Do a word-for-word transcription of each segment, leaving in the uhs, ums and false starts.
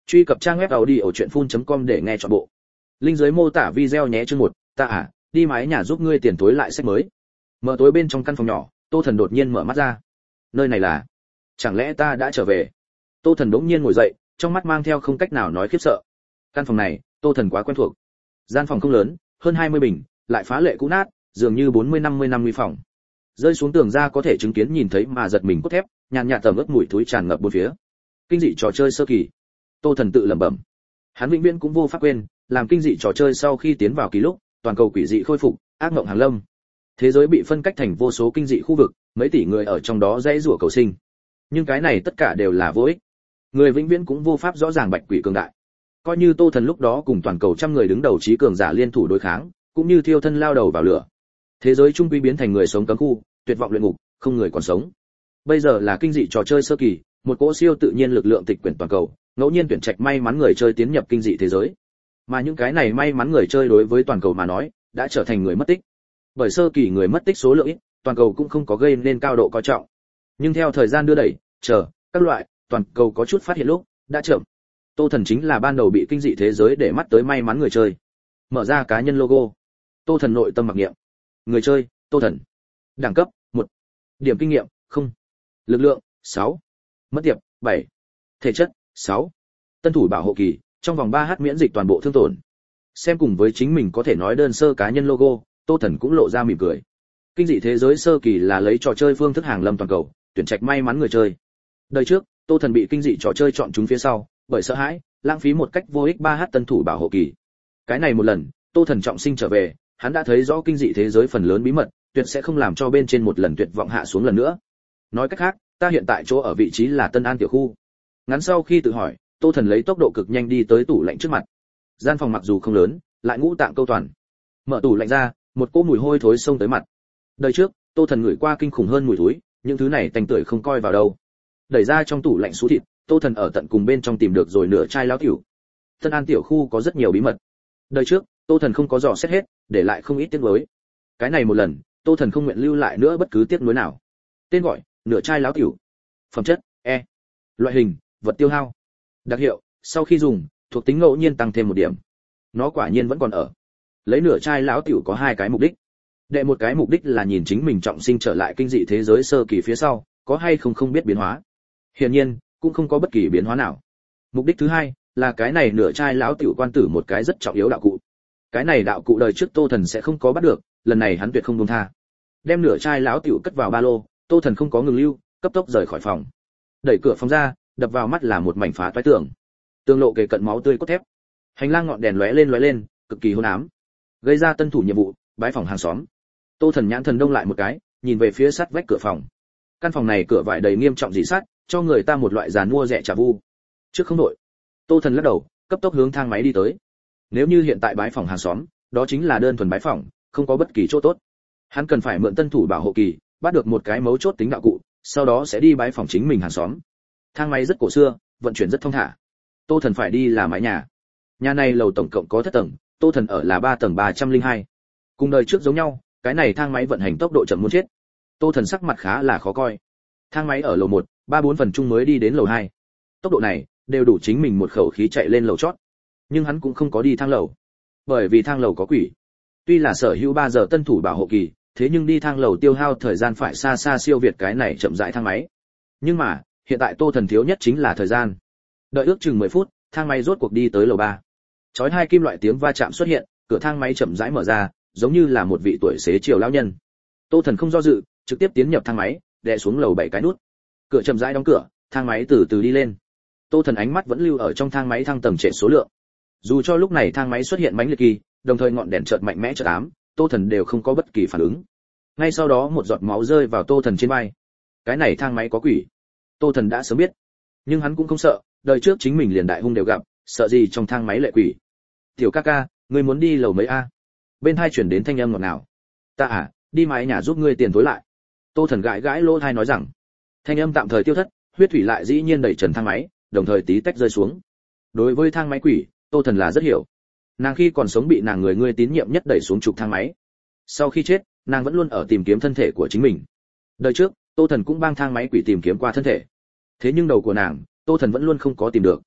Truy cập trang web audiochuyenphun chấm com để nghe trọn bộ. Link dưới mô tả video nhé. Chương một, ta à, đi mái nhà giúp ngươi tiền tối lại sách mới. Mở tối bên trong căn phòng nhỏ, Tô Thần đột nhiên mở mắt ra. Nơi này là? Chẳng lẽ ta đã trở về? Tô Thần bỗng nhiên ngồi dậy, trong mắt mang theo không cách nào nói khiếp sợ. Căn phòng này, Tô Thần quá quen thuộc. Gian phòng không lớn, hơn hai mươi bình, lại phá lệ cũ nát, dường như bốn mươi năm mươi năm nguy phòng. Rơi xuống tường ra có thể chứng kiến nhìn thấy mà giật mình cốt thép, nhàn nhạt tẩm ướt mùi thối tràn ngập bốn phía. Kinh dị trò chơi sơ kỳ. Tô Thần tự lẩm bẩm. Hắn vĩnh viễn cũng vô pháp quên, làm kinh dị trò chơi sau khi tiến vào kỳ lúc, toàn cầu quỷ dị khôi phục, ác mộng hàng lâm. Thế giới bị phân cách thành vô số kinh dị khu vực, mấy tỷ người ở trong đó dãy rủa cầu sinh. Nhưng cái này tất cả đều là vô ích. Người vĩnh viễn cũng vô pháp rõ ràng bạch quỷ cường đại. Coi như Tô Thần lúc đó cùng toàn cầu trăm người đứng đầu trí cường giả liên thủ đối kháng, cũng như thiêu thân lao đầu vào lửa. Thế giới trung quy biến thành người sống cấm khu, tuyệt vọng luyện ngục, không người còn sống. Bây giờ là kinh dị trò chơi sơ kỳ, một cỗ siêu tự nhiên lực lượng tịch quyển toàn cầu, ngẫu nhiên tuyển trạch may mắn người chơi tiến nhập kinh dị thế giới. Mà những cái này may mắn người chơi đối với toàn cầu mà nói, đã trở thành người mất tích. Bởi sơ kỳ người mất tích số lượng ít, toàn cầu cũng không có gây nên cao độ coi trọng. Nhưng theo thời gian đưa đẩy, chờ, các loại, toàn cầu có chút phát hiện lúc, đã chậm. Tô Thần chính là ban đầu bị kinh dị thế giới để mắt tới may mắn người chơi. Mở ra cá nhân logo. Tô Thần nội tâm mặc niệm. Người chơi, Tô Thần. Đẳng cấp, một. Điểm kinh nghiệm, không. Lực lượng, sáu. Mất tiệp, bảy. Thể chất, sáu. Tân thủ bảo hộ kỳ, trong vòng ba h miễn dịch toàn bộ thương tổn. Xem cùng với chính mình có thể nói đơn sơ cá nhân logo, Tô Thần cũng lộ ra mỉm cười. Kinh dị thế giới sơ kỳ là lấy trò chơi phương thức hàng lâm toàn cầu, tuyển trạch may mắn người chơi. Đời trước, Tô Thần bị kinh dị trò chơi chọn chúng phía sau, bởi sợ hãi, lãng phí một cách vô ích ba h tân thủ bảo hộ kỳ. Cái này một lần, Tô Thần trọng sinh trở về, hắn đã thấy rõ kinh dị thế giới phần lớn bí mật, tuyệt sẽ không làm cho bên trên một lần tuyệt vọng hạ xuống lần nữa. Nói cách khác, ta hiện tại chỗ ở vị trí là Tân An tiểu khu. Ngắn sau khi tự hỏi, Tô Thần lấy tốc độ cực nhanh đi tới tủ lạnh trước mặt. Gian phòng mặc dù không lớn, lại ngũ tạng câu toàn. Mở tủ lạnh ra, một cỗ mùi hôi thối xông tới mặt. Đời trước, Tô Thần ngửi qua kinh khủng hơn mùi thối, những thứ này tanh tưởi không coi vào đâu. Đẩy ra trong tủ lạnh sú thịt, Tô Thần ở tận cùng bên trong tìm được rồi nửa chai láo tiểu. Tân An tiểu khu có rất nhiều bí mật. Đời trước, Tô Thần không có dò xét hết, để lại không ít tiếc nuối. Cái này một lần, Tô Thần không nguyện lưu lại nữa bất cứ tiếc nuối nào. Tên gọi: nửa chai láo tiểu. Phẩm chất: E. Loại hình: vật tiêu hao. Đặc hiệu: sau khi dùng, thuộc tính ngẫu nhiên tăng thêm một điểm. Nó quả nhiên vẫn còn ở. Lấy nửa chai láo tiểu có hai cái mục đích. Đệ một cái mục đích là nhìn chính mình trọng sinh trở lại kinh dị thế giới sơ kỳ phía sau, có hay không không biết biến hóa. Hiển nhiên, cũng không có bất kỳ biến hóa nào. Mục đích thứ hai là cái này nửa chai láo tiểu quan tử một cái rất trọng yếu đạo cụ. Cái này đạo cụ đời trước Tô Thần sẽ không có bắt được, lần này hắn tuyệt không buông tha. Đem nửa chai láo tiểu cất vào ba lô, Tô Thần không có ngừng lưu, cấp tốc rời khỏi phòng. Đẩy cửa phòng ra, đập vào mắt là một mảnh phá toái tường. Tường lộ kề cận máu tươi cốt thép. Hành lang ngọn đèn lóe lên lóe lên, cực kỳ hôn ám. Gây ra tân thủ nhiệm vụ, bái phòng hàng xóm. Tô Thần nhãn thần đông lại một cái, nhìn về phía sát vách cửa phòng. Căn phòng này cửa vải đầy nghiêm trọng dị sắt, cho người ta một loại giàn mua rẻ trà vu. Trước không đội. Tô Thần lắc đầu, cấp tốc hướng thang máy đi tới. Nếu như hiện tại bái phòng hàng xóm, đó chính là đơn thuần bái phòng, không có bất kỳ chỗ tốt. Hắn cần phải mượn tân thủ bảo hộ kỳ, bắt được một cái mấu chốt tính đạo cụ, sau đó sẽ đi bái phòng chính mình hàng xóm. Thang máy rất cổ xưa, vận chuyển rất thông thả. Tô Thần phải đi là mái nhà. Nhà này lầu tổng cộng có thất tầng, Tô Thần ở là ba tầng ba trăm lẻ hai. Cùng đời trước giống nhau, cái này thang máy vận hành tốc độ chậm muốn chết. Tô Thần sắc mặt khá là khó coi. Thang máy ở lầu một, ba bốn phần chung mới đi đến lầu hai. Tốc độ này đều đủ chính mình một khẩu khí chạy lên lầu chót. Nhưng hắn cũng không có đi thang lầu, bởi vì thang lầu có quỷ. Tuy là sở hữu ba giờ tân thủ bảo hộ kỳ, thế nhưng đi thang lầu tiêu hao thời gian phải xa xa siêu việt cái này chậm rãi thang máy. Nhưng mà, hiện tại Tô Thần thiếu nhất chính là thời gian. Đợi ước chừng mười phút, thang máy rốt cuộc đi tới lầu ba. Chói hai kim loại tiếng va chạm xuất hiện, cửa thang máy chậm rãi mở ra, giống như là một vị tuổi xế chiều lão nhân. Tô Thần không do dự, trực tiếp tiến nhập thang máy, đè xuống lầu bảy cái nút. Cửa chậm rãi đóng cửa, thang máy từ từ đi lên. Tô Thần ánh mắt vẫn lưu ở trong thang máy thăng tầng trệ số lượng. Dù cho lúc này thang máy xuất hiện mãnh liệt kỳ, đồng thời ngọn đèn chợt mạnh mẽ chợt ám, Tô Thần đều không có bất kỳ phản ứng. Ngay sau đó một giọt máu rơi vào Tô Thần trên vai. Cái này thang máy có quỷ. Tô Thần đã sớm biết, nhưng hắn cũng không sợ, đời trước chính mình liền đại hung đều gặp, sợ gì trong thang máy lệ quỷ. Tiểu ca ca, ngươi muốn đi lầu mấy a? Bên tai chuyển đến thanh âm ngọt ngào. Ta à, đi mái nhà giúp ngươi tiền tối lại. Tô Thần gãi gãi lỗ tai nói rằng. Thanh âm tạm thời tiêu thất, huyết thủy lại dĩ nhiên đẩy trần thang máy, đồng thời tí tách rơi xuống. Đối với thang máy quỷ, Tô Thần là rất hiểu. Nàng khi còn sống bị nàng người ngươi tín nhiệm nhất đẩy xuống trục thang máy. Sau khi chết, nàng vẫn luôn ở tìm kiếm thân thể của chính mình. Đời trước, Tô Thần cũng bang thang máy quỷ tìm kiếm qua thân thể. Thế nhưng đầu của nàng, Tô Thần vẫn luôn không có tìm được.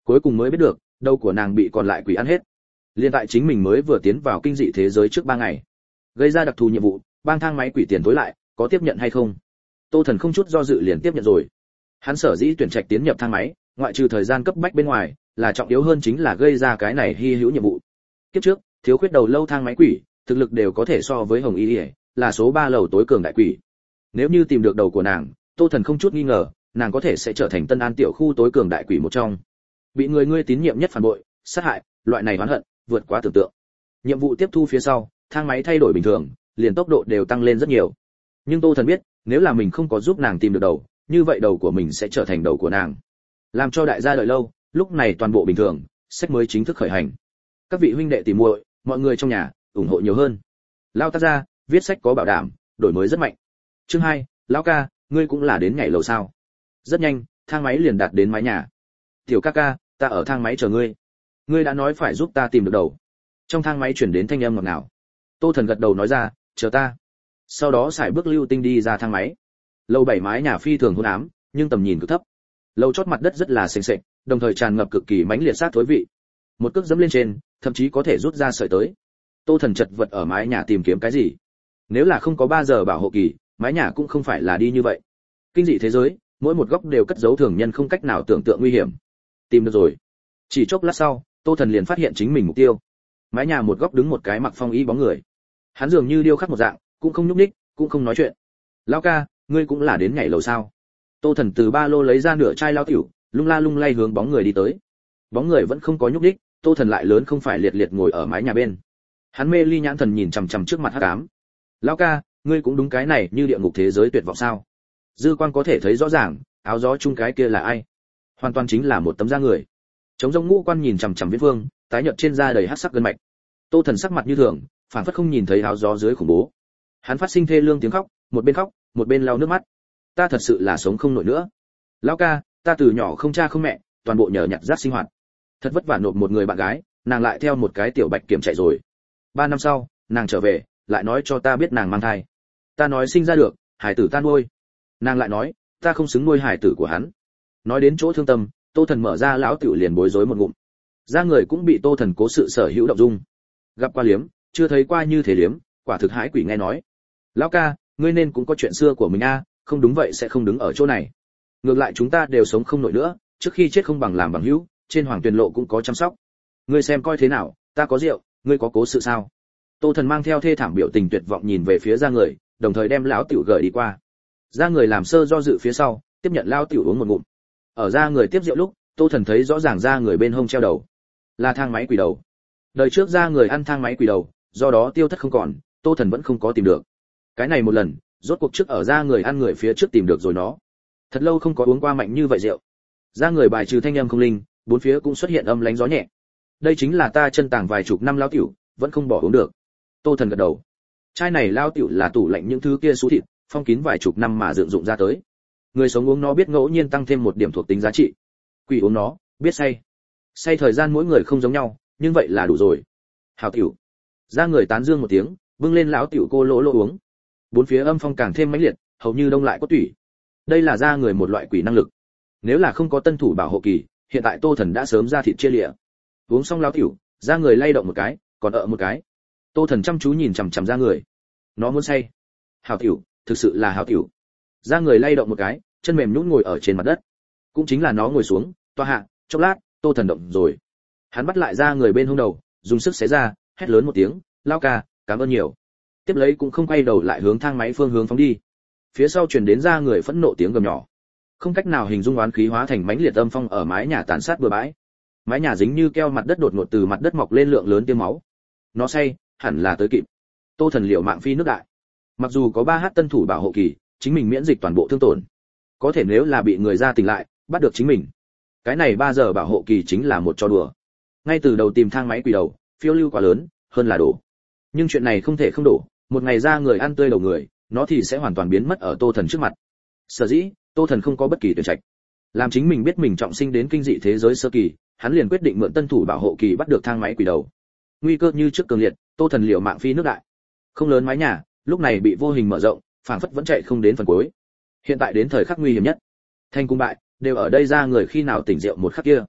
Cuối cùng mới biết được, đầu của nàng bị còn lại quỷ ăn hết. Liên tại chính mình mới vừa tiến vào kinh dị thế giới trước ba ngày, gây ra đặc thù nhiệm vụ, bang thang máy quỷ tiền tối lại, có tiếp nhận hay không? Tô Thần không chút do dự liền tiếp nhận rồi. Hắn sở dĩ tuyển trạch tiến nhập thang máy, ngoại trừ thời gian cấp bách bên ngoài, là trọng yếu hơn chính là gây ra cái này hy hữu nhiệm vụ. Kiếp trước, thiếu khuyết đầu lâu thang máy quỷ, thực lực đều có thể so với Hồng Y, là số ba lầu tối cường đại quỷ. Nếu như tìm được đầu của nàng, Tô Thần không chút nghi ngờ, nàng có thể sẽ trở thành Tân An tiểu khu tối cường đại quỷ một trong. Bị người ngươi tín nhiệm nhất phản bội, sát hại, loại này oán hận, vượt quá tưởng tượng. Nhiệm vụ tiếp thu phía sau, thang máy thay đổi bình thường, liền tốc độ đều tăng lên rất nhiều. Nhưng Tô Thần biết, nếu là mình không có giúp nàng tìm được đầu, như vậy đầu của mình sẽ trở thành đầu của nàng. Làm cho đại gia đợi lâu, lúc này toàn bộ bình thường, sách mới chính thức khởi hành. Các vị huynh đệ tỷ muội, mọi người trong nhà, ủng hộ nhiều hơn. Lao tác gia, viết sách có bảo đảm, đổi mới rất mạnh. Chương hai, lão ca, ngươi cũng là đến nhảy lầu sao? Rất nhanh, thang máy liền đạt đến mái nhà. Tiểu ca ca, ta ở thang máy chờ ngươi. Ngươi đã nói phải giúp ta tìm được đầu. Trong thang máy truyền đến thanh âm ngọt ngào. Tô Thần gật đầu nói ra, chờ ta. Sau đó sải bước lưu tinh đi ra thang máy. Lầu bảy mái nhà phi thường hỗn ám, nhưng tầm nhìn cực thấp. Lầu chót mặt đất rất là sền sệt, đồng thời tràn ngập cực kỳ mãnh liệt sát thối vị. Một cước dẫm lên trên, thậm chí có thể rút ra sợi tới. Tô Thần chật vật ở mái nhà tìm kiếm cái gì? Nếu là không có ba giờ bảo hộ kỳ, mái nhà cũng không phải là đi như vậy. Kinh dị thế giới, mỗi một góc đều cất giấu thường nhân không cách nào tưởng tượng nguy hiểm. Tìm được rồi. Chỉ chốc lát sau, Tô Thần liền phát hiện chính mình mục tiêu. Mái nhà một góc đứng một cái mặc phong y bóng người. Hắn dường như điêu khắc một dạng, cũng không nhúc nhích, cũng không nói chuyện. Lão ca, ngươi cũng là đến nhảy lầu sao? Tô Thần từ ba lô lấy ra nửa chai lao tiểu, lung la lung lay hướng bóng người đi tới. Bóng người vẫn không có nhúc nhích, Tô Thần lại lớn không phải liệt liệt ngồi ở mái nhà bên. Hắn mê ly nhãn thần nhìn chằm chằm trước mặt hắc ám. Lão ca, ngươi cũng đúng cái này như địa ngục thế giới tuyệt vọng sao? Dư quan có thể thấy rõ ràng, áo gió chung cái kia là ai? Hoàn toàn chính là một tấm da người. Trống rỗng ngũ quan nhìn chằm chằm Viễn Vương, tái nhợt trên da đầy hắc sắc gân mạch. Tô Thần sắc mặt như thường, phản phất không nhìn thấy áo gió dưới khủng bố. Hắn phát sinh thê lương tiếng khóc, một bên khóc, một bên lau nước mắt. Ta thật sự là sống không nổi nữa. Lão ca, ta từ nhỏ không cha không mẹ, toàn bộ nhờ nhặt rác sinh hoạt. Thật vất vả nộp một người bạn gái, nàng lại theo một cái tiểu bạch kiểm chạy rồi. Ba năm sau, nàng trở về, lại nói cho ta biết nàng mang thai. Ta nói sinh ra được, hải tử ta nuôi. Nàng lại nói, ta không xứng nuôi hải tử của hắn. Nói đến chỗ thương tâm, Tô Thần mở ra lão tiểu liền bối rối một ngụm. Ra người cũng bị Tô Thần cố sự sở hữu động dung. Gặp qua liếm, chưa thấy qua như thế liếm, quả thực hãi quỷ nghe nói. Lão ca, ngươi nên cũng có chuyện xưa của mình a, không đúng vậy sẽ không đứng ở chỗ này. Ngược lại chúng ta đều sống không nổi nữa, trước khi chết không bằng làm bằng hữu, trên Hoàng Tuyền lộ cũng có chăm sóc. Ngươi xem coi thế nào, ta có rượu, ngươi có cố sự sao? Tô Thần mang theo thê thảm biểu tình tuyệt vọng nhìn về phía ra người, đồng thời đem lão tiểu gửi đi qua. Ra người làm sơ do dự phía sau, tiếp nhận lão tiểu uống một ngụm. Ở ra người tiếp rượu lúc, Tô Thần thấy rõ ràng ra người bên hông treo đầu, là thang máy quỷ đầu. Đời trước ra người ăn thang máy quỷ đầu, do đó tiêu thất không còn, Tô Thần vẫn không có tìm được. Cái này một lần, rốt cuộc trước ở ra người ăn người phía trước tìm được rồi nó. Thật lâu không có uống qua mạnh như vậy rượu. Ra người bài trừ thanh âm không linh, bốn phía cũng xuất hiện âm lánh gió nhẹ. Đây chính là ta chân tàng vài chục năm lão tiểu, vẫn không bỏ uống được. Tô Thần gật đầu. Chai này lao tiểu là tủ lạnh những thứ kia số thịt, phong kín vài chục năm mà dựng dụng ra tới. Người sống uống nó biết ngẫu nhiên tăng thêm một điểm thuộc tính giá trị. Quỷ uống nó, biết say. Say thời gian mỗi người không giống nhau, nhưng vậy là đủ rồi. Hảo tiểu. Ra người tán dương một tiếng, bưng lên lão tiểu cô lỗ lỗ uống. Bốn phía âm phong càng thêm mãnh liệt, hầu như đông lại có tủy. Đây là ra người một loại quỷ năng lực. Nếu là không có tân thủ bảo hộ kỳ, hiện tại Tô Thần đã sớm ra thịt chia lìa. Uống xong lão tiểu, ra người lay động một cái, còn ợ một cái. Tô Thần chăm chú nhìn chằm chằm ra người. Nó muốn say. Hảo tiểu, thực sự là hảo tiểu. Ra người lay động một cái, chân mềm nhũn ngồi ở trên mặt đất. Cũng chính là nó ngồi xuống, toa hạ, chốc lát, Tô Thần động rồi. Hắn bắt lại ra người bên hông đầu, dùng sức xé ra, hét lớn một tiếng, "Lao ca, cảm ơn nhiều." Tiếp lấy cũng không quay đầu lại hướng thang máy phương hướng phóng đi. Phía sau truyền đến ra người phẫn nộ tiếng gầm nhỏ. Không cách nào hình dung oán khí hóa thành mãnh liệt âm phong ở mái nhà tàn sát bừa bãi. Mái nhà dính như keo mặt đất đột ngột từ mặt đất mọc lên lượng lớn tia máu. Nó say, hẳn là tới kịp. Tô Thần liều mạng phi nước đại. Mặc dù có ba h tân thủ bảo hộ kỳ, chính mình miễn dịch toàn bộ thương tổn. Có thể nếu là bị người ra tỉnh lại, bắt được chính mình. Cái này ba giờ bảo hộ kỳ chính là một trò đùa. Ngay từ đầu tìm thang máy quỷ đầu, phiêu lưu quá lớn, hơn là đổ. Nhưng chuyện này không thể không đổ, một ngày ra người ăn tươi đầu người, nó thì sẽ hoàn toàn biến mất ở Tô Thần trước mặt. Sở dĩ, Tô Thần không có bất kỳ tuyển trạch. Làm chính mình biết mình trọng sinh đến kinh dị thế giới sơ kỳ, hắn liền quyết định mượn tân thủ bảo hộ kỳ bắt được thang máy quỷ đầu. Nguy cơ như trước cường liệt, Tô Thần liều mạng phi nước đại. Không lớn mái nhà, lúc này bị vô hình mở rộng, phảng phất vẫn chạy không đến phần cuối. Hiện tại đến thời khắc nguy hiểm nhất. Thành cung bại, đều ở đây ra người khi nào tỉnh rượu một khắc kia.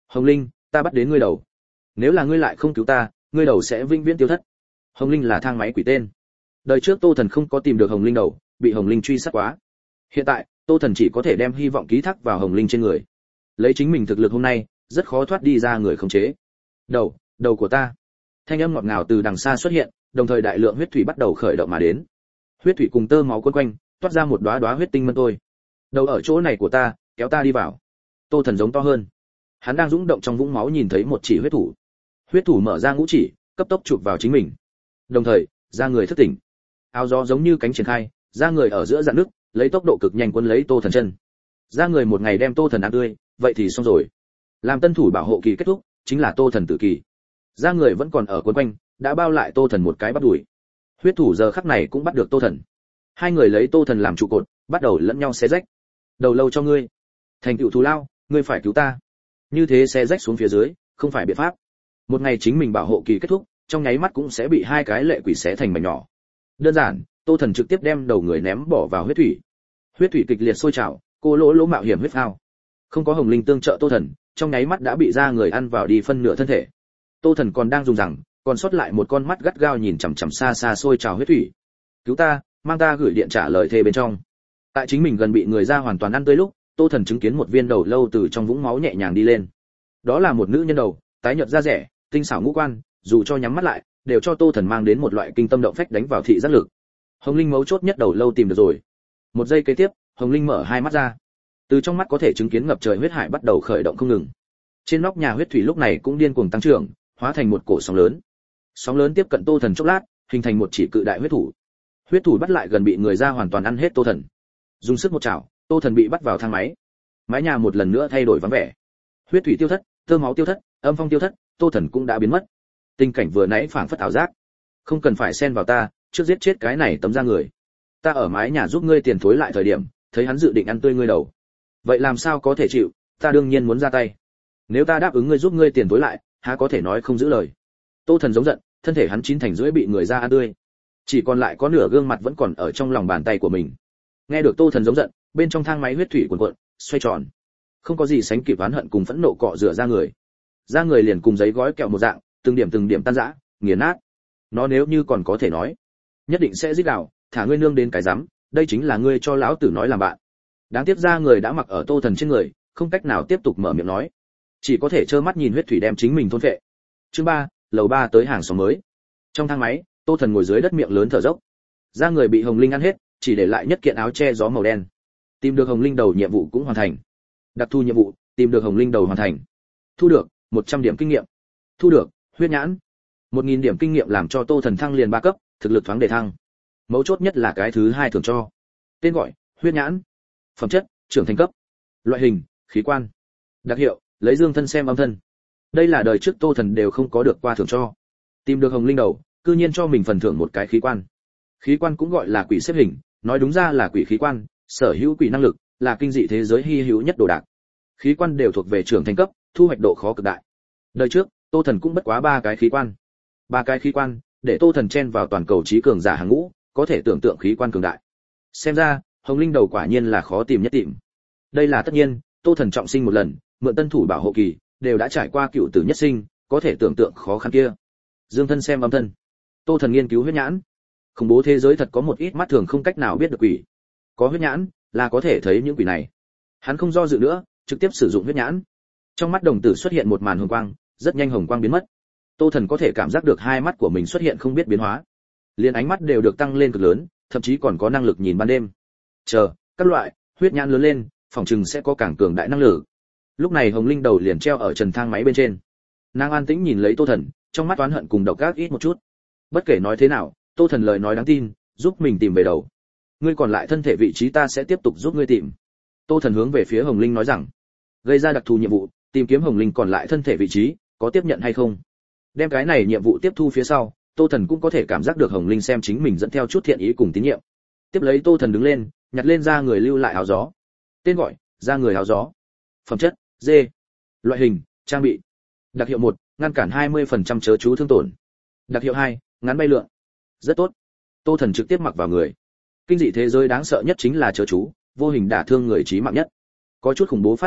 Hồng Linh, ta bắt đến ngươi đầu. Nếu là ngươi lại không cứu ta, ngươi đầu sẽ vĩnh viễn tiêu thất. Hồng Linh là thang máy quỷ tên. Đời trước Tô Thần không có tìm được Hồng Linh đầu, bị Hồng Linh truy sát quá. Hiện tại, Tô Thần chỉ có thể đem hy vọng ký thác vào Hồng Linh trên người. Lấy chính mình thực lực hôm nay, rất khó thoát đi ra người khống chế. Đầu, đầu của ta. Thanh âm ngọt ngào từ đằng xa xuất hiện, đồng thời đại lượng huyết thủy bắt đầu khởi động mà đến. Huyết thủy cùng tơ máu cuốn quanh, toát ra một đóa đóa huyết tinh mân tôi. Đầu ở chỗ này của ta, kéo ta đi vào. Tô Thần giống to hơn. Hắn đang dũng động trong vũng máu nhìn thấy một chỉ huyết thủ. Huyết thủ mở ra ngũ chỉ, cấp tốc chụp vào chính mình. Đồng thời, ra người thức tỉnh. Áo gió giống như cánh triển khai, ra người ở giữa dạn nước, lấy tốc độ cực nhanh cuốn lấy Tô Thần chân. Ra người một ngày đem Tô Thần ăn tươi, vậy thì xong rồi. Làm tân thủ bảo hộ kỳ kết thúc, chính là Tô Thần tử kỳ. Ra người vẫn còn ở cuốn quanh, đã bao lại Tô Thần một cái bắt đuổi. Huyết thủ giờ khắc này cũng bắt được Tô Thần. Hai người lấy Tô Thần làm trụ cột, bắt đầu lẫn nhau xé rách. Đầu lâu cho ngươi, thành tựu thù lao, ngươi phải cứu ta. Như thế xé rách xuống phía dưới, không phải biện pháp. Một ngày chính mình bảo hộ kỳ kết thúc, trong nháy mắt cũng sẽ bị hai cái lệ quỷ xé thành mảnh nhỏ. Đơn giản, Tô Thần trực tiếp đem đầu người ném bỏ vào huyết thủy. Huyết thủy kịch liệt sôi trào, cô lỗ lỗ mạo hiểm huyết phao. Không có Hồng Linh tương trợ Tô Thần, trong nháy mắt đã bị ra người ăn vào đi phân nửa thân thể. Tô Thần còn đang dùng rằng, còn sót lại một con mắt gắt gao nhìn chằm chằm xa xa sôi trào huyết thủy. Cứu ta, mang ta gửi điện trả lời thề bên trong. Tại chính mình gần bị người ra hoàn toàn ăn tươi lúc, Tô Thần chứng kiến một viên đầu lâu từ trong vũng máu nhẹ nhàng đi lên. Đó là một nữ nhân đầu, tái nhợt da rẻ, tinh xảo ngũ quan, dù cho nhắm mắt lại, đều cho Tô Thần mang đến một loại kinh tâm động phách đánh vào thị giác lực. Hồng Linh mấu chốt nhất đầu lâu tìm được rồi. Một giây kế tiếp, Hồng Linh mở hai mắt ra. Từ trong mắt có thể chứng kiến ngập trời huyết hải bắt đầu khởi động không ngừng. Trên nóc nhà huyết thủy lúc này cũng điên cuồng tăng trưởng, hóa thành một cổ sóng lớn. Sóng lớn tiếp cận Tô Thần chốc lát, hình thành một chỉ cự đại huyết thủ. Huyết thủ bắt lại gần bị người ra hoàn toàn ăn hết Tô Thần. Dùng sức một chảo, Tô Thần bị bắt vào thang máy. Mái nhà một lần nữa thay đổi vắng vẻ. Huyết thủy tiêu thất, tơ máu tiêu thất, âm phong tiêu thất, Tô Thần cũng đã biến mất. Tình cảnh vừa nãy phảng phất ảo giác. Không cần phải xen vào ta, trước giết chết cái này tấm da người. Ta ở mái nhà giúp ngươi tiền thối lại thời điểm, thấy hắn dự định ăn tươi ngươi đầu. Vậy làm sao có thể chịu, ta đương nhiên muốn ra tay. Nếu ta đáp ứng ngươi giúp ngươi tiền thối lại, há có thể nói không giữ lời. Tô Thần giống giận, thân thể hắn chín thành rưỡi bị người ra ăn tươi. Chỉ còn lại có nửa gương mặt vẫn còn ở trong lòng bàn tay của mình. Nghe được Tô Thần giống giận, bên trong thang máy huyết thủy cuồn cuộn, xoay tròn. Không có gì sánh kịp oán hận cùng phẫn nộ cọ rửa ra người. Ra người liền cùng giấy gói kẹo một dạng, từng điểm từng điểm tan rã, nghiền nát. Nó nếu như còn có thể nói, nhất định sẽ giết gào, thả ngươi nương đến cái rắm, đây chính là ngươi cho lão tử nói làm bạn. Đáng tiếc ra người đã mặc ở Tô Thần trên người, không cách nào tiếp tục mở miệng nói, chỉ có thể trơ mắt nhìn huyết thủy đem chính mình thôn phệ. Chương ba, lầu ba tới hàng xóm mới. Trong thang máy, Tô Thần ngồi dưới đất miệng lớn thở dốc. Ra người bị Hồng Linh ăn hết, chỉ để lại nhất kiện áo che gió màu đen. Tìm được Hồng Linh đầu nhiệm vụ cũng hoàn thành. Đặc thu nhiệm vụ, tìm được Hồng Linh đầu hoàn thành. Thu được một trăm điểm kinh nghiệm. Thu được huyết nhãn. một nghìn điểm kinh nghiệm làm cho Tô Thần thăng liền ba cấp, thực lực thoáng đề thăng. Mấu chốt nhất là cái thứ hai thưởng cho. Tên gọi: huyết nhãn. Phẩm chất: trưởng thành cấp. Loại hình: khí quan. Đặc hiệu: lấy dương thân xem âm thân. Đây là đời trước Tô Thần đều không có được qua thưởng cho. Tìm được Hồng Linh đầu, cư nhiên cho mình phần thưởng một cái khí quan. Khí quan cũng gọi là quỷ xếp hình, nói đúng ra là quỷ khí quan, sở hữu quỷ năng lực, là kinh dị thế giới hi hữu nhất đồ đạc. Khí quan đều thuộc về trưởng thành cấp, thu hoạch độ khó cực đại. Đời trước, Tô Thần cũng bất quá ba cái khí quan. Ba cái khí quan, để Tô Thần chen vào toàn cầu trí cường giả hàng ngũ, có thể tưởng tượng khí quan cường đại. Xem ra, Hồng Linh đầu quả nhiên là khó tìm nhất tìm. Đây là tất nhiên, Tô Thần trọng sinh một lần, mượn tân thủ bảo hộ kỳ, đều đã trải qua cựu tử nhất sinh, có thể tưởng tượng khó khăn kia. Dương thân xem âm thân. Tô Thần nghiên cứu huyết nhãn. Khủng bố thế giới thật có một ít mắt thường không cách nào biết được quỷ. Có huyết nhãn, là có thể thấy những quỷ này. Hắn không do dự nữa, trực tiếp sử dụng huyết nhãn. Trong mắt đồng tử xuất hiện một màn hồng quang, rất nhanh hồng quang biến mất. Tô Thần có thể cảm giác được hai mắt của mình xuất hiện không biết biến hóa. Liên ánh mắt đều được tăng lên cực lớn, thậm chí còn có năng lực nhìn ban đêm. Chờ, các loại huyết nhãn lớn lên, phòng trừng sẽ có càng cường đại năng lực. Lúc này Hồng Linh đầu liền treo ở trần thang máy bên trên. Nàng an tĩnh nhìn lấy Tô Thần, trong mắt oán hận cùng độc ác ít một chút. Bất kể nói thế nào, Tô Thần lời nói đáng tin, giúp mình tìm về đầu. Ngươi còn lại thân thể vị trí ta sẽ tiếp tục giúp ngươi tìm. Tô Thần hướng về phía Hồng Linh nói rằng, gây ra đặc thù nhiệm vụ, tìm kiếm Hồng Linh còn lại thân thể vị trí, có tiếp nhận hay không? Đem cái này nhiệm vụ tiếp thu phía sau, Tô Thần cũng có thể cảm giác được Hồng Linh xem chính mình dẫn theo chút thiện ý cùng tín nhiệm. Tiếp lấy Tô Thần đứng lên, nhặt lên ra người lưu lại áo gió. Tên gọi: ra người áo gió. Phẩm chất: D. Loại hình: trang bị. Đặc hiệu một, ngăn cản hai mươi phần trăm chớ chú thương tổn. Đặc hiệu hai, ngắn bay lượn. Rất tốt. Tô Thần trực tiếp mặc vào người. Kinh dị thế giới đáng sợ nhất chính là chớ chú, vô hình đả thương người chí mạng nhất. Có chút khủng bố phát sinh lúc,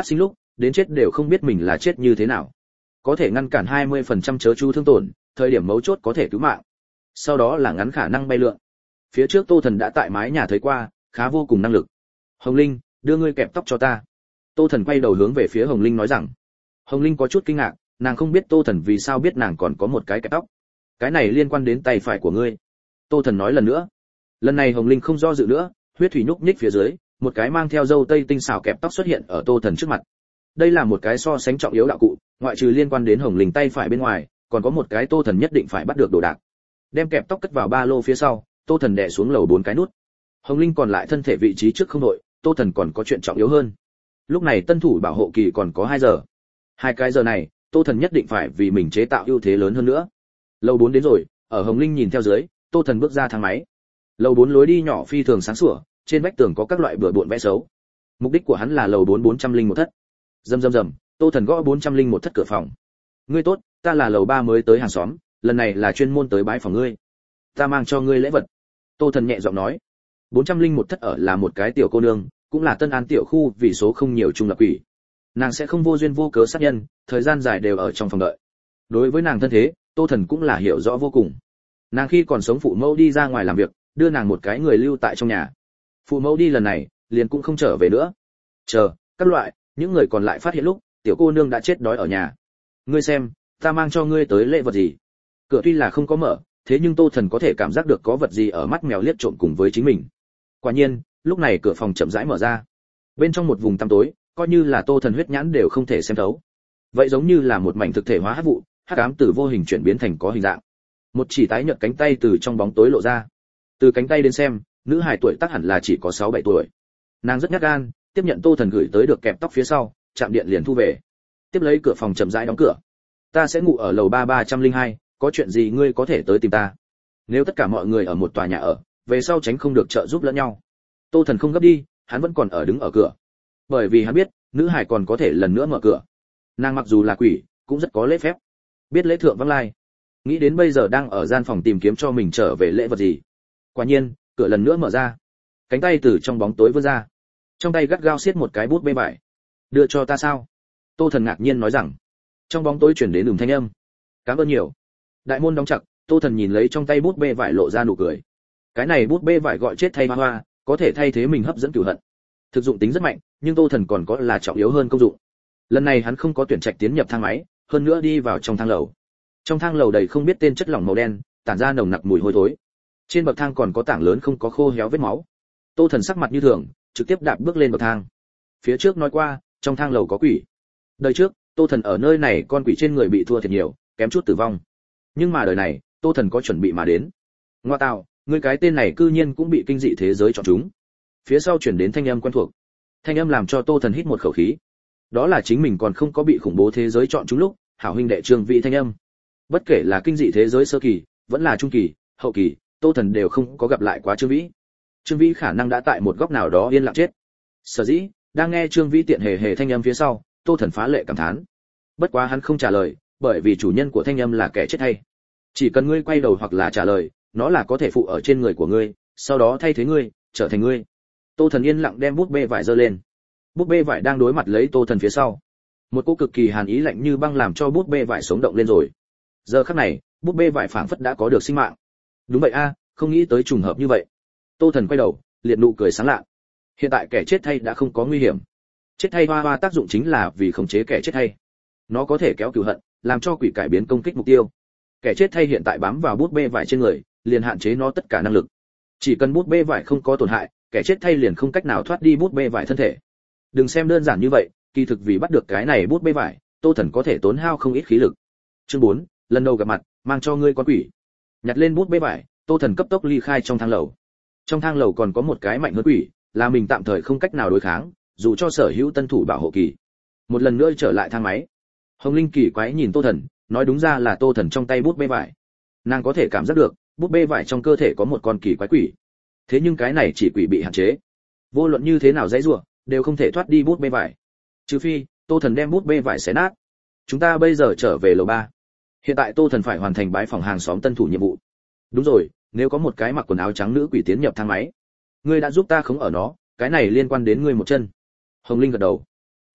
đến chết đều không biết mình là chết như thế nào. Có thể ngăn cản hai mươi phần trăm chớ chú thương tổn, thời điểm mấu chốt có thể cứu mạng. Sau đó là ngắn khả năng bay lượn. Phía trước Tô Thần đã tại mái nhà thấy qua, khá vô cùng năng lực. Hồng Linh, đưa ngươi kẹp tóc cho ta. Tô Thần quay đầu hướng về phía Hồng Linh nói rằng. Hồng Linh có chút kinh ngạc, nàng không biết Tô Thần vì sao biết nàng còn có một cái kẹp tóc. Cái này liên quan đến tay phải của ngươi. Tô Thần nói lần nữa. Lần này Hồng Linh không do dự nữa, huyết thủy nhúc nhích phía dưới, một cái mang theo dâu tây tinh xảo kẹp tóc xuất hiện ở Tô Thần trước mặt. Đây là một cái so sánh trọng yếu đạo cụ, ngoại trừ liên quan đến Hồng Linh tay phải bên ngoài, còn có một cái Tô Thần nhất định phải bắt được đồ đạc. Đem kẹp tóc cất vào ba lô phía sau, Tô Thần đè xuống lầu bốn cái nút. Hồng Linh còn lại thân thể vị trí trước không đội, Tô Thần còn có chuyện trọng yếu hơn. Lúc này tân thủ bảo hộ kỳ còn có hai giờ. Hai cái giờ này, Tô Thần nhất định phải vì mình chế tạo ưu thế lớn hơn nữa. Lầu bốn đến rồi, ở Hồng Linh nhìn theo dưới, Tô Thần bước ra thang máy. Lầu bốn lối đi nhỏ phi thường sáng sủa, trên vách tường có các loại bừa bộn vẽ xấu. Mục đích của hắn là lầu bốn bốn trăm linh một thất. Rầm rầm rầm, Tô Thần gõ bốn trăm linh một thất cửa phòng. Ngươi tốt, ta là lầu ba mới tới hàng xóm, lần này là chuyên môn tới bái phòng ngươi. Ta mang cho ngươi lễ vật. Tô Thần nhẹ giọng nói. bốn trăm linh một thất ở là một cái tiểu cô nương, cũng là Tân An tiểu khu vì số không nhiều trung lập quỷ. Nàng sẽ không vô duyên vô cớ sát nhân, thời gian dài đều ở trong phòng đợi. Đối với nàng thân thế, Tô Thần cũng là hiểu rõ vô cùng. Nàng khi còn sống phụ mẫu đi ra ngoài làm việc, đưa nàng một cái người lưu tại trong nhà. Phụ mẫu đi lần này, liền cũng không trở về nữa. Chờ, các loại, những người còn lại phát hiện lúc, tiểu cô nương đã chết đói ở nhà. Ngươi xem, ta mang cho ngươi tới lễ vật gì? Cửa tuy là không có mở, thế nhưng Tô Thần có thể cảm giác được có vật gì ở mắt mèo liếc trộm cùng với chính mình. Quả nhiên, lúc này cửa phòng chậm rãi mở ra. Bên trong một vùng tăm tối, coi như là Tô Thần huyết nhãn đều không thể xem thấu. Vậy giống như là một mảnh thực thể hóa hắc vụ, hắc ám từ vô hình chuyển biến thành có hình dạng. Một chỉ tái nhợt cánh tay từ trong bóng tối lộ ra. Từ cánh tay đến xem, nữ hài tuổi tác hẳn là chỉ có sáu bảy tuổi. Nàng rất nhát gan, tiếp nhận Tô Thần gửi tới được kẹp tóc phía sau, chạm điện liền thu về. Tiếp lấy cửa phòng chậm rãi đóng cửa. Ta sẽ ngủ ở lầu ba ba trăm linh hai, có chuyện gì ngươi có thể tới tìm ta. Nếu tất cả mọi người ở một tòa nhà ở, về sau tránh không được trợ giúp lẫn nhau. Tô Thần không gấp đi, hắn vẫn còn ở đứng ở cửa. Bởi vì hắn biết, nữ hải còn có thể lần nữa mở cửa. Nàng mặc dù là quỷ, cũng rất có lễ phép, biết lễ thượng vãng lai. Nghĩ đến bây giờ đang ở gian phòng tìm kiếm cho mình trở về lễ vật gì. Quả nhiên, cửa lần nữa mở ra. Cánh tay từ trong bóng tối vươn ra. Trong tay gắt gao siết một cái bút bê vải. Đưa cho ta sao? Tô Thần ngạc nhiên nói rằng. Trong bóng tối truyền đến ừm thanh âm. Cảm ơn nhiều. Đại môn đóng chặt, Tô Thần nhìn lấy trong tay bút bê vải lộ ra nụ cười. Cái này bút bê vải gọi chết thay hoa hoa, có thể thay thế mình hấp dẫn cửu hận. Thực dụng tính rất mạnh, nhưng Tô Thần còn có là trọng yếu hơn công dụng. Lần này hắn không có tuyển trạch tiến nhập thang máy, hơn nữa đi vào trong thang lầu. Trong thang lầu đầy không biết tên chất lỏng màu đen, tản ra nồng nặc mùi hôi thối. Trên bậc thang còn có tảng lớn không có khô héo vết máu. Tô Thần sắc mặt như thường, trực tiếp đạp bước lên bậc thang. Phía trước nói qua, trong thang lầu có quỷ. Đời trước, Tô Thần ở nơi này con quỷ trên người bị thua thiệt nhiều, kém chút tử vong. Nhưng mà đời này, Tô Thần có chuẩn bị mà đến. Ngoa tạo, người cái tên này cư nhiên cũng bị kinh dị thế giới chọn chúng. Phía sau chuyển đến thanh âm quen thuộc. Thanh âm làm cho Tô Thần hít một khẩu khí. Đó là chính mình còn không có bị khủng bố thế giới chọn chúng lúc, hảo huynh đệ Trương Vĩ thanh âm. Bất kể là kinh dị thế giới sơ kỳ, vẫn là trung kỳ, hậu kỳ, Tô Thần đều không có gặp lại quá Trương Vĩ. Trương Vĩ khả năng đã tại một góc nào đó yên lặng chết. Sở dĩ, đang nghe Trương Vĩ tiện hề hề thanh âm phía sau, Tô Thần phá lệ cảm thán. Bất quá hắn không trả lời, bởi vì chủ nhân của thanh âm là kẻ chết hay. Chỉ cần ngươi quay đầu hoặc là trả lời, nó là có thể phụ ở trên người của ngươi, sau đó thay thế ngươi, trở thành ngươi. Tô Thần yên lặng đem bút bê vải giơ lên. Bút bê vải đang đối mặt lấy Tô Thần phía sau. Một cỗ cực kỳ hàn ý lạnh như băng làm cho bút bê vải sống động lên rồi. Giờ khắc này, bút bê vải phảng phất đã có được sinh mạng. Đúng vậy a, không nghĩ tới trùng hợp như vậy. Tô Thần quay đầu, liệt nụ cười sáng lạ. Hiện tại kẻ chết thay đã không có nguy hiểm. Chết thay hoa hoa tác dụng chính là vì khống chế kẻ chết thay. Nó có thể kéo cừu hận, làm cho quỷ cải biến công kích mục tiêu. Kẻ chết thay hiện tại bám vào bút bê vải trên người, liền hạn chế nó tất cả năng lực. Chỉ cần bút bê vải không có tổn hại, kẻ chết thay liền không cách nào thoát đi bút bê vải thân thể. Đừng xem đơn giản như vậy, kỳ thực vì bắt được cái này bút bê vải, Tô Thần có thể tốn hao không ít khí lực. Chương bốn, lần đầu gặp mặt, mang cho ngươi con quỷ. Nhặt lên bút bê vải, Tô Thần cấp tốc ly khai trong thang lầu. Trong thang lầu còn có một cái mạnh hơn quỷ, là mình tạm thời không cách nào đối kháng, dù cho sở hữu tân thủ bảo hộ kỳ. Một lần nữa trở lại thang máy. Hồng Linh kỳ quái nhìn Tô Thần, nói đúng ra là Tô Thần trong tay bút bê vải. Nàng có thể cảm giác được, bút bê vải trong cơ thể có một con kỳ quái quỷ. Thế nhưng cái này chỉ quỷ bị hạn chế. Vô luận như thế nào dãy rủa, đều không thể thoát đi bút bê vải. Trừ phi, Tô Thần đem bút bê vải xé nát. Chúng ta bây giờ trở về lầu ba. Hiện tại Tô Thần phải hoàn thành bái phòng hàng xóm tân thủ nhiệm vụ. Đúng rồi, nếu có một cái mặc quần áo trắng nữ quỷ tiến nhập thang máy, ngươi đã giúp ta khống ở nó, cái này liên quan đến ngươi một chân. Hồng Linh gật đầu.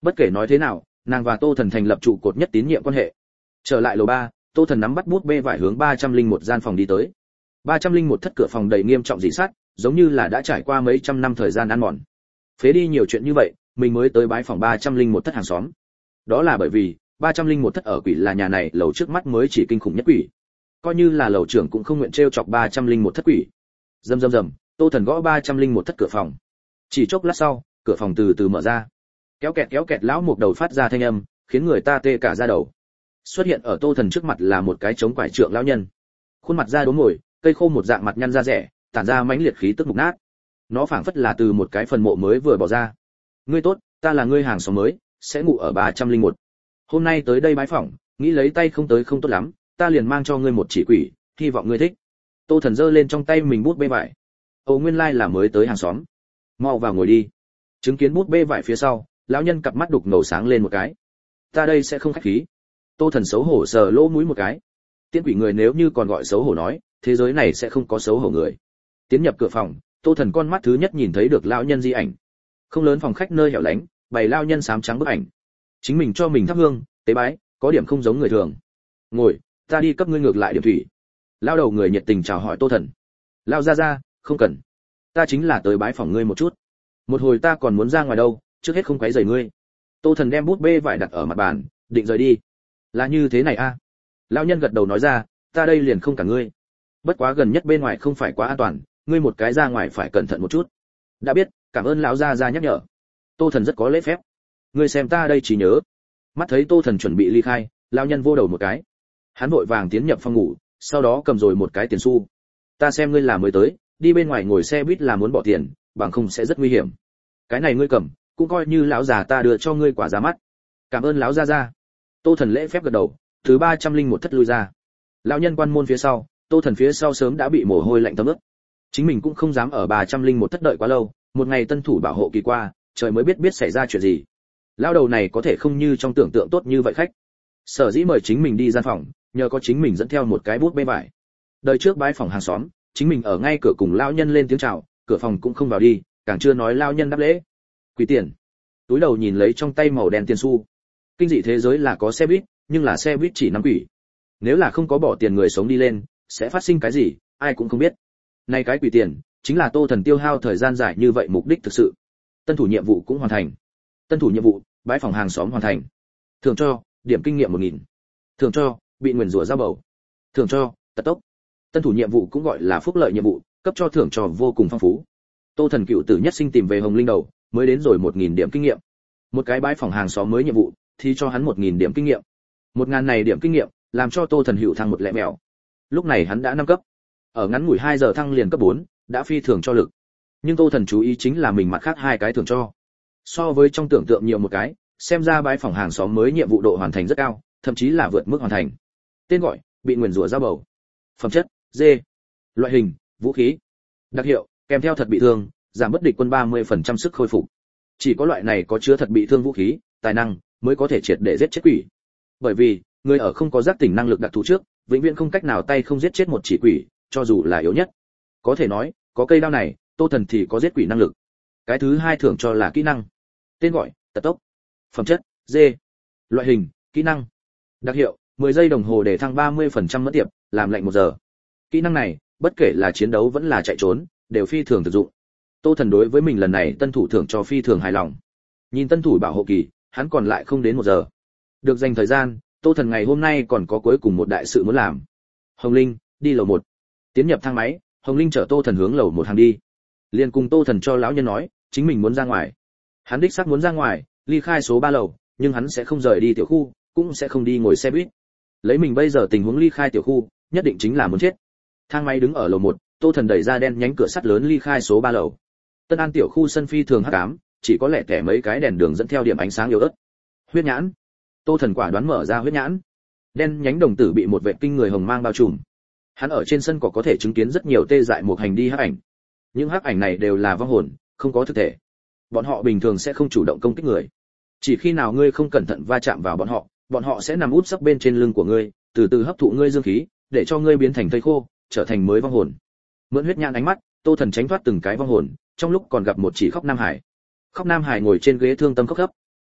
Bất kể nói thế nào, nàng và Tô Thần thành lập trụ cột nhất tín nhiệm quan hệ. Trở lại lầu ba, Tô Thần nắm bắt bút bê vải hướng ba trăm linh một gian phòng đi tới. ba trăm linh một thất cửa phòng đầy nghiêm trọng dị sắt, giống như là đã trải qua mấy trăm năm thời gian ăn mòn. Phế đi nhiều chuyện như vậy, mình mới tới bái phòng ba trăm linh một thất hàng xóm. Đó là bởi vì ba trăm linh một thất ở quỷ là nhà này lầu trước mắt mới chỉ kinh khủng nhất quỷ. Coi như là lầu trưởng cũng không nguyện trêu chọc ba trăm linh một thất quỷ. Rầm rầm rầm, Tô Thần gõ ba trăm linh một thất cửa phòng. Chỉ chốc lát sau, cửa phòng từ từ mở ra. Kéo kẹt kéo kẹt lão mục đầu phát ra thanh âm, khiến người ta tê cả da đầu. Xuất hiện ở Tô Thần trước mặt là một cái chống quải trượng lão nhân. Khuôn mặt da đốm ngồi, cây khô một dạng mặt nhăn da rẻ, tản ra mãnh liệt khí tức mục nát. Nó phảng phất là từ một cái phần mộ mới vừa bỏ ra. Ngươi tốt, ta là ngươi hàng xóm mới, sẽ ngủ ở ba trăm linh một. Hôm nay tới đây bái phỏng, nghĩ lấy tay không tới không tốt lắm, ta liền mang cho ngươi một chỉ quỷ, hy vọng ngươi thích. Tô Thần giơ lên trong tay mình bút bê vải. Ồ, nguyên lai là mới tới hàng xóm. Mau vào ngồi đi. Chứng kiến bút bê vải phía sau, lão nhân cặp mắt đục ngầu sáng lên một cái. Ta đây sẽ không khách khí. Tô Thần xấu hổ sờ lỗ mũi một cái. Tiễn quỷ người nếu như còn gọi xấu hổ nói, thế giới này sẽ không có xấu hổ người. Tiến nhập cửa phòng, Tô Thần con mắt thứ nhất nhìn thấy được lão nhân di ảnh. Không lớn phòng khách nơi hẻo lánh, bày lão nhân xám trắng bức ảnh. Chính mình cho mình thắp hương, tế bái, có điểm không giống người thường. Ngồi, ta đi cấp ngươi ngược lại điểm thủy. Lão đầu người nhiệt tình chào hỏi Tô Thần. Lão gia gia, không cần. Ta chính là tới bái phỏng ngươi một chút. Một hồi ta còn muốn ra ngoài đâu, trước hết không quấy rầy ngươi. Tô Thần đem bút bê vải đặt ở mặt bàn, định rời đi. Là như thế này a? À? Lão nhân gật đầu nói ra, ta đây liền không cả ngươi. Bất quá gần nhất bên ngoài không phải quá an toàn, ngươi một cái ra ngoài phải cẩn thận một chút. Đã biết, cảm ơn lão gia gia nhắc nhở. Tô Thần rất có lễ phép. Ngươi xem ta đây chỉ nhớ. Mắt thấy Tô Thần chuẩn bị ly khai, lão nhân vô đầu một cái. Hắn vội vàng tiến nhập phòng ngủ, sau đó cầm rồi một cái tiền xu. Ta xem ngươi là mới tới, đi bên ngoài ngồi xe buýt là muốn bỏ tiền, bằng không sẽ rất nguy hiểm. Cái này ngươi cầm, cũng coi như lão già ta đưa cho ngươi quả ra mắt. Cảm ơn lão gia gia. Tô Thần lễ phép gật đầu, thứ ba trăm linh một thất lui ra. Lão nhân quan môn phía sau, Tô Thần phía sau sớm đã bị mồ hôi lạnh thấm ướt. Chính mình cũng không dám ở ba trăm linh một thất đợi quá lâu, một ngày tân thủ bảo hộ kỳ qua, trời mới biết biết xảy ra chuyện gì. Lão đầu này có thể không như trong tưởng tượng tốt như vậy khách. Sở dĩ mời chính mình đi gian phòng, nhờ có chính mình dẫn theo một cái bút bê vải. Đời trước bái phòng hàng xóm, chính mình ở ngay cửa cùng lão nhân lên tiếng chào, cửa phòng cũng không vào đi, càng chưa nói lão nhân đáp lễ. Quỷ tiền. Túi đầu nhìn lấy trong tay màu đen tiền xu. Kinh dị thế giới là có xe buýt, nhưng là xe buýt chỉ năm quỷ. Nếu là không có bỏ tiền người sống đi lên, sẽ phát sinh cái gì, ai cũng không biết. Này cái quỷ tiền, chính là Tô Thần tiêu hao thời gian dài như vậy mục đích thực sự. Tân thủ nhiệm vụ cũng hoàn thành. Tân thủ nhiệm vụ, bái phòng hàng xóm hoàn thành. Thưởng cho, điểm kinh nghiệm một nghìn. Thưởng cho, bị nguyền rủa ra bầu. Thưởng cho, tật tốc. Tân thủ nhiệm vụ cũng gọi là phúc lợi nhiệm vụ, cấp cho thưởng cho vô cùng phong phú. Tô Thần cựu tử nhất sinh tìm về Hồng Linh đầu, mới đến rồi một nghìn điểm kinh nghiệm. Một cái bái phòng hàng xóm mới nhiệm vụ, thì cho hắn một nghìn điểm kinh nghiệm. Một ngàn này điểm kinh nghiệm, làm cho Tô Thần hữu thăng một lẹ mèo. Lúc này hắn đã năm cấp. Ở ngắn ngủi hai giờ thăng liền cấp bốn, đã phi thường cho lực. Nhưng Tô Thần chú ý chính là mình mặt khác hai cái thưởng cho. So với trong tưởng tượng nhiều một cái, xem ra bái phòng hàng xóm mới nhiệm vụ độ hoàn thành rất cao, thậm chí là vượt mức hoàn thành. Tên gọi: bị nguyền rủa ra bầu. Phẩm chất: D. Loại hình: vũ khí. Đặc hiệu: kèm theo thật bị thương, giảm bất địch quân ba mươi phần trăm sức khôi phục. Chỉ có loại này có chứa thật bị thương vũ khí, tài năng mới có thể triệt để giết chết quỷ. Bởi vì, người ở không có giác tỉnh năng lực đặc thù trước, vĩnh viễn không cách nào tay không giết chết một chỉ quỷ, cho dù là yếu nhất. Có thể nói, có cây đao này, Tô Thần thì có giết quỷ năng lực. Cái thứ hai thưởng cho là kỹ năng. Tên gọi: tật tốc. Phẩm chất: D. Loại hình: kỹ năng. Đặc hiệu: mười giây đồng hồ để thăng ba mươi phần trăm mẫn tiệp, làm lạnh một giờ. Kỹ năng này, bất kể là chiến đấu vẫn là chạy trốn, đều phi thường thực dụng. Tô Thần đối với mình lần này tân thủ thưởng cho phi thường hài lòng. Nhìn tân thủ bảo hộ kỳ, hắn còn lại không đến một giờ. Được dành thời gian, Tô Thần ngày hôm nay còn có cuối cùng một đại sự muốn làm. Hồng Linh, đi lầu một. Tiến nhập thang máy, Hồng Linh chở Tô Thần hướng lầu một hàng đi. Liền cùng Tô Thần cho lão nhân nói, chính mình muốn ra ngoài. Hắn đích xác muốn ra ngoài, ly khai số ba lầu, nhưng hắn sẽ không rời đi tiểu khu, cũng sẽ không đi ngồi xe buýt. Lấy mình bây giờ tình huống ly khai tiểu khu, nhất định chính là muốn chết. Thang máy đứng ở lầu một, Tô Thần đẩy ra đen nhánh cửa sắt lớn ly khai số ba lầu. Tân An tiểu khu sân phi thường hắc ám, chỉ có lẻ tẻ mấy cái đèn đường dẫn theo điểm ánh sáng yếu ớt. Huyết nhãn. Tô Thần quả đoán mở ra huyết nhãn. Đen nhánh đồng tử bị một vệt kinh người hồng mang bao trùm. Hắn ở trên sân cỏ có thể chứng kiến rất nhiều tê dại một hành đi hắc ảnh. Những hắc ảnh này đều là vong hồn, không có thực thể. Bọn họ bình thường sẽ không chủ động công kích người. Chỉ khi nào ngươi không cẩn thận va chạm vào bọn họ, bọn họ sẽ nằm úp sấp bên trên lưng của ngươi, từ từ hấp thụ ngươi dương khí, để cho ngươi biến thành thây khô, trở thành mới vong hồn. Mượn huyết nhãn ánh mắt, Tô Thần tránh thoát từng cái vong hồn, trong lúc còn gặp một chỉ khóc nam hải. Khóc nam hải ngồi trên ghế thương tâm khóc khóc.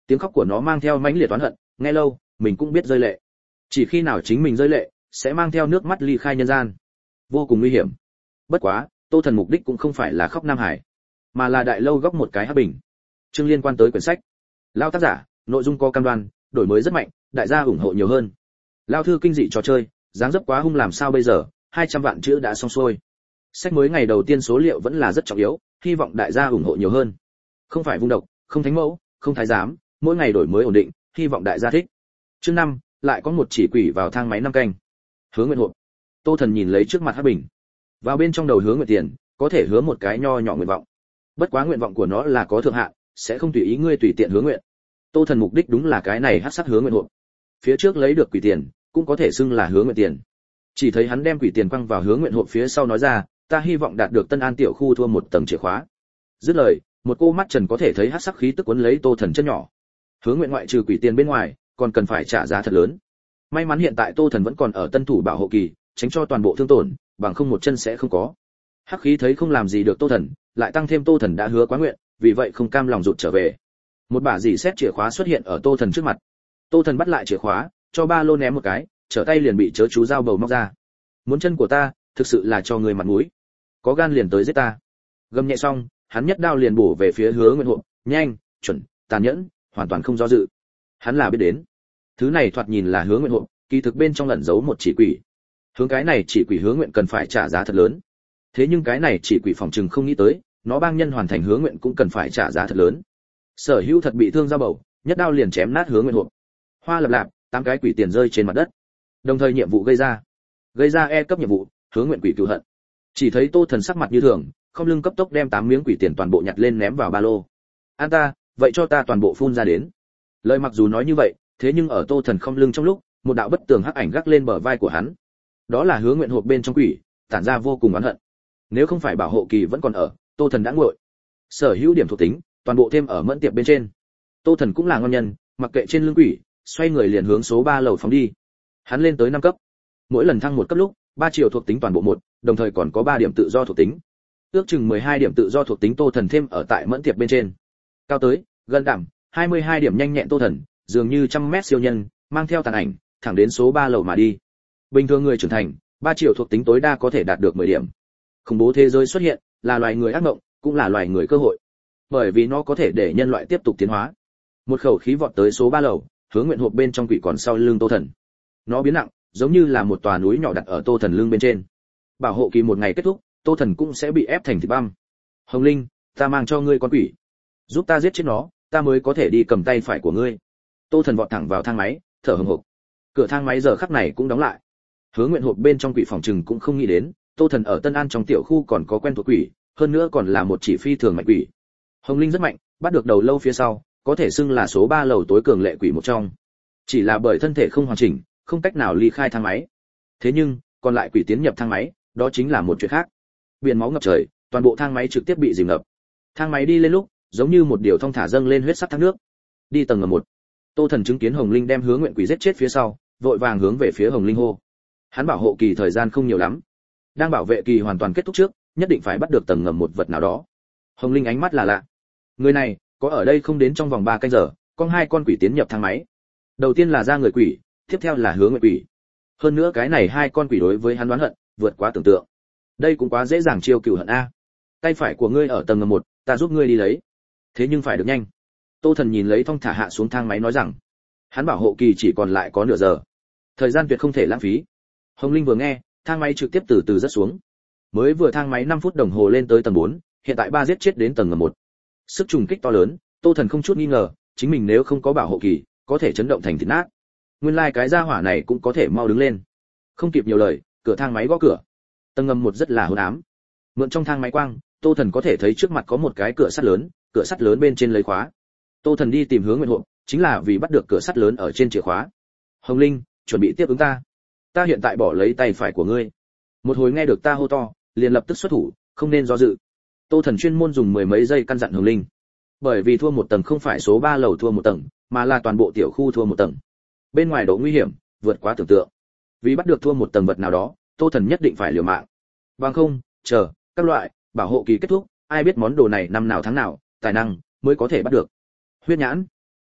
Tiếng khóc của nó mang theo mãnh liệt oán hận, nghe lâu, mình cũng biết rơi lệ. Chỉ khi nào chính mình rơi lệ, sẽ mang theo nước mắt ly khai nhân gian. Vô cùng nguy hiểm. Bất quá, Tô Thần mục đích cũng không phải là khóc Nam Hải, mà là đại lâu góc một cái hắc bình. Chương liên quan tới quyển sách. Lao tác giả, nội dung có cam đoan, đổi mới rất mạnh, đại gia ủng hộ nhiều hơn. Lao thư kinh dị trò chơi, dáng dấp quá hung làm sao bây giờ, hai trăm vạn chữ đã xong xuôi. Sách mới ngày đầu tiên số liệu vẫn là rất trọng yếu, hy vọng đại gia ủng hộ nhiều hơn. Không phải vung độc, không thánh mẫu, không thái giám, mỗi ngày đổi mới ổn định, hy vọng đại gia thích. Chương năm, lại có một chỉ quỷ vào thang máy năm canh. Hứa nguyện hộp. Tô Thần nhìn lấy trước mặt hắc bình. Vào bên trong đầu hứa nguyện tiền, có thể hứa một cái nho nhỏ nguyện vọng. Bất quá nguyện vọng của nó là có thượng hạn, sẽ không tùy ý ngươi tùy tiện hứa nguyện. Tô Thần mục đích đúng là cái này hắc sắc hứa nguyện hộp. Phía trước lấy được quỷ tiền, cũng có thể xưng là hứa nguyện tiền. Chỉ thấy hắn đem quỷ tiền quăng vào hứa nguyện hộp phía sau nói ra, ta hy vọng đạt được Tân An tiểu khu thua một tầng chìa khóa. Dứt lời, một cô mắt trần có thể thấy hắc sắc khí tức cuốn lấy Tô Thần chân nhỏ. Hứa nguyện ngoại trừ quỷ tiền bên ngoài, còn cần phải trả giá thật lớn. May mắn hiện tại Tô Thần vẫn còn ở tân thủ bảo hộ kỳ, tránh cho toàn bộ thương tổn, bằng không một chân sẽ không có. Hắc khí thấy không làm gì được Tô Thần, lại tăng thêm Tô Thần đã hứa quá nguyện, vì vậy không cam lòng rụt trở về. Một bả dỉ xét chìa khóa xuất hiện ở Tô Thần trước mặt. Tô Thần bắt lại chìa khóa, cho ba lô ném một cái, trở tay liền bị chớ chú dao bầu móc ra. Muốn chân của ta, thực sự là cho người mặt mũi. Có gan liền tới giết ta. Gầm nhẹ xong, hắn nhất đao liền bổ về phía Hứa Nguyện Hộp, nhanh, chuẩn, tàn nhẫn, hoàn toàn không do dự. Hắn là biết đến, thứ này thoạt nhìn là Hứa Nguyện Hộp, kỳ thực bên trong ẩn giấu một chỉ quỷ. Hướng cái này chỉ quỷ Hứa Nguyện cần phải trả giá thật lớn. Thế nhưng cái này chỉ quỷ phòng trừng không nghĩ tới, nó bang nhân hoàn thành Hứa Nguyện cũng cần phải trả giá thật lớn. Sở Hữu thật bị thương dao bầu, nhất đao liền chém nát Hứa Nguyện Hộp. Hoa lập lạp, tám cái quỷ tiền rơi trên mặt đất. Đồng thời nhiệm vụ gây ra, gây ra E cấp nhiệm vụ, Hứa Nguyện quỷ cừu hận. Chỉ thấy Tô Thần sắc mặt như thường, không lưng cấp tốc đem tám miếng quỷ tiền toàn bộ nhặt lên ném vào ba lô. An ta, vậy cho ta toàn bộ phun ra đến. Lời mặc dù nói như vậy, thế nhưng ở Tô Thần không lưng trong lúc, một đạo bất tường hắc ảnh gác lên bờ vai của hắn. Đó là Hứa Nguyện hộp bên trong quỷ, tản ra vô cùng oán hận. Nếu không phải bảo hộ kỳ vẫn còn ở, Tô Thần đã nguội. Sở hữu điểm thuộc tính, toàn bộ thêm ở mẫn tiệp bên trên. Tô Thần cũng là ngon nhân, mặc kệ trên lưng quỷ, xoay người liền hướng số ba lầu phóng đi. Hắn lên tới năm cấp. Mỗi lần thăng một cấp lúc, ba triệu thuộc tính toàn bộ một, đồng thời còn có ba điểm tự do thuộc tính. Ước chừng mười hai điểm tự do thuộc tính Tô Thần thêm ở tại mẫn tiệp bên trên. Cao tới, gần đảm, hai mươi hai điểm nhanh nhẹn Tô Thần, dường như trăm mét siêu nhân, mang theo tàn ảnh, thẳng đến số ba lầu mà đi. Bình thường người trưởng thành, ba triệu thuộc tính tối đa có thể đạt được mười điểm. Khủng bố thế giới xuất hiện, là loài người ác mộng, cũng là loài người cơ hội. Bởi vì nó có thể để nhân loại tiếp tục tiến hóa. Một khẩu khí vọt tới số ba lầu, Hứa Nguyện hộp bên trong quỷ còn sau lưng Tô Thần. Nó biến nặng, giống như là một tòa núi nhỏ đặt ở Tô Thần lưng bên trên. Bảo hộ kỳ một ngày kết thúc, Tô Thần cũng sẽ bị ép thành thịt băm. Hồng Linh, ta mang cho ngươi con quỷ, giúp ta giết chết nó, ta mới có thể đi cầm tay phải của ngươi. Tô Thần vọt thẳng vào thang máy, thở hổn hộc. Cửa thang máy giờ khắc này cũng đóng lại. Hứa Nguyện hộp bên trong quỷ phòng trừng cũng không nghĩ đến, Tô Thần ở Tân An trong tiểu khu còn có quen thuộc quỷ, hơn nữa còn là một chỉ phi thường mạnh quỷ. Hồng Linh rất mạnh, bắt được đầu lâu phía sau, có thể xưng là số ba lầu tối cường lệ quỷ một trong. Chỉ là bởi thân thể không hoàn chỉnh, không cách nào ly khai thang máy. Thế nhưng, còn lại quỷ tiến nhập thang máy, đó chính là một chuyện khác. Biển máu ngập trời, toàn bộ thang máy trực tiếp bị dìm ngập. Thang máy đi lên lúc, giống như một điều thong thả dâng lên huyết sắc thác nước. Đi tầng ngầm một. Tô Thần chứng kiến Hồng Linh đem Hứa Nguyện quỷ giết chết phía sau, vội vàng hướng về phía Hồng Linh hô. Hắn bảo hộ kỳ thời gian không nhiều lắm, đang bảo vệ kỳ hoàn toàn kết thúc trước, nhất định phải bắt được tầng ngầm một vật nào đó. Hồng Linh ánh mắt là lạ. Người này, có ở đây không đến trong vòng ba canh giờ, con hai con quỷ tiến nhập thang máy. Đầu tiên là ra người quỷ, tiếp theo là Hứa Nguyện quỷ. Hơn nữa cái này hai con quỷ đối với hắn đoán hận, vượt quá tưởng tượng. Đây cũng quá dễ dàng chiêu cừu hận a. Tay phải của ngươi ở tầng ngầm một, ta giúp ngươi đi lấy. Thế nhưng phải được nhanh. Tô Thần nhìn lấy thong thả hạ xuống thang máy nói rằng, hắn bảo hộ kỳ chỉ còn lại có nửa giờ. Thời gian tuyệt không thể lãng phí. Hồng Linh vừa nghe, thang máy trực tiếp từ từ rớt xuống. Mới vừa thang máy năm phút đồng hồ lên tới tầng bốn, hiện tại ba giết chết đến tầng ngầm một. Sức trùng kích to lớn, Tô Thần không chút nghi ngờ, chính mình nếu không có bảo hộ kỳ, có thể chấn động thành thịt nát. Nguyên lai like cái gia hỏa này cũng có thể mau đứng lên. Không kịp nhiều lời, cửa thang máy gõ cửa. Tầng ngầm một rất là hỗn ám. Mượn trong thang máy quang, Tô Thần có thể thấy trước mặt có một cái cửa sắt lớn, cửa sắt lớn bên trên lấy khóa. Tô Thần đi tìm Hứa Nguyện hộp, chính là vì bắt được cửa sắt lớn ở trên chìa khóa. Hồng Linh, chuẩn bị tiếp ứng ta. Ta hiện tại bỏ lấy tay phải của ngươi. Một hồi nghe được ta hô to, liền lập tức xuất thủ, không nên do dự. Tô Thần chuyên môn dùng mười mấy giây căn dặn Hồng Linh. Bởi vì thua một tầng không phải số ba lầu thua một tầng, mà là toàn bộ tiểu khu thua một tầng. Bên ngoài độ nguy hiểm, vượt quá tưởng tượng. Vì bắt được thua một tầng vật nào đó, Tô Thần nhất định phải liều mạng. Bằng không, chờ, các loại bảo hộ kỳ kết thúc, ai biết món đồ này năm nào tháng nào, tài năng mới có thể bắt được. Huyết nhãn.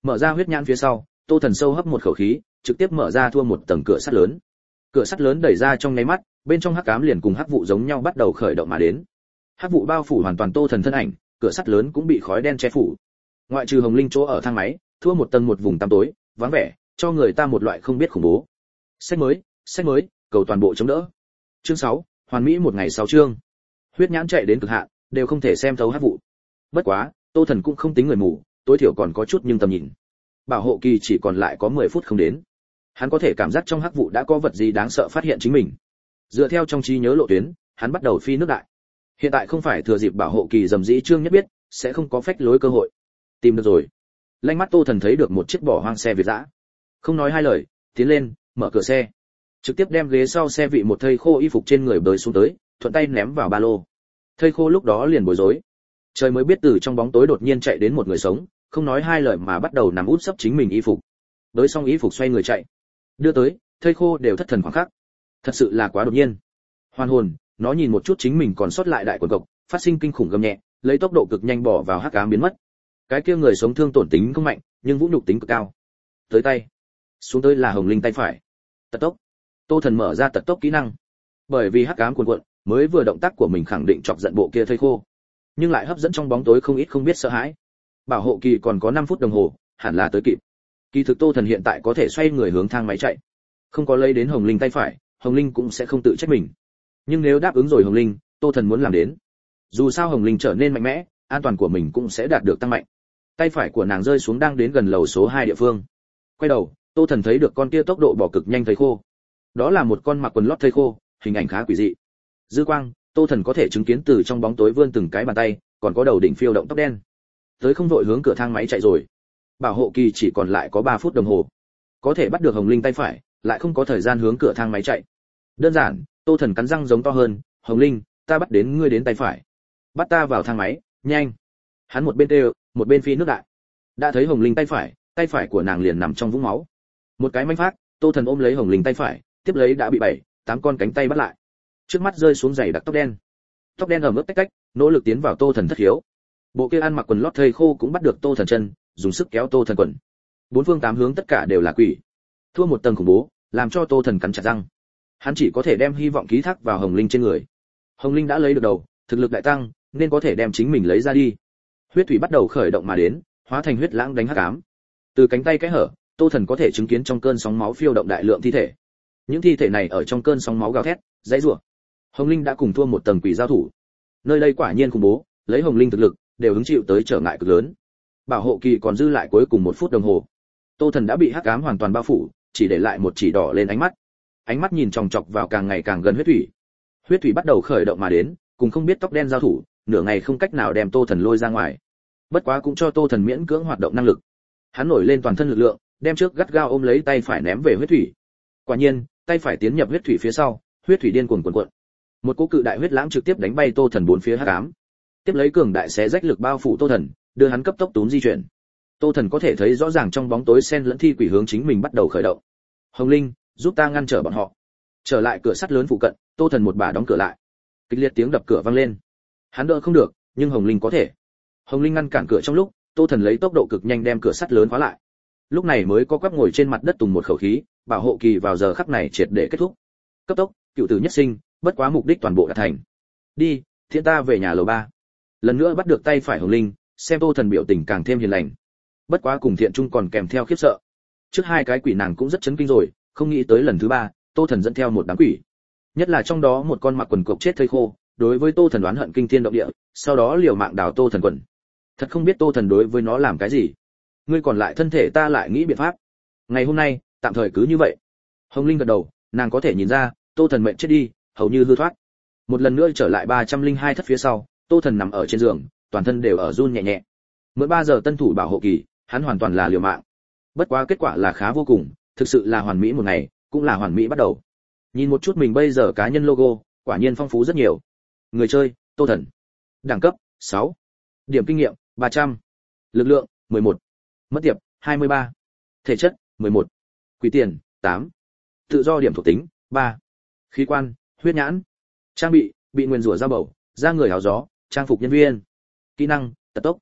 Mở ra huyết nhãn phía sau, Tô Thần sâu hấp một khẩu khí, trực tiếp mở ra thua một tầng cửa sắt lớn. Cửa sắt lớn đẩy ra trong nháy mắt, bên trong hắc ám liền cùng hắc vụ giống nhau bắt đầu khởi động mà đến. Hắc vụ bao phủ hoàn toàn Tô Thần thân ảnh, cửa sắt lớn cũng bị khói đen che phủ. Ngoại trừ Hồng Linh chỗ ở thang máy, thua một tầng một vùng tăm tối, vắng vẻ, cho người ta một loại không biết khủng bố. Sách mới, sách mới, cầu toàn bộ chống đỡ. Chương sáu, hoàn mỹ một ngày sáu chương. Huyết nhãn chạy đến cực hạn, đều không thể xem thấu hắc vụ. Bất quá, Tô Thần cũng không tính người mù, tối thiểu còn có chút nhưng tầm nhìn. Bảo hộ kỳ chỉ còn lại có mười phút không đến. Hắn có thể cảm giác trong hắc vụ đã có vật gì đáng sợ phát hiện chính mình. Dựa theo trong trí nhớ lộ tuyến, hắn bắt đầu phi nước đại. Hiện tại không phải thừa dịp bảo hộ kỳ dầm dĩ trương nhất biết, sẽ không có phách lối cơ hội. Tìm được rồi. Lanh mắt Tô Thần thấy được một chiếc bỏ hoang xe Việt dã. Không nói hai lời, tiến lên, mở cửa xe. Trực tiếp đem ghế sau xe vị một thây khô y phục trên người bới xuống tới, thuận tay ném vào ba lô. Thây khô lúc đó liền bối rối. Trời mới biết từ trong bóng tối đột nhiên chạy đến một người sống, không nói hai lời mà bắt đầu nằm út sấp chính mình y phục. Bới xong y phục xoay người chạy. Đưa tới, thây khô đều thất thần khoảng khắc. Thật sự là quá đột nhiên. Hoàn hồn, nó nhìn một chút chính mình còn sót lại đại quần cộc, phát sinh kinh khủng gầm nhẹ, lấy tốc độ cực nhanh bỏ vào hắc ám biến mất. Cái kia người sống thương tổn tính không mạnh, nhưng vũ nhục tính cực cao. Tới tay. Xuống tới là Hồng Linh tay phải. Tật tốc. Tô Thần mở ra tật tốc kỹ năng. Bởi vì hắc ám cuồn cuộn, mới vừa động tác của mình khẳng định chọc giận bộ kia thây khô, nhưng lại hấp dẫn trong bóng tối không ít không biết sợ hãi. Bảo hộ kỳ còn có năm phút đồng hồ, hẳn là tới kịp. Kỳ thực Tô Thần hiện tại có thể xoay người hướng thang máy chạy. Không có lấy đến Hồng Linh tay phải, Hồng Linh cũng sẽ không tự trách mình. Nhưng nếu đáp ứng rồi Hồng Linh, Tô Thần muốn làm đến. Dù sao Hồng Linh trở nên mạnh mẽ, an toàn của mình cũng sẽ đạt được tăng mạnh. Tay phải của nàng rơi xuống đang đến gần lầu số hai địa phương. Quay đầu, Tô Thần thấy được con kia tốc độ bỏ cực nhanh thây khô. Đó là một con mặc quần lót thây khô, hình ảnh khá quỷ dị. Dư quang, Tô Thần có thể chứng kiến từ trong bóng tối vươn từng cái bàn tay, còn có đầu đỉnh phiêu động tóc đen. Tới không vội hướng cửa thang máy chạy rồi. Bảo hộ kỳ chỉ còn lại có ba phút đồng hồ. Có thể bắt được Hồng Linh tay phải, lại không có thời gian hướng cửa thang máy chạy. Đơn giản, Tô Thần cắn răng giống to hơn, "Hồng Linh, ta bắt đến ngươi đến tay phải. Bắt ta vào thang máy, nhanh." Hắn một bên kêu, một bên phi nước đại. Đã thấy Hồng Linh tay phải, tay phải của nàng liền nằm trong vũng máu. Một cái manh phát, Tô Thần ôm lấy Hồng Linh tay phải, tiếp lấy đã bị bảy, tám con cánh tay bắt lại. Trước mắt rơi xuống dày đặc tóc đen. Tóc đen ẩm ướt tách tách, nỗ lực tiến vào Tô Thần thất hiếu. Bộ kia ăn mặc quần lót thây khô cũng bắt được Tô Thần chân, dùng sức kéo Tô Thần quần. Bốn phương tám hướng tất cả đều là quỷ. Thua một tầng khủng bố, làm cho Tô Thần cắn chặt răng. Hắn chỉ có thể đem hy vọng ký thác vào Hồng Linh trên người. Hồng Linh đã lấy được đầu, thực lực đại tăng, nên có thể đem chính mình lấy ra đi. Huyết thủy bắt đầu khởi động mà đến, hóa thành huyết lãng đánh hắc ám. Từ cánh tay kẽ hở, Tô Thần có thể chứng kiến trong cơn sóng máu phiêu động đại lượng thi thể. Những thi thể này ở trong cơn sóng máu gào thét, dãy rủa. Hồng Linh đã cùng thua một tầng quỷ giao thủ. Nơi đây quả nhiên khủng bố, lấy Hồng Linh thực lực, đều hứng chịu tới trở ngại cực lớn. Bảo hộ kỳ còn dư lại cuối cùng một phút đồng hồ. Tô Thần đã bị hắc ám hoàn toàn bao phủ, chỉ để lại một chỉ đỏ lên ánh mắt. Ánh mắt nhìn chòng chọc vào càng ngày càng gần huyết thủy. Huyết thủy bắt đầu khởi động mà đến, cùng không biết tóc đen giao thủ, nửa ngày không cách nào đem Tô Thần lôi ra ngoài. Bất quá cũng cho Tô Thần miễn cưỡng hoạt động năng lực. Hắn nổi lên toàn thân lực lượng, đem trước gắt gao ôm lấy tay phải ném về huyết thủy. Quả nhiên, tay phải tiến nhập huyết thủy phía sau, huyết thủy điên cuồng cuộn cuộn. Một cỗ cự đại huyết lãng trực tiếp đánh bay Tô Thần bốn phía hắc ám. Tiếp lấy cường đại xé rách lực bao phủ Tô Thần, đưa hắn cấp tốc túm di chuyển. Tô Thần có thể thấy rõ ràng trong bóng tối xen lẫn thi quỷ hướng chính mình bắt đầu khởi động. Hồng Linh, giúp ta ngăn trở bọn họ. Trở lại cửa sắt lớn phụ cận, Tô Thần một bà đóng cửa lại. Kịch liệt tiếng đập cửa vang lên. Hắn đỡ không được, nhưng Hồng Linh có thể. Hồng Linh ngăn cản cửa trong lúc, Tô Thần lấy tốc độ cực nhanh đem cửa sắt lớn khóa lại. Lúc này mới có quắp ngồi trên mặt đất tùng một khẩu khí, bảo hộ kỳ vào giờ khắc này triệt để kết thúc. Cấp tốc, cựu tử nhất sinh, bất quá mục đích toàn bộ đạt thành. Đi, thiện ta về nhà lầu ba. Lần nữa bắt được tay phải Hồng Linh, xem Tô Thần biểu tình càng thêm hiền lành. Bất quá cùng thiện trung còn kèm theo khiếp sợ. Trước hai cái quỷ nàng cũng rất chấn kinh rồi, không nghĩ tới lần thứ ba, Tô Thần dẫn theo một đám quỷ. Nhất là trong đó một con mặc quần cộc chết thây khô, đối với Tô Thần đoán hận kinh thiên động địa, sau đó liều mạng đào Tô Thần quần. Thật không biết Tô Thần đối với nó làm cái gì. Ngươi còn lại thân thể ta lại nghĩ biện pháp. Ngày hôm nay, tạm thời cứ như vậy. Hồng Linh gật đầu, nàng có thể nhìn ra, Tô Thần mệnh chết đi, hầu như hư thoát. Một lần nữa trở lại ba trăm linh hai thất phía sau, Tô Thần nằm ở trên giường, toàn thân đều ở run nhẹ nhẹ. Mười ba giờ tân thủ bảo hộ kỳ, hắn hoàn toàn là liều mạng. Bất quá kết quả là khá vô cùng, thực sự là hoàn mỹ một ngày, cũng là hoàn mỹ bắt đầu. Nhìn một chút mình bây giờ cá nhân logo, quả nhiên phong phú rất nhiều. Người chơi, Tô Thần. Đẳng cấp, sáu. Điểm kinh nghiệm, ba trăm. Lực lượng, mười một. Mất tiệp, hai mươi ba. Thể chất, mười một. Quý tiền, tám. Tự do điểm thuộc tính, ba. Khí quan, huyết nhãn. Trang bị, bị nguyên rủa da bầu, da người hào gió, trang phục nhân viên. Kỹ năng, tật tốc.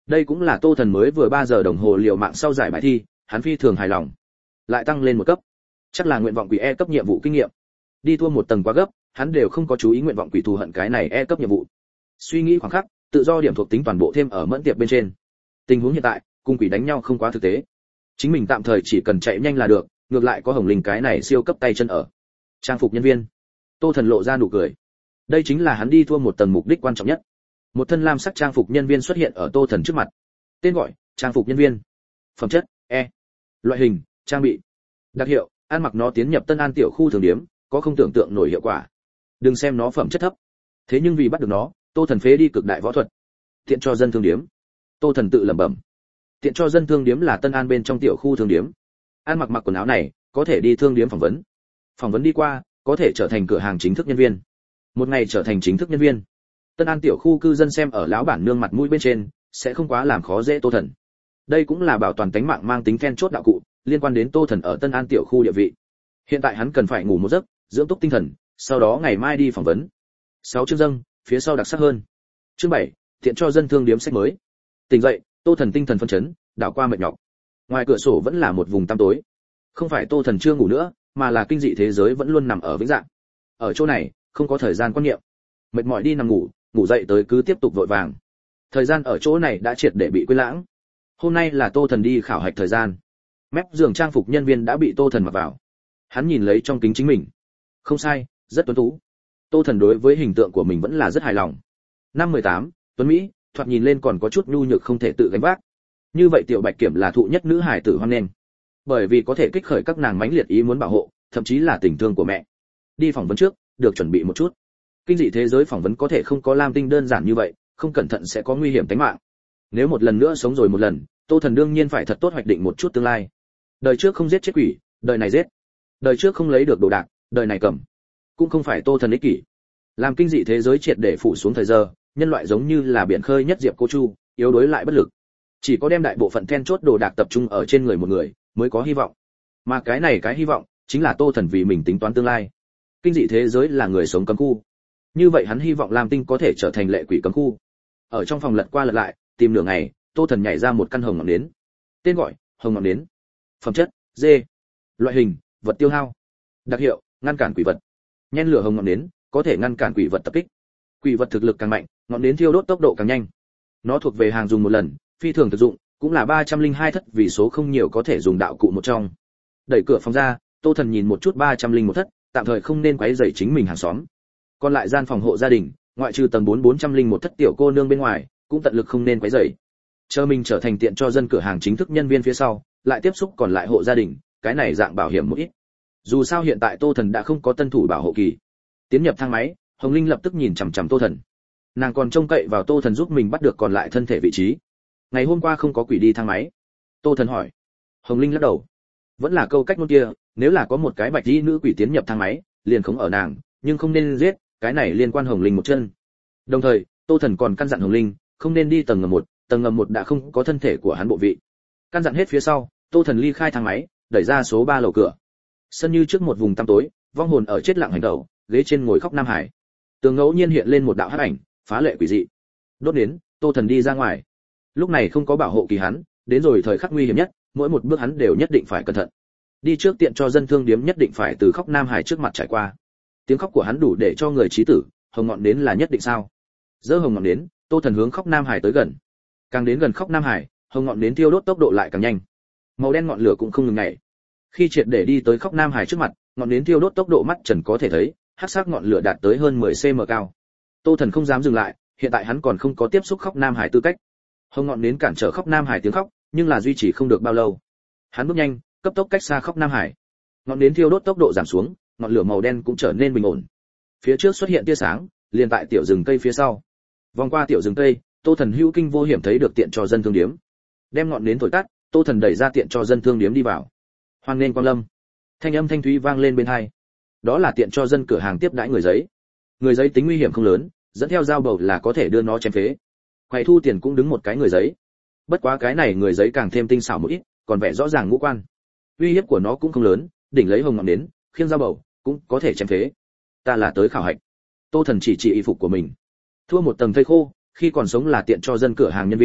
Đây cũng là Tô Thần mới vừa ba giờ đồng hồ liều mạng sau giải bài thi, hắn phi thường hài lòng. Lại tăng lên một cấp. Chắc là nguyện vọng quỷ E cấp nhiệm vụ kinh nghiệm. Đi thua một tầng quá gấp, hắn đều không có chú ý nguyện vọng quỷ thù hận cái này E cấp nhiệm vụ. Suy nghĩ khoảng khắc, tự do điểm thuộc tính toàn bộ thêm ở mẫn tiệp bên trên. Tình huống hiện tại, cùng quỷ đánh nhau không quá thực tế. Chính mình tạm thời chỉ cần chạy nhanh là được, ngược lại có Hồng Linh cái này siêu cấp tay chân ở. Trang phục nhân viên. Tô Thần lộ ra nụ cười. Đây chính là hắn đi thua một tầng mục đích quan trọng nhất. Một thân lam sắc trang phục nhân viên xuất hiện ở Tô Thần trước mặt. Tên gọi: trang phục nhân viên. Phẩm chất: E. Loại hình: trang bị. Đặc hiệu: ăn mặc nó tiến nhập Tân An tiểu khu thường điếm, có không tưởng tượng nổi hiệu quả. Đừng xem nó phẩm chất thấp, thế nhưng vì bắt được nó, Tô Thần phế đi cực đại võ thuật. Tiện cho dân thương điếm. Tô Thần tự lẩm bẩm. Tiện cho dân thương điếm là Tân An bên trong tiểu khu thương điếm. Ăn mặc mặc quần áo này, có thể đi thương điếm phỏng vấn. Phỏng vấn đi qua, có thể trở thành cửa hàng chính thức nhân viên. Một ngày trở thành chính thức nhân viên. Tân An tiểu khu cư dân xem ở lão bản nương mặt mũi bên trên, sẽ không quá làm khó dễ Tô Thần. Đây cũng là bảo toàn tính mạng mang tính then chốt đạo cụ, liên quan đến Tô Thần ở Tân An tiểu khu địa vị. Hiện tại hắn cần phải ngủ một giấc, dưỡng túc tinh thần, sau đó ngày mai đi phỏng vấn. Sáu chương dâng, phía sau đặc sắc hơn. Chương bảy, tiện cho dân thương điếm sách mới. Tỉnh dậy, Tô Thần tinh thần phấn chấn, đảo qua mệt nhọc. Ngoài cửa sổ vẫn là một vùng tăm tối. Không phải Tô Thần chưa ngủ nữa, mà là kinh dị thế giới vẫn luôn nằm ở vĩnh dạng. Ở chỗ này, không có thời gian quan niệm. Mệt mỏi đi nằm ngủ, ngủ dậy tới cứ tiếp tục vội vàng. Thời gian ở chỗ này đã triệt để bị quên lãng. Hôm nay là Tô Thần đi khảo hạch thời gian. Mép giường trang phục nhân viên đã bị Tô Thần mặc vào. Hắn nhìn lấy trong kính chính mình. Không sai, rất tuấn tú. Tô Thần đối với hình tượng của mình vẫn là rất hài lòng. Năm mười tám, tuấn mỹ, thoạt nhìn lên còn có chút nhu nhược không thể tự gánh vác. Như vậy Tiểu Bạch Kiểm là thụ nhất nữ hài tử hoan nghênh, bởi vì có thể kích khởi các nàng mãnh liệt ý muốn bảo hộ, thậm chí là tình thương của mẹ. Đi phỏng vấn trước, được chuẩn bị một chút. Kinh dị thế giới phỏng vấn có thể không có lam tinh đơn giản như vậy, không cẩn thận sẽ có nguy hiểm tính mạng. Nếu một lần nữa sống rồi một lần, Tô Thần đương nhiên phải thật tốt hoạch định một chút tương lai. Đời trước không giết chết quỷ, đời này giết. Đời trước không lấy được đồ đạc, đời này cầm. Cũng không phải Tô Thần ích kỷ. Làm kinh dị thế giới triệt để phủ xuống thời giờ, nhân loại giống như là biển khơi nhất diệp cô chu, yếu đuối lại bất lực. Chỉ có đem đại bộ phận then chốt đồ đạc tập trung ở trên người một người, mới có hy vọng. Mà cái này cái hy vọng, chính là Tô Thần vì mình tính toán tương lai. Kinh dị thế giới là người sống cấm khu. Như vậy hắn hy vọng Lam Tinh có thể trở thành lệ quỷ cấm khu. Ở trong phòng lật qua lật lại, tìm nửa ngày, Tô Thần nhảy ra một căn hồng ngọn nến. Tên gọi: hồng ngọn nến. Phẩm chất: D. Loại hình: vật tiêu hao. Đặc hiệu: ngăn cản quỷ vật. Nhen lửa hồng ngọn nến, có thể ngăn cản quỷ vật tập kích. Quỷ vật thực lực càng mạnh, ngọn nến thiêu đốt tốc độ càng nhanh. Nó thuộc về hàng dùng một lần, phi thường thực dụng, cũng là ba trăm linh hai thất vì số không nhiều có thể dùng đạo cụ một trong. Đẩy cửa phòng ra, Tô Thần nhìn một chút ba trăm linh một thất, tạm thời không nên quấy rầy chính mình hàng xóm. Còn lại gian phòng hộ gia đình, ngoại trừ tầng bốn bốn trăm linh một thất tiểu cô nương bên ngoài, cũng tận lực không nên quấy rầy. Chờ mình trở thành tiện cho dân cửa hàng chính thức nhân viên phía sau, lại tiếp xúc còn lại hộ gia đình, cái này dạng bảo hiểm một ít. Dù sao hiện tại Tô Thần đã không có tân thủ bảo hộ kỳ. Tiến nhập thang máy, Hồng Linh lập tức nhìn chằm chằm Tô Thần. Nàng còn trông cậy vào Tô Thần giúp mình bắt được còn lại thân thể vị trí. Ngày hôm qua không có quỷ đi thang máy. Tô Thần hỏi. Hồng Linh lắc đầu. Vẫn là câu cách ngôn kia, nếu là có một cái bạch y nữ quỷ tiến nhập thang máy, liền khống ở nàng, nhưng không nên giết, cái này liên quan Hồng Linh một chân. Đồng thời, Tô Thần còn căn dặn Hồng Linh, không nên đi tầng ngầm một, tầng ngầm một đã không có thân thể của hắn bộ vị. Căn dặn hết phía sau, Tô Thần ly khai thang máy, đẩy ra số ba lầu cửa. Sân như trước một vùng tăm tối, vong hồn ở chết lặng hành động, ghế trên ngồi khóc Nam Hải. Tường ngẫu nhiên hiện lên một đạo hắc ảnh, phá lệ quỷ dị. Đốt đến, Tô Thần đi ra ngoài. Lúc này không có bảo hộ kỳ hắn, đến rồi thời khắc nguy hiểm nhất, mỗi một bước hắn đều nhất định phải cẩn thận. Đi trước tiện cho dân thương điếm nhất định phải từ khóc Nam Hải trước mặt trải qua. Tiếng khóc của hắn đủ để cho người trí tử, hồng ngọn nến là nhất định sao? Giơ hồng ngọn nến, Tô Thần hướng khóc Nam Hải tới gần. Càng đến gần khóc Nam Hải, hồng ngọn nến thiêu đốt tốc độ lại càng nhanh. Màu đen ngọn lửa cũng không ngừng nhảy. Khi triệt để đi tới khóc Nam Hải trước mặt, ngọn nến thiêu đốt tốc độ mắt trần có thể thấy, hắc sắc ngọn lửa đạt tới hơn mười xăng-ti-mét cao. Tô Thần không dám dừng lại, hiện tại hắn còn không có tiếp xúc khóc Nam Hải tư cách. Hồng ngọn nến cản trở khóc Nam Hải tiếng khóc, nhưng là duy trì không được bao lâu. Hắn bước nhanh, cấp tốc cách xa khóc Nam Hải. Ngọn nến thiêu đốt tốc độ giảm xuống, ngọn lửa màu đen cũng trở nên bình ổn. Phía trước xuất hiện tia sáng, liền tại tiểu rừng cây phía sau. Vòng qua tiểu rừng cây, Tô Thần hữu kinh vô hiểm thấy được tiện cho dân thương điếm. Đem ngọn nến thổi tắt, Tô Thần đẩy ra tiện cho dân thương điếm đi vào. Hoan nghênh quang lâm. Thanh âm thanh thúy vang lên bên tai. Đó là tiện cho dân cửa hàng tiếp đãi người giấy. Người giấy tính nguy hiểm không lớn, dẫn theo dao bầu là có thể đưa nó chém phế. Quầy thu tiền cũng đứng một cái người giấy. Bất quá cái này người giấy càng thêm tinh xảo một ít, còn vẻ rõ ràng ngũ quan. Uy hiếp của nó cũng không lớn, đỉnh lấy hồng ngọn nến, khiêng dao bầu, cũng có thể chém phế. Ta là tới khảo hạch. Tô Thần chỉ chỉ y phục của mình. Thua một tầng thây khô, khi còn sống là tiện cho dân cửa hàng nhân viên,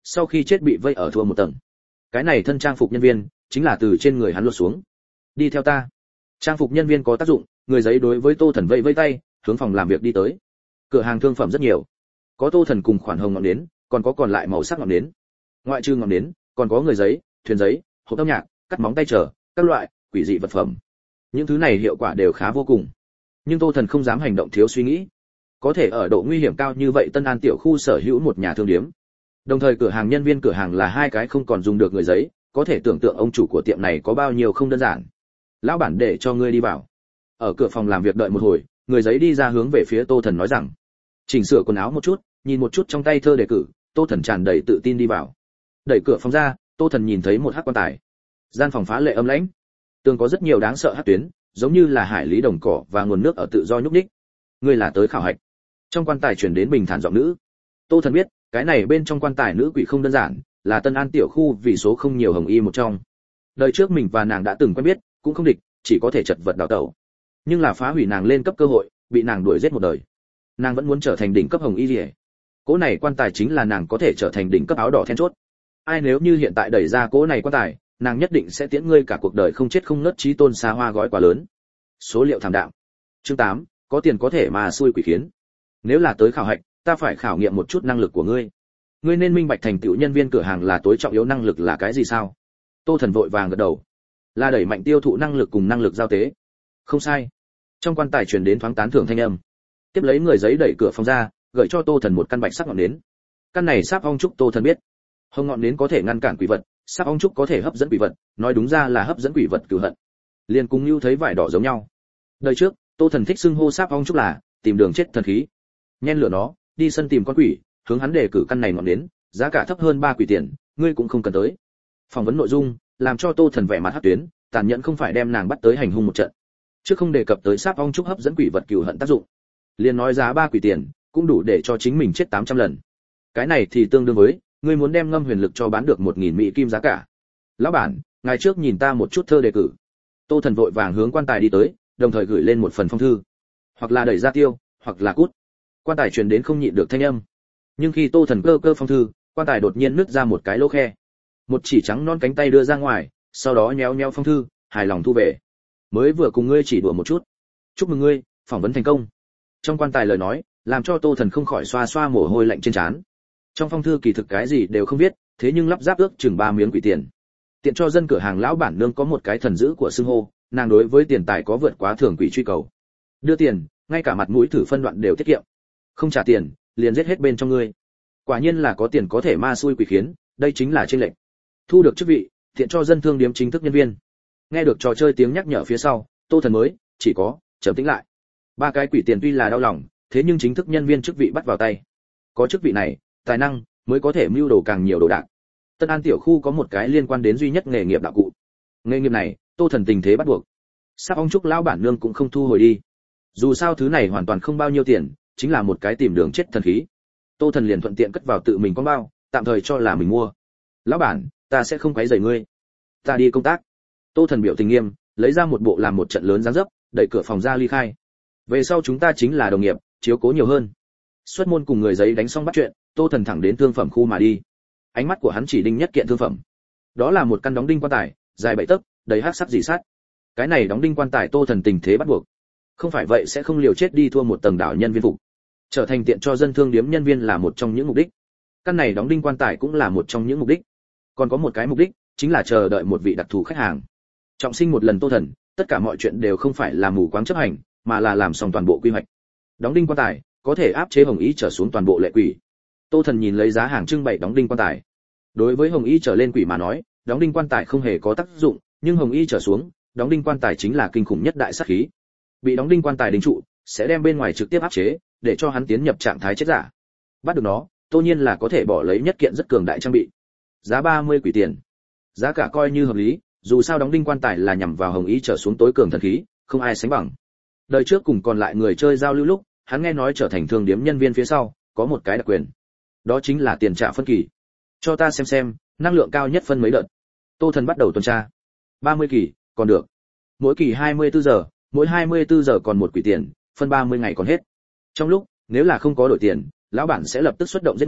sau khi chết bị vây ở thua một tầng. Cái này thân trang phục nhân viên chính là từ trên người hắn lột xuống. Đi theo ta. Trang phục nhân viên có tác dụng, người giấy đối với Tô Thần vẫy vẫy tay, hướng phòng làm việc đi tới. Cửa hàng thương phẩm rất nhiều, có Tô Thần cùng khoản hồng ngọn nến, còn có còn lại màu sắc ngọn nến. Ngoại trừ ngọn nến, còn có người giấy, thuyền giấy, hộp âm nhạc, cắt móng tay trở, các loại quỷ dị vật phẩm. Những thứ này hiệu quả đều khá vô cùng, nhưng Tô Thần không dám hành động thiếu suy nghĩ. Có thể ở độ nguy hiểm cao như vậy Tân An tiểu khu sở hữu một nhà thương điếm, đồng thời cửa hàng nhân viên cửa hàng là hai cái không còn dùng được người giấy, có thể tưởng tượng ông chủ của tiệm này có bao nhiêu không đơn giản. Lão bản để cho ngươi đi vào. Ở cửa phòng làm việc đợi một hồi, người giấy đi ra hướng về phía Tô Thần nói rằng, chỉnh sửa quần áo một chút, nhìn một chút trong tay thơ đề cử, Tô Thần tràn đầy tự tin đi vào. Đẩy cửa phòng ra, Tô Thần nhìn thấy một hắc quan tài. Gian phòng phá lệ âm lãnh, tường có rất nhiều đáng sợ hắc tuyến, giống như là hải lý đồng cỏ và nguồn nước ở tự do nhúc nhích. Ngươi là tới khảo hạch. Trong quan tài truyền đến bình thản giọng nữ. Tô Thần biết, cái này bên trong quan tài nữ quỷ không đơn giản, là Tân An tiểu khu vì số không nhiều hồng y một trong. Đời trước mình và nàng đã từng quen biết, cũng không địch, chỉ có thể chật vật đào tẩu. Nhưng là phá hủy nàng lên cấp cơ hội, bị nàng đuổi giết một đời. Nàng vẫn muốn trở thành đỉnh cấp hồng y liễu. Cỗ này quan tài chính là nàng có thể trở thành đỉnh cấp áo đỏ then chốt. Ai nếu như hiện tại đẩy ra cỗ này quan tài, nàng nhất định sẽ tiễn ngươi cả cuộc đời không chết không ngất chí tôn xa hoa gói quá lớn. Số liệu thảm đạm. Chương tám, có tiền có thể mà xui quỷ khiến. Nếu là tới khảo hạch, ta phải khảo nghiệm một chút năng lực của ngươi. Ngươi nên minh bạch thành tựu nhân viên cửa hàng là tối trọng yếu năng lực là cái gì sao? Tô Thần vội vàng gật đầu. Là đẩy mạnh tiêu thụ năng lực cùng năng lực giao tế. Không sai. Trong quan tài truyền đến thoáng tán thưởng thanh âm. Tiếp lấy người giấy đẩy cửa phòng ra, gửi cho Tô Thần một căn bạch sắc ngọn nến. Căn này sáp ong trúc Tô Thần biết. Hồng ngọn nến có thể ngăn cản quỷ vật, sáp ong trúc có thể hấp dẫn quỷ vật, nói đúng ra là hấp dẫn quỷ vật cửu hận. Liên cùng như thấy vải đỏ giống nhau. Đời trước, Tô Thần thích xưng hô sáp ong trúc là tìm đường chết thần khí. Nhen lửa nó, đi sân tìm con quỷ, hướng hắn đề cử căn này ngọn nến, giá cả thấp hơn ba quỷ tiền, ngươi cũng không cần tới. Phỏng vấn nội dung, làm cho Tô Thần vẻ mặt hắc tuyến, tàn nhẫn không phải đem nàng bắt tới hành hung một trận. Trước không đề cập tới sáp ong trúc hấp dẫn quỷ vật cửu hận tác dụng. Liên nói giá ba quỷ tiền, cũng đủ để cho chính mình chết tám trăm lần. Cái này thì tương đương với, ngươi muốn đem ngâm huyền lực cho bán được một nghìn mỹ kim giá cả. Lão bản, ngày trước nhìn ta một chút thơ đề cử. Tô Thần vội vàng hướng quan tài đi tới, đồng thời gửi lên một phần phong thư. Hoặc là đẩy ra tiêu, hoặc là cút. Quan tài truyền đến không nhịn được thanh âm. Nhưng khi Tô Thần cơ cơ phong thư, quan tài đột nhiên nứt ra một cái lỗ khe. Một chỉ trắng non cánh tay đưa ra ngoài, sau đó nhéo nhéo phong thư, hài lòng thu về. Mới vừa cùng ngươi chỉ đùa một chút. Chúc mừng ngươi, phỏng vấn thành công. Trong quan tài lời nói, làm cho Tô Thần không khỏi xoa xoa mồ hôi lạnh trên trán. Trong phong thư kỳ thực cái gì đều không viết, thế nhưng lắp ráp ước chừng ba miếng quỷ tiền. Tiện cho dân cửa hàng lão bản nương có một cái thần dữ của xưng hô, nàng đối với tiền tài có vượt quá thường quỷ truy cầu. Đưa tiền, ngay cả mặt mũi thử phân đoạn đều tiết kiệm. Không trả tiền, liền giết hết bên trong ngươi. Quả nhiên là có tiền có thể ma xui quỷ khiến, đây chính là trên lệnh. Thu được chức vị, tiện cho dân thương điếm chính thức nhân viên. Nghe được trò chơi tiếng nhắc nhở phía sau, Tô Thần mới chỉ có trầm tĩnh lại. Ba cái quỷ tiền tuy là đau lòng, thế nhưng chính thức nhân viên chức vị bắt vào tay. Có chức vị này, tài năng mới có thể mưu đồ càng nhiều đồ đạc. Tân An tiểu khu có một cái liên quan đến duy nhất nghề nghiệp đạo cụ. Nghề nghiệp này, Tô Thần tình thế bắt buộc. Sắp ong trúc lão bản nương cũng không thu hồi đi. Dù sao thứ này hoàn toàn không bao nhiêu tiền, chính là một cái tìm đường chết thần khí. Tô Thần liền thuận tiện cất vào tự mình con bao, tạm thời cho là mình mua. Lão bản, ta sẽ không quấy rầy ngươi. Ta đi công tác. Tô Thần biểu tình nghiêm, lấy ra một bộ làm một trận lớn dáng dấp, đẩy cửa phòng ra ly khai. Về sau chúng ta chính là đồng nghiệp, chiếu cố nhiều hơn. Xuất môn cùng người giấy đánh xong bắt chuyện, Tô Thần thẳng đến thương phẩm khu mà đi. Ánh mắt của hắn chỉ đinh nhất kiện thương phẩm. Đó là một căn đóng đinh quan tài, dài bảy tấc, đầy hắc sắc dị sắt. Cái này đóng đinh quan tài Tô Thần tình thế bắt buộc. Không phải vậy sẽ không liều chết đi thua một tầng đảo nhân viên phục. Trở thành tiện cho dân thương điếm nhân viên là một trong những mục đích. Căn này đóng đinh quan tài cũng là một trong những mục đích. Còn có một cái mục đích, chính là chờ đợi một vị đặc thù khách hàng. Trọng sinh một lần Tô Thần, tất cả mọi chuyện đều không phải là mù quáng chấp hành, mà là làm xong toàn bộ quy hoạch. Đóng đinh quan tài có thể áp chế hồng ý trở xuống toàn bộ lệ quỷ. Tô Thần nhìn lấy giá hàng trưng bày đóng đinh quan tài. Đối với hồng y trở lên quỷ mà nói, đóng đinh quan tài không hề có tác dụng, nhưng hồng y trở xuống, đóng đinh quan tài chính là kinh khủng nhất đại sát khí. Bị đóng đinh quan tài đính trụ, sẽ đem bên ngoài trực tiếp áp chế, để cho hắn tiến nhập trạng thái chết giả. Bắt được nó, tất nhiên là có thể bỏ lấy nhất kiện rất cường đại trang bị. Giá ba mươi quỷ tiền. Giá cả coi như hợp lý, dù sao đóng đinh quan tài là nhằm vào hồng y trở xuống tối cường thần khí, không ai sánh bằng. Đời trước cùng còn lại người chơi giao lưu lúc, hắn nghe nói trở thành thương điếm nhân viên phía sau, có một cái đặc quyền. Đó chính là tiền trả phân kỳ. Cho ta xem xem, năng lượng cao nhất phân mấy đợt. Tô Thần bắt đầu tuần tra. ba mươi kỳ, còn được. Mỗi kỳ hai mươi tư giờ, mỗi hai mươi tư giờ còn một quỷ tiền, phân ba mươi ngày còn hết. Trong lúc, nếu là không có đổi tiền, lão bản sẽ lập tức xuất động giết người,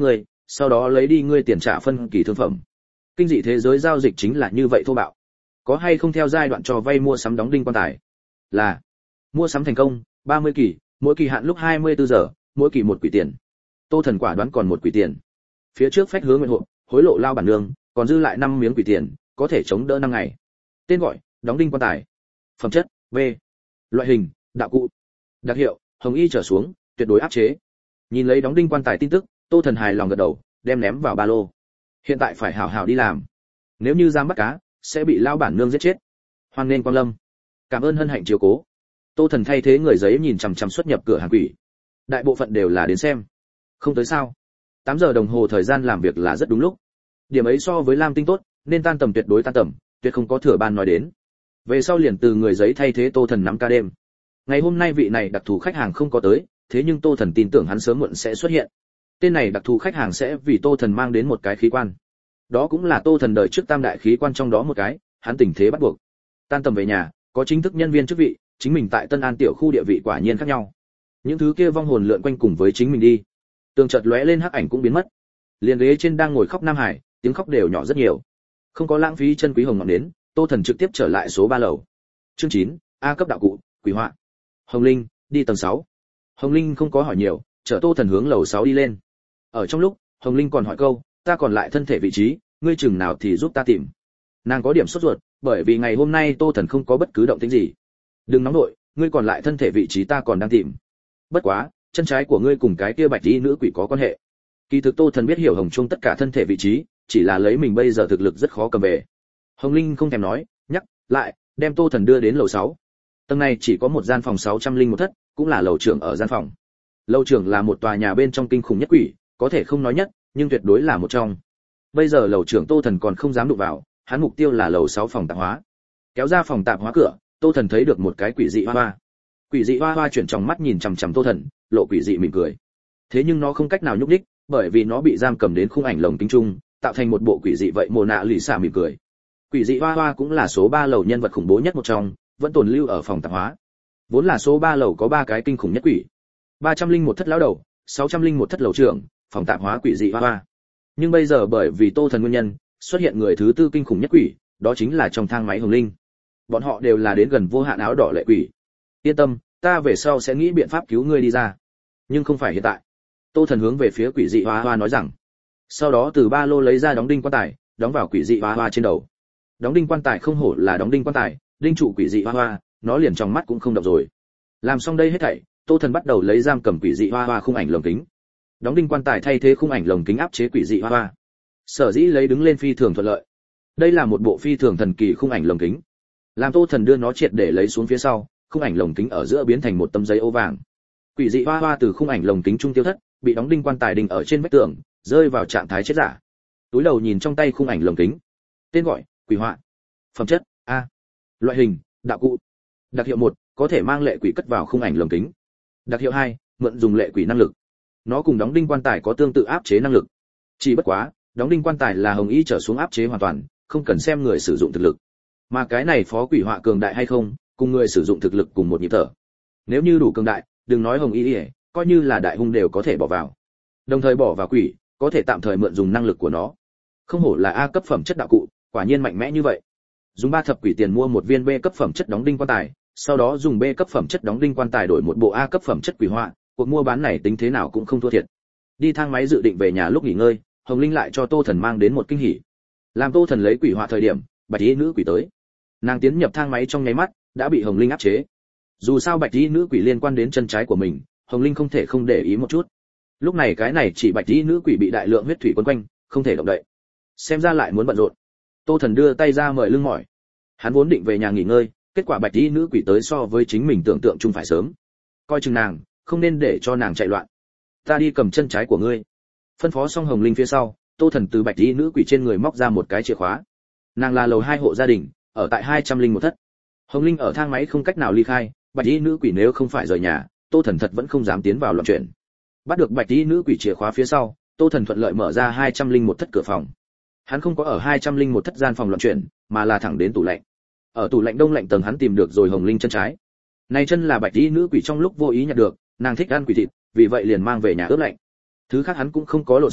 sau đó lấy đi ngươi tiền trả phân kỳ thương phẩm. Kinh dị thế giới giao dịch chính là như vậy thô bạo. Có hay không theo giai đoạn cho vay mua sắm đóng đinh quan tài? Là. Mua sắm thành công, ba mươi kỳ, mỗi kỳ hạn lúc hai mươi tư giờ, mỗi kỳ một quỷ tiền. Tô Thần quả đoán còn một quỷ tiền. Phía trước phách hứa nguyện hộ, hối lộ lao bản nương, còn dư lại năm miếng quỷ tiền, có thể chống đỡ năm ngày. Tên gọi: đóng đinh quan tài. Phẩm chất: B. Loại hình: đạo cụ. Đặc hiệu: hồng y trở xuống, tuyệt đối áp chế. Nhìn lấy đóng đinh quan tài tin tức, Tô Thần hài lòng gật đầu, đem ném vào ba lô. Hiện tại phải hảo hảo đi làm. Nếu như dám bắt cá, sẽ bị lao bản nương giết chết. Hoan nên quang lâm. Cảm ơn hân hạnh chiếu cố. Tô Thần thay thế người giấy nhìn chằm chằm xuất nhập cửa hàng quỷ. Đại bộ phận đều là đến xem. Không tới sao? tám giờ đồng hồ thời gian làm việc là rất đúng lúc. Điểm ấy so với Lam Tinh tốt, nên tan tầm tuyệt đối tan tầm, tuyệt không có thừa ban nói đến. Về sau liền từ người giấy thay thế Tô Thần nắm ca đêm. Ngày hôm nay vị này đặc thù khách hàng không có tới, thế nhưng Tô Thần tin tưởng hắn sớm muộn sẽ xuất hiện. Tên này đặc thù khách hàng sẽ vì Tô Thần mang đến một cái khí quan. Đó cũng là Tô Thần đời trước tam đại khí quan trong đó một cái, hắn tình thế bắt buộc. Tan tầm về nhà, có chính thức nhân viên chức vị, chính mình tại Tân An tiểu khu địa vị quả nhiên khác nhau. Những thứ kia vong hồn lượn quanh cùng với chính mình đi. Tường chợt lóe lên hắc ảnh cũng biến mất. Liền ghế trên đang ngồi khóc Nam Hải, tiếng khóc đều nhỏ rất nhiều. Không có lãng phí chân quý hồng ngọn đến, Tô Thần trực tiếp trở lại số ba lầu. Chương chín, A cấp đạo cụ, quỷ họa. Hồng Linh, đi tầng sáu. Hồng Linh không có hỏi nhiều, chở Tô Thần hướng lầu sáu đi lên. Ở trong lúc, Hồng Linh còn hỏi câu, ta còn lại thân thể vị trí, ngươi chừng nào thì giúp ta tìm. Nàng có điểm sốt ruột, bởi vì ngày hôm nay Tô Thần không có bất cứ động tĩnh gì. Đừng nóng nội, ngươi còn lại thân thể vị trí ta còn đang tìm. Bất quá, chân trái của ngươi cùng cái kia bạch y nữ quỷ có quan hệ. Kỳ thực Tô Thần biết hiểu Hồng Trung tất cả thân thể vị trí, chỉ là lấy mình bây giờ thực lực rất khó cầm về. Hồng Linh không thèm nói, nhắc lại, đem Tô Thần đưa đến lầu sáu. Tầng này chỉ có một gian phòng sáu trăm linh một thất, cũng là lầu trưởng ở gian phòng. Lầu trưởng là một tòa nhà bên trong kinh khủng nhất quỷ, có thể không nói nhất, nhưng tuyệt đối là một trong. Bây giờ lầu trưởng Tô Thần còn không dám đụng vào, hắn mục tiêu là lầu sáu phòng tạp hóa. Kéo ra phòng tạp hóa cửa, Tô Thần thấy được một cái quỷ dị hoa hoa. Quỷ dị hoa hoa chuyển trong mắt nhìn chằm chằm Tô Thần, lộ quỷ dị mỉm cười. Thế nhưng nó không cách nào nhúc nhích, bởi vì nó bị giam cầm đến khung ảnh lồng kính trung, tạo thành một bộ quỷ dị vậy mồ nạ lì xả mỉm cười. Quỷ dị hoa hoa cũng là số ba lầu nhân vật khủng bố nhất một trong, vẫn tồn lưu ở phòng tạp hóa. Vốn là số ba lầu có ba cái kinh khủng nhất quỷ. ba trăm linh một thất lão đầu, sáu trăm linh một thất lầu trưởng, phòng tạp hóa quỷ dị hoa hoa. Nhưng bây giờ bởi vì Tô Thần nguyên nhân, xuất hiện người thứ tư kinh khủng nhất quỷ, đó chính là trong thang máy Hồng Linh. Bọn họ đều là đến gần vô hạn áo đỏ lệ quỷ. Yên tâm, ta về sau sẽ nghĩ biện pháp cứu ngươi đi ra, nhưng không phải hiện tại. Tô Thần hướng về phía quỷ dị hoa hoa nói rằng. Sau đó từ ba lô lấy ra đóng đinh quan tài, đóng vào quỷ dị hoa hoa trên đầu. Đóng đinh quan tài không hổ là đóng đinh quan tài, đinh trụ quỷ dị hoa hoa, nó liền trong mắt cũng không động rồi. Làm xong đây hết thảy, Tô Thần bắt đầu lấy giam cầm quỷ dị hoa hoa khung ảnh lồng kính. Đóng đinh quan tài thay thế khung ảnh lồng kính áp chế quỷ dị hoa hoa. Sở dĩ lấy đứng lên phi thường thuận lợi. Đây là một bộ phi thường thần kỳ khung ảnh lồng kính. Làm Tô Thần đưa nó triệt để lấy xuống phía sau, khung ảnh lồng kính ở giữa biến thành một tấm giấy ô vàng. Quỷ dị hoa hoa từ khung ảnh lồng kính trung tiêu thất, bị đóng đinh quan tài đinh ở trên vách tường, rơi vào trạng thái chết giả. Túi đầu nhìn trong tay khung ảnh lồng kính. Tên gọi: quỷ họa. Phẩm chất: A. Loại hình: đạo cụ. Đặc hiệu một, có thể mang lệ quỷ cất vào khung ảnh lồng kính. Đặc hiệu hai, mượn dùng lệ quỷ năng lực. Nó cùng đóng đinh quan tài có tương tự áp chế năng lực. Chỉ bất quá, đóng đinh quan tài là hồng y trở xuống áp chế hoàn toàn, không cần xem người sử dụng thực lực. Mà cái này phó quỷ họa cường đại hay không, cùng người sử dụng thực lực cùng một nhịp thở. Nếu như đủ cường đại, đừng nói hồng y, coi như là đại hung đều có thể bỏ vào. Đồng thời bỏ vào quỷ, có thể tạm thời mượn dùng năng lực của nó. Không hổ là A cấp phẩm chất đạo cụ, quả nhiên mạnh mẽ như vậy. Dùng ba thập quỷ tiền mua một viên B cấp phẩm chất đóng đinh quan tài, sau đó dùng B cấp phẩm chất đóng đinh quan tài đổi một bộ A cấp phẩm chất quỷ họa, cuộc mua bán này tính thế nào cũng không thua thiệt. Đi thang máy dự định về nhà lúc nghỉ ngơi, Hồng Linh lại cho Tô Thần mang đến một kinh hỉ. Làm Tô Thần lấy quỷ họa thời điểm, bạch y nữ quỷ tới. Nàng tiến nhập thang máy trong nháy mắt, đã bị Hồng Linh áp chế. Dù sao bạch y nữ quỷ liên quan đến chân trái của mình, Hồng Linh không thể không để ý một chút. Lúc này cái này chỉ bạch y nữ quỷ bị đại lượng huyết thủy quấn quanh, không thể động đậy. Xem ra lại muốn bận rộn. Tô Thần đưa tay ra mời lưng mỏi. Hắn vốn định về nhà nghỉ ngơi, kết quả bạch y nữ quỷ tới so với chính mình tưởng tượng chung phải sớm. Coi chừng nàng, không nên để cho nàng chạy loạn. Ta đi cầm chân trái của ngươi. Phân phó xong Hồng Linh phía sau, Tô Thần từ bạch y nữ quỷ trên người móc ra một cái chìa khóa. Nàng là lầu hai hộ gia đình, ở tại hai trăm linh một thất. Hồng Linh ở thang máy không cách nào ly khai, bạch y nữ quỷ nếu không phải rời nhà, Tô Thần thật vẫn không dám tiến vào loạn chuyện. Bắt được bạch y nữ quỷ chìa khóa phía sau, Tô Thần thuận lợi mở ra hai trăm linh một thất cửa phòng. Hắn không có ở hai trăm linh một thất gian phòng loạn chuyện, mà là thẳng đến tủ lạnh. Ở tủ lạnh đông lạnh tầng hắn tìm được rồi Hồng Linh chân trái. Này chân là bạch y nữ quỷ trong lúc vô ý nhặt được, nàng thích ăn quỷ thịt, vì vậy liền mang về nhà ướp lạnh. Thứ khác hắn cũng không có lộn xộn,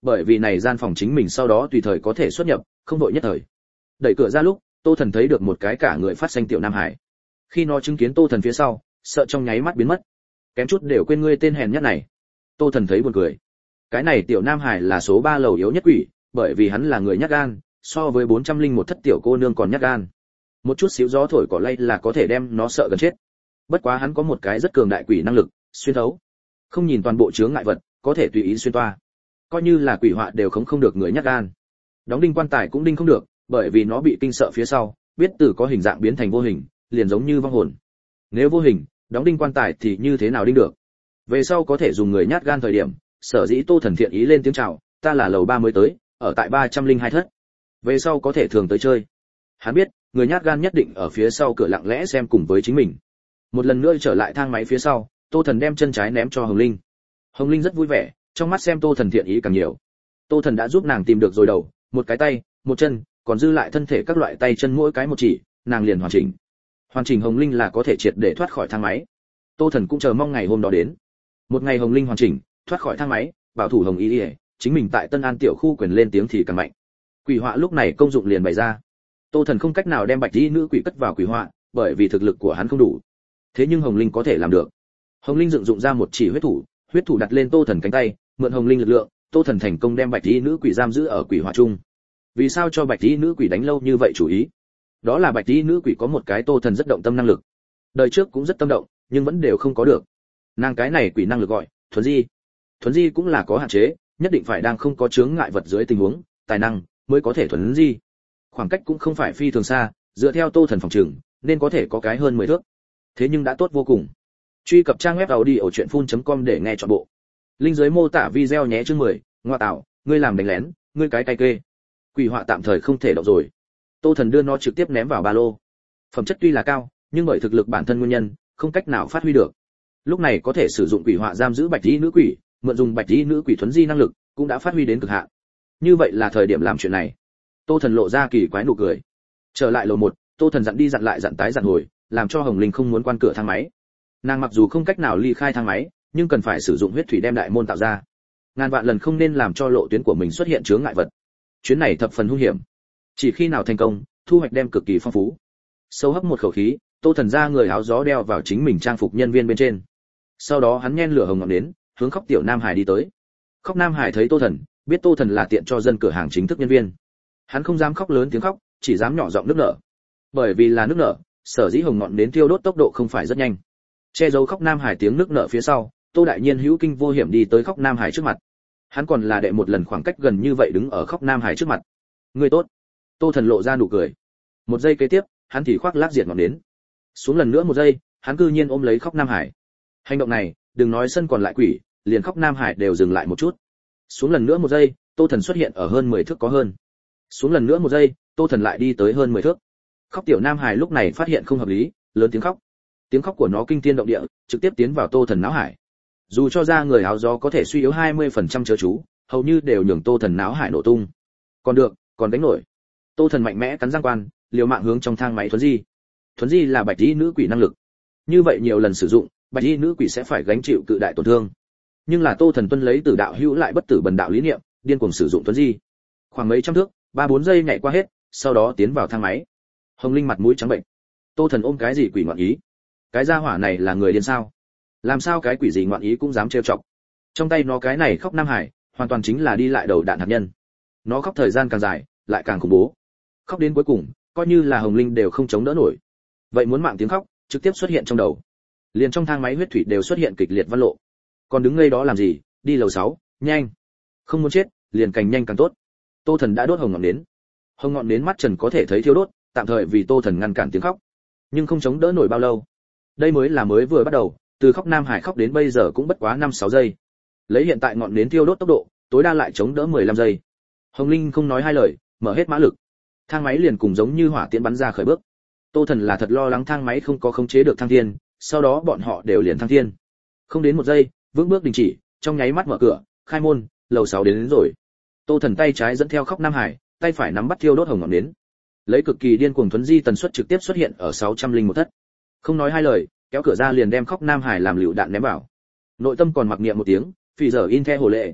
bởi vì này gian phòng chính mình sau đó tùy thời có thể xuất nhập, không đội nhất thời. Đẩy cửa ra lúc, Tô Thần thấy được một cái cả người phát xanh tiểu Nam Hải. Khi nó chứng kiến Tô Thần phía sau, sợ trong nháy mắt biến mất. Kém chút đều quên ngươi tên hèn nhất này. Tô Thần thấy buồn cười. Cái này tiểu Nam Hải là số ba lầu yếu nhất quỷ, bởi vì hắn là người nhát gan, so với bốn trăm linh một thất tiểu cô nương còn nhát gan. Một chút xíu gió thổi cỏ lay là có thể đem nó sợ gần chết. Bất quá hắn có một cái rất cường đại quỷ năng lực, xuyên thấu. Không nhìn toàn bộ chướng ngại vật, có thể tùy ý xuyên toa. Coi như là quỷ họa đều không không được người nhát gan. Đóng đinh quan tài cũng đinh không được, bởi vì nó bị kinh sợ phía sau, biết từ có hình dạng biến thành vô hình, liền giống như vong hồn. Nếu vô hình, đóng đinh quan tài thì như thế nào đinh được? Về sau có thể dùng người nhát gan thời điểm, sở dĩ Tô Thần thiện ý lên tiếng chào, ta là lầu ba mới tới, ở tại ba trăm linh hai thất. Về sau có thể thường tới chơi. Hắn biết, người nhát gan nhất định ở phía sau cửa lặng lẽ xem cùng với chính mình. Một lần nữa trở lại thang máy phía sau, Tô Thần đem chân trái ném cho Hồng Linh. Hồng Linh rất vui vẻ, trong mắt xem Tô Thần thiện ý càng nhiều. Tô Thần đã giúp nàng tìm được rồi đầu, một cái tay, một chân, còn dư lại thân thể các loại tay chân mỗi cái một chỉ, nàng liền hoàn chỉnh. Hoàn chỉnh Hồng Linh là có thể triệt để thoát khỏi thang máy. Tô Thần cũng chờ mong ngày hôm đó đến. Một ngày Hồng Linh hoàn chỉnh, thoát khỏi thang máy, bảo thủ Hồng Y, chính mình tại Tân An tiểu khu quyền lên tiếng thì càng mạnh. Quỷ họa lúc này công dụng liền bày ra. Tô Thần không cách nào đem bạch y nữ quỷ cất vào quỷ họa, bởi vì thực lực của hắn không đủ. Thế nhưng Hồng Linh có thể làm được. Hồng Linh dựng dụng ra một chỉ huyết thủ, huyết thủ đặt lên Tô Thần cánh tay, mượn Hồng Linh lực lượng, Tô Thần thành công đem bạch y nữ quỷ giam giữ ở quỷ họa chung. Vì sao cho bạch y nữ quỷ đánh lâu như vậy chủ ý? Đó là bạch y nữ quỷ có một cái Tô Thần rất động tâm năng lực. Đời trước cũng rất tâm động, nhưng vẫn đều không có được. Nàng cái này quỷ năng lực gọi thuần di. Thuần di cũng là có hạn chế, nhất định phải đang không có chướng ngại vật dưới tình huống, tài năng mới có thể thuần di. Khoảng cách cũng không phải phi thường xa, dựa theo Tô Thần phòng trường, nên có thể có cái hơn mười thước. Thế nhưng đã tốt vô cùng. Truy cập trang web audiochuyenphun chấm com để nghe trọn bộ. Link dưới mô tả video nhé. Chương mười, ngoa tạo, ngươi làm đánh lén, ngươi cái cay kê. Quỷ họa tạm thời không thể động rồi. Tô Thần đưa nó trực tiếp ném vào ba lô. Phẩm chất tuy là cao, nhưng bởi thực lực bản thân nguyên nhân, không cách nào phát huy được. Lúc này có thể sử dụng quỷ họa giam giữ bạch y nữ quỷ, mượn dùng bạch y nữ quỷ thuấn di năng lực, cũng đã phát huy đến cực hạn. Như vậy là thời điểm làm chuyện này. Tô Thần lộ ra kỳ quái nụ cười. Trở lại lầu một, Tô Thần dặn đi dặn lại dặn tái dặn hồi, làm cho Hồng Linh không muốn quan cửa thang máy. Nàng mặc dù không cách nào ly khai thang máy, nhưng cần phải sử dụng huyết thủy đem đại môn tạo ra. Ngàn vạn lần không nên làm cho lộ tuyến của mình xuất hiện chướng ngại vật. Chuyến này thập phần hung hiểm. Chỉ khi nào thành công, thu hoạch đem cực kỳ phong phú. Sâu hấp một khẩu khí, Tô Thần ra người áo gió đeo vào chính mình trang phục nhân viên bên trên. Sau đó hắn nhen lửa hồng ngọn đến, hướng Khóc tiểu Nam Hải đi tới. Khóc Nam Hải thấy Tô Thần, biết Tô Thần là tiện cho dân cửa hàng chính thức nhân viên. Hắn không dám khóc lớn tiếng khóc, chỉ dám nhỏ giọng nức nở. Bởi vì là nức nở, sở dĩ hồng ngọn đến tiêu đốt tốc độ không phải rất nhanh. Che giấu Khóc Nam Hải tiếng nức nở phía sau, Tô Đại Nhiên hữu kinh vô hiểm đi tới Khóc Nam Hải trước mặt. Hắn còn là đệ một lần khoảng cách gần như vậy đứng ở Khóc Nam Hải trước mặt. Người tốt. Tô Thần lộ ra nụ cười. Một giây kế tiếp, hắn thì khoác lác diệt ngọn đến. Xuống lần nữa một giây, hắn cư nhiên ôm lấy Khóc Nam Hải. Hành động này, đừng nói sân còn lại quỷ, liền Khóc Nam Hải đều dừng lại một chút. Xuống lần nữa một giây, Tô Thần xuất hiện ở hơn mười thước có hơn. Xuống lần nữa một giây, Tô Thần lại đi tới hơn mười thước. Khóc tiểu Nam Hải lúc này phát hiện không hợp lý, lớn tiếng khóc. Tiếng khóc của nó kinh thiên động địa, trực tiếp tiến vào Tô Thần não hải. Dù cho ra người áo gió có thể suy yếu hai mươi phần trăm chớ chú, hầu như đều nhường Tô Thần não hải nổ tung. Còn được, còn đánh nổi. Tô Thần mạnh mẽ cắn răng quan, liều mạng hướng trong thang máy thuấn di. Thuấn di là bạch y nữ quỷ năng lực. Như vậy nhiều lần sử dụng, bạch y nữ quỷ sẽ phải gánh chịu cự đại tổn thương. Nhưng là Tô Thần tuân lấy từ đạo hữu lại bất tử bần đạo lý niệm, điên cuồng sử dụng thuấn di. Khoảng mấy trăm thước, ba bốn giây nhảy qua hết, sau đó tiến vào thang máy. Hồng Linh mặt mũi trắng bệnh. Tô Thần ôm cái gì quỷ ngoạn ý? Cái gia hỏa này là người điên sao? Làm sao cái quỷ gì ngoạn ý cũng dám trêu chọc? Trong tay nó cái này Khóc Nam Hải, hoàn toàn chính là đi lại đầu đạn hạt nhân. Nó khóc thời gian càng dài, lại càng khủng bố. Khóc đến cuối cùng, coi như là Hồng Linh đều không chống đỡ nổi. Vậy muốn mạng tiếng khóc, trực tiếp xuất hiện trong đầu. Liền trong thang máy huyết thủy đều xuất hiện kịch liệt văn lộ. Còn đứng ngây đó làm gì, đi lầu sáu, nhanh. Không muốn chết, liền càng nhanh càng tốt. Tô Thần đã đốt hồng ngọn nến. Hồng ngọn nến mắt trần có thể thấy thiêu đốt, tạm thời vì Tô Thần ngăn cản tiếng khóc. Nhưng không chống đỡ nổi bao lâu. Đây mới là mới vừa bắt đầu, từ Khóc Nam Hải khóc đến bây giờ cũng bất quá năm sáu giây. Lấy hiện tại ngọn nến thiêu đốt tốc độ, tối đa lại chống đỡ mười lăm giây. Hồng Linh không nói hai lời, mở hết mã lực. Thang máy liền cùng giống như hỏa tiễn bắn ra khởi bước. Tô Thần là thật lo lắng thang máy không có khống chế được thăng thiên, sau đó bọn họ đều liền thăng thiên. Không đến một giây, vững bước đình chỉ, trong nháy mắt mở cửa, khai môn, lầu sáu đến, đến rồi. Tô Thần tay trái dẫn theo Khóc Nam Hải, tay phải nắm bắt thiêu đốt hồng ngọn nến. Lấy cực kỳ điên cuồng thuấn di tần suất trực tiếp xuất hiện ở sáu trăm linh một thất. Không nói hai lời, kéo cửa ra liền đem Khóc Nam Hải làm lựu đạn ném vào. Nội tâm còn mặc niệm một tiếng, phì giờ in the hồ lệ.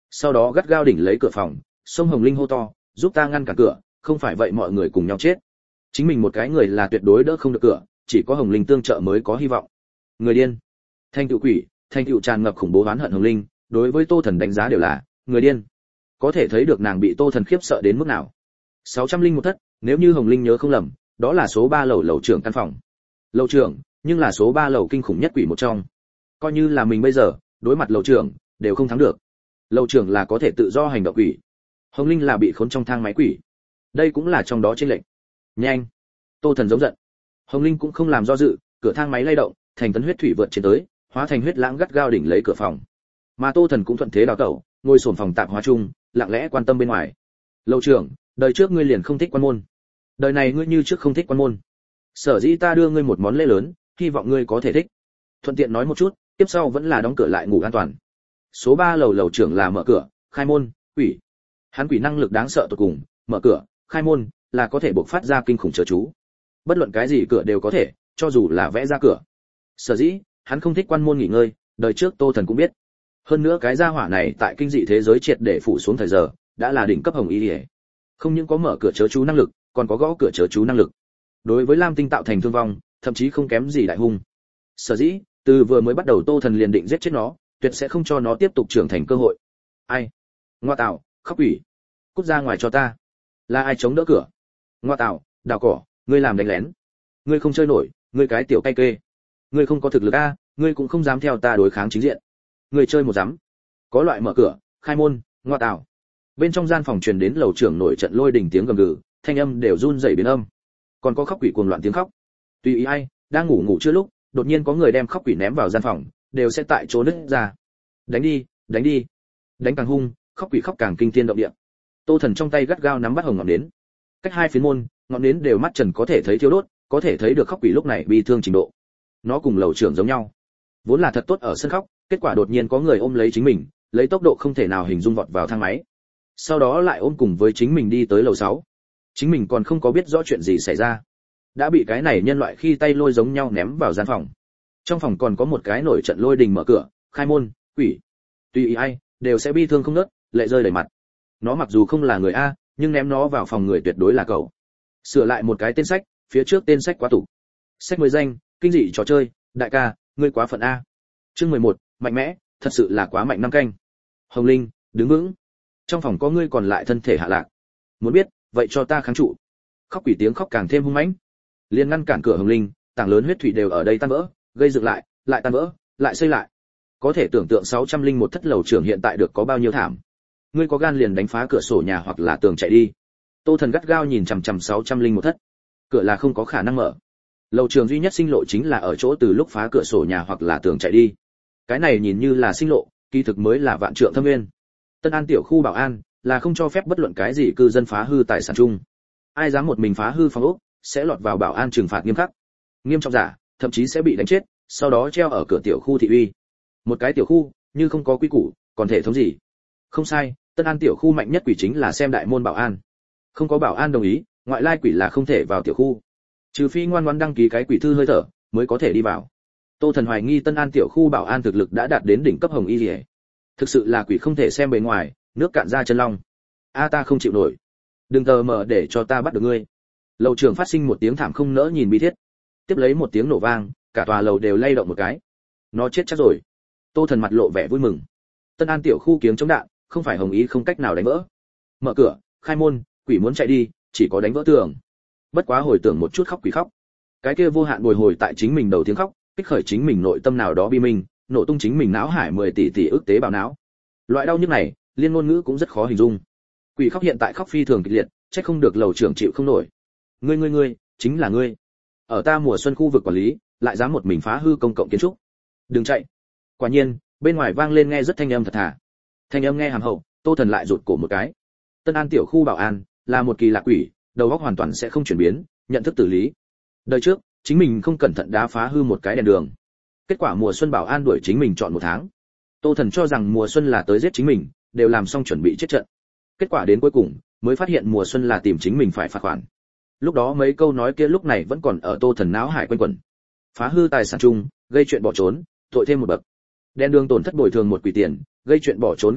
sau đó gắt gao đỉnh lấy cửa phòng, xông Hồng Linh hô to, giúp ta ngăn cản cửa, không phải vậy mọi người cùng nhau chết. Chính mình một cái người là tuyệt đối đỡ không được cửa, chỉ có Hồng Linh tương trợ mới có hy vọng. Người điên, thành tựu quỷ, thành tựu tràn ngập khủng bố oán hận Hồng Linh, đối với Tô Thần đánh giá đều là người điên. Có thể thấy được nàng bị Tô Thần khiếp sợ đến mức nào. sáu trăm linh một thất, nếu như Hồng Linh nhớ không lầm, đó là số ba lầu lầu trưởng căn phòng. Lầu trưởng, nhưng là số ba lầu kinh khủng nhất quỷ một trong. Coi như là mình bây giờ, đối mặt lầu trưởng, đều không thắng được. Lầu trưởng là có thể tự do hành động quỷ. Hồng Linh là bị khốn trong thang máy quỷ. Đây cũng là trong đó chênh lệch. Nhanh! Tô Thần giống giận. Hồng Linh cũng không làm do dự, cửa thang máy lay động, thành tấn huyết thủy vượt trên tới, hóa thành huyết lãng gắt gao đỉnh lấy cửa phòng. Mà Tô Thần cũng thuận thế đào tẩu, ngồi xổm phòng tạm hóa chung, lặng lẽ quan tâm bên ngoài. Lầu trưởng, đời trước ngươi liền không thích quan môn. Đời này ngươi như trước không thích quan môn. Sở dĩ ta đưa ngươi một món lễ lớn, hy vọng ngươi có thể thích. Thuận tiện nói một chút, tiếp sau vẫn là đóng cửa lại ngủ an toàn. Số ba lầu lầu trưởng là mở cửa, khai môn, quỷ. Hắn quỷ năng lực đáng sợ tột cùng, mở cửa, khai môn là có thể bộc phát ra kinh khủng chớ chú. Bất luận cái gì cửa đều có thể, cho dù là vẽ ra cửa. Sở dĩ, hắn không thích quan môn nghỉ ngơi, đời trước Tô Thần cũng biết. Hơn nữa cái gia hỏa này tại kinh dị thế giới triệt để phủ xuống thời giờ, đã là đỉnh cấp hồng y liễu. Không những có mở cửa chớ chú năng lực, còn có gõ cửa chớ chú năng lực. Đối với Lam Tinh tạo thành thương vong, thậm chí không kém gì đại hung. Sở dĩ, từ vừa mới bắt đầu Tô Thần liền định giết chết nó, tuyệt sẽ không cho nó tiếp tục trưởng thành cơ hội. Ai? Ngoa tạo, khóc quỷ, cút ra ngoài cho ta. Là ai chống đỡ cửa? Ngoa tạo, đào cỏ, ngươi làm đánh lén. Ngươi không chơi nổi, ngươi cái tiểu cay kê. Ngươi không có thực lực a, ngươi cũng không dám theo ta đối kháng chính diện. Ngươi chơi một dám. Có loại mở cửa, khai môn, ngoa tạo. Bên trong gian phòng truyền đến lầu trưởng nổi trận lôi đình tiếng gầm gừ, thanh âm đều run rẩy biến âm. Còn có khóc quỷ cuồng loạn tiếng khóc. Tùy ý ai, đang ngủ ngủ chưa lúc, đột nhiên có người đem khóc quỷ ném vào gian phòng, đều sẽ tại chỗ nứt ra. Đánh đi, đánh đi. Đánh càng hung, khóc quỷ khóc càng kinh thiên động địa. Tô Thần trong tay gắt gao nắm bắt hồng ngọn nến. Cách hai phiến môn, ngọn nến đều mắt trần có thể thấy thiêu đốt, có thể thấy được khóc quỷ lúc này bị thương trình độ. Nó cùng lầu trưởng giống nhau, vốn là thật tốt ở sân khóc, kết quả đột nhiên có người ôm lấy chính mình, lấy tốc độ không thể nào hình dung vọt vào thang máy. Sau đó lại ôm cùng với chính mình đi tới lầu sáu. Chính mình còn không có biết rõ chuyện gì xảy ra, đã bị cái này nhân loại khi tay lôi giống nhau ném vào gian phòng. Trong phòng còn có một cái nổi trận lôi đình mở cửa, khai môn, quỷ. Tùy ý ai, đều sẽ bi thương không nớt, lệ rơi đầy mặt. Nó mặc dù không là người a, nhưng ném nó vào phòng người tuyệt đối là cậu. Sửa lại một cái tên sách, phía trước tên sách quá tủ. Sách mới danh, kinh dị trò chơi, đại ca, ngươi quá phận a. Chương mười một, mạnh mẽ, thật sự là quá mạnh năm canh. Hồng Linh, đứng vững. Trong phòng có ngươi còn lại thân thể hạ lạc. Muốn biết, vậy cho ta kháng trụ. Khóc quỷ tiếng khóc càng thêm hung mãnh. Liên ngăn cản cửa Hồng Linh, tảng lớn huyết thủy đều ở đây tan vỡ, gây dựng lại, lại tan vỡ, lại xây lại. Có thể tưởng tượng sáu trăm linh một thất lầu trưởng hiện tại được có bao nhiêu thảm. Ngươi có gan liền đánh phá cửa sổ nhà hoặc là tường chạy đi. Tô Thần gắt gao nhìn chằm chằm sáu trăm linh một thất. Cửa là không có khả năng mở. Lầu trường duy nhất sinh lộ chính là ở chỗ từ lúc phá cửa sổ nhà hoặc là tường chạy đi. Cái này nhìn như là sinh lộ, kỳ thực mới là vạn trượng thâm nguyên. Tân An tiểu khu bảo an là không cho phép bất luận cái gì cư dân phá hư tài sản chung. Ai dám một mình phá hư phòng ốc, sẽ lọt vào bảo an trừng phạt nghiêm khắc. Nghiêm trọng giả, thậm chí sẽ bị đánh chết, sau đó treo ở cửa tiểu khu thị uy. Một cái tiểu khu, như không có quy củ, còn thể thống gì? Không sai, Tân An tiểu khu mạnh nhất quỷ chính là xem đại môn bảo an. Không có bảo an đồng ý, ngoại lai quỷ là không thể vào tiểu khu. Trừ phi ngoan ngoãn đăng ký cái quỷ thư hơi thở, mới có thể đi vào. Tô Thần hoài nghi Tân An tiểu khu bảo an thực lực đã đạt đến đỉnh cấp hồng y liễu. Thực sự là quỷ không thể xem bề ngoài, nước cạn ra chân long. A ta không chịu nổi. Đừng tờ mờ để cho ta bắt được ngươi. Lầu trưởng phát sinh một tiếng thảm không nỡ nhìn bi thiết. Tiếp lấy một tiếng nổ vang, cả tòa lầu đều lay động một cái. Nó chết chắc rồi. Tô Thần mặt lộ vẻ vui mừng. Tân An tiểu khu kiếng chống đạn, không phải hồng ý không cách nào đánh vỡ. Mở cửa, khai môn, quỷ muốn chạy đi, chỉ có đánh vỡ tường. Bất quá hồi tưởng một chút khóc quỷ khóc. Cái kia vô hạn bồi hồi tại chính mình đầu tiếng khóc, kích khởi chính mình nội tâm nào đó bi minh, nổ tung chính mình não hải mười tỷ tỷ ức tế bào não. Loại đau nhức này, liên ngôn ngữ cũng rất khó hình dung. Quỷ khóc hiện tại khóc phi thường kịch liệt, trách không được lầu trưởng chịu không nổi. Ngươi ngươi ngươi, chính là ngươi. Ở ta mùa xuân khu vực quản lý, lại dám một mình phá hư công cộng kiến trúc. Đừng chạy. Quả nhiên, bên ngoài vang lên nghe rất thanh âm thật thà. Thanh âm nghe hàm hậu, Tô Thần lại rụt cổ một cái. Tân An tiểu khu bảo an là một kỳ lạ quỷ, đầu óc hoàn toàn sẽ không chuyển biến, nhận thức tử lý. Đời trước, chính mình không cẩn thận đá phá hư một cái đèn đường. Kết quả mùa xuân bảo an đuổi chính mình chọn một tháng. Tô Thần cho rằng mùa xuân là tới giết chính mình, đều làm xong chuẩn bị chết trận. Kết quả đến cuối cùng, mới phát hiện mùa xuân là tìm chính mình phải phạt khoản. Lúc đó mấy câu nói kia lúc này vẫn còn ở Tô Thần não hải quanh quẩn. Phá hư tài sản chung, gây chuyện bỏ trốn, tội thêm một bậc. Đèn đường tổn thất bồi thường một quỷ tiền, gây chuyện bỏ trốn gấp bội,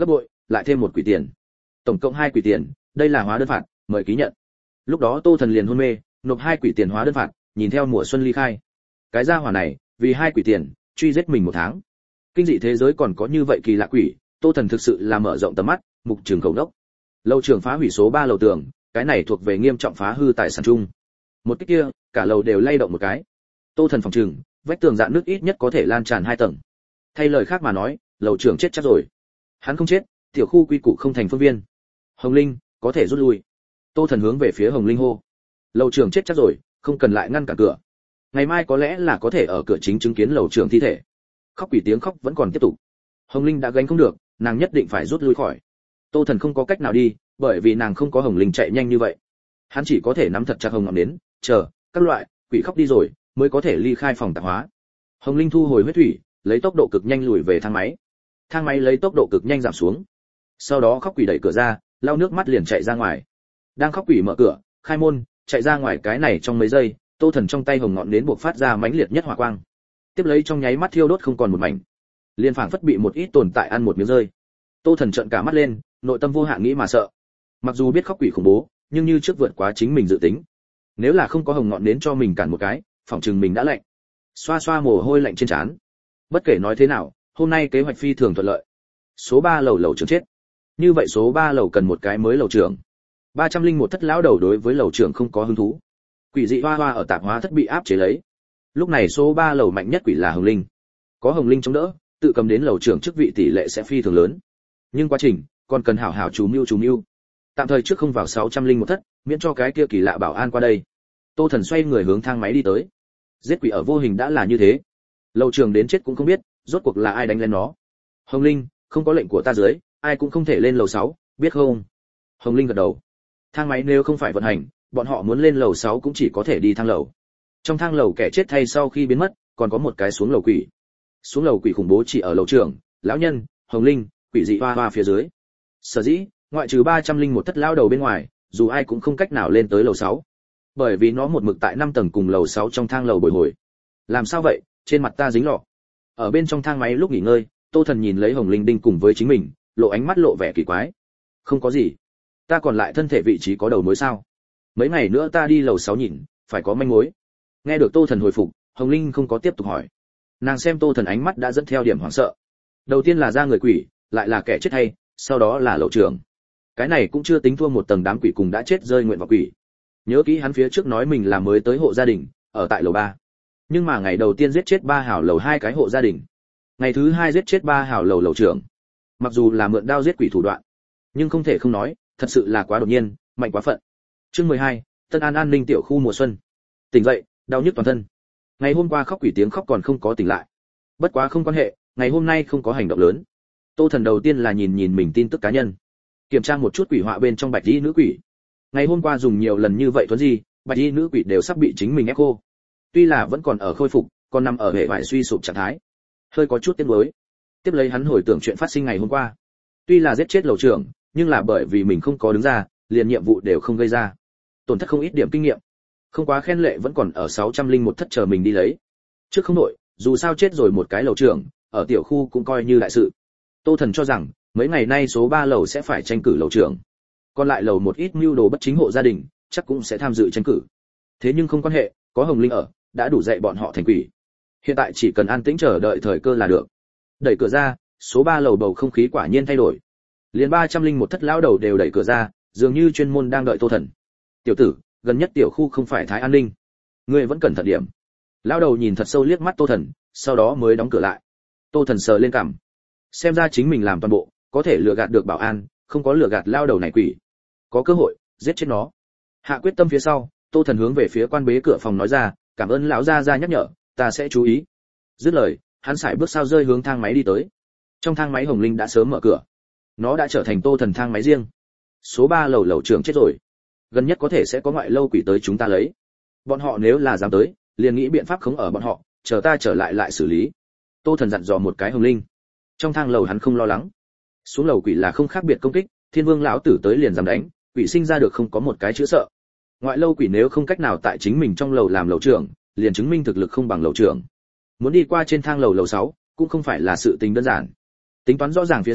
lại thêm một quỷ tiền, tổng cộng hai quỷ tiền, đây là hóa đơn phạt, mời ký nhận. Lúc đó Tô Thần liền hôn mê, nộp hai quỷ tiền hóa đơn phạt, nhìn theo mùa xuân ly khai. Cái gia hỏa này, vì hai quỷ tiền, truy giết mình một tháng. Kinh dị thế giới còn có như vậy kỳ lạ quỷ, Tô Thần thực sự là mở rộng tầm mắt, mục trường khẩu đốc. Lầu trưởng phá hủy số ba lầu tường, cái này thuộc về nghiêm trọng phá hư tài sản chung. Một cái kia, cả lầu đều lay động một cái. Tô Thần phòng trường, vách tường dạn nước ít nhất có thể lan tràn hai tầng. Thay lời khác mà nói, lầu trưởng chết chắc rồi. Hắn không chết, tiểu khu quy củ không thành phương viên. Hồng Linh, có thể rút lui. Tô Thần hướng về phía Hồng Linh hô. Lầu trưởng chết chắc rồi, không cần lại ngăn cản cửa. Ngày mai có lẽ là có thể ở cửa chính chứng kiến lầu trưởng thi thể. Khóc quỷ tiếng khóc vẫn còn tiếp tục. Hồng Linh đã gánh không được, nàng nhất định phải rút lui khỏi. Tô Thần không có cách nào đi, bởi vì nàng không có Hồng Linh chạy nhanh như vậy. Hắn chỉ có thể nắm thật chặt hồng ngọn đến, chờ các loại quỷ khóc đi rồi, mới có thể ly khai phòng tạp hóa. Hồng Linh thu hồi huyết thủy, lấy tốc độ cực nhanh lùi về thang máy. Thang máy lấy tốc độ cực nhanh giảm xuống. Sau đó khóc quỷ đẩy cửa ra, lau nước mắt liền chạy ra ngoài. Đang khóc quỷ mở cửa, khai môn, chạy ra ngoài cái này trong mấy giây, Tô Thần trong tay hồng ngọn nến buộc phát ra mãnh liệt nhất hỏa quang. Tiếp lấy trong nháy mắt thiêu đốt không còn một mảnh. Liên phảng phất bị một ít tồn tại ăn một miếng rơi. Tô Thần trợn cả mắt lên, nội tâm vô hạn nghĩ mà sợ. Mặc dù biết khóc quỷ khủng bố, nhưng như trước vượt quá chính mình dự tính. Nếu là không có hồng ngọn nến cho mình cản một cái, phỏng chừng mình đã lạnh. Xoa xoa mồ hôi lạnh trên trán. Bất kể nói thế nào, hôm nay kế hoạch phi thường thuận lợi. Số ba lầu lầu trưởng chết. Như vậy số ba lầu cần một cái mới lầu trưởng. ba trăm linh một thất lão đầu đối với lầu trưởng không có hứng thú. Quỷ dị hoa hoa ở tạp hóa thất bị áp chế lấy. Lúc này số ba lầu mạnh nhất quỷ là Hồng Linh. Có Hồng Linh chống đỡ, tự cầm đến lầu trưởng chức vị tỷ lệ sẽ phi thường lớn. Nhưng quá trình còn cần hảo hảo chú mưu chú mưu. Tạm thời trước không vào sáu trăm linh một thất, miễn cho cái kia kỳ lạ bảo an qua đây. Tô Thần xoay người hướng thang máy đi tới. Giết quỷ ở vô hình đã là như thế. Lầu trưởng đến chết cũng không biết, rốt cuộc là ai đánh lên nó. Hồng Linh, không có lệnh của ta dưới, ai cũng không thể lên lầu sáu, biết không? Hồng Linh gật đầu. Thang máy nếu không phải vận hành, bọn họ muốn lên lầu sáu cũng chỉ có thể đi thang lầu. Trong thang lầu kẻ chết thay sau khi biến mất, còn có một cái xuống lầu quỷ. Xuống lầu quỷ khủng bố chỉ ở lầu trưởng, lão nhân, Hồng Linh, quỷ dị hoa hoa phía dưới. Sở dĩ, ngoại trừ ba trăm linh một thất lao đầu bên ngoài, dù ai cũng không cách nào lên tới lầu sáu. Bởi vì nó một mực tại năm tầng cùng lầu sáu trong thang lầu bồi hồi. Làm sao vậy? Trên mặt ta dính lọ. Ở bên trong thang máy lúc nghỉ ngơi, Tô Thần nhìn lấy Hồng Linh đinh cùng với chính mình, lộ ánh mắt lộ vẻ kỳ quái. Không có gì. Ta còn lại thân thể vị trí có đầu mối sao? Mấy ngày nữa ta đi lầu sáu nhìn, phải có manh mối. Nghe được Tô Thần hồi phục, Hồng Linh không có tiếp tục hỏi. Nàng xem Tô Thần ánh mắt đã dẫn theo điểm hoảng sợ. Đầu tiên là ra người quỷ, lại là kẻ chết hay, sau đó là lầu trưởng. Cái này cũng chưa tính thua một tầng đám quỷ cùng đã chết rơi nguyện vào quỷ. Nhớ kỹ hắn phía trước nói mình là mới tới hộ gia đình, ở tại lầu ba. Nhưng mà ngày đầu tiên giết chết ba hảo lầu hai cái hộ gia đình. Ngày thứ hai giết chết ba hảo lầu lầu trưởng. Mặc dù là mượn đao giết quỷ thủ đoạn, nhưng không thể không nói, thật sự là quá đột nhiên, mạnh quá phận. Chương mười hai, Tân An An Ninh tiểu khu mùa xuân. Tỉnh dậy, đau nhức toàn thân. Ngày hôm qua khóc quỷ tiếng khóc còn không có tỉnh lại. Bất quá không quan hệ, ngày hôm nay không có hành động lớn. Tô Thần đầu tiên là nhìn nhìn mình tin tức cá nhân, kiểm tra một chút quỷ họa bên trong bạch y nữ quỷ. Ngày hôm qua dùng nhiều lần như vậy thuần gì, bạch y nữ quỷ đều sắp bị chính mình ép khô. Tuy là vẫn còn ở khôi phục, còn nằm ở hệ vải suy sụp trạng thái, hơi có chút tiếc nuối. Tiếp lấy hắn hồi tưởng chuyện phát sinh ngày hôm qua. Tuy là giết chết lầu trưởng, nhưng là bởi vì mình không có đứng ra, liền nhiệm vụ đều không gây ra, tổn thất không ít điểm kinh nghiệm. Không quá khen lệ vẫn còn ở sáu trăm linh một thất chờ mình đi lấy. Trước không nội, dù sao chết rồi một cái lầu trưởng, ở tiểu khu cũng coi như đại sự. Tô Thần cho rằng, mấy ngày nay số ba lầu sẽ phải tranh cử lầu trưởng. Còn lại lầu một ít mưu đồ bất chính hộ gia đình, chắc cũng sẽ tham dự tranh cử. Thế nhưng không quan hệ, có Hồng Linh ở, đã đủ dạy bọn họ thành quỷ. Hiện tại chỉ cần an tĩnh chờ đợi thời cơ là được. Đẩy cửa ra, số ba lầu bầu không khí quả nhiên thay đổi. Liền ba trăm linh một thất lão đầu đều đẩy cửa ra, dường như chuyên môn đang đợi Tô Thần. Tiểu tử, gần nhất tiểu khu không phải Thái An Ninh, ngươi vẫn cẩn thận điểm. Lão đầu nhìn thật sâu liếc mắt Tô Thần, sau đó mới đóng cửa lại. Tô Thần sờ lên cằm, xem ra chính mình làm toàn bộ, có thể lừa gạt được bảo an, không có lừa gạt lão đầu này quỷ. Có cơ hội, giết chết nó. Hạ quyết tâm phía sau, Tô Thần hướng về phía quan bế cửa phòng nói ra, cảm ơn lão gia gia nhắc nhở, ta sẽ chú ý. Dứt lời, hắn sải bước sao rơi hướng thang máy đi tới. Trong thang máy Hồng Linh đã sớm mở cửa, nó đã trở thành Tô Thần thang máy riêng. Số ba lầu lầu trưởng chết rồi, gần nhất có thể sẽ có ngoại lâu quỷ tới chúng ta lấy. Bọn họ nếu là dám tới, liền nghĩ biện pháp khống ở bọn họ, chờ ta trở lại lại xử lý. Tô Thần dặn dò một cái Hồng Linh. Trong thang lầu hắn không lo lắng, xuống lầu quỷ là không khác biệt công kích, Thiên Vương lão tử tới liền dám đánh, quỷ sinh ra được không có một cái chữa sợ. Ngoại lâu quỷ nếu không cách nào tại chính mình trong lầu làm lầu trưởng, liền chứng minh thực lực không bằng lầu trưởng. Muốn đi qua trên thang lầu lầu sáu, cũng không phải là sự tình đơn giản. Tính toán rõ ràng phía sau,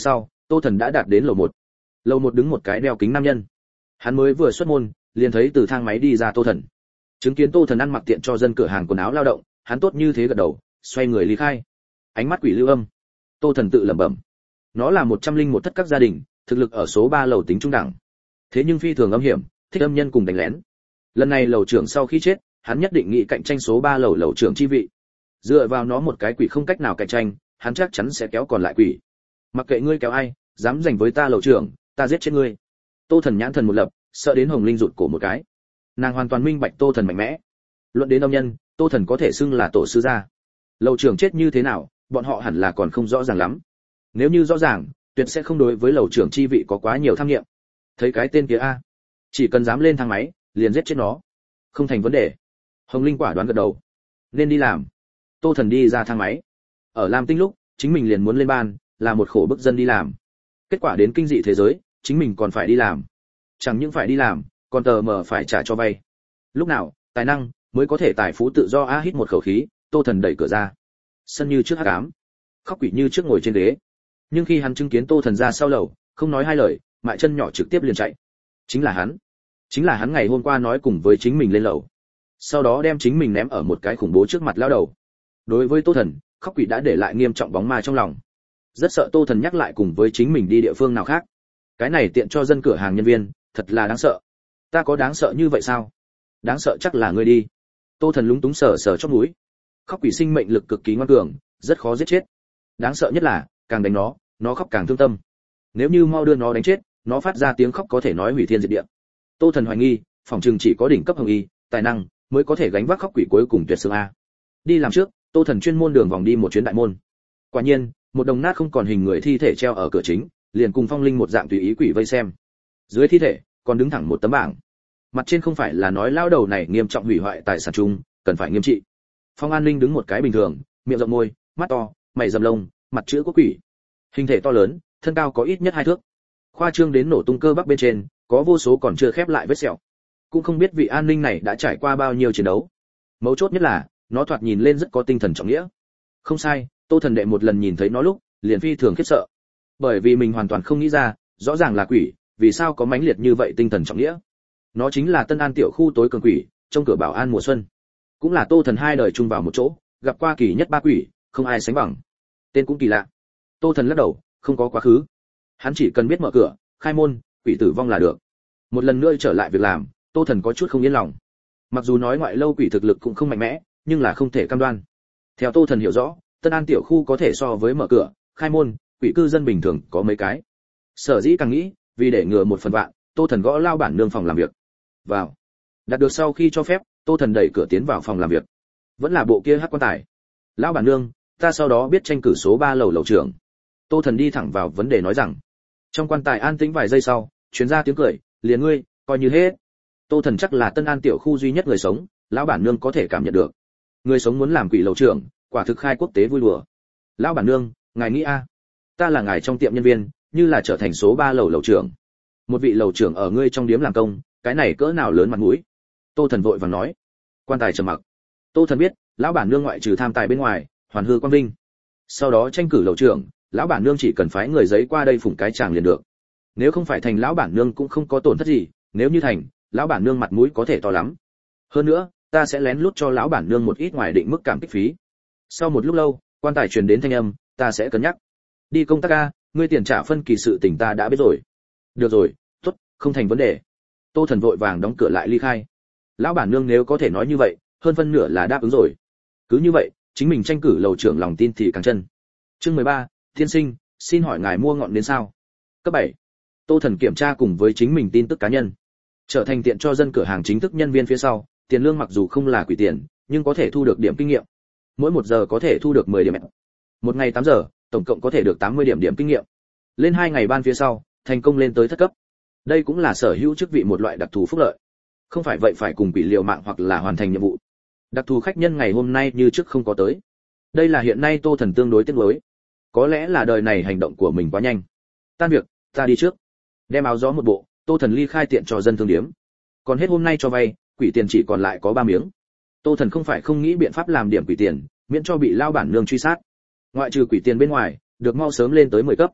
Tô Thần đã đạt đến lầu một. Lầu một đứng một cái đeo kính nam nhân. Hắn mới vừa xuất môn, liền thấy từ thang máy đi ra Tô Thần. Chứng kiến Tô Thần ăn mặc tiện cho dân cửa hàng quần áo lao động, hắn tốt như thế gật đầu, xoay người ly khai. Ánh mắt quỷ lưu âm. Tô Thần tự lẩm bẩm. Nó là một trăm linh một thất các gia đình, thực lực ở số ba lầu tính trung đẳng. Thế nhưng phi thường âm hiểm, thích âm nhân cùng đánh lén. Lần này lầu trưởng sau khi chết, hắn nhất định nghĩ cạnh tranh số ba lầu lầu trưởng chi vị. Dựa vào nó một cái quỷ không cách nào cạnh tranh, hắn chắc chắn sẽ kéo còn lại quỷ. Mặc kệ ngươi kéo ai, dám giành với ta lầu trưởng, ta giết chết ngươi. Tô Thần nhãn thần một lập, sợ đến Hồng Linh rụt cổ một cái. Nàng hoàn toàn minh bạch Tô Thần mạnh mẽ. Luận đến âm nhân, Tô Thần có thể xưng là tổ sư gia. Lầu trưởng chết như thế nào, bọn họ hẳn là còn không rõ ràng lắm. Nếu như rõ ràng, tuyệt sẽ không đối với lầu trưởng chi vị có quá nhiều tham nghiệm. Thấy cái tên kia a, chỉ cần dám lên thang máy, liền giết chết nó. Không thành vấn đề. Hồng Linh quả đoán gật đầu. Nên đi làm. Tô Thần đi ra thang máy. Ở Lam Tinh lúc, chính mình liền muốn lên ban, là một khổ bức dân đi làm. Kết quả đến kinh dị thế giới, chính mình còn phải đi làm. Chẳng những phải đi làm, còn tờ mờ phải trả cho vay. Lúc nào, tài năng mới có thể tài phú tự do a hít một khẩu khí, Tô Thần đẩy cửa ra. Sân như trước hắc ám, khóc quỷ như trước ngồi trên ghế. Nhưng khi hắn chứng kiến Tô Thần ra sau lầu, không nói hai lời, mại chân nhỏ trực tiếp liền chạy. Chính là hắn. Chính là hắn ngày hôm qua nói cùng với chính mình lên lầu. Sau đó đem chính mình ném ở một cái khủng bố trước mặt lao đầu. Đối với Tô Thần, khóc quỷ đã để lại nghiêm trọng bóng ma trong lòng. Rất sợ Tô Thần nhắc lại cùng với chính mình đi địa phương nào khác. Cái này tiện cho dân cửa hàng nhân viên, thật là đáng sợ. Ta có đáng sợ như vậy sao? Đáng sợ chắc là ngươi đi. Tô Thần lúng túng sờ sờ chóp mũi. Khóc quỷ sinh mệnh lực cực kỳ ngoan cường, rất khó giết chết. Đáng sợ nhất là, càng đánh nó, nó khóc càng thương tâm. Nếu như mau đưa nó đánh chết, nó phát ra tiếng khóc có thể nói hủy thiên diệt địa. Tô Thần hoài nghi, phòng trường chỉ có đỉnh cấp hồng y, tài năng mới có thể gánh vác khóc quỷ cuối cùng tuyệt xương a. Đi làm trước, Tô Thần chuyên môn đường vòng đi một chuyến đại môn. Quả nhiên, một đồng nát không còn hình người thi thể treo ở cửa chính, liền cùng Phong Linh một dạng tùy ý quỷ vây xem. Dưới thi thể còn đứng thẳng một tấm bảng. Mặt trên không phải là nói lao đầu này nghiêm trọng hủy hoại tài sản chung, cần phải nghiêm trị. Phong An Ninh đứng một cái bình thường, miệng rộng môi, mắt to, mày rậm lông, mặt chữ quốc quỷ. Hình thể to lớn, thân cao có ít nhất hai thước. Khoa trương đến nổ tung cơ bắp bên trên, có vô số còn chưa khép lại vết sẹo. Cũng không biết vị an ninh này đã trải qua bao nhiêu chiến đấu. Mấu chốt nhất là, nó thoạt nhìn lên rất có tinh thần trọng nghĩa. Không sai, Tô Thần đệ một lần nhìn thấy nó lúc, liền phi thường khiếp sợ. Bởi vì mình hoàn toàn không nghĩ ra, rõ ràng là quỷ, vì sao có mãnh liệt như vậy tinh thần trọng nghĩa. Nó chính là Tân An tiểu khu tối cường quỷ, trong cửa bảo an mùa xuân. Cũng là Tô Thần hai đời chung vào một chỗ, gặp qua kỳ nhất ba quỷ, không ai sánh bằng. Tên cũng kỳ lạ. Tô Thần lắc đầu, không có quá khứ. Hắn chỉ cần biết mở cửa, khai môn, quỷ tử vong là được. Một lần nữa trở lại việc làm, Tô Thần có chút không yên lòng. Mặc dù nói ngoại lâu quỷ thực lực cũng không mạnh mẽ, nhưng là không thể cam đoan. Theo Tô Thần hiểu rõ, Tân An tiểu khu có thể so với mở cửa, khai môn, quỷ cư dân bình thường có mấy cái. Sở dĩ càng nghĩ, vì để ngừa một phần vạn, Tô Thần gõ lao bản nương phòng làm việc. Vào. Đạt được sau khi cho phép, Tô Thần đẩy cửa tiến vào phòng làm việc. Vẫn là bộ kia hắc quan tài. Lão bản nương, ta sau đó biết tranh cử số ba lầu lầu trưởng. Tô Thần đi thẳng vào vấn đề nói rằng. Trong quan tài an tĩnh vài giây sau, truyền ra tiếng cười, liền ngươi, coi như hết. Tô Thần chắc là Tân An tiểu khu duy nhất người sống, lão bản nương có thể cảm nhận được. Người sống muốn làm quỷ lầu trưởng, quả thực khai quốc tế vui đùa. Lão bản nương, ngài nghĩ a? Ta là ngài trong tiệm nhân viên, như là trở thành số ba lầu lầu trưởng. Một vị lầu trưởng ở ngươi trong điếm làm công, cái này cỡ nào lớn mặt mũi. Tô Thần vội vàng nói. Quan tài trầm mặc. Tô Thần biết, lão bản nương ngoại trừ tham tài bên ngoài, hoàn hư quang vinh. Sau đó tranh cử lầu trưởng, lão bản nương chỉ cần phái người giấy qua đây phủng cái chàng liền được. Nếu không phải thành lão bản nương cũng không có tổn thất gì, nếu như thành, lão bản nương mặt mũi có thể to lắm. Hơn nữa, ta sẽ lén lút cho lão bản nương một ít ngoài định mức cảm kích phí. Sau một lúc lâu, quan tài truyền đến thanh âm, ta sẽ cân nhắc. Đi công tác a, ngươi tiền trả phân kỳ sự tình ta đã biết rồi. Được rồi, tốt, không thành vấn đề. Tô Thần vội vàng đóng cửa lại ly khai. Lão bản nương nếu có thể nói như vậy, hơn phân nửa là đáp ứng rồi. Cứ như vậy, chính mình tranh cử lầu trưởng lòng tin thì càng chân. Chương mười ba, Thiên sinh, xin hỏi ngài mua ngọn đến sao? Cấp bảy. Tô Thần kiểm tra cùng với chính mình tin tức cá nhân. Trở thành tiện cho dân cửa hàng chính thức nhân viên phía sau, tiền lương mặc dù không là quỷ tiền, nhưng có thể thu được điểm kinh nghiệm. Mỗi một giờ có thể thu được mười điểm. Một ngày tám giờ, tổng cộng có thể được tám mươi điểm điểm kinh nghiệm. Lên hai ngày ban phía sau, thành công lên tới thất cấp. Đây cũng là sở hữu chức vị một loại đặc thù phúc lợi. Không phải vậy phải cùng quỷ liều mạng hoặc là hoàn thành nhiệm vụ. Đặc thù khách nhân ngày hôm nay như trước không có tới. Đây là hiện nay Tô Thần tương đối tiếc nuối. Có lẽ là đời này hành động của mình quá nhanh. Tan việc, ta đi trước. Đem áo gió một bộ, Tô Thần ly khai tiện cho dân thương điếm. Còn hết hôm nay cho vay, quỷ tiền chỉ còn lại có ba miếng. Tô Thần không phải không nghĩ biện pháp làm điểm quỷ tiền, miễn cho bị lao bản nương truy sát. Ngoại trừ quỷ tiền bên ngoài, được mau sớm lên tới mười cấp.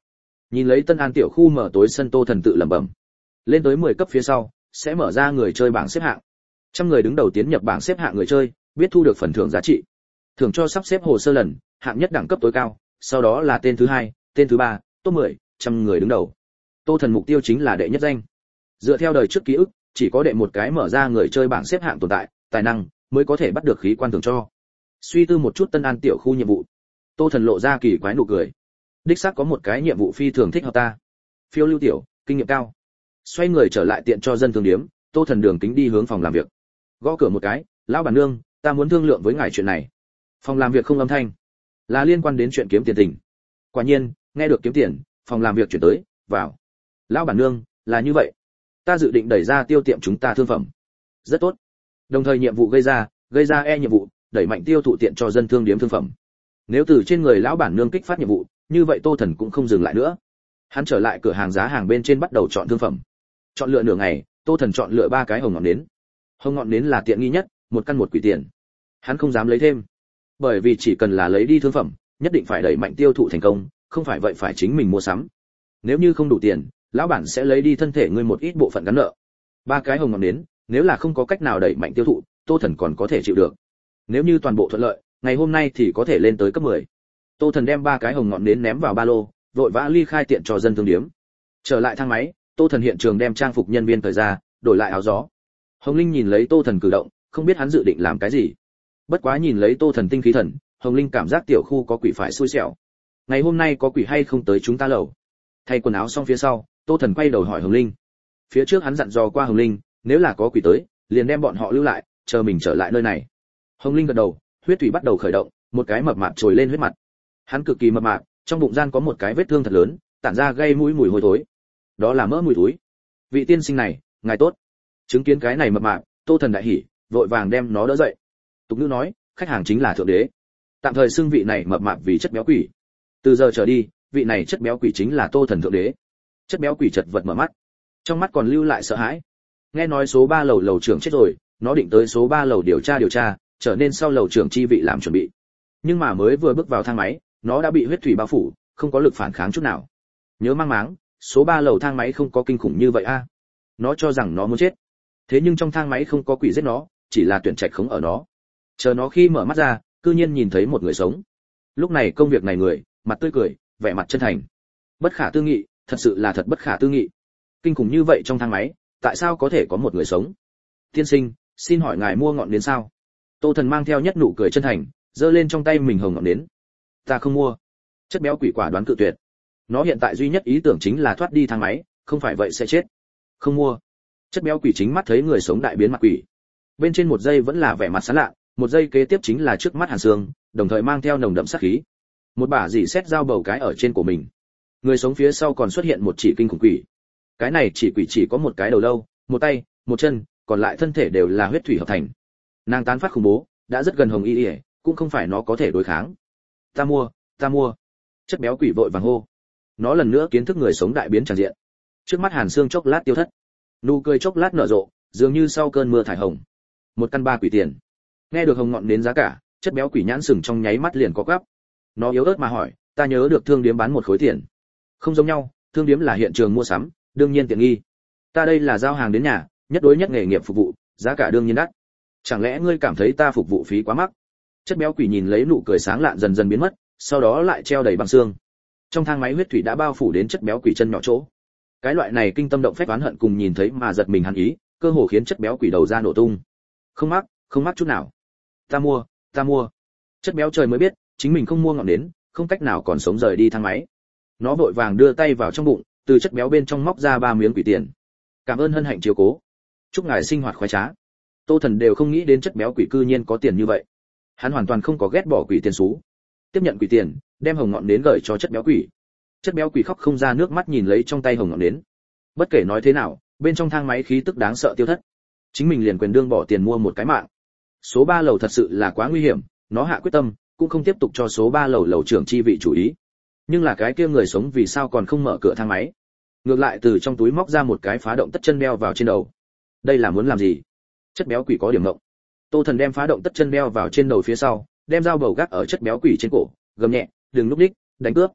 Nhìn lấy Tân An tiểu khu mở tối sân, Tô Thần tự lẩm bẩm. Lên tới mười cấp phía sau, sẽ mở ra người chơi bảng xếp hạng. Trăm người đứng đầu tiến nhập bảng xếp hạng người chơi, biết thu được phần thưởng giá trị. Thưởng cho sắp xếp hồ sơ lần, hạng nhất đẳng cấp tối cao, sau đó là tên thứ hai, tên thứ ba, top mười, trăm người đứng đầu. Tô Thần mục tiêu chính là đệ nhất danh. Dựa theo đời trước ký ức, chỉ có đệ một cái mở ra người chơi bảng xếp hạng tồn tại, tài năng mới có thể bắt được khí quan thưởng cho. Suy tư một chút Tân An tiểu khu nhiệm vụ, Tô Thần lộ ra kỳ quái nụ cười. Đích xác có một cái nhiệm vụ phi thường thích hợp ta. Phiêu lưu tiểu, kinh nghiệm cao. Xoay người trở lại tiện cho dân thương điếm, Tô Thần đường kính đi hướng phòng làm việc. Gõ cửa một cái, lão bản nương, ta muốn thương lượng với ngài chuyện này. Phòng làm việc không âm thanh, là liên quan đến chuyện kiếm tiền tình. Quả nhiên, nghe được kiếm tiền, phòng làm việc chuyển tới, vào. Lão bản nương, là như vậy, ta dự định đẩy ra tiêu tiệm chúng ta thương phẩm. Rất tốt. Đồng thời nhiệm vụ gây ra, gây ra e nhiệm vụ, đẩy mạnh tiêu thụ tiện cho dân thương điếm thương phẩm. Nếu từ trên người lão bản nương kích phát nhiệm vụ, như vậy Tô Thần cũng không dừng lại nữa. Hắn trở lại cửa hàng giá hàng bên trên bắt đầu chọn thương phẩm. Chọn lựa nửa ngày, Tô Thần chọn lựa ba cái hồng ngọn nến. Hồng ngọn nến là tiện nghi nhất, một căn một quỷ tiền. Hắn không dám lấy thêm, bởi vì chỉ cần là lấy đi thương phẩm, nhất định phải đẩy mạnh tiêu thụ thành công, không phải vậy phải chính mình mua sắm. Nếu như không đủ tiền, lão bản sẽ lấy đi thân thể ngươi một ít bộ phận gắn nợ. Ba cái hồng ngọn nến, nếu là không có cách nào đẩy mạnh tiêu thụ, Tô Thần còn có thể chịu được. Nếu như toàn bộ thuận lợi, ngày hôm nay thì có thể lên tới cấp mười. Tô Thần đem ba cái hồng ngọn nến ném vào ba lô, vội vã ly khai tiện cho dân thương điếm. Trở lại thang máy, Tô Thần hiện trường đem trang phục nhân viên thời ra, đổi lại áo gió. Hồng Linh nhìn lấy Tô Thần cử động, không biết hắn dự định làm cái gì. Bất quá nhìn lấy Tô Thần tinh khí thần, Hồng Linh cảm giác tiểu khu có quỷ phải xui xẻo. Ngày hôm nay có quỷ hay không tới chúng ta lầu? Thay quần áo xong phía sau, Tô Thần quay đầu hỏi Hồng Linh. Phía trước hắn dặn dò qua Hồng Linh, nếu là có quỷ tới, liền đem bọn họ lưu lại, chờ mình trở lại nơi này. Hồng Linh gật đầu, huyết thủy bắt đầu khởi động, một cái mập mạp trồi lên huyết mặt. Hắn cực kỳ mập mạp, trong bụng gian có một cái vết thương thật lớn, tản ra gây mũi mùi hôi thối. Đó là mỡ mùi thối. Vị tiên sinh này, ngài tốt. Chứng kiến cái này mập mạp, Tô Thần đại hỉ, vội vàng đem nó đỡ dậy. Tục ngữ nói, khách hàng chính là thượng đế. Tạm thời xưng vị này mập mạp vì chất béo quỷ. Từ giờ trở đi, vị này chất béo quỷ chính là Tô Thần thượng đế. Chất béo quỷ chật vật mở mắt, trong mắt còn lưu lại sợ hãi. Nghe nói số ba lầu lầu trưởng chết rồi, nó định tới số ba lầu điều tra điều tra, trở nên sau lầu trưởng chi vị làm chuẩn bị. Nhưng mà mới vừa bước vào thang máy, nó đã bị huyết thủy bao phủ, không có lực phản kháng chút nào. Nhớ mang máng, số ba lầu thang máy không có kinh khủng như vậy a. À. Nó cho rằng nó muốn chết. Thế nhưng trong thang máy không có quỷ giết nó, chỉ là tuyển trạch khống ở nó. Chờ nó khi mở mắt ra, cư nhiên nhìn thấy một người sống. Lúc này công việc này người, mặt tươi cười, vẻ mặt chân thành. Bất khả tư nghị, thật sự là thật bất khả tư nghị. Kinh khủng như vậy trong thang máy, tại sao có thể có một người sống? Tiên sinh, xin hỏi ngài mua ngọn nến sao? Tô Thần mang theo nhất nụ cười chân thành, giơ lên trong tay mình hồng ngọn nến. Ta không mua. Chất béo quỷ quả đoán cự tuyệt. Nó hiện tại duy nhất ý tưởng chính là thoát đi thang máy, không phải vậy sẽ chết. Không mua. Chất béo quỷ chính mắt thấy người sống đại biến mặt quỷ. Bên trên một giây vẫn là vẻ mặt sán lạ, một giây kế tiếp chính là trước mắt hàn xương, đồng thời mang theo nồng đậm sát khí. Một bả dỉ xét dao bầu cái ở trên của mình. Người sống phía sau còn xuất hiện một chỉ kinh khủng quỷ. Cái này chỉ quỷ chỉ có một cái đầu lâu, một tay, một chân, còn lại thân thể đều là huyết thủy hợp thành. Nàng tán phát khủng bố, đã rất gần hồng y y, cũng không phải nó có thể đối kháng. Ta mua, ta mua. Chất béo quỷ vội vàng hô. Nó lần nữa kiến thức người sống đại biến tràn diện. Trước mắt hàn xương chốc lát tiêu thất, nụ cười chốc lát nở rộ, dường như sau cơn mưa thải hồng. Một căn ba quỷ tiền. Nghe được hồng ngọn đến giá cả, chất béo quỷ nhãn sừng trong nháy mắt liền có gấp. Nó yếu ớt mà hỏi, ta nhớ được thương điếm bán một khối tiền. Không giống nhau, thương điếm là hiện trường mua sắm, đương nhiên tiện nghi. Ta đây là giao hàng đến nhà, nhất đối nhất nghề nghiệp phục vụ, giá cả đương nhiên đắt. Chẳng lẽ ngươi cảm thấy ta phục vụ phí quá mắc? Chất béo quỷ nhìn lấy nụ cười sáng lạn dần dần biến mất, sau đó lại treo đầy bằng xương. Trong thang máy huyết thủy đã bao phủ đến chất béo quỷ chân nhỏ chỗ. Cái loại này kinh tâm động phách oán hận cùng nhìn thấy mà giật mình hắn ý, cơ hồ khiến chất béo quỷ đầu ra nổ tung. Không mắc, không mắc chút nào. Ta mua, ta mua. Chất béo trời mới biết, chính mình không mua ngọn nến, không cách nào còn sống rời đi thang máy. Nó vội vàng đưa tay vào trong bụng, từ chất béo bên trong móc ra ba miếng quỷ tiền. Cảm ơn hân hạnh chiếu cố. Chúc ngài sinh hoạt khoái trá. Tô Thần đều không nghĩ đến chất béo quỷ cư nhiên có tiền như vậy. Hắn hoàn toàn không có ghét bỏ quỷ tiền xú. Tiếp nhận quỷ tiền, đem hồng ngọn nến gửi cho chất béo quỷ. Chất béo quỷ khóc không ra nước mắt nhìn lấy trong tay hồng ngọn nến. Bất kể nói thế nào, bên trong thang máy khí tức đáng sợ tiêu thất. Chính mình liền quyền đương bỏ tiền mua một cái mạng. Số ba lầu thật sự là quá nguy hiểm, nó hạ quyết tâm, cũng không tiếp tục cho số ba lầu lầu trưởng chi vị chủ ý. Nhưng là cái kia người sống vì sao còn không mở cửa thang máy? Ngược lại từ trong túi móc ra một cái phá động tất chân đeo vào trên đầu. Đây là muốn làm gì? Chất béo quỷ có điểm ngộng. Tô Thần đem phá động tất chân đeo vào trên đầu phía sau, đem dao bầu gác ở chất béo quỷ trên cổ, gầm nhẹ, đừng lúc đích, đánh cướp.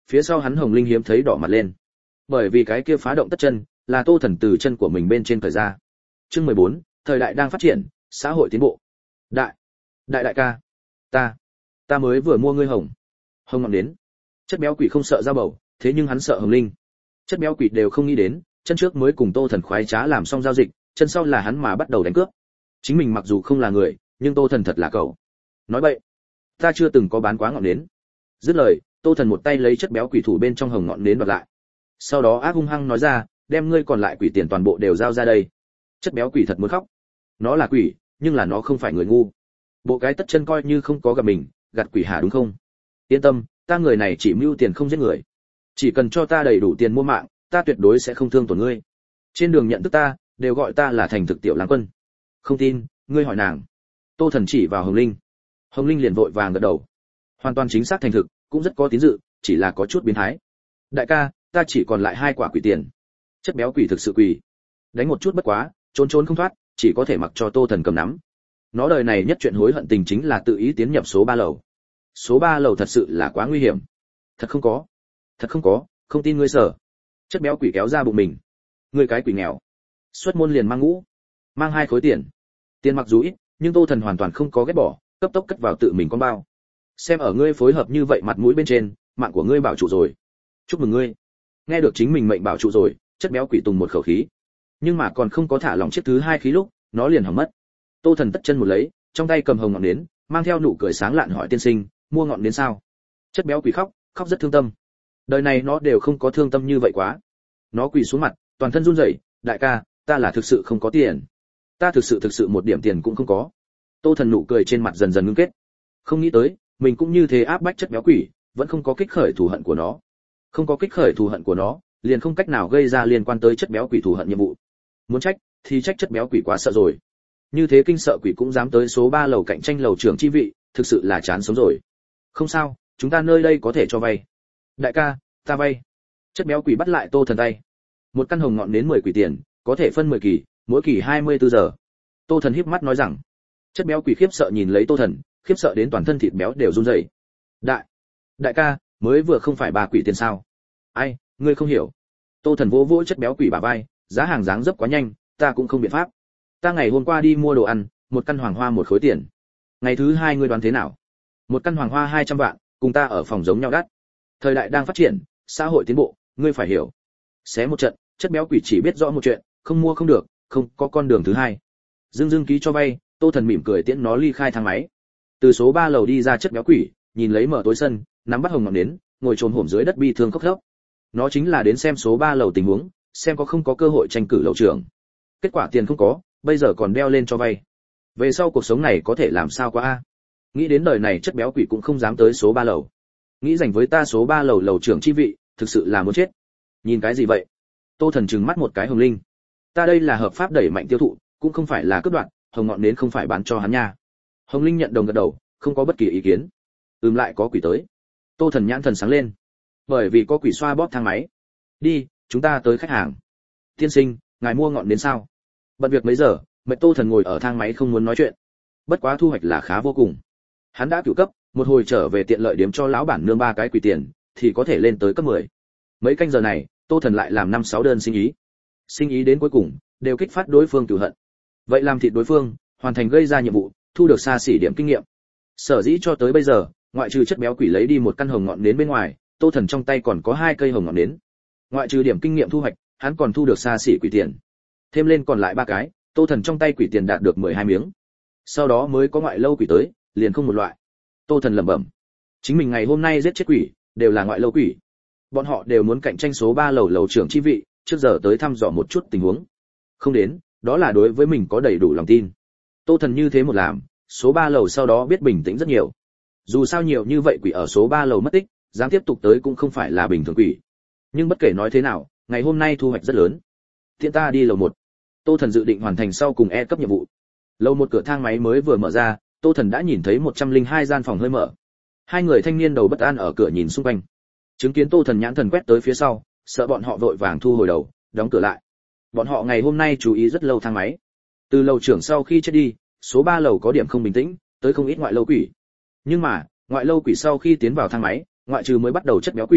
Phía sau hắn Hồng Linh hiếm thấy đỏ mặt lên, bởi vì cái kia phá động tất chân là Tô Thần từ chân của mình bên trên cởi ra. Chương mười bốn, thời đại đang phát triển, xã hội tiến bộ. Đại, đại đại ca, ta, ta mới vừa mua ngươi hồng, hồng ngọn đến. Chất béo quỷ không sợ ra bầu, thế nhưng hắn sợ Hồng Linh. Chất béo quỷ đều không nghĩ đến, chân trước mới cùng Tô Thần khoái trá làm xong giao dịch, chân sau là hắn mà bắt đầu đánh cướp. Chính mình mặc dù không là người, nhưng Tô Thần thật là cậu. Nói bậy, ta chưa từng có bán quá ngọn nến. Dứt lời, Tô Thần một tay lấy chất béo quỷ thủ bên trong hồng ngọn nến đoạt lại. Sau đó ác hung hăng nói ra, đem ngươi còn lại quỷ tiền toàn bộ đều giao ra đây. Chất béo quỷ thật muốn khóc. Nó là quỷ, nhưng là nó không phải người ngu. Bộ cái tất chân coi như không có gặp mình, gạt quỷ hả đúng không? Yên tâm, ta người này chỉ mưu tiền không giết người. Chỉ cần cho ta đầy đủ tiền mua mạng, ta tuyệt đối sẽ không thương tổn ngươi. Trên đường nhận thức ta, đều gọi ta là thành thực tiểu lang quân. Không tin, ngươi hỏi nàng. Tô Thần chỉ vào Hồng Linh. Hồng Linh liền vội vàng gật đầu. Hoàn toàn chính xác thành thực, cũng rất có tín dự, chỉ là có chút biến thái. Đại ca, ta chỉ còn lại hai quả quỷ tiền. Chất béo quỷ thực sự quỷ. Đánh một chút bất quá, trốn trốn không thoát, chỉ có thể mặc cho Tô Thần cầm nắm. Nó đời này nhất chuyện hối hận tình chính là tự ý tiến nhập số ba lầu. Số ba lầu thật sự là quá nguy hiểm. Thật không có. Thật không có, không tin ngươi sở. Chất béo quỷ kéo ra bụng mình. Ngươi cái quỷ nghèo. Xuất môn liền mang ngũ, mang hai khối tiền. Tiền mặc dù ít, nhưng Tô Thần hoàn toàn không có ghét bỏ, cấp tốc cất vào tự mình con bao. Xem ở ngươi phối hợp như vậy mặt mũi bên trên, mạng của ngươi bảo trụ rồi. Chúc mừng ngươi. Nghe được chính mình mệnh bảo trụ rồi, chất béo quỷ tùng một khẩu khí. Nhưng mà còn không có thả lỏng chiếc thứ hai khí lúc, nó liền hỏng mất. Tô Thần tất chân một lấy, trong tay cầm hồng ngọn nến, mang theo nụ cười sáng lạn hỏi tiên sinh, mua ngọn nến sao? Chất béo quỷ khóc, khóc rất thương tâm. Đời này nó đều không có thương tâm như vậy quá. Nó quỳ xuống mặt, toàn thân run rẩy, đại ca, ta là thực sự không có tiền. Ta thực sự thực sự một điểm tiền cũng không có. Tô Thần nụ cười trên mặt dần dần ngưng kết. Không nghĩ tới, mình cũng như thế áp bách chất béo quỷ, vẫn không có kích khởi thù hận của nó. Không có kích khởi thù hận của nó, liền không cách nào gây ra liên quan tới chất béo quỷ thù hận nhiệm vụ. Muốn trách, thì trách chất béo quỷ quá sợ rồi. Như thế kinh sợ quỷ cũng dám tới số ba lầu cạnh tranh lầu trưởng chi vị, thực sự là chán sống rồi. Không sao, chúng ta nơi đây có thể cho vay. Đại ca, ta vay. Chất béo quỷ bắt lại Tô Thần tay. Một căn hồng ngọn nến mười quỷ tiền, có thể phân mười kỳ, mỗi kỳ hai mươi tư giờ. Tô Thần híp mắt nói rằng. Chất béo quỷ khiếp sợ nhìn lấy Tô Thần, khiếp sợ đến toàn thân thịt béo đều run rẩy. Đại, đại ca, mới vừa không phải bà quỷ tiền sao? Ai, ngươi không hiểu. Tô Thần vỗ vỗ chất béo quỷ bả vai, giá hàng dáng dấp quá nhanh, ta cũng không biện pháp. Ta ngày hôm qua đi mua đồ ăn, một căn hoàng hoa một khối tiền. Ngày thứ hai ngươi đoán thế nào? Một căn hoàng hoa hai trăm vạn, cùng ta ở phòng giống nhau đắt. Thời đại đang phát triển, xã hội tiến bộ, ngươi phải hiểu. Xé một trận, chất béo quỷ chỉ biết rõ một chuyện, không mua không được, không có con đường thứ hai. Dương Dương ký cho vay, Tô Thần mỉm cười tiễn nó ly khai thang máy. Từ số ba lầu đi ra chất béo quỷ, nhìn lấy mở tối sân, nắm bắt hồng ngọn nến, ngồi chồm hổm dưới đất bi thương khóc thóc. Nó chính là đến xem số ba lầu tình huống, xem có không có cơ hội tranh cử lầu trưởng. Kết quả tiền không có, bây giờ còn đeo lên cho vay. Về sau cuộc sống này có thể làm sao quá a? Nghĩ đến đời này chất béo quỷ cũng không dám tới số ba lầu. Nghĩ dành với ta số ba lầu lầu trưởng chi vị, thực sự là muốn chết. Nhìn cái gì vậy? Tô Thần trừng mắt một cái Hồng Linh. Ta đây là hợp pháp đẩy mạnh tiêu thụ, cũng không phải là cướp đoạt, hồng ngọn nến không phải bán cho hắn nha. Hồng Linh nhận đồng gật đầu, không có bất kỳ ý kiến. Ừm, lại có quỷ tới. Tô Thần nhãn thần sáng lên. Bởi vì có quỷ xoa bóp thang máy. Đi, chúng ta tới khách hàng. Tiên sinh, ngài mua ngọn nến sao? Bận việc mấy giờ, mệt Tô Thần ngồi ở thang máy không muốn nói chuyện. Bất quá thu hoạch là khá vô cùng. Hắn đã cửu cấp, một hồi trở về tiện lợi điểm cho lão bản nương ba cái quỷ tiền, thì có thể lên tới cấp mười. Mấy canh giờ này, Tô Thần lại làm năm sáu đơn sinh ý. Sinh ý đến cuối cùng, đều kích phát đối phương cừu hận. Vậy làm thịt đối phương, hoàn thành gây ra nhiệm vụ, thu được xa xỉ điểm kinh nghiệm. Sở dĩ cho tới bây giờ, ngoại trừ chất béo quỷ lấy đi một căn hồng ngọn nến bên ngoài, Tô Thần trong tay còn có hai cây hồng ngọn nến. Ngoại trừ điểm kinh nghiệm thu hoạch, hắn còn thu được xa xỉ quỷ tiền. Thêm lên còn lại ba cái, Tô Thần trong tay quỷ tiền đạt được mười hai miếng. Sau đó mới có ngoại lâu quỷ tới, liền không một loại. Tô Thần lẩm bẩm, chính mình ngày hôm nay giết chết quỷ, đều là ngoại lâu quỷ. Bọn họ đều muốn cạnh tranh số ba lầu lầu trưởng chi vị, trước giờ tới thăm dò một chút tình huống. Không đến, đó là đối với mình có đầy đủ lòng tin. Tô Thần như thế một làm, số ba lầu sau đó biết bình tĩnh rất nhiều. Dù sao nhiều như vậy quỷ ở số ba lầu mất tích, dám tiếp tục tới cũng không phải là bình thường quỷ. Nhưng bất kể nói thế nào, ngày hôm nay thu hoạch rất lớn. Tiện ta đi lầu một. Tô Thần dự định hoàn thành sau cùng E cấp nhiệm vụ. Lầu một cửa thang máy mới vừa mở ra, Tô Thần đã nhìn thấy một trăm linh hai gian phòng hơi mở. Hai người thanh niên đầu bất an ở cửa nhìn xung quanh. Chứng kiến Tô Thần nhãn thần quét tới phía sau, sợ bọn họ vội vàng thu hồi đầu, đóng cửa lại. Bọn họ ngày hôm nay chú ý rất lâu thang máy. Từ lầu trưởng sau khi chết đi, số ba lầu có điểm không bình tĩnh, tới không ít ngoại lâu quỷ. Nhưng mà, ngoại lâu quỷ sau khi tiến vào thang máy, ngoại trừ mới bắt đầu chất béo quỷ,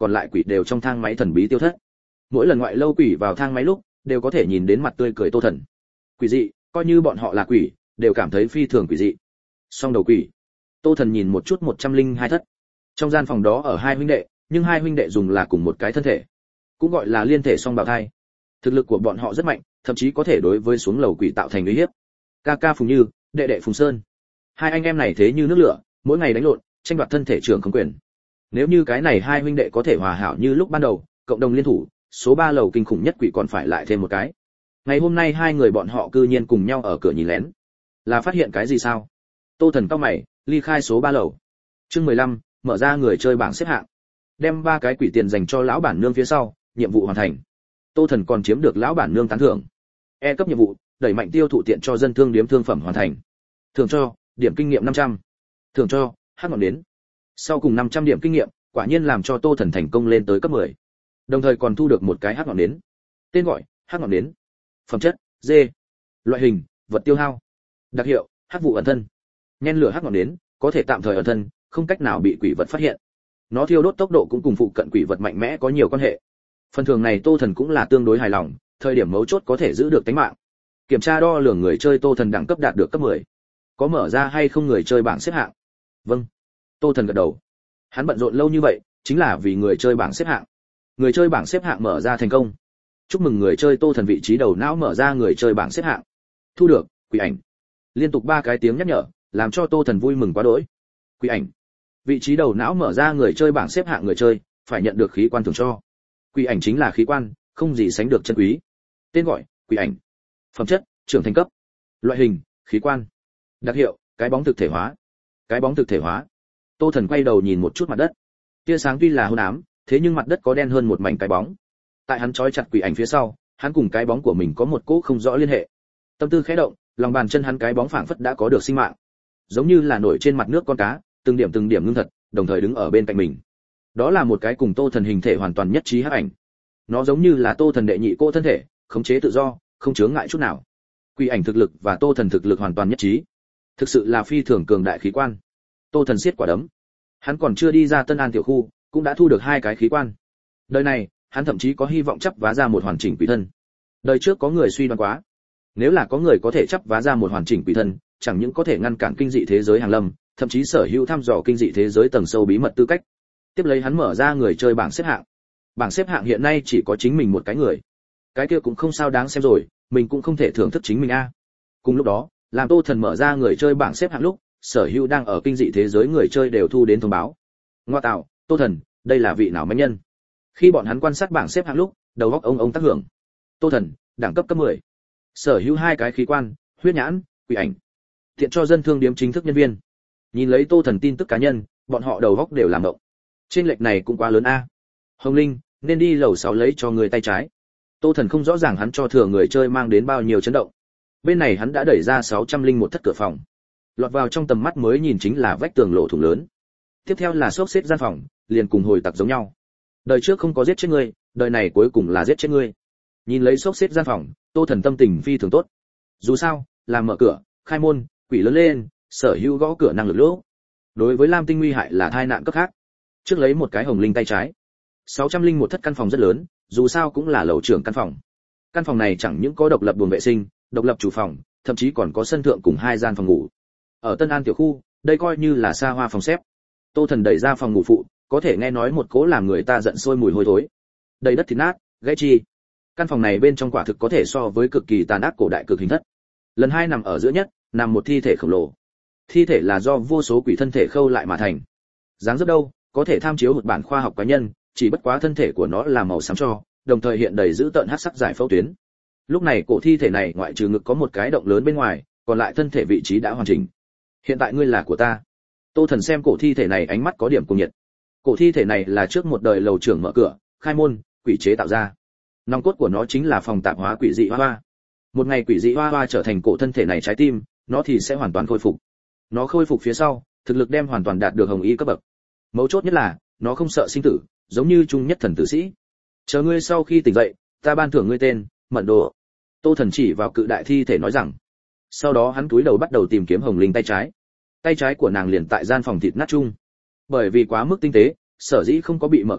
còn lại quỷ đều trong thang máy thần bí tiêu thất. Mỗi lần ngoại lâu quỷ vào thang máy lúc đều có thể nhìn đến mặt tươi cười Tô Thần. Quỷ dị, coi như bọn họ là quỷ đều cảm thấy phi thường quỷ dị. Song đầu quỷ. Tô Thần nhìn một chút một trăm linh hai thất. Trong gian phòng đó ở hai huynh đệ, nhưng hai huynh đệ dùng là cùng một cái thân thể, cũng gọi là liên thể song bào thai. Thực lực của bọn họ rất mạnh, thậm chí có thể đối với xuống lầu quỷ tạo thành uy hiếp. Ca ca Phùng Như, đệ đệ Phùng Sơn, hai anh em này thế như nước lửa, mỗi ngày đánh lộn, tranh đoạt thân thể trưởng không quyền. Nếu như cái này hai huynh đệ có thể hòa hảo như lúc ban đầu, cộng đồng liên thủ, số ba lầu kinh khủng nhất quỷ còn phải lại thêm một cái. Ngày hôm nay hai người bọn họ cư nhiên cùng nhau ở cửa nhìn lén, là phát hiện cái gì sao? Tô Thần cau mày, ly khai số ba lầu. Chương mười lăm, mở ra người chơi bảng xếp hạng. Đem ba cái quỷ tiền dành cho lão bản nương phía sau, nhiệm vụ hoàn thành. Tô Thần còn chiếm được lão bản nương tán thưởng. E cấp nhiệm vụ, đẩy mạnh tiêu thụ tiện cho dân thương điếm thương phẩm hoàn thành. Thưởng cho điểm kinh nghiệm năm trăm. Thưởng cho hắc ngọn nến. Sau cùng năm trăm điểm kinh nghiệm, quả nhiên làm cho Tô Thần thành công lên tới cấp mười. Đồng thời còn thu được một cái hắc ngọn nến. Tên gọi: hắc ngọn nến. Phẩm chất: D. Loại hình: vật tiêu hao. Đặc hiệu: hắc vụ ẩn thân. Nhen lửa hắc ngọn nến, có thể tạm thời ẩn thân, không cách nào bị quỷ vật phát hiện. Nó thiêu đốt tốc độ cũng cùng phụ cận quỷ vật mạnh mẽ có nhiều quan hệ. Phần thưởng này Tô Thần cũng là tương đối hài lòng, thời điểm mấu chốt có thể giữ được tính mạng. Kiểm tra đo lường người chơi Tô Thần đẳng cấp đạt được cấp mười. Có mở ra hay không người chơi bảng xếp hạng? Vâng. Tô Thần gật đầu. Hắn bận rộn lâu như vậy, chính là vì người chơi bảng xếp hạng. Người chơi bảng xếp hạng mở ra thành công. Chúc mừng người chơi Tô Thần vị trí đầu não mở ra người chơi bảng xếp hạng. Thu được quỷ ảnh. Liên tục ba cái tiếng nhắc nhở, làm cho Tô Thần vui mừng quá đỗi. Quỷ ảnh. Vị trí đầu não mở ra người chơi bảng xếp hạng người chơi, phải nhận được khí quan thưởng cho. Quỷ ảnh chính là khí quan, không gì sánh được chân quý. Tên gọi: quỷ ảnh. Phẩm chất: trưởng thành cấp. Loại hình: khí quan. Đặc hiệu: cái bóng thực thể hóa. Cái bóng thực thể hóa. Tô Thần quay đầu nhìn một chút mặt đất. Tia sáng tuy là hôn ám, thế nhưng mặt đất có đen hơn một mảnh cái bóng. Tại hắn trói chặt quỷ ảnh phía sau, hắn cùng cái bóng của mình có một cỗ không rõ liên hệ. Tâm tư khẽ động, lòng bàn chân hắn cái bóng phảng phất đã có được sinh mạng, giống như là nổi trên mặt nước con cá, từng điểm từng điểm ngưng thật, đồng thời đứng ở bên cạnh mình. Đó là một cái cùng Tô Thần hình thể hoàn toàn nhất trí hắc ảnh. Nó giống như là Tô Thần đệ nhị cô thân thể, khống chế tự do, không chướng ngại chút nào. Quỷ ảnh thực lực và Tô Thần thực lực hoàn toàn nhất trí, thực sự là phi thường cường đại khí quan. Tô Thần siết quả đấm. Hắn còn chưa đi ra Tân An tiểu khu, cũng đã thu được hai cái khí quan. Đời này, hắn thậm chí có hy vọng chắp vá ra một hoàn chỉnh quỷ thân. Đời trước có người suy đoán quá, nếu là có người có thể chắp vá ra một hoàn chỉnh quỷ thân, chẳng những có thể ngăn cản kinh dị thế giới hàng lâm, thậm chí sở hữu thăm dò kinh dị thế giới tầng sâu bí mật tư cách. Tiếp lấy hắn mở ra người chơi bảng xếp hạng. Bảng xếp hạng hiện nay chỉ có chính mình một cái người. Cái kia cũng không sao đáng xem rồi, mình cũng không thể thưởng thức chính mình a. Cùng lúc đó, làm Tô Thần mở ra người chơi bảng xếp hạng lúc, sở hữu đang ở kinh dị thế giới người chơi đều thu đến thông báo. Ngoa tạo, Tô Thần, đây là vị nào mãnh nhân? Khi bọn hắn quan sát bảng xếp hạng lúc, đầu óc ông ông tác hưởng. Tô Thần, đẳng cấp cấp mười. Sở hữu hai cái khí quan, huyết nhãn, quỷ ảnh. Thiện cho dân thương điếm chính thức nhân viên. Nhìn lấy Tô Thần tin tức cá nhân, bọn họ đầu óc đều làm động. Trên lệch này cũng quá lớn a. Hồng Linh, nên đi lầu sáu lấy cho người tay trái. Tô Thần không rõ ràng hắn cho thừa người chơi mang đến bao nhiêu chấn động. Bên này hắn đã đẩy ra sáu trăm linh một thất cửa phòng. Lọt vào trong tầm mắt mới nhìn chính là vách tường lỗ thủng lớn. Tiếp theo là xốc xếp gian phòng, liền cùng hồi tặc giống nhau. Đời trước không có giết chết ngươi, đời này cuối cùng là giết chết ngươi. Nhìn lấy xốc xếp gian phòng, Tô Thần tâm tình phi thường tốt. Dù sao, làm mở cửa, khai môn, quỷ lớn lên, sở hữu gõ cửa năng lực lỗ. Đối với Lam Tinh nguy hại là tai nạn cấp khác. Trước lấy một cái Hồng Linh tay trái. sáu trăm linh một thất căn phòng rất lớn, dù sao cũng là lầu trưởng căn phòng. Căn phòng này chẳng những có độc lập buồng vệ sinh, độc lập chủ phòng, thậm chí còn có sân thượng cùng hai gian phòng ngủ. Ở Tân An tiểu khu, đây coi như là xa hoa phòng xếp. Tô Thần đẩy ra phòng ngủ phụ, có thể nghe nói một cỗ làm người ta giận sôi mùi hôi thối. Đầy đất thịt nát, gãy chi. Căn phòng này bên trong quả thực có thể so với cực kỳ tàn ác cổ đại cực hình thất. Lần hai nằm ở giữa nhất, nằm một thi thể khổng lồ. Thi thể là do vô số quỷ thân thể khâu lại mà thành. Dáng dấp đâu, có thể tham chiếu một bản khoa học cá nhân, chỉ bất quá thân thể của nó là màu xám cho, đồng thời hiện đầy dữ tợn hắc sắc giải phẫu tuyến. Lúc này cổ thi thể này ngoại trừ ngực có một cái động lớn bên ngoài, còn lại thân thể vị trí đã hoàn chỉnh. Hiện tại ngươi là của ta. Tô Thần xem cổ thi thể này ánh mắt có điểm cuồng nhiệt. Cổ thi thể này là trước một đời lầu trưởng mở cửa, khai môn, quỷ chế tạo ra. Nòng cốt của nó chính là phòng tạp hóa quỷ dị hoa hoa. Một ngày quỷ dị hoa hoa trở thành cổ thân thể này trái tim, nó thì sẽ hoàn toàn khôi phục. Nó khôi phục phía sau, thực lực đem hoàn toàn đạt được hồng y cấp bậc. Mấu chốt nhất là, nó không sợ sinh tử, giống như trung nhất thần tử sĩ. Chờ ngươi sau khi tỉnh dậy, ta ban thưởng ngươi tên, Mẫn Đồ. Tô Thần chỉ vào cự đại thi thể nói rằng. Sau đó hắn cúi đầu bắt đầu tìm kiếm Hồng Linh tay trái. Tay trái của nàng liền tại gian phòng thịt nát chung. Bởi vì quá mức tinh tế, sở dĩ không có bị mở cửa,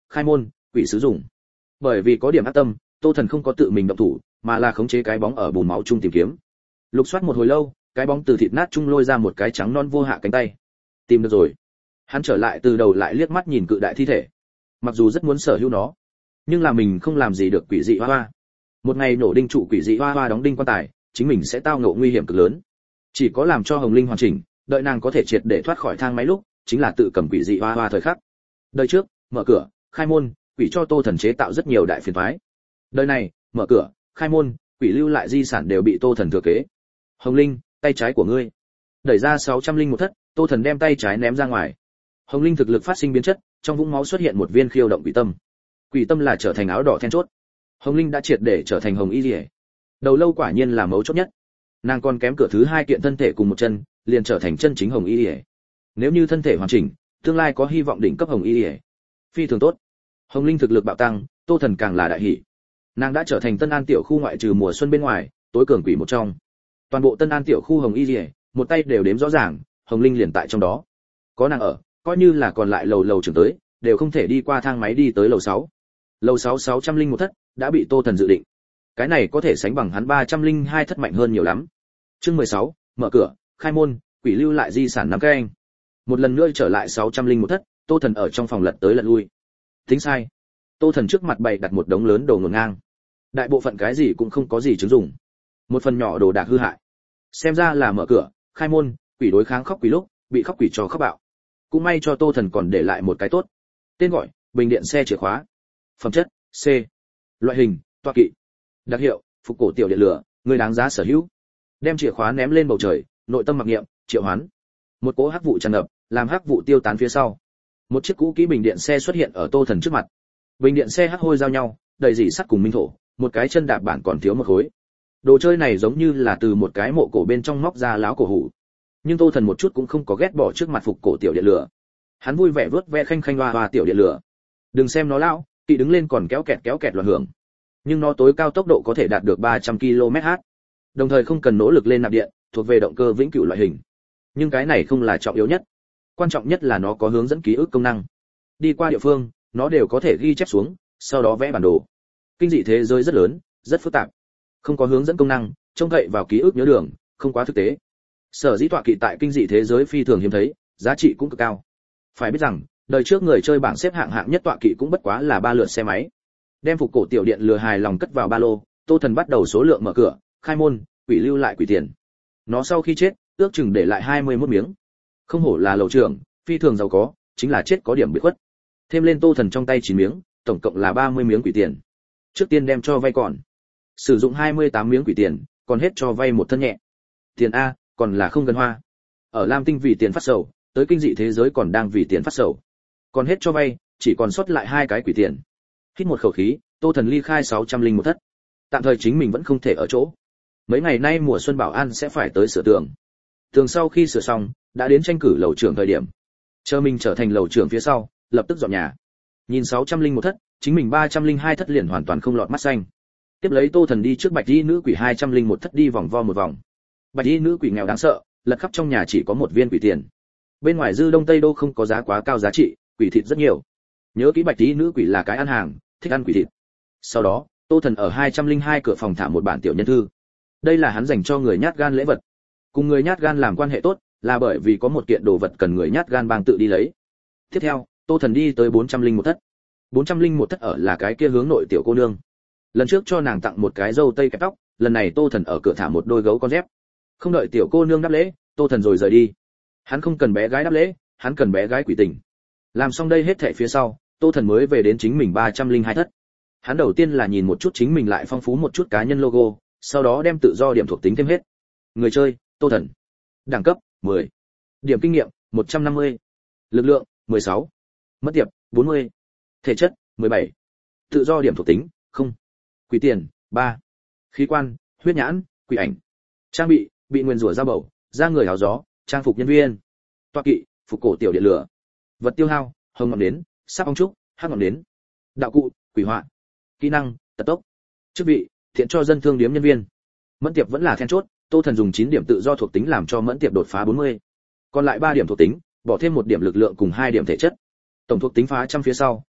khai môn, quỷ sử dụng. Bởi vì có điểm ác tâm, Tô Thần không có tự mình động thủ, mà là khống chế cái bóng ở bùn máu chung tìm kiếm. Lục soát một hồi lâu, cái bóng từ thịt nát chung lôi ra một cái trắng non vô hạ cánh tay. Tìm được rồi. Hắn trở lại từ đầu lại liếc mắt nhìn cự đại thi thể. Mặc dù rất muốn sở hữu nó, nhưng là mình không làm gì được quỷ dị hoa hoa. Một ngày nổ đinh trụ quỷ dị hoa hoa đóng đinh quan tài, chính mình sẽ tao ngộ nguy hiểm cực lớn. Chỉ có làm cho Hồng Linh hoàn chỉnh, đợi nàng có thể triệt để thoát khỏi thang máy lúc, chính là tự cầm quỷ dị hoa hoa thời khắc. Đời trước, mở cửa, khai môn, quỷ cho Tô Thần chế tạo rất nhiều đại phiền toái. Đời này, mở cửa, khai môn, quỷ lưu lại di sản đều bị Tô Thần thừa kế. Hồng Linh, tay trái của ngươi. Đẩy ra sáu trăm linh một thất, Tô Thần đem tay trái ném ra ngoài. Hồng Linh thực lực phát sinh biến chất, trong vũng máu xuất hiện một viên khiêu động quỷ tâm. Quỷ tâm là trở thành áo đỏ then chốt. Hồng Linh đã triệt để trở thành Hồng Y Liễu. Đầu lâu quả nhiên là mấu chốt nhất. Nàng còn kém cửa thứ hai kiện thân thể cùng một chân, liền trở thành chân chính Hồng Y Liễu. Nếu như thân thể hoàn chỉnh, tương lai có hy vọng đỉnh cấp Hồng Y Liễu. Phi thường tốt. Hồng Linh thực lực bạo tăng, Tô Thần càng là đại hỉ. Nàng đã trở thành Tân An tiểu khu ngoại trừ mùa xuân bên ngoài, tối cường quỷ một trong. Toàn bộ Tân An tiểu khu Hồng Y Liễu, một tay đều đếm rõ ràng, Hồng Linh liền tại trong đó. Có nàng ở, coi như là còn lại lầu lầu trưởng tới, đều không thể đi qua thang máy đi tới lầu sáu. Lầu sáu sáu trăm linh một thất đã bị Tô Thần dự định. Cái này có thể sánh bằng hắn ba trăm linh hai thất mạnh hơn nhiều lắm. Chương mười sáu, mở cửa, khai môn, quỷ lưu lại di sản năm cái anh. Một lần nữa trở lại sáu trăm linh một thất, Tô Thần ở trong phòng lật tới lật lui. Tính sai. Tô Thần trước mặt bày đặt một đống lớn đồ ngổn ngang. Đại bộ phận cái gì cũng không có gì chứng dụng. Một phần nhỏ đồ đạc hư hại. Xem ra là mở cửa, khai môn, quỷ đối kháng khóc quỷ lúc, bị khóc quỷ cho khóc bạo. Cũng may cho Tô Thần còn để lại một cái tốt. Tên gọi: Bình điện xe chìa khóa. Phẩm chất: C. Loại hình: tọa kỵ. Đặc hiệu: phục cổ tiểu điện lửa, người đáng giá sở hữu. Đem chìa khóa ném lên bầu trời, nội tâm mặc niệm, triệu hoán. Một cỗ hắc vụ tràn ngập, làm hắc vụ tiêu tán phía sau. Một chiếc cũ kỹ bình điện xe xuất hiện ở Tô Thần trước mặt. Bình điện xe hắc hôi giao nhau, đầy dỉ sắt cùng minh thổ, một cái chân đạp bản còn thiếu một khối. Đồ chơi này giống như là từ một cái mộ cổ bên trong móc ra láo cổ hủ. Nhưng Tô Thần một chút cũng không có ghét bỏ trước mặt phục cổ tiểu điện lửa. Hắn vui vẻ vớt ve khanh khanh hoa hoa tiểu điện lửa. Đừng xem nó lão, kỵ đứng lên còn kéo kẹt kéo kẹt loạn hưởng. Nhưng nó tối cao tốc độ có thể đạt được ba trăm ki lô mét h. Đồng thời không cần nỗ lực lên nạp điện, thuộc về động cơ vĩnh cửu loại hình. Nhưng cái này không là trọng yếu nhất. Quan trọng nhất là nó có hướng dẫn ký ức công năng. Đi qua địa phương, nó đều có thể ghi chép xuống, sau đó vẽ bản đồ. Kinh dị thế giới rất lớn, rất phức tạp. Không có hướng dẫn công năng, trông cậy vào ký ức nhớ đường, không quá thực tế. Sở dĩ tọa kỵ tại kinh dị thế giới phi thường hiếm thấy, giá trị cũng cực cao. Phải biết rằng, đời trước người chơi bảng xếp hạng hạng nhất tọa kỵ cũng bất quá là ba lượt xe máy. Đem phục cổ tiểu điện lừa hài lòng cất vào ba lô, Tô Thần bắt đầu số lượng mở cửa, khai môn, quỷ lưu lại quỷ tiền. Nó sau khi chết, ước chừng để lại hai mươi mốt miếng. Không hổ là lầu trưởng, phi thường giàu có, chính là chết có điểm biệt khuất. Thêm lên Tô Thần trong tay chín miếng, tổng cộng là ba mươi miếng quỷ tiền. Trước tiên đem cho vay còn. Sử dụng hai mươi tám miếng quỷ tiền, còn hết cho vay một thân nhẹ. Tiền a, còn là không gần hoa. Ở Lam Tinh vì tiền phát sầu, tới kinh dị thế giới còn đang vì tiền phát sầu. Còn hết cho vay, chỉ còn sót lại hai cái quỷ tiền. Hít một khẩu khí, Tô Thần ly khai sáu trăm linh một thất. Tạm thời chính mình vẫn không thể ở chỗ. Mấy ngày nay mùa xuân bảo an sẽ phải tới sửa tường. Tường sau khi sửa xong, đã đến tranh cử lầu trưởng thời điểm. Chờ mình trở thành lầu trưởng phía sau, lập tức dọn nhà. Nhìn sáu trăm linh một thất, chính mình ba trăm linh hai thất liền hoàn toàn không lọt mắt xanh. Tiếp lấy Tô Thần đi trước Bạch Y nữ quỷ hai trăm linh một thất đi vòng vo một vòng. Bạch Y nữ quỷ nghèo đáng sợ, lật khắp trong nhà chỉ có một viên quỷ tiền. Bên ngoài dư đông tây đô không có giá quá cao giá trị, quỷ thịt rất nhiều. Nhớ kỹ Bạch Y nữ quỷ là cái ăn hàng, thích ăn quỷ thịt. Sau đó, Tô Thần ở hai trăm linh hai cửa phòng thả một bản tiểu nhân thư. Đây là hắn dành cho người nhát gan lễ vật. Cùng người nhát gan làm quan hệ tốt, là bởi vì có một kiện đồ vật cần người nhát gan bang tự đi lấy. Tiếp theo, Tô Thần đi tới bốn trăm linh một thất. bốn trăm linh một thất ở là cái kia hướng nội tiểu cô nương. Lần trước cho nàng tặng một cái râu tây kẹp tóc, lần này Tô Thần ở cửa thả một đôi gấu con dép. Không đợi tiểu cô nương đáp lễ, Tô Thần rồi rời đi. Hắn không cần bé gái đáp lễ, hắn cần bé gái quỷ tình. Làm xong đây hết thảy phía sau, Tô Thần mới về đến chính mình ba trăm linh hai thất. Hắn đầu tiên là nhìn một chút chính mình lại phong phú một chút cá nhân logo, sau đó đem tự do điểm thuộc tính thêm hết. Người chơi: Tô Thần. Đẳng cấp: mười. Điểm kinh nghiệm: một trăm năm mươi. Lực lượng: mười sáu. Mất tiệp: bốn mươi. Thể chất: mười bảy. Tự do điểm thuộc tính: không. Quỷ tiền: ba. Khí quan: huyết nhãn, quỷ ảnh. Trang bị: bị nguyên rủa da bầu, da người áo gió, trang phục nhân viên. Toa kỵ: phục cổ tiểu điện lửa. Vật tiêu hao: hồng ngọn nến, sáp ong trúc, hắc ngọn nến. Đạo cụ: quỷ họa. Kỹ năng: tật tốc. Chức vị: thiện cho dân thương điếm nhân viên. Mẫn tiệp vẫn là then chốt, Tô Thần dùng chín điểm tự do thuộc tính làm cho mẫn tiệp đột phá bốn mươi. Còn lại ba điểm thuộc tính, bỏ thêm một điểm lực lượng cùng hai điểm thể chất. Tổng thuộc tính phá trăm phía sau,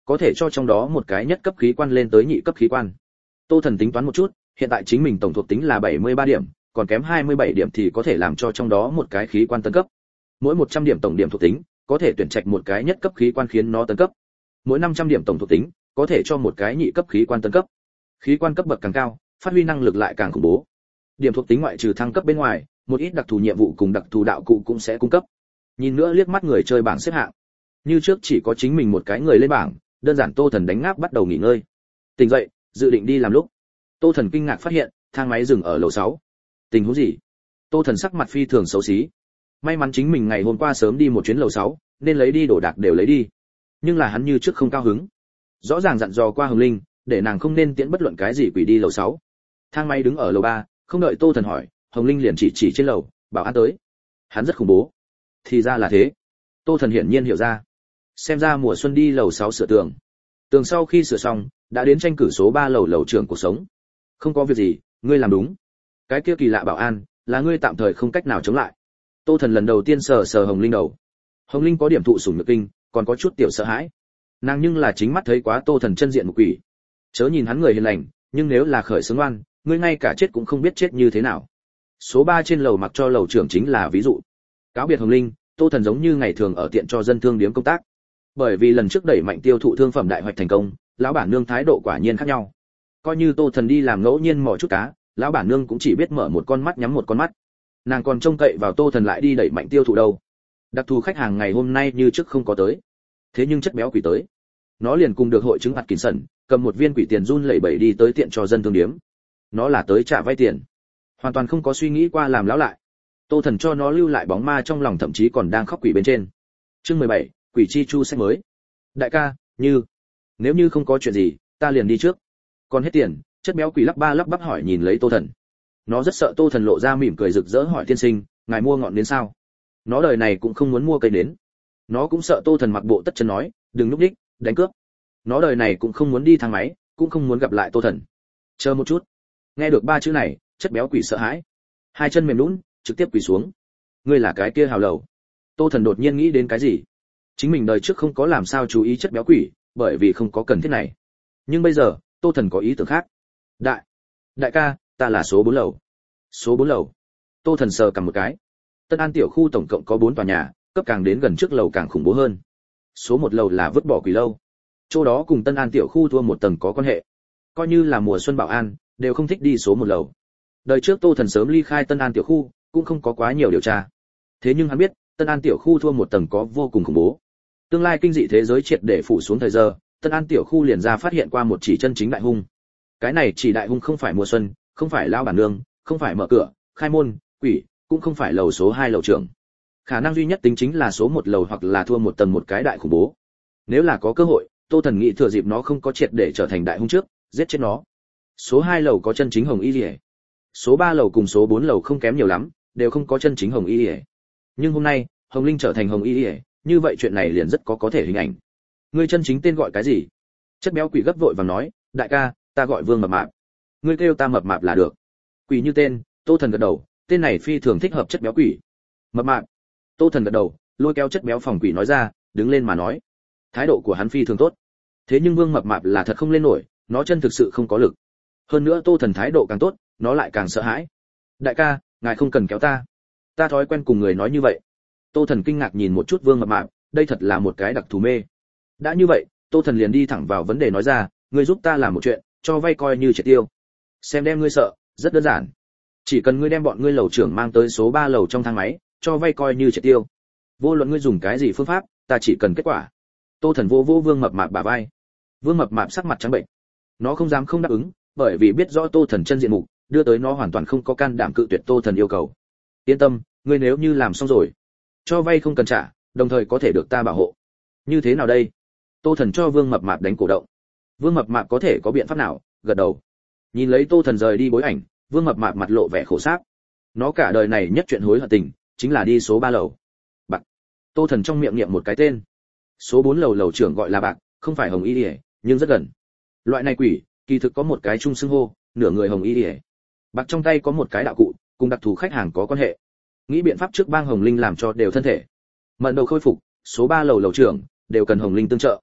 có thể cho trong đó một cái nhất cấp khí quan lên tới nhị cấp khí quan. Tô Thần tính toán một chút, hiện tại chính mình tổng thuộc tính là bảy mươi ba điểm, còn kém hai mươi bảy điểm thì có thể làm cho trong đó một cái khí quan tấn cấp. Mỗi một trăm điểm tổng điểm thuộc tính, có thể tuyển trạch một cái nhất cấp khí quan khiến nó tấn cấp. Mỗi năm trăm điểm tổng thuộc tính, có thể cho một cái nhị cấp khí quan tấn cấp. Khí quan cấp bậc càng cao, phát huy năng lực lại càng khủng bố. Điểm thuộc tính ngoại trừ thăng cấp bên ngoài, một ít đặc thù nhiệm vụ cùng đặc thù đạo cụ cũng sẽ cung cấp. Nhìn nữa liếc mắt người chơi bảng xếp hạng. Như trước chỉ có chính mình một cái người lên bảng, đơn giản Tô Thần đánh ngáp bắt đầu nghỉ ngơi. Tỉnh dậy, dự định đi làm lúc, Tô Thần kinh ngạc phát hiện, thang máy dừng ở lầu sáu. Tình huống gì? Tô Thần sắc mặt phi thường xấu xí. May mắn chính mình ngày hôm qua sớm đi một chuyến lầu sáu, nên lấy đi đồ đạc đều lấy đi. Nhưng là hắn như trước không cao hứng. Rõ ràng dặn dò qua Hồng Linh, để nàng không nên tiễn bất luận cái gì quỷ đi lầu sáu. Thang máy đứng ở lầu ba, không đợi Tô Thần hỏi, Hồng Linh liền chỉ chỉ trên lầu, bảo an tới. Hắn rất khủng bố. Thì ra là thế. Tô Thần hiển nhiên hiểu ra. Xem ra mùa xuân đi lầu sáu sửa tường. Tường sau khi sửa xong, đã đến tranh cử số ba lầu lầu trưởng cuộc sống. Không có việc gì, ngươi làm đúng. Cái kia kỳ lạ bảo an, là ngươi tạm thời không cách nào chống lại. Tô Thần lần đầu tiên sờ sờ Hồng Linh đầu. Hồng Linh có điểm thụ sủng nhược kinh, còn có chút tiểu sợ hãi. Nàng nhưng là chính mắt thấy quá Tô Thần chân diện một quỷ. Chớ nhìn hắn người hiền lành, nhưng nếu là khởi xướng oan, ngươi ngay cả chết cũng không biết chết như thế nào. Số ba trên lầu mặc cho lầu trưởng chính là ví dụ. Cáo biệt Hồng Linh, Tô Thần giống như ngày thường ở tiện cho dân thương điếm công tác. Bởi vì lần trước đẩy mạnh tiêu thụ thương phẩm đại hoạch thành công, lão bản nương thái độ quả nhiên khác nhau. Coi như Tô Thần đi làm ngẫu nhiên mò chút cá, lão bản nương cũng chỉ biết mở một con mắt nhắm một con mắt. Nàng còn trông cậy vào Tô Thần lại đi đẩy mạnh tiêu thụ đâu. Đặc thù khách hàng ngày hôm nay như trước không có tới. Thế nhưng chất béo quỷ tới. Nó liền cùng được hội chứng hạt kín sẩn, cầm một viên quỷ tiền run lẩy bẩy đi tới tiện cho dân thương điếm. Nó là tới trả vay tiền, hoàn toàn không có suy nghĩ qua làm lão lại. Tô Thần cho nó lưu lại bóng ma trong lòng, thậm chí còn đang khóc quỷ bên trên. Chương mười bảy, quỷ chi chu sách mới. Đại ca, như nếu như không có chuyện gì, ta liền đi trước. Còn hết tiền, chất béo quỷ lắp ba lắp bắp hỏi nhìn lấy Tô Thần. Nó rất sợ Tô Thần lộ ra mỉm cười rực rỡ hỏi tiên sinh, ngài mua ngọn đến sao? Nó đời này cũng không muốn mua cây nến. Nó cũng sợ Tô Thần mặc bộ tất chân nói, đừng núp đích, đánh cướp. Nó đời này cũng không muốn đi thang máy, cũng không muốn gặp lại Tô Thần. Chờ một chút. Nghe được ba chữ này, chất béo quỷ sợ hãi, hai chân mềm nhũn, trực tiếp quỳ xuống. Ngươi là cái kia hào lầu. Tô Thần đột nhiên nghĩ đến cái gì. Chính mình đời trước không có làm sao chú ý chất béo quỷ, bởi vì không có cần thiết này. Nhưng bây giờ, Tô Thần có ý tưởng khác. Đại, đại ca, ta là số bốn lầu. Số bốn lầu. Tô Thần sờ cầm một cái. Tân An tiểu khu tổng cộng có bốn tòa nhà, cấp càng đến gần trước lầu càng khủng bố hơn. Số một lầu là vứt bỏ quỷ lâu. Chỗ đó cùng Tân An tiểu khu thua một tầng có quan hệ. Coi như là mùa xuân bảo an, đều không thích đi số một lầu. Đời trước Tô Thần sớm ly khai Tân An tiểu khu, cũng không có quá nhiều điều tra. Thế nhưng hắn biết, Tân An tiểu khu thua một tầng có vô cùng khủng bố. Tương lai kinh dị thế giới triệt để phủ xuống thời giờ, Tân An tiểu khu liền ra phát hiện qua một chỉ chân chính đại hung. Cái này chỉ đại hung không phải mùa xuân, không phải lão bản nương, không phải mở cửa, khai môn, quỷ, cũng không phải lầu số hai lầu trưởng. Khả năng duy nhất tính chính là số một lầu hoặc là thua một tầng một cái đại khủng bố. Nếu là có cơ hội, Tô Thần nghĩ thừa dịp nó không có triệt để trở thành đại hung trước, giết chết nó. Số hai lầu có chân chính hồng y liễu. Số ba lầu cùng số bốn lầu không kém nhiều lắm, đều không có chân chính hồng y liễu. Nhưng hôm nay, Hồng Linh trở thành hồng y liễu, như vậy chuyện này liền rất có có thể hình ảnh. Ngươi chân chính tên gọi cái gì? Chất béo quỷ gấp vội vàng nói, đại ca, ta gọi Vương Mập Mạp. Ngươi kêu ta Mập Mạp là được. Quỷ như tên, Tô Thần gật đầu, tên này phi thường thích hợp chất béo quỷ. Mập Mạp. Tô Thần gật đầu, lôi kéo chất béo phòng quỷ nói ra, đứng lên mà nói. Thái độ của hắn phi thường tốt. Thế nhưng Vương Mập Mạp là thật không lên nổi, nó chân thực sự không có lực. Hơn nữa Tô Thần thái độ càng tốt, nó lại càng sợ hãi. Đại ca, ngài không cần kéo ta. Ta thói quen cùng người nói như vậy. Tô Thần kinh ngạc nhìn một chút Vương Mập Mạp, đây thật là một cái đặc thù mê. Đã như vậy, Tô Thần liền đi thẳng vào vấn đề nói ra, ngươi giúp ta làm một chuyện, cho vay coi như triệt tiêu. Xem đem ngươi sợ, rất đơn giản. Chỉ cần ngươi đem bọn ngươi lầu trưởng mang tới số ba lầu trong thang máy, cho vay coi như triệt tiêu. Vô luận ngươi dùng cái gì phương pháp, ta chỉ cần kết quả. Tô Thần vô vô Vương Mập Mạp bả vai. Vương Mập Mạp sắc mặt trắng bệnh. Nó không dám không đáp ứng, bởi vì biết rõ Tô Thần chân diện mục, đưa tới nó hoàn toàn không có can đảm cự tuyệt Tô Thần yêu cầu. Yên tâm, ngươi nếu như làm xong rồi, cho vay không cần trả, đồng thời có thể được ta bảo hộ. Như thế nào đây? Tô Thần cho Vương Mập Mạp đánh cổ động. Vương Mập Mạp có thể có biện pháp nào? Gật đầu. Nhìn lấy Tô Thần rời đi bối ảnh, Vương Mập Mạp mặt lộ vẻ khổ sáp. Nó cả đời này nhất chuyện hối hận tình, chính là đi số ba lầu. Bạc. Tô Thần trong miệng niệm một cái tên. Số bốn lầu lầu trưởng gọi là Bạc, không phải Hồng Y Liễu, nhưng rất gần. Loại này quỷ, kỳ thực có một cái chung xưng hô, nửa người Hồng Y Liễu. Bạc trong tay có một cái đạo cụ, cùng đặc thù khách hàng có quan hệ. Nghĩ biện pháp trước bang Hồng Linh làm cho đều thân thể. Mận đầu khôi phục, số ba lầu lầu trưởng đều cần Hồng Linh tương trợ.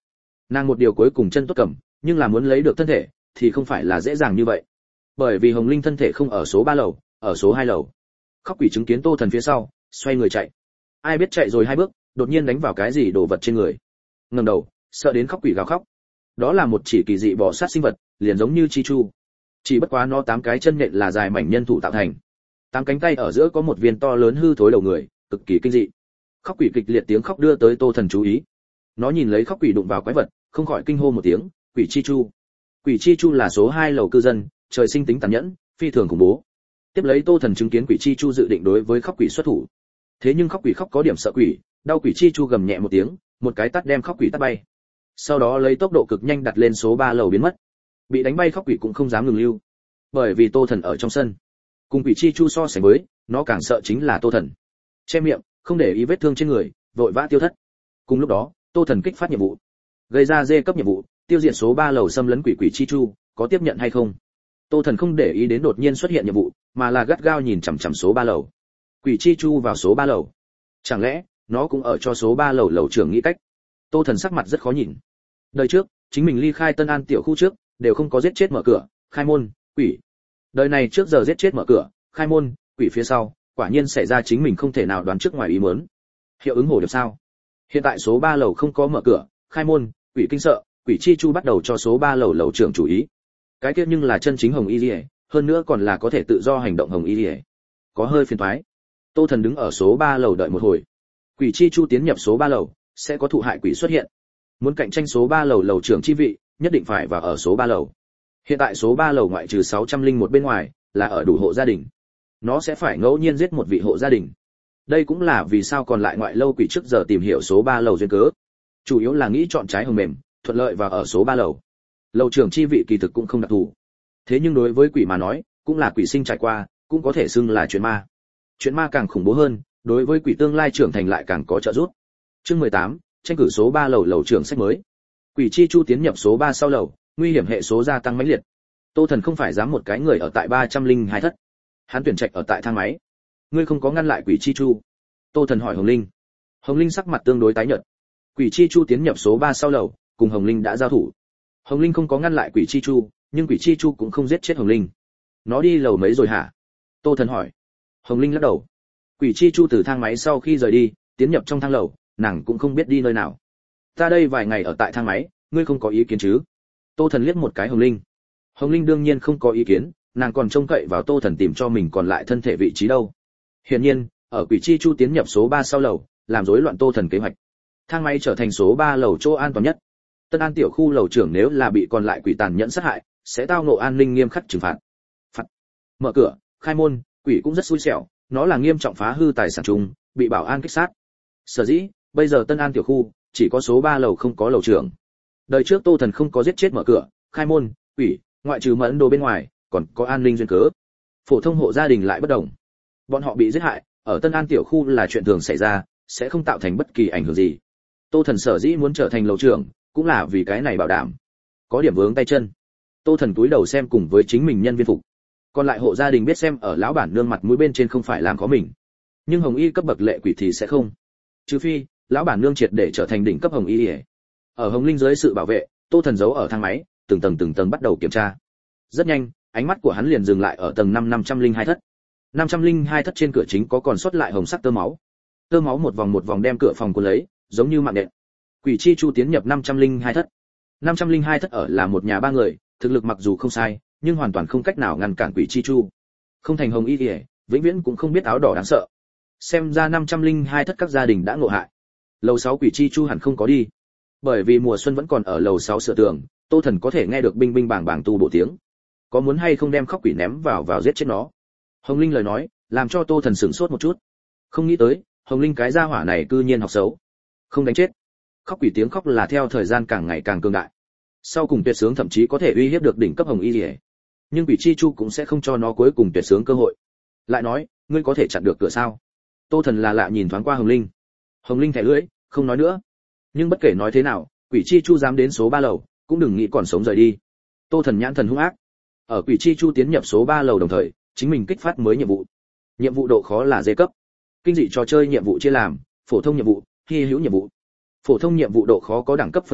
Nàng một điều cuối cùng chân tốt cầm, nhưng là muốn lấy được thân thể thì không phải là dễ dàng như vậy. Bởi vì Hồng Linh thân thể không ở số ba lầu, ở số hai lầu. Khóc quỷ chứng kiến Tô Thần phía sau, xoay người chạy. Ai biết chạy rồi hai bước, đột nhiên đánh vào cái gì đồ vật trên người. Ngẩng đầu, sợ đến khóc quỷ gào khóc. Đó là một chỉ kỳ dị bò sát sinh vật, liền giống như chi chu. Chỉ bất quá nó tám cái chân nhện là dài mảnh nhân thủ tạo thành. Tám cánh tay ở giữa có một viên to lớn hư thối đầu người, cực kỳ kinh dị. Khóc quỷ kịch liệt tiếng khóc đưa tới Tô Thần chú ý. Nó nhìn lấy khóc quỷ đụng vào quái vật, không khỏi kinh hô một tiếng, quỷ chi chu. Quỷ chi chu là số hai lầu cư dân, trời sinh tính tàn nhẫn, phi thường khủng bố. Tiếp lấy Tô Thần chứng kiến quỷ chi chu dự định đối với khóc quỷ xuất thủ. Thế nhưng khóc quỷ khóc có điểm sợ quỷ, đau quỷ chi chu gầm nhẹ một tiếng, một cái tát đem khóc quỷ tát bay. Sau đó lấy tốc độ cực nhanh đặt lên số ba lầu biến mất. Bị đánh bay khóc quỷ cũng không dám ngừng lưu, bởi vì Tô Thần ở trong sân. Cùng quỷ chi chu so sánh với, nó càng sợ chính là Tô Thần. Che miệng, không để ý vết thương trên người, vội vã tiêu thất. Cùng lúc đó, Tô Thần kích phát nhiệm vụ, gây ra dê cấp nhiệm vụ, tiêu diệt số ba lầu xâm lấn quỷ quỷ chi chu, có tiếp nhận hay không? Tô Thần không để ý đến đột nhiên xuất hiện nhiệm vụ, mà là gắt gao nhìn chằm chằm số ba lầu. Quỷ chi chu vào số ba lầu. Chẳng lẽ nó cũng ở cho số ba lầu lầu trưởng nghĩ cách? Tô Thần sắc mặt rất khó nhìn. Đời trước, chính mình ly khai Tân An tiểu khu trước, đều không có giết chết mở cửa, khai môn, quỷ. Đời này trước giờ giết chết mở cửa, khai môn, quỷ phía sau, quả nhiên xảy ra chính mình không thể nào đoán trước ngoài ý muốn. Hiệu ứng hổ được sao? Hiện tại số ba lầu không có mở cửa, khai môn, quỷ kinh sợ, quỷ chi chu bắt đầu cho số ba lầu lầu trưởng chủ ý. Cái kia nhưng là chân chính Hồng Y Liễu, hơn nữa còn là có thể tự do hành động Hồng Y Liễu. Có hơi phiền toái. Tô Thần đứng ở số ba lầu đợi một hồi. Quỷ chi chu tiến nhập số ba lầu, sẽ có thụ hại quỷ xuất hiện. Muốn cạnh tranh số ba lầu lầu trưởng chi vị, nhất định phải vào ở số ba lầu. Hiện tại số ba lầu ngoại trừ sáu trăm linh một bên ngoài, là ở đủ hộ gia đình. Nó sẽ phải ngẫu nhiên giết một vị hộ gia đình. Đây cũng là vì sao còn lại ngoại lâu quỷ trước giờ tìm hiểu số ba lầu duyên cớ. Chủ yếu là nghĩ chọn trái hồng mềm, thuận lợi vào ở số ba lầu. Lầu trưởng chi vị kỳ thực cũng không đặc thù. Thế nhưng đối với quỷ mà nói, cũng là quỷ sinh trải qua, cũng có thể xưng là chuyện ma. Chuyện ma càng khủng bố hơn, đối với quỷ tương lai trưởng thành lại càng có trợ giúp. Chương mười tám, tranh cử số ba lầu lầu trưởng sách mới. Quỷ chi chu tiến nhập số ba sau lầu, nguy hiểm hệ số gia tăng mãnh liệt. Tô Thần không phải dám một cái người ở tại ba trăm linh hai thất. Hắn tuyển trạch ở tại thang máy. Ngươi không có ngăn lại quỷ chi chu? Tô Thần hỏi Hồng Linh. Hồng Linh sắc mặt tương đối tái nhợt. Quỷ chi chu tiến nhập số ba sau lầu, cùng Hồng Linh đã giao thủ. Hồng Linh không có ngăn lại quỷ chi chu, nhưng quỷ chi chu cũng không giết chết Hồng Linh. Nó đi lầu mấy rồi hả? Tô Thần hỏi. Hồng Linh lắc đầu. Quỷ chi chu từ thang máy sau khi rời đi, tiến nhập trong thang lầu, nàng cũng không biết đi nơi nào. Ta đây vài ngày ở tại thang máy, ngươi không có ý kiến chứ? Tô Thần liếc một cái Hồng Linh. Hồng Linh đương nhiên không có ý kiến, nàng còn trông cậy vào Tô Thần tìm cho mình còn lại thân thể vị trí đâu. Hiển nhiên, ở quỷ chi chu tiến nhập số ba sau lầu, làm rối loạn Tô Thần kế hoạch. Thang máy trở thành số ba lầu chỗ an toàn nhất. Tân An tiểu khu lầu trưởng nếu là bị còn lại quỷ tàn nhẫn sát hại, sẽ tao ngộ an ninh nghiêm khắc trừng phạt. Phạt. Mở cửa, khai môn, quỷ cũng rất xui xẻo, nó là nghiêm trọng phá hư tài sản chung, bị bảo an kích sát. Sở dĩ, bây giờ Tân An tiểu khu chỉ có số ba lầu không có lầu trưởng. Đời trước Tô Thần không có giết chết mở cửa, khai môn, quỷ, ngoại trừ mẫn đồ bên ngoài, còn có an ninh duyên cớ. Phổ thông hộ gia đình lại bất đồng. Bọn họ bị giết hại, ở Tân An tiểu khu là chuyện thường xảy ra, sẽ không tạo thành bất kỳ ảnh hưởng gì. Tô Thần sở dĩ muốn trở thành lầu trưởng, cũng là vì cái này bảo đảm. Có điểm vướng tay chân. Tô Thần cúi đầu xem cùng với chính mình nhân viên phục. Còn lại hộ gia đình biết xem ở lão bản nương mặt mũi bên trên không phải làm có mình. Nhưng Hồng Y cấp bậc lệ quỷ thì sẽ không. Trừ phi, lão bản nương triệt để trở thành đỉnh cấp Hồng Y. Ở Hồng Linh dưới sự bảo vệ, Tô Thần giấu ở thang máy, từng tầng từng tầng bắt đầu kiểm tra. Rất nhanh, ánh mắt của hắn liền dừng lại ở tầng năm năm trăm linh hai thất. năm trăm linh hai thất trên cửa chính có còn sót lại hồng sắc tơ máu. Tơ máu một vòng một vòng đem cửa phòng cuốn lấy, giống như mạng nện. Quỷ chi chu tiến nhập năm trăm linh hai thất. năm trăm linh hai thất ở là một nhà ba người, thực lực mặc dù không sai, nhưng hoàn toàn không cách nào ngăn cản quỷ chi chu. Không thành Hồng Y thì vĩnh viễn cũng không biết áo đỏ đáng sợ. Xem ra năm trăm linh hai thất các gia đình đã ngộ hại. Lầu sáu quỷ chi chu hẳn không có đi. Bởi vì mùa xuân vẫn còn ở lầu sáu sửa tường, Tô Thần có thể nghe được binh binh bàng bàng tu bổ tiếng. Có muốn hay không đem khóc quỷ ném vào vào giết chết nó? Hồng Linh lời nói, làm cho Tô Thần sửng sốt một chút. Không nghĩ tới, Hồng Linh cái gia hỏa này cư nhiên học xấu. Không đánh chết. Khóc quỷ tiếng khóc là theo thời gian càng ngày càng cường đại. Sau cùng tuyệt sướng thậm chí có thể uy hiếp được đỉnh cấp Hồng Y Liễu. Nhưng quỷ chi chu cũng sẽ không cho nó cuối cùng tuyệt sướng cơ hội. Lại nói, ngươi có thể chặn được cửa sao? Tô Thần là lạ nhìn thoáng qua Hồng Linh. Hồng Linh thẻ lưỡi, không nói nữa. Nhưng bất kể nói thế nào, quỷ chi chu dám đến số ba lầu, cũng đừng nghĩ còn sống rời đi. Tô Thần nhãn thần hung ác. Ở quỷ chi chu tiến nhập số ba lầu đồng thời, chính mình kích phát mới nhiệm vụ. Nhiệm vụ độ khó là dê cấp. Kinh dị trò chơi nhiệm vụ chia làm phổ thông nhiệm vụ, hy hữu nhiệm vụ. Phổ thông nhiệm vụ độ khó có đẳng cấp phân chia,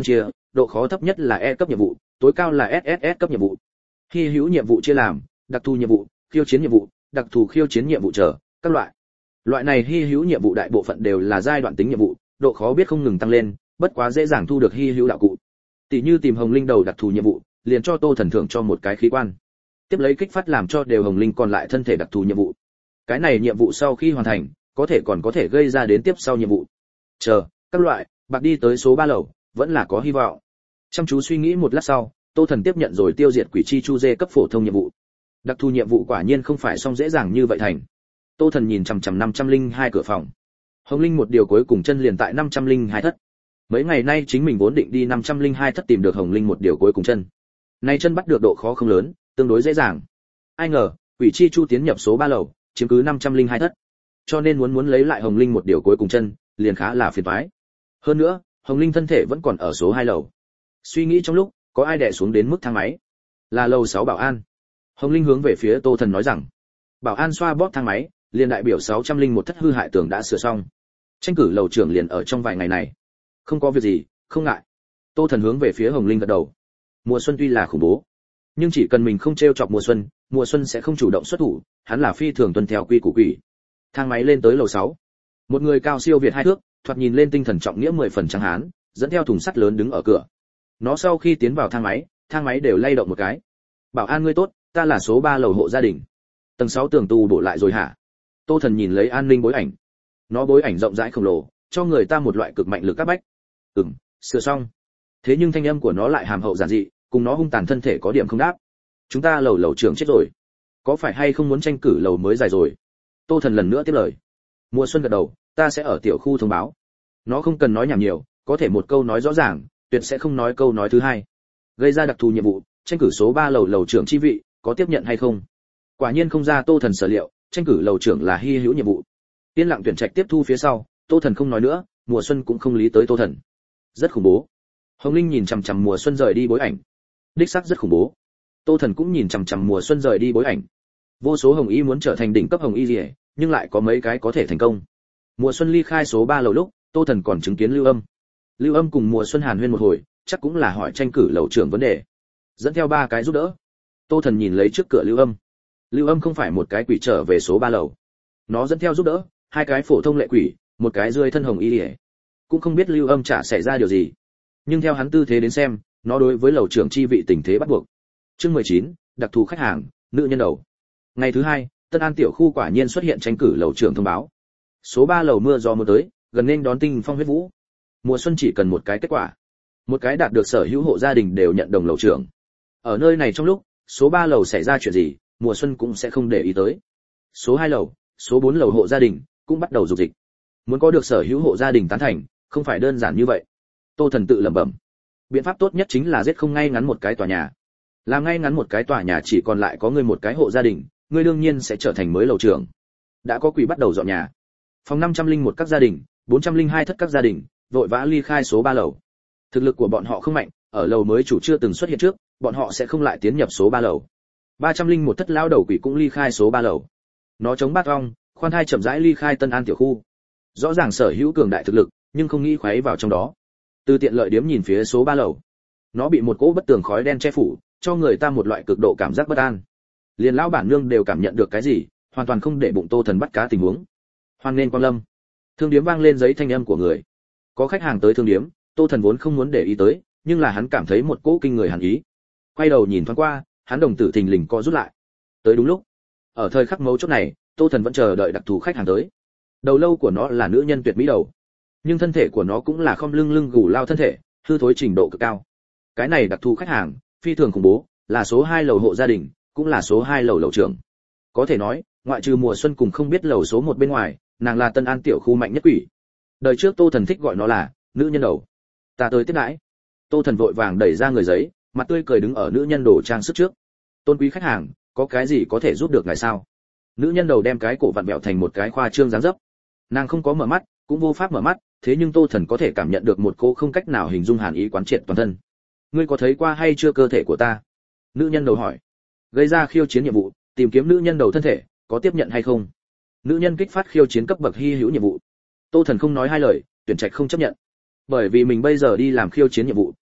độ khó thấp nhất là E cấp nhiệm vụ, tối cao là ét ét ét cấp nhiệm vụ. Hy hữu nhiệm vụ chia làm đặc thù nhiệm vụ, khiêu chiến nhiệm vụ, đặc thù khiêu chiến nhiệm vụ chờ các loại. Loại này hy hữu nhiệm vụ đại bộ phận đều là giai đoạn tính nhiệm vụ, độ khó biết không ngừng tăng lên, bất quá dễ dàng thu được hy hữu đạo cụ. Tỷ như tìm hồng linh đầu đặc thù nhiệm vụ, liền cho Tô Thần thưởng cho một cái khí quan. Tiếp lấy kích phát làm cho đều hồng linh còn lại thân thể đặc thù nhiệm vụ. Cái này nhiệm vụ sau khi hoàn thành, có thể còn có thể gây ra đến tiếp sau nhiệm vụ. Chờ, các loại, bạc đi tới số ba lầu, vẫn là có hy vọng. Chăm chú suy nghĩ một lát sau, Tô Thần tiếp nhận rồi tiêu diệt quỷ chi chu dê cấp phổ thông nhiệm vụ. Đặc thù nhiệm vụ quả nhiên không phải xong dễ dàng như vậy thành. Tô Thần nhìn chằm chằm năm trăm linh hai cửa phòng. Hồng linh một điều cuối cùng chân liền tại năm trăm linh hai thất. Mấy ngày nay chính mình vốn định đi năm trăm linh hai thất tìm được hồng linh một điều cuối cùng chân. Nay chân bắt được độ khó không lớn, tương đối dễ dàng. Ai ngờ, quỷ chi chu tiến nhập số ba lầu, chiếm cứ năm trăm linh hai thất. Cho nên muốn muốn lấy lại hồng linh một điều cuối cùng chân, liền khá là phiền toái. Hơn nữa, hồng linh thân thể vẫn còn ở số hai lầu. Suy nghĩ trong lúc, có ai đè xuống đến mức thang máy? Là lầu sáu bảo an. Hồng linh hướng về phía Tô Thần nói rằng, bảo an xoa bóp thang máy, liền đại biểu sáu trăm linh một thất hư hại tường đã sửa xong. Tranh cử lầu trưởng liền ở trong vài ngày này. Không có việc gì, không ngại. Tô Thần hướng về phía hồng linh gật đầu. Mùa xuân tuy là khủng bố, nhưng chỉ cần mình không trêu chọc mùa xuân, mùa xuân sẽ không chủ động xuất thủ, hắn là phi thường tuân theo quy củ quỷ. Thang máy lên tới lầu sáu. Một người cao siêu việt hai thước, thoạt nhìn lên tinh thần trọng nghĩa mười phần trắng hán, dẫn theo thùng sắt lớn đứng ở cửa. Nó sau khi tiến vào thang máy, thang máy đều lay động một cái. Bảo an ngươi tốt, ta là số ba lầu hộ gia đình. Tầng sáu tường tu bổ lại rồi hả? Tô Thần nhìn lấy an ninh bối ảnh. Nó bối ảnh rộng rãi khổng lồ, cho người ta một loại cực mạnh lực các bách. Ừm, sửa xong. Thế nhưng thanh âm của nó lại hàm hậu giản dị, cùng nó hung tàn thân thể có điểm không đáp. Chúng ta lầu lầu trưởng chết rồi, có phải hay không muốn tranh cử lầu mới dài rồi? Tô Thần lần nữa tiếp lời. Mùa xuân gật đầu, ta sẽ ở tiểu khu thông báo. Nó không cần nói nhảm nhiều, có thể một câu nói rõ ràng, tuyệt sẽ không nói câu nói thứ hai. Gây ra đặc thù nhiệm vụ, tranh cử số ba lầu lầu trưởng chi vị, có tiếp nhận hay không? Quả nhiên không ra Tô Thần sở liệu, tranh cử lầu trưởng là hy hữu nhiệm vụ. Yên lặng tuyển trạch tiếp thu phía sau, Tô Thần không nói nữa, mùa xuân cũng không lý tới Tô Thần. Rất khủng bố. Hồng linh nhìn chằm chằm mùa xuân rời đi bối ảnh. Đích xác rất khủng bố. Tô Thần cũng nhìn chằm chằm mùa xuân rời đi bối ảnh. Vô số hồng y muốn trở thành đỉnh cấp hồng y liễu, nhưng lại có mấy cái có thể thành công. Mùa xuân ly khai số ba lầu lúc, Tô Thần còn chứng kiến Lưu Âm. Lưu Âm cùng mùa xuân hàn huyên một hồi, chắc cũng là hỏi tranh cử lầu trưởng vấn đề. Dẫn theo ba cái giúp đỡ. Tô Thần nhìn lấy trước cửa Lưu Âm. Lưu Âm không phải một cái quỷ trở về số ba lầu. Nó dẫn theo giúp đỡ, hai cái phổ thông lệ quỷ, một cái rơi thân hồng y liễu. Cũng không biết Lưu Âm chả xảy ra điều gì. Nhưng theo hắn tư thế đến xem, nó đối với lầu trưởng chi vị tình thế bắt buộc. Chương mười chín, đặc thù khách hàng, nữ nhân đầu. Ngày thứ hai, Tân An tiểu khu quả nhiên xuất hiện tranh cử lầu trưởng thông báo. Số ba lầu mưa gió mưa tới, gần nên đón tinh phong huyết vũ. Mùa xuân chỉ cần một cái kết quả, một cái đạt được sở hữu hộ gia đình đều nhận đồng lầu trưởng. Ở nơi này trong lúc, số ba lầu xảy ra chuyện gì, mùa xuân cũng sẽ không để ý tới. Số hai lầu, số bốn lầu hộ gia đình cũng bắt đầu dục dịch. Muốn có được sở hữu hộ gia đình tán thành, không phải đơn giản như vậy. Tô Thần tự lẩm bẩm, biện pháp tốt nhất chính là giết không ngay ngắn một cái tòa nhà. Làm ngay ngắn một cái tòa nhà chỉ còn lại có người một cái hộ gia đình, người đương nhiên sẽ trở thành mới lầu trưởng. Đã có quỷ bắt đầu dọn nhà. Phòng năm trăm linh một các gia đình, bốn trăm linh hai thất các gia đình, vội vã ly khai số ba lầu. Thực lực của bọn họ không mạnh, ở lầu mới chủ chưa từng xuất hiện trước, bọn họ sẽ không lại tiến nhập số ba lầu. ba trăm linh một thất lao đầu quỷ cũng ly khai số ba lầu. Nó chống bát ong, khoan thai chậm rãi ly khai Tân An tiểu khu. Rõ ràng sở hữu cường đại thực lực, nhưng không nghĩ khuấy vào trong đó. Từ tiện lợi điếm nhìn phía số ba lầu. Nó bị một cỗ bất tường khói đen che phủ, cho người ta một loại cực độ cảm giác bất an. Liền lão bản nương đều cảm nhận được cái gì, hoàn toàn không để bụng Tô Thần bắt cá tình huống. Hoan nên quan lâm. Thương điếm vang lên giấy thanh âm của người. Có khách hàng tới thương điếm, Tô Thần vốn không muốn để ý tới, nhưng là hắn cảm thấy một cỗ kinh người hàn ý. Quay đầu nhìn thoáng qua, hắn đồng tử thình lình co rút lại. Tới đúng lúc. Ở thời khắc mấu chốt này, Tô Thần vẫn chờ đợi đặc thù khách hàng tới. Đầu lâu của nó là nữ nhân tuyệt mỹ đầu, nhưng thân thể của nó cũng là khom lưng lưng gù lao thân thể, hư thối trình độ cực cao. Cái này đặc thù khách hàng, phi thường khủng bố, là số hai lầu hộ gia đình, cũng là số hai lầu lầu trưởng. Có thể nói, ngoại trừ mùa xuân cùng không biết lầu số một bên ngoài, nàng là Tân An tiểu khu mạnh nhất quỷ. Đời trước Tô Thần thích gọi nó là nữ nhân đầu. Ta tới tiếp đãi. Tô Thần vội vàng đẩy ra người giấy, mặt tươi cười đứng ở nữ nhân đồ trang sức trước. Tôn quý khách hàng, có cái gì có thể giúp được ngài sao? Nữ nhân đầu đem cái cổ vặn vẹo thành một cái khoa trương dáng dấp. Nàng không có mở mắt, cũng vô pháp mở mắt, thế nhưng Tô Thần có thể cảm nhận được một cô không cách nào hình dung hàn ý quán triệt toàn thân. Ngươi có thấy qua hay chưa cơ thể của ta? Nữ nhân đầu hỏi. Gây ra khiêu chiến nhiệm vụ, tìm kiếm nữ nhân đầu thân thể, có tiếp nhận hay không? Nữ nhân kích phát khiêu chiến cấp bậc hy hữu nhiệm vụ. Tô Thần không nói hai lời, tuyển trạch không chấp nhận. Bởi vì mình bây giờ đi làm khiêu chiến nhiệm vụ,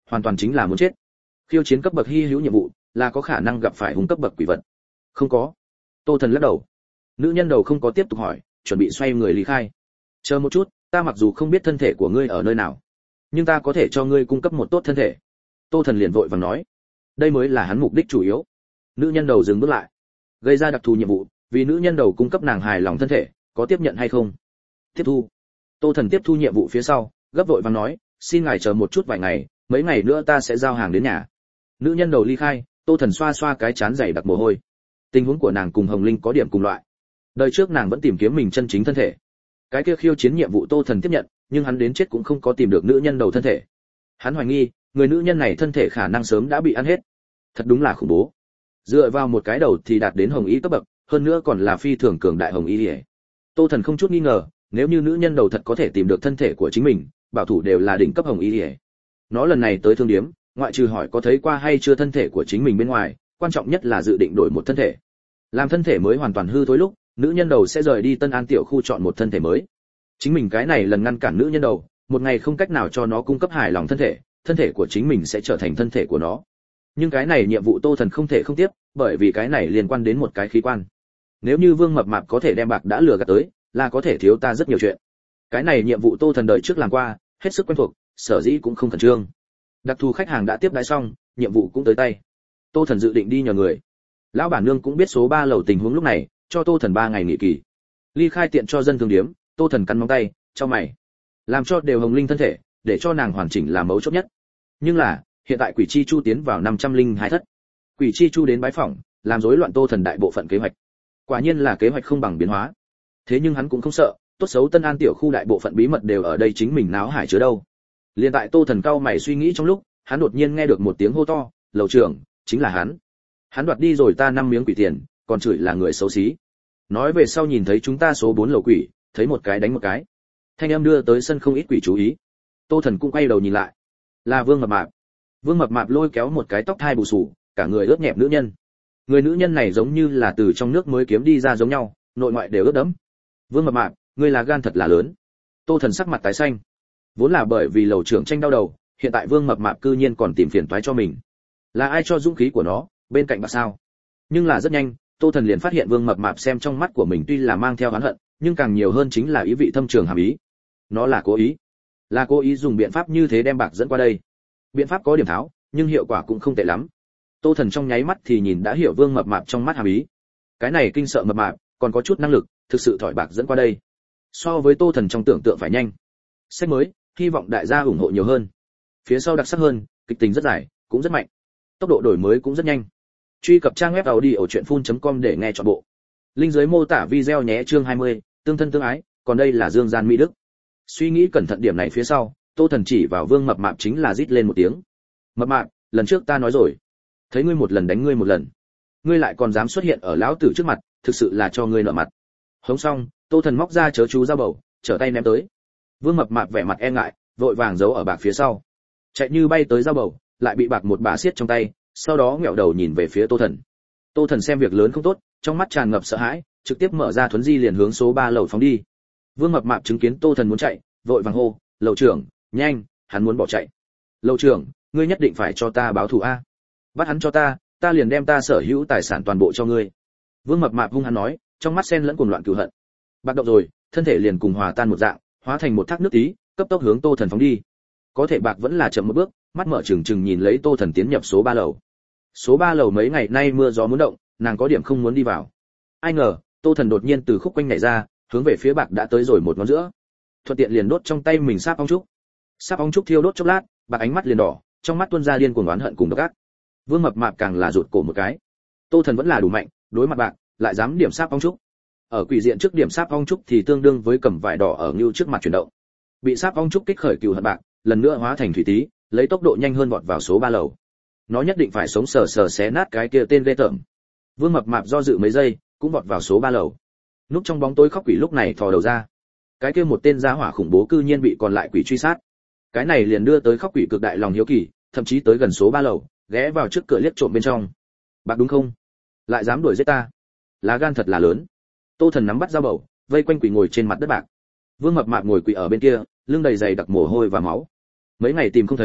hoàn toàn chính là muốn chết. Khiêu chiến cấp bậc hi hữu nhiệm vụ, là có khả năng gặp phải hung cấp bậc quỷ vật. Không có. Tô Thần lắc đầu. Nữ nhân đầu không có tiếp tục hỏi, chuẩn bị xoay người lý khai. Chờ một chút, ta mặc dù không biết thân thể của ngươi ở nơi nào, nhưng ta có thể cho ngươi cung cấp một tốt thân thể. Tô Thần liền vội vàng nói. Đây mới là hắn mục đích chủ yếu. Nữ nhân đầu dừng bước lại. Gây ra đặc thù nhiệm vụ, vì nữ nhân đầu cung cấp nàng hài lòng thân thể, có tiếp nhận hay không? Tiếp thu. Tô Thần tiếp thu nhiệm vụ phía sau, gấp vội vàng nói, xin ngài chờ một chút vài ngày, mấy ngày nữa ta sẽ giao hàng đến nhà. Nữ nhân đầu ly khai, Tô Thần xoa xoa cái trán dày đặc mồ hôi. Tình huống của nàng cùng Hồng Linh có điểm cùng loại. Đời trước nàng vẫn tìm kiếm mình chân chính thân thể. Cái kia khiêu chiến nhiệm vụ Tô Thần tiếp nhận, nhưng hắn đến chết cũng không có tìm được nữ nhân đầu thân thể. Hắn hoài nghi, người nữ nhân này thân thể khả năng sớm đã bị ăn hết. Thật đúng là khủng bố. Dựa vào một cái đầu thì đạt đến hồng y cấp bậc, hơn nữa còn là phi thường cường đại hồng y liễu. Tô Thần không chút nghi ngờ, nếu như nữ nhân đầu thật có thể tìm được thân thể của chính mình, bảo thủ đều là đỉnh cấp hồng y liễu. Nó lần này tới thương điếm, ngoại trừ hỏi có thấy qua hay chưa thân thể của chính mình bên ngoài, quan trọng nhất là dự định đổi một thân thể. Làm thân thể mới hoàn toàn hư thối lúc, nữ nhân đầu sẽ rời đi Tân An tiểu khu chọn một thân thể mới. Chính mình cái này lần ngăn cản nữ nhân đầu, một ngày không cách nào cho nó cung cấp hài lòng thân thể, thân thể của chính mình sẽ trở thành thân thể của nó. Nhưng cái này nhiệm vụ Tô Thần không thể không tiếp, bởi vì cái này liên quan đến một cái khí quan. Nếu như Vương Mập Mạp có thể đem bạc đã lừa gạt tới, là có thể thiếu ta rất nhiều chuyện. Cái này nhiệm vụ Tô Thần đời trước làm qua, hết sức quen thuộc, sở dĩ cũng không khẩn trương. Đặc thù khách hàng đã tiếp đãi xong, nhiệm vụ cũng tới tay. Tô Thần dự định đi nhờ người. Lão bản nương cũng biết số ba lầu tình huống lúc này, cho Tô Thần ba ngày nghỉ kỳ. Ly khai tiện cho dân thương điếm, Tô Thần cắn móng tay, cho mày. Làm cho đều Hồng Linh thân thể, để cho nàng hoàn chỉnh là mấu chốt nhất. Nhưng là, hiện tại Quỷ Chi Chu tiến vào năm trăm linh hai thất. Quỷ Chi Chu đến bái phỏng, làm rối loạn Tô Thần đại bộ phận kế hoạch. Quả nhiên là kế hoạch không bằng biến hóa. Thế nhưng hắn cũng không sợ, tốt xấu Tân An tiểu khu đại bộ phận bí mật đều ở đây chính mình náo hải chứa đâu. Liên tại Tô Thần cao mày suy nghĩ trong lúc, hắn đột nhiên nghe được một tiếng hô to, "Lầu trưởng, chính là hắn. Hắn đoạt đi rồi ta năm miếng quỷ tiền, còn chửi là người xấu xí. Nói về sau nhìn thấy chúng ta số bốn lầu quỷ, thấy một cái đánh một cái." Thanh âm đưa tới sân không ít quỷ chú ý. Tô Thần cũng quay đầu nhìn lại. Là Vương Mập Mạp. Vương Mập Mạp lôi kéo một cái tóc thai bù xù, cả người ướt nhẹp nữ nhân. Người nữ nhân này giống như là từ trong nước mới kiếm đi ra giống nhau, nội ngoại đều ướt đẫm. Vương Mập Mạp, ngươi là gan thật là lớn. Tô Thần sắc mặt tái xanh. Vốn là bởi vì lầu trưởng tranh đau đầu, hiện tại Vương Mập Mạp cư nhiên còn tìm phiền toái cho mình. Là ai cho dũng khí của nó, bên cạnh bạc sao? Nhưng là rất nhanh, Tô Thần liền phát hiện Vương Mập Mạp xem trong mắt của mình tuy là mang theo oán hận, nhưng càng nhiều hơn chính là ý vị thâm trường hàm ý. Nó là cố ý, là cố ý dùng biện pháp như thế đem bạc dẫn qua đây. Biện pháp có điểm tháo, nhưng hiệu quả cũng không tệ lắm. Tô Thần trong nháy mắt thì nhìn đã hiểu Vương Mập Mạp trong mắt hàm ý. Cái này kinh sợ Mập Mạp, còn có chút năng lực, thực sự thỏi bạc dẫn qua đây. So với Tô Thần trong tưởng tượng phải nhanh. Sách mới, hy vọng đại gia ủng hộ nhiều hơn. Phía sau đặc sắc hơn, kịch tính rất dài, cũng rất mạnh. Tốc độ đổi mới cũng rất nhanh. Truy cập trang web audiochuyenphun chấm com để nghe trọn bộ. Link dưới mô tả video nhé. Chương hai mươi, tương thân tương ái, còn đây là Dương Gian Mỹ Đức. Suy nghĩ cẩn thận điểm này phía sau, Tô Thần chỉ vào Vương Mập Mạp chính là rít lên một tiếng. Mập Mạp, lần trước ta nói rồi, thấy ngươi một lần đánh ngươi một lần, ngươi lại còn dám xuất hiện ở lão tử trước mặt, thực sự là cho ngươi nợ mặt. Hống xong, Tô Thần móc ra chớ chú dao bầu, trở tay ném tới. Vương Mập Mạp vẻ mặt e ngại, vội vàng giấu ở bạc phía sau, chạy như bay tới dao bầu, lại bị bạc một bà siết trong tay, sau đó ngẹo đầu nhìn về phía Tô Thần. Tô Thần xem việc lớn không tốt, trong mắt tràn ngập sợ hãi, trực tiếp mở ra thuấn di liền hướng số ba lầu phóng đi. Vương Mập Mạp chứng kiến Tô Thần muốn chạy, vội vàng hô, "Lầu trưởng, nhanh, hắn muốn bỏ chạy." "Lầu trưởng, ngươi nhất định phải cho ta báo thù a. Bắt hắn cho ta, ta liền đem ta sở hữu tài sản toàn bộ cho ngươi." Vương Mập Mạp hung hăng nói, trong mắt xen lẫn cuồng loạn cừu hận. Bạc động rồi, thân thể liền cùng hòa tan một dạng, hóa thành một thác nước tí, cấp tốc hướng Tô Thần phóng đi. Có thể bạc vẫn là chậm một bước, mắt mở trừng trừng nhìn lấy Tô Thần tiến nhập số ba lầu. Số ba lầu mấy ngày nay mưa gió muốn động, nàng có điểm không muốn đi vào. Ai ngờ, Tô Thần đột nhiên từ khúc quanh nhảy ra, hướng về phía bạc đã tới rồi một ngón giữa. Thuận tiện liền đốt trong tay mình sáp ong trúc. Sáp ong trúc thiêu đốt chốc lát, bạc ánh mắt liền đỏ, trong mắt tuôn ra điên cuồng oán hận cùng độc ác. Vương Mập Mạp càng là rụt cổ một cái. Tô Thần vẫn là đủ mạnh, đối mặt bạc, lại dám điểm sáp ong trúc. Ở quỷ diện trước điểm sáp ong trúc thì tương đương với cầm vải đỏ ở ngưu trước mặt chuyển động. Bị sáp ong trúc kích khởi cừu hận bạc, lần nữa hóa thành thủy tí, lấy tốc độ nhanh hơn vọt vào số ba lầu. Nó nhất định phải sống sờ sờ xé nát cái kia tên ghê tởm. Vương Mập Mạp do dự mấy giây, cũng vọt vào số ba lầu. Núp trong bóng tối khóc quỷ lúc này thò đầu ra. Cái kia một tên gia hỏa khủng bố cư nhiên bị còn lại quỷ truy sát. Cái này liền đưa tới khóc quỷ cực đại lòng hiếu kỳ, thậm chí tới gần số ba lầu, ghé vào trước cửa liếc trộm bên trong. "Bạc đúng không? Lại dám đuổi giết ta? Lá gan thật là lớn." Tô Thần nắm bắt dao bầu, vây quanh quỷ ngồi trên mặt đất bạc. Vương Mập Mạp ngồi quỷ ở bên kia, lưng đầy dày đặc mồ hôi và máu. Mấy ngày tìm không thấy,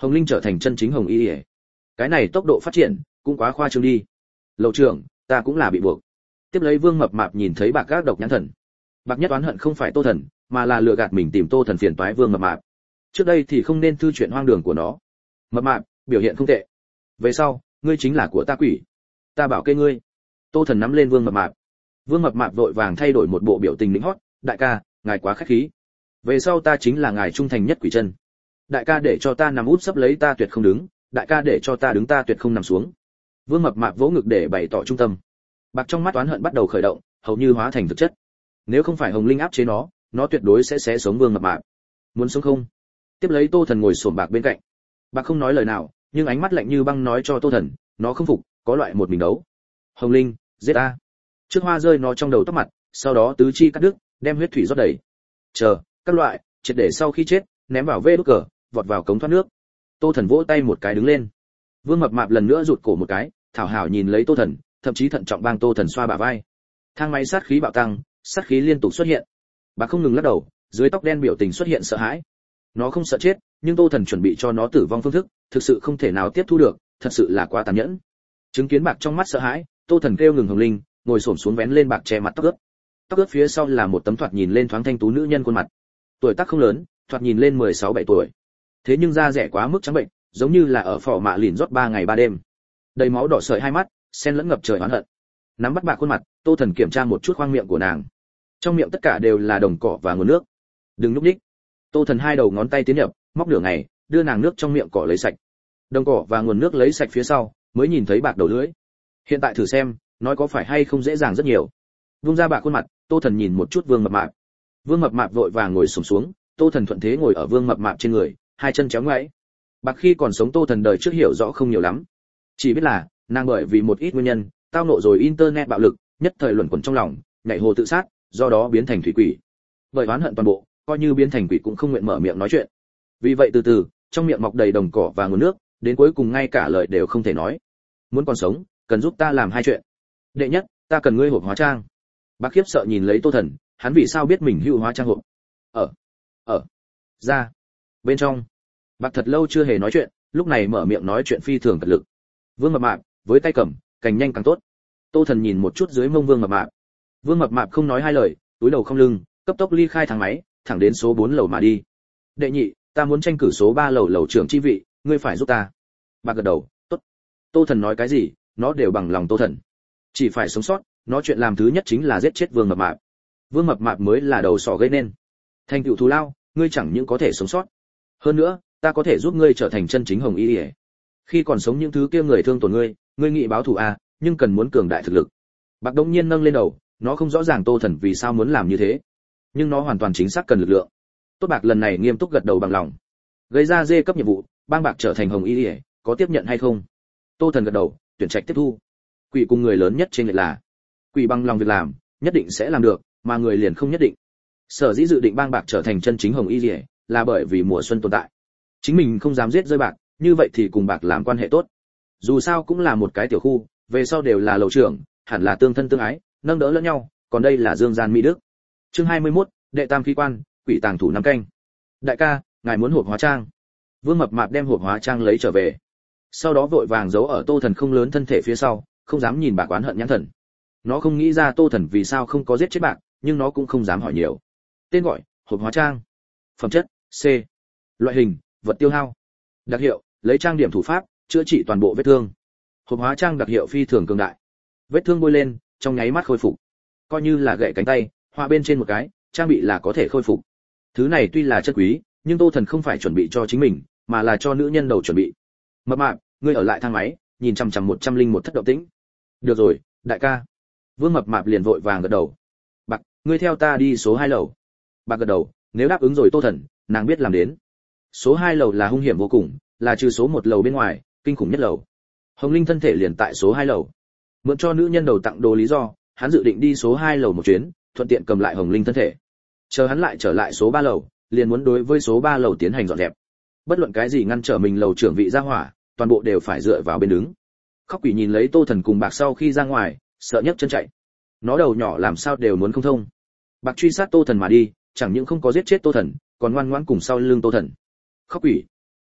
Hồng Linh trở thành chân chính Hồng Y. Cái này tốc độ phát triển cũng quá khoa trương đi. Lầu trưởng, ta cũng là bị buộc. Tiếp lấy Vương Mập Mạp nhìn thấy Bạc gác độc nhãn thần. Bạc nhất oán hận không phải Tô Thần, mà là lừa gạt mình tìm Tô Thần phiền toái Vương Mập Mạp. Trước đây thì không nên thư chuyện hoang đường của nó. Mập Mạp, biểu hiện không tệ. Về sau, ngươi chính là của ta quỷ. Ta bảo kê ngươi. Tô Thần nắm lên Vương Mập Mạp. Vương Mập Mạp vội vàng thay đổi một bộ biểu tình lĩnh hót, đại ca, ngài quá khách khí. Về sau ta chính là ngài trung thành nhất quỷ chân. Đại ca để cho ta nằm úp sấp lấy ta tuyệt không đứng, đại ca để cho ta đứng ta tuyệt không nằm xuống. Vương Mập Mạp vỗ ngực để bày tỏ trung tâm. Bạc trong mắt oán hận bắt đầu khởi động, hầu như hóa thành thực chất. Nếu không phải Hồng Linh áp chế nó, nó tuyệt đối sẽ xé sống Vương Mập Mạp. Muốn sống không? Tiếp lấy Tô Thần ngồi xổm Bạc bên cạnh. Bạc không nói lời nào, nhưng ánh mắt lạnh như băng nói cho Tô Thần, nó không phục, có loại một mình đấu. Hồng Linh, giết ta. Trước hoa rơi nó trong đầu tóc mặt, sau đó tứ chi cắt đứt, đem huyết thủy rót đầy. Chờ, các loại, triệt để sau khi chết, ném vào vê đốt cờ, vọt vào cống thoát nước. Tô Thần vỗ tay một cái đứng lên. Vương Mập Mạp lần nữa rụt cổ một cái, thảo hảo nhìn lấy Tô Thần, thậm chí thận trọng bang Tô Thần xoa bả vai. Thang máy sát khí bạo tăng, sát khí liên tục xuất hiện. Bà không ngừng lắc đầu, dưới tóc đen biểu tình xuất hiện sợ hãi. Nó không sợ chết, nhưng Tô Thần chuẩn bị cho nó tử vong phương thức, thực sự không thể nào tiếp thu được, thật sự là quá tàn nhẫn. Chứng kiến Bạc trong mắt sợ hãi, Tô Thần kêu ngừng Hồng Linh, ngồi xổm xuống vén lên Bạc che mặt tóc ướt. Tóc ướt phía sau là một tấm thoạt nhìn lên thoáng thanh tú nữ nhân khuôn mặt. Tuổi tác không lớn, thoạt nhìn lên mười sáu bảy tuổi. Thế nhưng da rẻ quá mức trắng bệnh, giống như là ở phò mạ lìn rót ba ngày ba đêm. Đầy máu đỏ sợi hai mắt, xen lẫn ngập trời oán hận. Nắm bắt Bạc khuôn mặt, Tô Thần kiểm tra một chút khoang miệng của nàng. Trong miệng tất cả đều là đồng cỏ và nguồn nước. Đừng núp đích. Tô Thần hai đầu ngón tay tiến nhập, móc nửa ngày, đưa nàng nước trong miệng cỏ lấy sạch. Đồng cỏ và nguồn nước lấy sạch phía sau, mới nhìn thấy Bạc đầu lưỡi. Hiện tại thử xem, nói có phải hay không dễ dàng rất nhiều. Vung ra Bạc khuôn mặt, Tô Thần nhìn một chút Vương Mập Mạp. Vương Mập Mạp vội vàng ngồi xổm xuống, Tô Thần thuận thế ngồi ở Vương Mập Mạp trên người, hai chân chéo ngoáy. Bạc khi còn sống Tô Thần đời trước hiểu rõ không nhiều lắm, chỉ biết là nàng bởi vì một ít nguyên nhân, tao nộ rồi internet bạo lực, nhất thời luẩn quẩn trong lòng, nhảy hồ tự sát, do đó biến thành thủy quỷ. Bởi oán hận toàn bộ, coi như biến thành quỷ cũng không nguyện mở miệng nói chuyện. Vì vậy từ từ, trong miệng mọc đầy đồng cỏ và nguồn nước, đến cuối cùng ngay cả lời đều không thể nói. Muốn còn sống, cần giúp ta làm hai chuyện. Đệ nhất, ta cần ngươi hộp hóa trang. Bác khiếp sợ nhìn lấy Tô Thần, hắn vì sao biết mình hữu hóa trang hộp? Ở, ở, ra, bên trong. Bác thật lâu chưa hề nói chuyện, lúc này mở miệng nói chuyện phi thường cật lực. Vương Mập Mạp, với tay cầm, càng nhanh càng tốt. Tô Thần nhìn một chút dưới mông Vương Mập Mạp. Vương Mập Mạp không nói hai lời, túi đầu không lưng, cấp tốc ly khai thang máy, thẳng đến số bốn lầu mà đi. Đệ nhị, ta muốn tranh cử số ba lầu lầu trưởng chi vị, ngươi phải giúp ta. Bạc gật đầu, tốt. Tô Thần nói cái gì, nó đều bằng lòng Tô Thần. Chỉ phải sống sót, nó chuyện làm thứ nhất chính là giết chết Vương Mập Mạp. Vương Mập Mạp mới là đầu sỏ gây nên. Thành tựu thù lao, ngươi chẳng những có thể sống sót, hơn nữa, ta có thể giúp ngươi trở thành chân chính Hồng Y. Khi còn sống những thứ kia người thương tổn ngươi, ngươi nghị báo thù à, nhưng cần muốn cường đại thực lực. Bạc đống nhiên nâng lên đầu, nó không rõ ràng Tô Thần vì sao muốn làm như thế, nhưng nó hoàn toàn chính xác cần lực lượng. Tốt Bạc lần này nghiêm túc gật đầu bằng lòng. Gây ra dê cấp nhiệm vụ, bang Bạc trở thành Hồng Y, có tiếp nhận hay không? Tô Thần gật đầu, tuyển trạch tiếp thu. Quỷ cùng người lớn nhất trên lệch là, quỷ bằng lòng việc làm, nhất định sẽ làm được, mà người liền không nhất định. Sở dĩ dự định bang Bạc trở thành chân chính Hồng Y, là bởi vì mùa xuân tồn tại. Chính mình không dám giết rơi Bạc, như vậy thì cùng Bạc làm quan hệ tốt. Dù sao cũng là một cái tiểu khu, về sau đều là lầu trưởng, hẳn là tương thân tương ái, nâng đỡ lẫn nhau, còn đây là dương gian mỹ đức. Chương hai mươi mốt, đệ tam khí quan, quỷ tàng thủ năm canh. Đại ca, ngài muốn hộp hóa trang. Vương Mập Mạp đem hộp hóa trang lấy trở về, sau đó vội vàng giấu ở Tô Thần không lớn thân thể phía sau, không dám nhìn Bạc oán hận nhãn thần. Nó không nghĩ ra Tô Thần vì sao không có giết chết Bạc, nhưng nó cũng không dám hỏi nhiều. Tên gọi, hộp hóa trang. Phẩm chất, C. Loại hình, vật tiêu hao. Đặc hiệu, lấy trang điểm thủ pháp, chữa trị toàn bộ vết thương. Hộp hóa trang đặc hiệu phi thường cường đại. Vết thương bôi lên, trong nháy mắt khôi phục. Coi như là gãy cánh tay, hoa bên trên một cái, trang bị là có thể khôi phục. Thứ này tuy là chất quý, nhưng Tô Thần không phải chuẩn bị cho chính mình, mà là cho nữ nhân đầu chuẩn bị. Mập Mạp, ngươi ở lại thang máy, nhìn chằm chằm một trăm linh một thất động tĩnh. Được rồi, đại ca. Vương Mập Mạp liền vội vàng gật đầu. Bạc, ngươi theo ta đi số hai lầu. Bạc gật đầu, nếu đáp ứng rồi Tô Thần, nàng biết làm đến. Số hai lầu là hung hiểm vô cùng, là trừ số một lầu bên ngoài, kinh khủng nhất lầu. Hồng Linh thân thể liền tại số hai lầu. Mượn cho nữ nhân đầu tặng đồ lý do, hắn dự định đi số hai lầu một chuyến, thuận tiện cầm lại Hồng Linh thân thể. Chờ hắn lại trở lại số ba lầu, liền muốn đối với số ba lầu tiến hành dọn dẹp. Bất luận cái gì ngăn trở mình lầu trưởng vị ra hỏa, toàn bộ đều phải dựa vào bên đứng. Khóc quỷ nhìn lấy Tô Thần cùng Bạc sau khi ra ngoài, sợ nhấc chân chạy. Nó đầu nhỏ làm sao đều muốn không thông. Bạc truy sát Tô Thần mà đi, chẳng những không có giết chết Tô Thần, còn ngoan ngoãn cùng sau lưng Tô Thần. Khóc quỷ.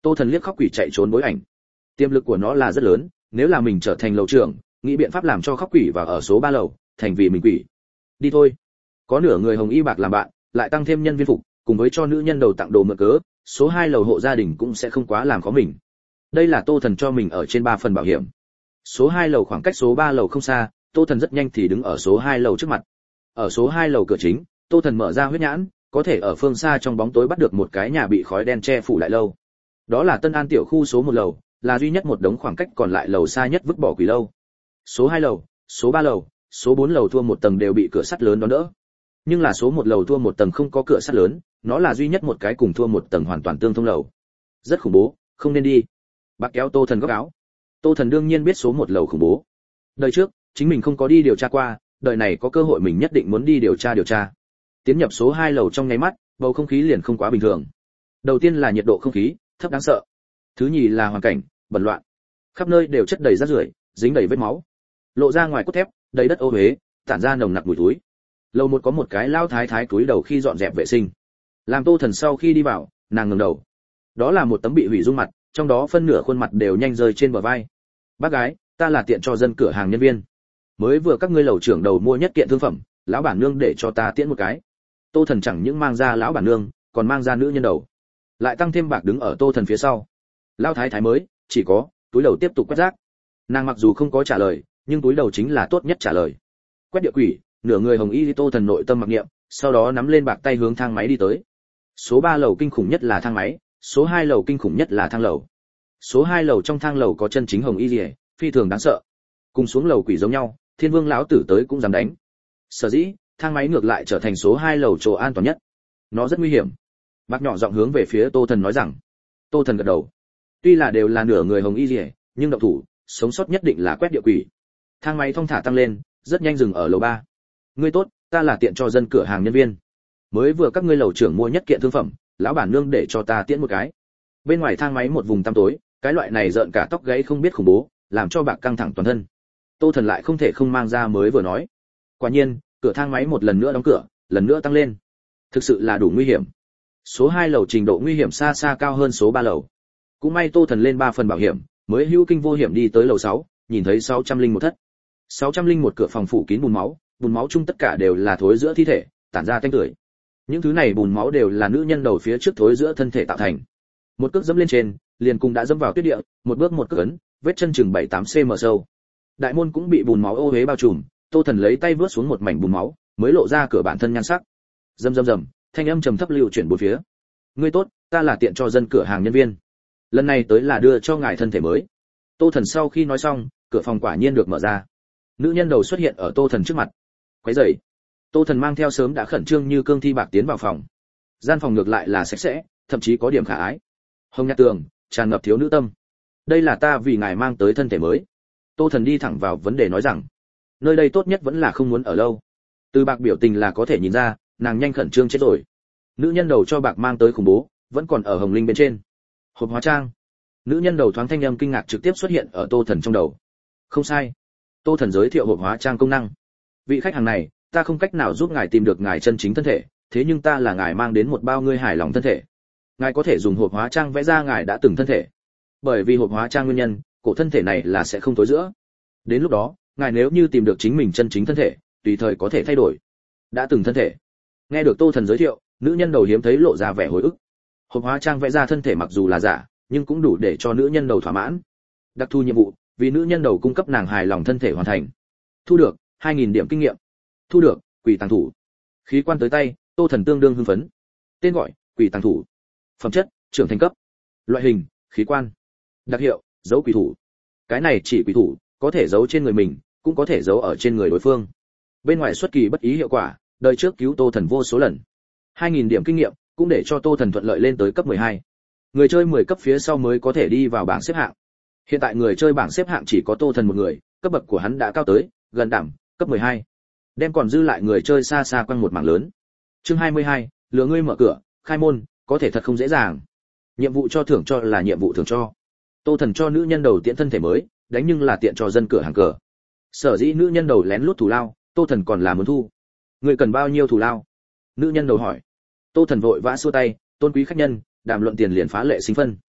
Tô Thần liếc khóc quỷ chạy trốn bối ảnh. Tiềm lực của nó là rất lớn, nếu là mình trở thành lầu trưởng, nghĩ biện pháp làm cho khóc quỷ vào ở số ba lầu, thành vì mình quỷ. Đi thôi. Có nửa người hồng y bạc làm bạn, lại tăng thêm nhân viên phục, cùng với cho nữ nhân đầu tặng đồ mượn cớ, số hai lầu hộ gia đình cũng sẽ không quá làm khó mình. Đây là Tô Thần cho mình ở trên ba phần bảo hiểm. Số hai lầu khoảng cách số ba lầu không xa, Tô Thần rất nhanh thì đứng ở số hai lầu trước mặt. Ở số hai lầu cửa chính, Tô Thần mở ra huyết nhãn, có thể ở phương xa trong bóng tối bắt được một cái nhà bị khói đen che phủ lại lâu. Đó là Tân An tiểu khu số một lầu, là duy nhất một đống khoảng cách còn lại lầu xa nhất vứt bỏ quỷ lâu. Số hai lầu, số ba lầu, số bốn lầu thua một tầng đều bị cửa sắt lớn đón đỡ. Nhưng là số một lầu thua một tầng không có cửa sắt lớn, nó là duy nhất một cái cùng thua một tầng hoàn toàn tương thông lầu. Rất khủng bố, không nên đi. Bác kéo Tô Thần góc áo. Tô Thần đương nhiên biết số một lầu khủng bố. Đời trước, chính mình không có đi điều tra qua, đời này có cơ hội mình nhất định muốn đi điều tra điều tra. Tiến nhập số hai lầu trong nháy mắt, bầu không khí liền không quá bình thường. Đầu tiên là nhiệt độ không khí, thấp đáng sợ. Thứ nhì là hoàn cảnh, bẩn loạn. Khắp nơi đều chất đầy rác rưởi, dính đầy vết máu. Lộ ra ngoài cốt thép, đầy đất ô uế, tản ra nồng nặc mùi túi. Lầu một có một cái lao thái thái cúi đầu khi dọn dẹp vệ sinh. Làm Tô Thần sau khi đi vào, nàng ngẩng đầu. Đó là một tấm bị hủy dung mặt, trong đó phân nửa khuôn mặt đều nhanh rơi trên bờ vai. Bác gái, ta là tiện cho dân cửa hàng nhân viên. Mới vừa các ngươi lầu trưởng đầu mua nhất kiện thương phẩm, lão bản nương để cho ta tiễn một cái. Tô Thần chẳng những mang ra lão bản nương, còn mang ra nữ nhân đầu, lại tăng thêm bạc đứng ở Tô Thần phía sau. Lão thái thái mới chỉ có túi đầu tiếp tục quét rác. Nàng mặc dù không có trả lời, nhưng túi đầu chính là tốt nhất trả lời. Quét địa quỷ, nửa người hồng y Tô Thần nội tâm mặc niệm, sau đó nắm lên bạc tay hướng thang máy đi tới. Số ba lầu kinh khủng nhất là thang máy, số hai lầu kinh khủng nhất là thang lầu. Số hai lầu trong thang lầu có chân chính hồng y liễu, phi thường đáng sợ. Cùng xuống lầu quỷ giống nhau, Thiên Vương lão tử tới cũng dám đánh. Sở dĩ, thang máy ngược lại trở thành số hai lầu chỗ an toàn nhất. Nó rất nguy hiểm. Bác nhỏ giọng hướng về phía Tô Thần nói rằng. Tô Thần gật đầu. Tuy là đều là nửa người hồng y liễu, nhưng động thủ, sống sót nhất định là quét địa quỷ. Thang máy thong thả tăng lên, rất nhanh dừng ở lầu ba. Ngươi tốt, ta là tiện cho dân cửa hàng nhân viên. Mới vừa các ngươi lầu trưởng mua nhất kiện thương phẩm, lão bản nương để cho ta tiễn một cái. Bên ngoài thang máy một vùng tăm tối, cái loại này rợn cả tóc gáy không biết khủng bố, làm cho bạc căng thẳng toàn thân. Tô Thần lại không thể không mang ra mới vừa nói. Quả nhiên, cửa thang máy một lần nữa đóng cửa, lần nữa tăng lên. Thực sự là đủ nguy hiểm. Số hai lầu trình độ nguy hiểm xa xa cao hơn số ba lầu. Cũng may Tô Thần lên ba phần bảo hiểm, mới hữu kinh vô hiểm đi tới lầu sáu, nhìn thấy sáu trăm linh một thất. sáu trăm linh một cửa phòng phủ kín bùn máu, bùn máu chung tất cả đều là thối giữa thi thể, tản ra tanh tưởi. Những thứ này bùn máu đều là nữ nhân đầu phía trước thối giữa thân thể tạo thành. Một cước dẫm lên trên, liền cùng đã dẫm vào tuyết địa, một bước một cước ấn, vết chân chừng bảy tám xăng-ti-mét sâu. Đại môn cũng bị bùn máu ô uế bao trùm, Tô Thần lấy tay vớt xuống một mảnh bùn máu, mới lộ ra cửa bản thân nhan sắc. Rầm rầm rầm, thanh âm trầm thấp lưu chuyển bốn phía. Ngươi tốt, ta là tiện cho dân cửa hàng nhân viên. Lần này tới là đưa cho ngài thân thể mới. Tô Thần sau khi nói xong, cửa phòng quả nhiên được mở ra. Nữ nhân đầu xuất hiện ở Tô Thần trước mặt. Quấy rầy. Tô Thần mang theo sớm đã khẩn trương như cương thi bạc tiến vào phòng. Gian phòng ngược lại là sạch sẽ, thậm chí có điểm khả ái. Hồng nhạt tường, tràn ngập thiếu nữ tâm. Đây là ta vì ngài mang tới thân thể mới. Tô Thần đi thẳng vào vấn đề nói rằng, nơi đây tốt nhất vẫn là không muốn ở lâu. Từ bạc biểu tình là có thể nhìn ra, nàng nhanh khẩn trương chết rồi. Nữ nhân đầu cho bạc mang tới khủng bố, vẫn còn ở hồng linh bên trên. Hộp hóa trang. Nữ nhân đầu thoáng thanh âm kinh ngạc trực tiếp xuất hiện ở Tô Thần trong đầu. Không sai. Tô Thần giới thiệu hộp hóa trang công năng. Vị khách hàng này, ta không cách nào giúp ngài tìm được ngài chân chính thân thể, thế nhưng ta là ngài mang đến một bao ngươi hài lòng thân thể. Ngài có thể dùng hộp hóa trang vẽ ra ngài đã từng thân thể. Bởi vì hộp hóa trang nguyên nhân, cổ thân thể này là sẽ không tối giữa. Đến lúc đó, ngài nếu như tìm được chính mình chân chính thân thể, tùy thời có thể thay đổi. Đã từng thân thể. Nghe được Tô Thần giới thiệu, nữ nhân đầu hiếm thấy lộ ra vẻ hồi ức. Hộp hóa trang vẽ ra thân thể mặc dù là giả, nhưng cũng đủ để cho nữ nhân đầu thỏa mãn. Đặc thù nhiệm vụ, vì nữ nhân đầu cung cấp nàng hài lòng thân thể hoàn thành. Thu được hai nghìn điểm kinh nghiệm. Thu được quỷ tàng thủ. Khí quan tới tay, Tô Thần tương đương hưng phấn. Tên gọi quỷ tàng thủ. Phẩm chất trưởng thành cấp. Loại hình khí quan. Đặc hiệu giấu quỷ thủ. Cái này chỉ quỷ thủ có thể giấu trên người mình, cũng có thể giấu ở trên người đối phương. Bên ngoài xuất kỳ bất ý hiệu quả, đời trước cứu Tô Thần vô số lần. hai nghìn điểm kinh nghiệm cũng để cho Tô Thần thuận lợi lên tới cấp mười hai. Người chơi mười cấp phía sau mới có thể đi vào bảng xếp hạng. Hiện tại người chơi bảng xếp hạng chỉ có Tô Thần một người, cấp bậc của hắn đã cao tới gần đảm cấp mười hai. Đem còn dư lại người chơi xa xa quanh một mảng lớn. Chương hai mươi hai, lừa ngươi mở cửa, khai môn, có thể thật không dễ dàng. Nhiệm vụ cho thưởng cho là nhiệm vụ thưởng cho. Tô Thần cho nữ nhân đầu tiện thân thể mới, đánh nhưng là tiện cho dân cửa hàng cờ. Sở dĩ nữ nhân đầu lén lút thù lao, Tô Thần còn là muốn thu. Người cần bao nhiêu thù lao? Nữ nhân đầu hỏi. Tô Thần vội vã xua tay, tôn quý khách nhân, đàm luận tiền liền phá lệ sinh phân.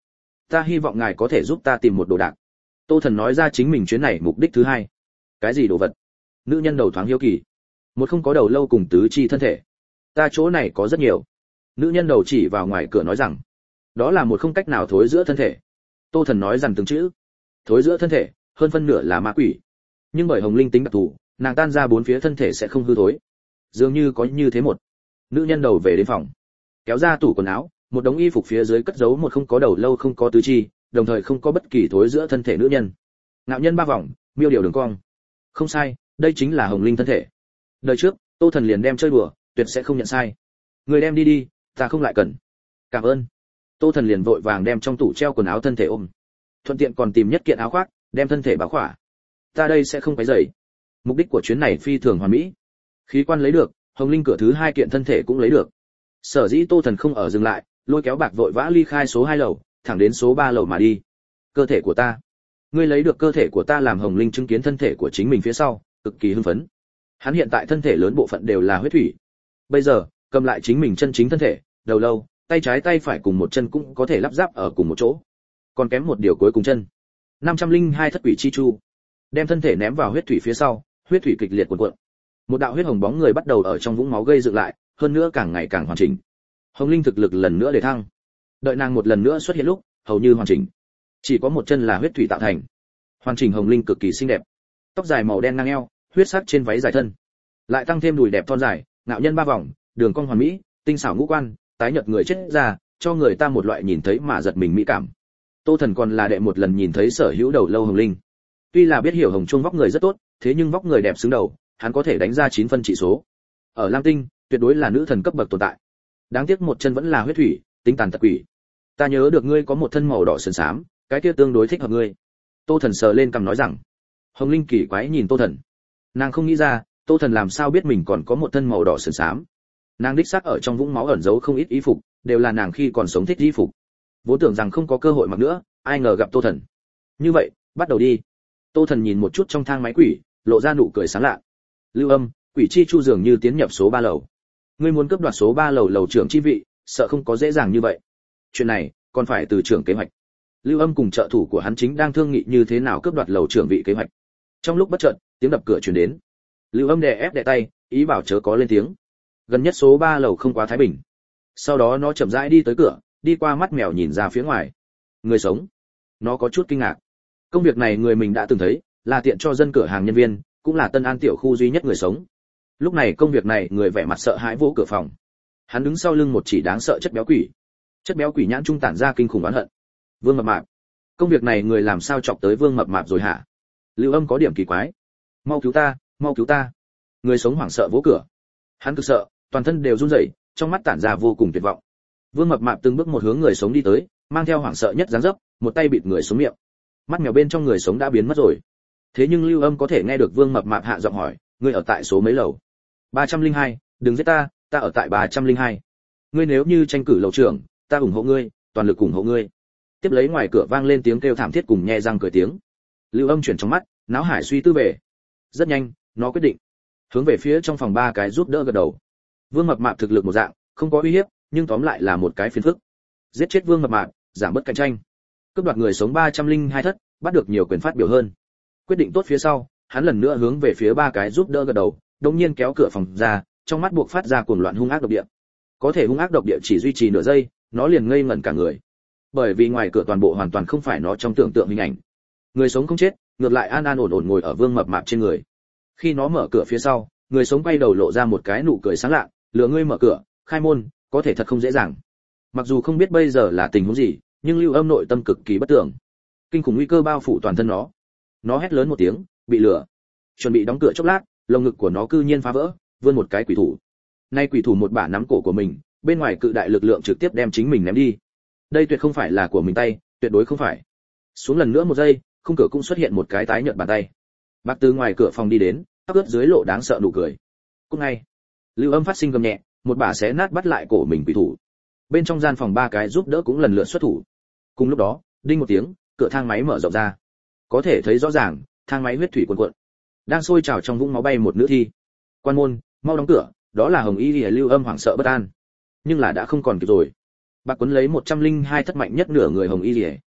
Ta hy vọng ngài có thể giúp ta tìm một đồ đạc. Tô Thần nói ra chính mình chuyến này mục đích thứ hai. Cái gì đồ vật? Nữ nhân đầu thoáng hiếu kỳ. Một không có đầu lâu cùng tứ chi thân thể. Ta chỗ này có rất nhiều. Nữ nhân đầu chỉ vào ngoài cửa nói rằng, đó là một không cách nào thối giữa thân thể. Tô Thần nói rằng từng chữ. Thối giữa thân thể, hơn phân nửa là ma quỷ. Nhưng bởi Hồng Linh tính đặc thù, nàng tan ra bốn phía thân thể sẽ không hư thối. Dường như có như thế một. Nữ nhân đầu về đến phòng, kéo ra tủ quần áo, một đống y phục phía dưới cất giấu một không có đầu lâu không có tứ chi, đồng thời không có bất kỳ thối giữa thân thể nữ nhân. Ngạo nhân ba vòng, miêu điều đường cong. Không sai, đây chính là Hồng Linh thân thể. Đời trước, Tô Thần liền đem chơi đùa, tuyệt sẽ không nhận sai. Người đem đi đi, ta không lại cần. Cảm ơn. Tô Thần liền vội vàng đem trong tủ treo quần áo thân thể ôm, thuận tiện còn tìm nhất kiện áo khoác, đem thân thể bảo khỏa. Ta đây sẽ không phải dậy. Mục đích của chuyến này phi thường hoàn mỹ. Khí quan lấy được, Hồng Linh cửa thứ hai kiện thân thể cũng lấy được. Sở dĩ Tô Thần không ở dừng lại, lôi kéo Bạc vội vã ly khai số hai lầu, thẳng đến số ba lầu mà đi. Cơ thể của ta, ngươi lấy được cơ thể của ta làm Hồng Linh chứng kiến thân thể của chính mình phía sau, cực kỳ hưng phấn. Hắn hiện tại thân thể lớn bộ phận đều là huyết thủy. Bây giờ, cầm lại chính mình chân chính thân thể, đầu lâu, tay trái tay phải cùng một chân cũng có thể lắp ráp ở cùng một chỗ. Còn kém một điều cuối cùng chân. năm trăm linh hai thất quỷ chi chu. Đem thân thể ném vào huyết thủy phía sau, huyết thủy kịch liệt cuộn cuộn. Một đạo huyết hồng bóng người bắt đầu ở trong vũng máu gây dựng lại, hơn nữa càng ngày càng hoàn chỉnh. Hồng Linh thực lực lần nữa để thăng. Đợi nàng một lần nữa xuất hiện lúc, hầu như hoàn chỉnh. Chỉ có một chân là huyết thủy tạo thành. Hoàn chỉnh Hồng Linh cực kỳ xinh đẹp. Tóc dài màu đen ngang eo, huyết sắc trên váy dài thân. Lại tăng thêm đùi đẹp thon dài, ngạo nhân ba vòng, đường cong hoàn mỹ, tinh xảo ngũ quan, tái nhợt người chết ra, cho người ta một loại nhìn thấy mà giật mình mỹ cảm. Tô Thần còn là đệ một lần nhìn thấy sở hữu đầu lâu Hồng Linh. Tuy là biết hiểu Hồng Trung vóc người rất tốt, thế nhưng vóc người đẹp xứng đầu, hắn có thể đánh ra chín phân trị số. Ở Lam Tinh, tuyệt đối là nữ thần cấp bậc tồn tại. Đáng tiếc một chân vẫn là huyết thủy, tính tàn tật quỷ. Ta nhớ được ngươi có một thân màu đỏ sần sám, cái kia tương đối thích hợp ngươi. Tô Thần sờ lên cằm nói rằng. Hồng Linh kỳ quái nhìn Tô Thần. Nàng không nghĩ ra, Tô Thần làm sao biết mình còn có một thân màu đỏ sần sám. Nàng đích xác ở trong vũng máu ẩn giấu không ít y phục, đều là nàng khi còn sống thích y phục. Vốn tưởng rằng không có cơ hội mặc nữa, ai ngờ gặp Tô Thần. Như vậy, bắt đầu đi. Tô Thần nhìn một chút trong thang máy quỷ, lộ ra nụ cười sáng lạ. Lưu Âm, quỷ chi chu dường như tiến nhập số ba lầu. Ngươi muốn cướp đoạt số ba lầu lầu trưởng chi vị, sợ không có dễ dàng như vậy. Chuyện này, còn phải từ trưởng kế hoạch. Lưu Âm cùng trợ thủ của hắn chính đang thương nghị như thế nào cướp đoạt lầu trưởng vị kế hoạch. Trong lúc bất chợt, tiếng đập cửa truyền đến. Lưu Âm đè ép đè tay, ý bảo chớ có lên tiếng. Gần nhất số ba lầu không quá thái bình. Sau đó nó chậm rãi đi tới cửa, đi qua mắt mèo nhìn ra phía ngoài. Người sống. Nó có chút kinh ngạc. Công việc này người mình đã từng thấy, là tiện cho dân cửa hàng nhân viên, cũng là Tân An tiểu khu duy nhất người sống. Lúc này công việc này người vẻ mặt sợ hãi vỗ cửa phòng. Hắn đứng sau lưng một chỉ đáng sợ chất béo quỷ. Chất béo quỷ nhãn trung tản ra kinh khủng oán hận. Vương Mập Mạp. Công việc này người làm sao chọc tới Vương Mập Mạp rồi hả? Lưu Âm có điểm kỳ quái. Mau cứu ta, mau cứu ta. Người sống hoảng sợ vỗ cửa. Hắn cực sợ, toàn thân đều run rẩy, trong mắt tản ra vô cùng tuyệt vọng. Vương Mập Mạp từng bước một hướng người sống đi tới, mang theo hoảng sợ nhất dáng dấp, một tay bịt người xuống miệng. Mắt mèo bên trong người sống đã biến mất rồi. Thế nhưng Lưu Âm có thể nghe được Vương Mập Mạp hạ giọng hỏi, ngươi ở tại số mấy lầu? ba trăm linh hai, đừng giết ta, ta ở tại ba trăm linh hai. Ngươi nếu như tranh cử lầu trưởng, ta ủng hộ ngươi, toàn lực ủng hộ ngươi. Tiếp lấy ngoài cửa vang lên tiếng kêu thảm thiết cùng nhe răng cười tiếng. Lưu Âm chuyển trong mắt, náo hải suy tư về. Rất nhanh, nó quyết định hướng về phía trong phòng ba cái giúp đỡ gật đầu. Vương Mập Mạp thực lực một dạng, không có uy hiếp, nhưng tóm lại là một cái phiền phức. Giết chết Vương Mập Mạp, giảm bớt cạnh tranh. Cướp đoạt người sống ba trăm linh hai thất, bắt được nhiều quyền phát biểu hơn. Quyết định tốt phía sau, hắn lần nữa hướng về phía ba cái giúp đỡ gật đầu, đột nhiên kéo cửa phòng ra, trong mắt buộc phát ra cuồng loạn hung ác độc địa. Có thể hung ác độc địa chỉ duy trì nửa giây, nó liền ngây ngẩn cả người. Bởi vì ngoài cửa toàn bộ hoàn toàn không phải nó trong tưởng tượng hình ảnh. Người sống không chết, ngược lại an an ổn ổn ngồi ở Vương Mập Mạp trên người. Khi nó mở cửa phía sau, người sống quay đầu lộ ra một cái nụ cười sáng lạ, lừa ngươi mở cửa, khai môn, có thể thật không dễ dàng. Mặc dù không biết bây giờ là tình huống gì, nhưng Lưu Âm nội tâm cực kỳ bất tưởng. Kinh khủng nguy cơ bao phủ toàn thân nó. Nó hét lớn một tiếng, bị lừa. Chuẩn bị đóng cửa chốc lát, lồng ngực của nó cư nhiên phá vỡ, vươn một cái quỷ thủ. Nay quỷ thủ một bả nắm cổ của mình, bên ngoài cự đại lực lượng trực tiếp đem chính mình ném đi. Đây tuyệt không phải là của mình tay, tuyệt đối không phải. Xuống lần nữa một giây, khung cửa cũng xuất hiện một cái tái nhợt bàn tay. Bác từ ngoài cửa phòng đi đến, tóc ướt dưới lộ đáng sợ nụ cười. Cũng ngay, Lưu Âm phát sinh gầm nhẹ, một bả xé nát bắt lại cổ mình quỷ thủ. Bên trong gian phòng ba cái giúp đỡ cũng lần lượt xuất thủ. Cùng lúc đó, đinh một tiếng, cửa thang máy mở rộng ra. Có thể thấy rõ ràng, thang máy huyết thủy cuồn cuộn. Đang sôi trào trong vũng máu bay một nữ thi. Quan môn, mau đóng cửa, đó là Hồng Y Liễu. Lưu Âm hoảng sợ bất an. Nhưng là đã không còn kịp rồi. Bạc quấn lấy một trăm linh hai thất mạnh nhất nửa người Hồng Y Liễu,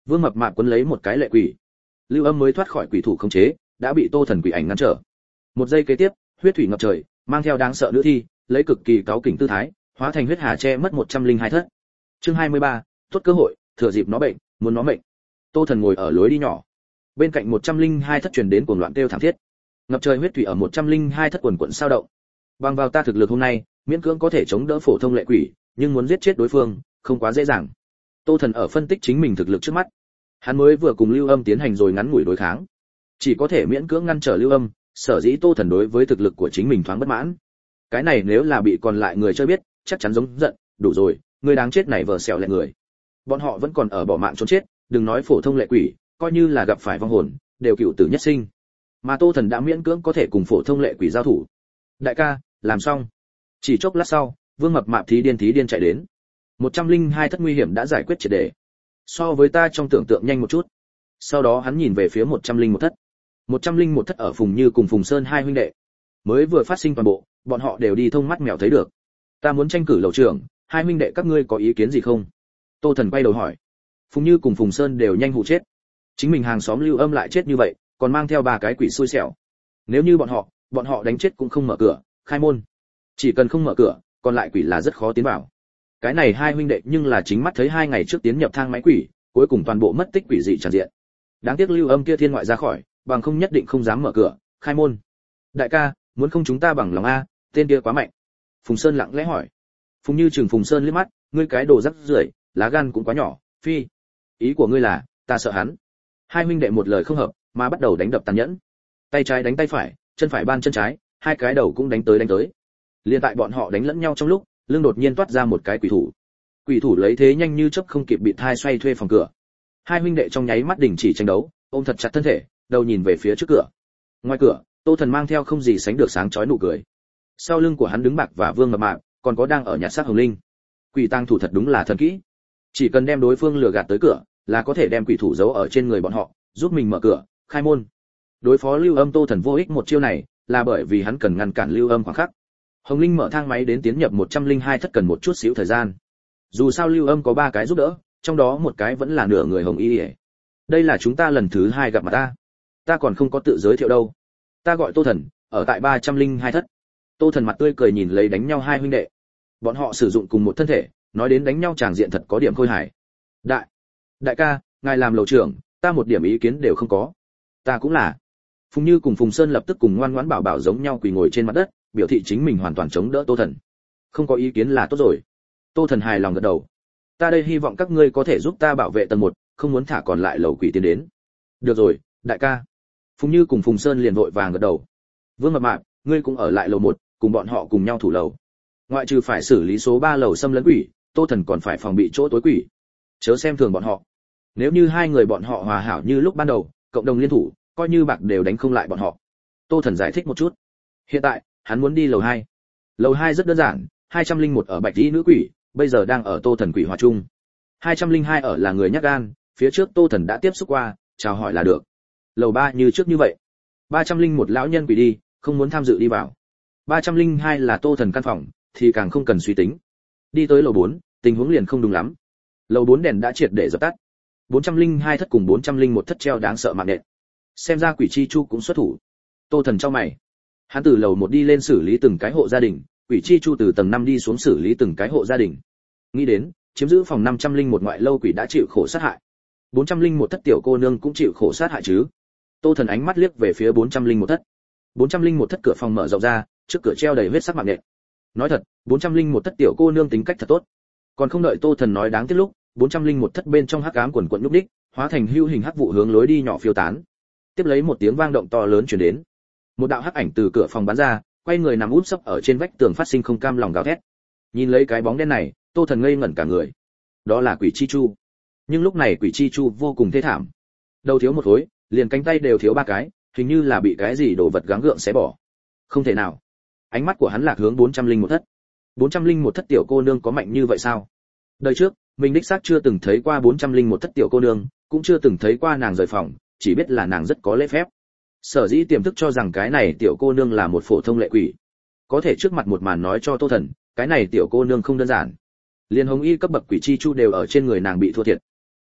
Vương Mập Mạp quấn lấy một cái lệ quỷ. Lưu Âm mới thoát khỏi quỷ thủ khống chế, đã bị Tô Thần quỷ ảnh ngăn trở. Một giây kế tiếp, huyết thủy ngập trời, mang theo đáng sợ nữ thi, lấy cực kỳ cáu kỉnh tư thái, hóa thành huyết hà che mất một trăm linh hai thất. Chương hai mươi ba, tốt cơ hội, thừa dịp nó bệnh, muốn nó mệnh. Tô Thần ngồi ở lối đi nhỏ. Bên cạnh một trăm linh hai thất truyền đến cuồng loạn kêu thảm thiết. Ngập trời huyết thủy ở một trăm linh hai thất quần quần sao động. Bằng vào ta thực lực hôm nay, miễn cưỡng có thể chống đỡ phổ thông lệ quỷ, nhưng muốn giết chết đối phương, không quá dễ dàng. Tô Thần ở phân tích chính mình thực lực trước mắt. Hắn mới vừa cùng Lưu Âm tiến hành rồi ngắn ngủi đối kháng, chỉ có thể miễn cưỡng ngăn trở Lưu Âm, sở dĩ Tô Thần đối với thực lực của chính mình thoáng bất mãn. Cái này nếu là bị còn lại người chơi biết, chắc chắn giống giận, đủ rồi, người đáng chết này vờ xẻo lẹ người. Bọn họ vẫn còn ở bỏ mạng trốn chết, đừng nói phổ thông lệ quỷ, coi như là gặp phải vong hồn, đều cựu tử nhất sinh. Mà Tô Thần đã miễn cưỡng có thể cùng phổ thông lệ quỷ giao thủ. Đại ca, làm xong. Chỉ chốc lát sau, Vương Mập Mạp thí điên thí điên chạy đến. một trăm linh hai thất nguy hiểm đã giải quyết triệt để. So với ta trong tưởng tượng nhanh một chút. Sau đó hắn nhìn về phía một trăm linh một thất. một trăm linh một thất ở Phùng Như cùng Phùng Sơn hai huynh đệ. Mới vừa phát sinh toàn bộ, bọn họ đều đi thông mắt mèo thấy được. Ta muốn tranh cử lầu trưởng, hai huynh đệ các ngươi có ý kiến gì không? Tô Thần quay đầu hỏi. Phùng Như cùng Phùng Sơn đều nhanh hụ chết. Chính mình hàng xóm Lưu Âm lại chết như vậy, còn mang theo ba cái quỷ xui xẻo. Nếu như bọn họ, bọn họ đánh chết cũng không mở cửa, khai môn. Chỉ cần không mở cửa, còn lại quỷ là rất khó tiến vào. Cái này hai huynh đệ nhưng là chính mắt thấy hai ngày trước tiến nhập thang máy quỷ, cuối cùng toàn bộ mất tích quỷ dị tràn diện. Đáng tiếc Lưu Âm kia thiên ngoại ra khỏi, bằng không nhất định không dám mở cửa, khai môn. Đại ca, muốn không chúng ta bằng lòng a, tên kia quá mạnh. Phùng Sơn lặng lẽ hỏi. Phùng Như chừng Phùng Sơn liếc mắt, ngươi cái đồ rắc rưởi, lá gan cũng quá nhỏ, phi. Ý của ngươi là, ta sợ hắn. Hai huynh đệ một lời không hợp, mà bắt đầu đánh đập tàn nhẫn. Tay trái đánh tay phải, chân phải ban chân trái, hai cái đầu cũng đánh tới đánh tới. Liên tại bọn họ đánh lẫn nhau trong lúc, lưng đột nhiên toát ra một cái quỷ thủ. Quỷ thủ lấy thế nhanh như chớp không kịp bị thai xoay thuê phòng cửa. Hai huynh đệ trong nháy mắt đình chỉ tranh đấu, ôm thật chặt thân thể, đầu nhìn về phía trước cửa. Ngoài cửa, Tô Thần mang theo không gì sánh được sáng chói nụ cười. Sau lưng của hắn đứng Bạc và Vương Mập Mạp, còn có đang ở nhặt xác Hồng Linh. Quỷ tang thủ thật đúng là thần kỹ. Chỉ cần đem đối phương lừa gạt tới cửa, là có thể đem quỷ thủ giấu ở trên người bọn họ, giúp mình mở cửa, khai môn. Đối phó Lưu Âm, Tô Thần vô ích một chiêu này, là bởi vì hắn cần ngăn cản Lưu Âm khoảng khắc. Hồng Linh mở thang máy đến tiến nhập một trăm linh hai thất cần một chút xíu thời gian. Dù sao Lưu Âm có ba cái giúp đỡ, trong đó một cái vẫn là nửa người hồng y ấy. Đây là chúng ta lần thứ hai gặp mặt ta. Ta còn không có tự giới thiệu đâu. Ta gọi Tô Thần, ở tại ba trăm linh hai thất. Tô Thần mặt tươi cười nhìn lấy đánh nhau hai huynh đệ. Bọn họ sử dụng cùng một thân thể, nói đến đánh nhau tràng diện thật có điểm khôi hài. Đại, đại ca, ngài làm lầu trưởng, ta một điểm ý kiến đều không có. Ta cũng là. Phùng Như cùng Phùng Sơn lập tức cùng ngoan ngoãn bảo bảo giống nhau quỳ ngồi trên mặt đất, biểu thị chính mình hoàn toàn chống đỡ Tô Thần. Không có ý kiến là tốt rồi. Tô Thần hài lòng gật đầu. Ta đây hy vọng các ngươi có thể giúp ta bảo vệ tầng một, không muốn thả còn lại lầu quỷ tiến đến. Được rồi, đại ca. Phùng Như cùng Phùng Sơn liền vội vàng gật đầu. Vương Mập Mạp, ngươi cũng ở lại lầu một, cùng bọn họ cùng nhau thủ lầu. Ngoại trừ phải xử lý số ba lầu xâm lấn quỷ, Tô Thần còn phải phòng bị chỗ tối quỷ. Chớ xem thường bọn họ. Nếu như hai người bọn họ hòa hảo như lúc ban đầu, cộng đồng liên thủ, coi như bạc đều đánh không lại bọn họ. Tô Thần giải thích một chút. Hiện tại, hắn muốn đi lầu hai. Lầu hai rất đơn giản, hai trăm linh một ở Bạch Y nữ quỷ, bây giờ đang ở Tô Thần quỷ hòa chung. hai trăm linh hai ở là người nhát gan, phía trước Tô Thần đã tiếp xúc qua, chào hỏi là được. Lầu ba như trước như vậy. ba trăm linh một lão nhân quỷ đi, không muốn tham dự đi vào. ba trăm linh hai là Tô Thần căn phòng, thì càng không cần suy tính. Đi tới lầu bốn, tình huống liền không đúng lắm. Lầu bốn đèn đã triệt để dập tắt. bốn trăm linh hai thất cùng bốn trăm linh một thất treo đáng sợ mạng nện. Xem ra quỷ chi chu cũng xuất thủ. Tô Thần chau mày. Hắn từ lầu một đi lên xử lý từng cái hộ gia đình, quỷ chi chu từ tầng năm đi xuống xử lý từng cái hộ gia đình. Nghĩ đến, chiếm giữ phòng năm trăm linh một ngoại lâu quỷ đã chịu khổ sát hại. bốn trăm linh một thất tiểu cô nương cũng chịu khổ sát hại chứ. Tô Thần ánh mắt liếc về phía bốn trăm linh một thất. bốn trăm linh một thất cửa phòng mở rộng ra, trước cửa treo đầy huyết sắc mạng nện. Nói thật, bốn trăm linh một thất tiểu cô nương tính cách thật tốt. Còn không đợi Tô Thần nói đáng tiếc lúc, bốn trăm linh một thất bên trong hắc ám quần quần nhúc đích, hóa thành hưu hình hắc vụ hướng lối đi nhỏ phiêu tán. Tiếp lấy một tiếng vang động to lớn truyền đến. Một đạo hắc ảnh từ cửa phòng bắn ra, quay người nằm úp sấp ở trên vách tường phát sinh không cam lòng gào thét. Nhìn lấy cái bóng đen này, Tô Thần ngây ngẩn cả người. Đó là quỷ chi chu. Nhưng lúc này quỷ chi chu vô cùng thê thảm. Đầu thiếu một khối, liền cánh tay đều thiếu ba cái, hình như là bị cái gì đồ vật gắng gượng xé bỏ. Không thể nào. Ánh mắt của hắn lạc hướng bốn trăm linh một thất. bốn trăm linh một thất tiểu cô nương có mạnh như vậy sao? Đời trước, mình đích xác chưa từng thấy qua bốn trăm linh một thất tiểu cô nương, cũng chưa từng thấy qua nàng rời phòng, chỉ biết là nàng rất có lễ phép. Sở dĩ tiềm thức cho rằng cái này tiểu cô nương là một phổ thông lệ quỷ. Có thể trước mặt một màn nói cho Tô Thần, cái này tiểu cô nương không đơn giản. Liên hồng y cấp bậc quỷ chi chu đều ở trên người nàng bị thua thiệt.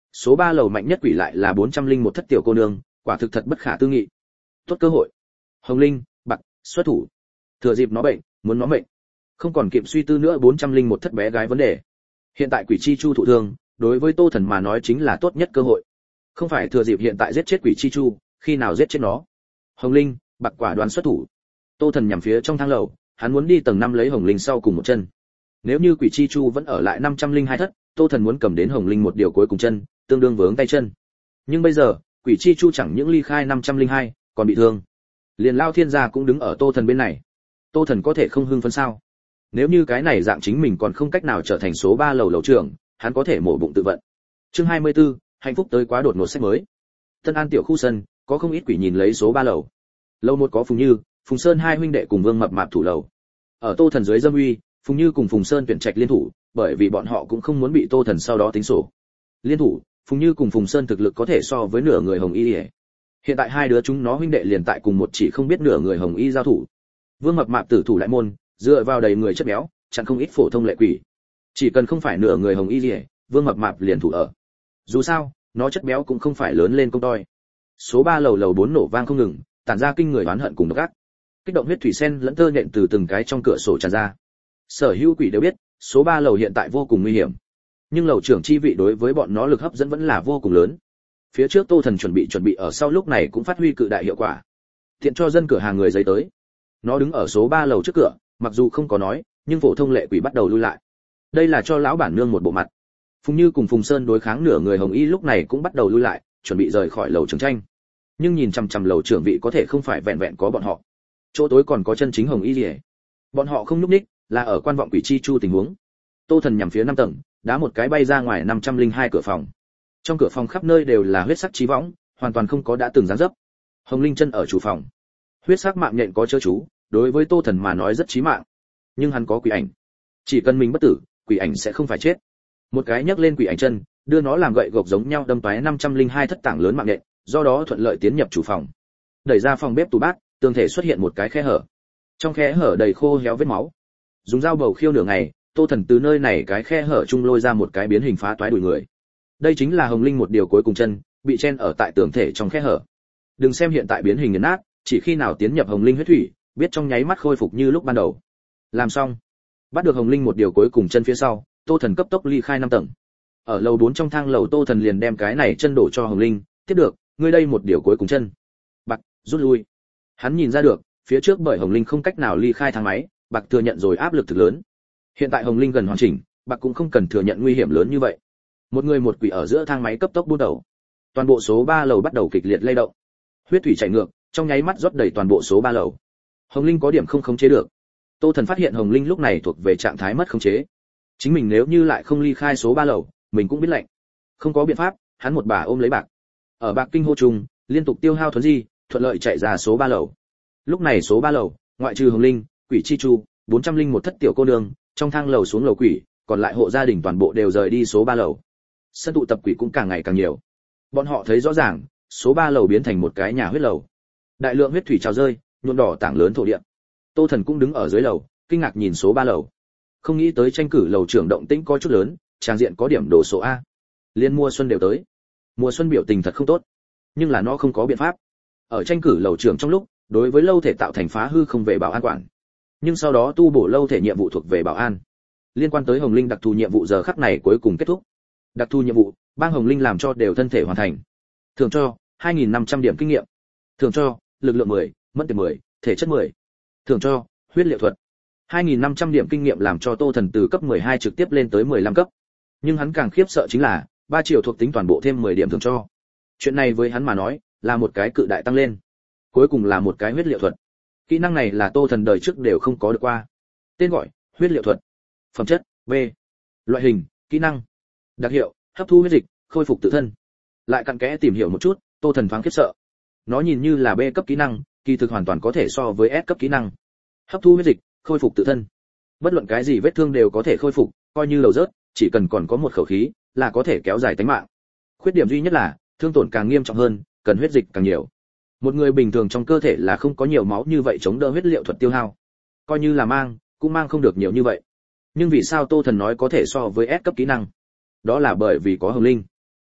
Số ba lầu mạnh nhất quỷ lại là bốn trăm linh một thất tiểu cô nương, quả thực thật bất khả tư nghị. Tốt cơ hội. Hồng Linh, Bạc, xuất thủ. Thừa dịp nó bệnh, muốn nó mệnh. Không còn kịp suy tư nữa bốn trăm linh một thất bé gái vấn đề. Hiện tại quỷ chi chu thụ thương, đối với Tô Thần mà nói chính là tốt nhất cơ hội. Không phải thừa dịp hiện tại giết chết quỷ chi chu, khi nào giết chết nó. Hồng Linh, Bạc quả đoán xuất thủ. Tô Thần nhằm phía trong thang lầu, hắn muốn đi tầng năm lấy Hồng Linh sau cùng một chân. Nếu như quỷ chi chu vẫn ở lại năm trăm linh hai thất, Tô Thần muốn cầm đến Hồng Linh một điều cuối cùng chân, tương đương vướng tay chân. Nhưng bây giờ, quỷ chi chu chẳng những ly khai năm trăm linh hai, còn bị thương. Liền Lao Thiên gia cũng đứng ở Tô Thần bên này. Tô Thần có thể không hưng phấn sao? Nếu như cái này dạng chính mình còn không cách nào trở thành số ba lầu lầu trưởng, hắn có thể mổ bụng tự vận. Chương hai mươi tư, hạnh phúc tới quá đột ngột sách mới. Tân An tiểu khu sân, có không ít quỷ nhìn lấy số ba lầu. Lầu một có Phùng Như, Phùng Sơn hai huynh đệ cùng Vương Mập Mạp thủ lầu. Ở Tô Thần dưới dâm uy, Phùng Như cùng Phùng Sơn tuyển trạch liên thủ, bởi vì bọn họ cũng không muốn bị Tô Thần sau đó tính sổ. Liên thủ, Phùng Như cùng Phùng Sơn thực lực có thể so với nửa người Hồng Y. Hiện tại hai đứa chúng nó huynh đệ liền tại cùng một chỉ không biết nửa người Hồng Y giao thủ. Vương Mập Mạp tử thủ lại môn, dựa vào đầy người chất béo, chẳng không ít phổ thông lệ quỷ. Chỉ cần không phải nửa người Hồng Y, Vương Mập Mạp liền thủ ở. Dù sao, nó chất béo cũng không phải lớn lên công toi. Số ba lầu lầu bốn nổ vang không ngừng, tản ra kinh người oán hận cùng độc ác. Kích động huyết thủy sen lẫn tơ nhện từ từng cái trong cửa sổ tràn ra. Sở hữu quỷ đều biết, số ba lầu hiện tại vô cùng nguy hiểm. Nhưng lầu trưởng chi vị đối với bọn nó lực hấp dẫn vẫn là vô cùng lớn. Phía trước Tô Thần chuẩn bị chuẩn bị ở sau lúc này cũng phát huy cự đại hiệu quả. Tiện cho dân cửa hàng người giấy tới. Nó đứng ở số ba lầu trước cửa, mặc dù không có nói, nhưng phổ thông lệ quỷ bắt đầu lui lại. Đây là cho lão bản nương một bộ mặt. Phùng Như cùng Phùng Sơn đối kháng nửa người Hồng Y lúc này cũng bắt đầu lui lại, chuẩn bị rời khỏi lầu trưởng tranh. Nhưng nhìn chằm chằm lầu trưởng vị có thể không phải vẹn vẹn có bọn họ. Chỗ tối còn có chân chính Hồng Y gì. Bọn họ không nhúc nhích, là ở quan vọng quỷ chi chu tình huống. Tô Thần nhằm phía năm tầng, đá một cái bay ra ngoài năm trăm linh hai cửa phòng. Trong cửa phòng khắp nơi đều là huyết sắc chí võng, hoàn toàn không có đã từng dáng dấp. Hồng Linh chân ở chủ phòng. Huyết sắc mạng nhện có chớ chú, đối với Tô Thần mà nói rất chí mạng. Nhưng hắn có quỷ ảnh, chỉ cần mình bất tử, quỷ ảnh sẽ không phải chết. Một cái nhấc lên quỷ ảnh chân, đưa nó làm gậy gộc giống nhau đâm toé năm trăm linh hai thất tảng lớn mạng nhện, do đó thuận lợi tiến nhập chủ phòng. Đẩy ra phòng bếp tủ bát, tường thể xuất hiện một cái khe hở. Trong khe hở đầy khô héo vết máu. Dùng dao bầu khiêu nửa ngày, Tô Thần từ nơi này cái khe hở trung lôi ra một cái biến hình phá toái đùi người. Đây chính là Hồng Linh một điều cuối cùng chân, bị chen ở tại tường thể trong khe hở. Đừng xem hiện tại biến hình nghiền nát, chỉ khi nào tiến nhập Hồng Linh huyết thủy, biết trong nháy mắt khôi phục như lúc ban đầu. Làm xong, bắt được Hồng Linh một điều cuối cùng chân phía sau, Tô Thần cấp tốc ly khai năm tầng. Ở lầu bốn trong thang lầu Tô Thần liền đem cái này chân đổ cho Hồng Linh, tiếp được, ngươi đây một điều cuối cùng chân. Bạc, rút lui. Hắn nhìn ra được, phía trước bởi Hồng Linh không cách nào ly khai thang máy, Bạc thừa nhận rồi áp lực thực lớn. Hiện tại Hồng Linh gần hoàn chỉnh, Bạc cũng không cần thừa nhận nguy hiểm lớn như vậy. Một người một quỷ ở giữa thang máy cấp tốc buôn đầu. Toàn bộ số ba lầu bắt đầu kịch liệt lay động. Huyết thủy chảy ngược, trong nháy mắt rót đầy toàn bộ số ba lầu. Hồng Linh có điểm không khống chế được. Tô Thần phát hiện Hồng Linh lúc này thuộc về trạng thái mất khống chế. Chính mình nếu như lại không ly khai số ba lầu, mình cũng biết lạnh. Không có biện pháp, hắn một bà ôm lấy Bạc. Ở Bạc kinh hô trùng, liên tục tiêu hao thuần di, thuận lợi chạy ra số ba lầu. Lúc này số ba lầu, ngoại trừ Hồng Linh, quỷ chi chu, bốn trăm linh một thất tiểu cô nương, trong thang lầu xuống lầu quỷ, còn lại hộ gia đình toàn bộ đều rời đi số ba lầu. Sân tụ tập quỷ cũng càng ngày càng nhiều. Bọn họ thấy rõ ràng, số ba lầu biến thành một cái nhà huyết lầu. Đại lượng huyết thủy trào rơi, nhuộm đỏ tảng lớn thổ địa. Tô Thần cũng đứng ở dưới lầu, kinh ngạc nhìn số ba lầu. Không nghĩ tới tranh cử lầu trưởng động tĩnh có chút lớn, trang diện có điểm đổ số a. Liên mùa xuân đều tới. Mùa xuân biểu tình thật không tốt, nhưng là nó không có biện pháp. Ở tranh cử lầu trưởng trong lúc, đối với lâu thể tạo thành phá hư không về bảo an quản. Nhưng sau đó tu bổ lâu thể nhiệm vụ thuộc về bảo an. Liên quan tới Hồng Linh đặc thù nhiệm vụ giờ khắc này cuối cùng kết thúc. Đặc thù nhiệm vụ, bang Hồng Linh làm cho đều thân thể hoàn thành. Thưởng cho hai nghìn năm trăm điểm kinh nghiệm. Thưởng cho lực lượng mười, mẫn tiệp mười, thể chất mười. Thưởng cho huyết liệu thuật. hai nghìn năm trăm điểm kinh nghiệm làm cho Tô Thần từ cấp mười hai trực tiếp lên tới mười lăm cấp. Nhưng hắn càng khiếp sợ chính là ba triệu thuộc tính toàn bộ thêm mười điểm thưởng cho. Chuyện này với hắn mà nói, là một cái cự đại tăng lên. Cuối cùng là một cái huyết liệu thuật. Kỹ năng này là Tô Thần đời trước đều không có được qua. Tên gọi: huyết liệu thuật. Phẩm chất: B. Loại hình: kỹ năng. Đặc hiệu: hấp thu huyết dịch, khôi phục tự thân. Lại cặn kẽ tìm hiểu một chút, Tô Thần thoáng khiếp sợ. Nó nhìn như là B cấp kỹ năng, kỳ thực hoàn toàn có thể so với S cấp kỹ năng. Hấp thu huyết dịch, khôi phục tự thân. Bất luận cái gì vết thương đều có thể khôi phục, coi như đầu rớt, chỉ cần còn có một khẩu khí, là có thể kéo dài tính mạng. Khuyết điểm duy nhất là, thương tổn càng nghiêm trọng hơn, cần huyết dịch càng nhiều. Một người bình thường trong cơ thể là không có nhiều máu như vậy chống đỡ huyết liệu thuật tiêu hao. Coi như là mang, cũng mang không được nhiều như vậy. Nhưng vì sao Tô Thần nói có thể so với S cấp kỹ năng? Đó là bởi vì có Hồng Linh.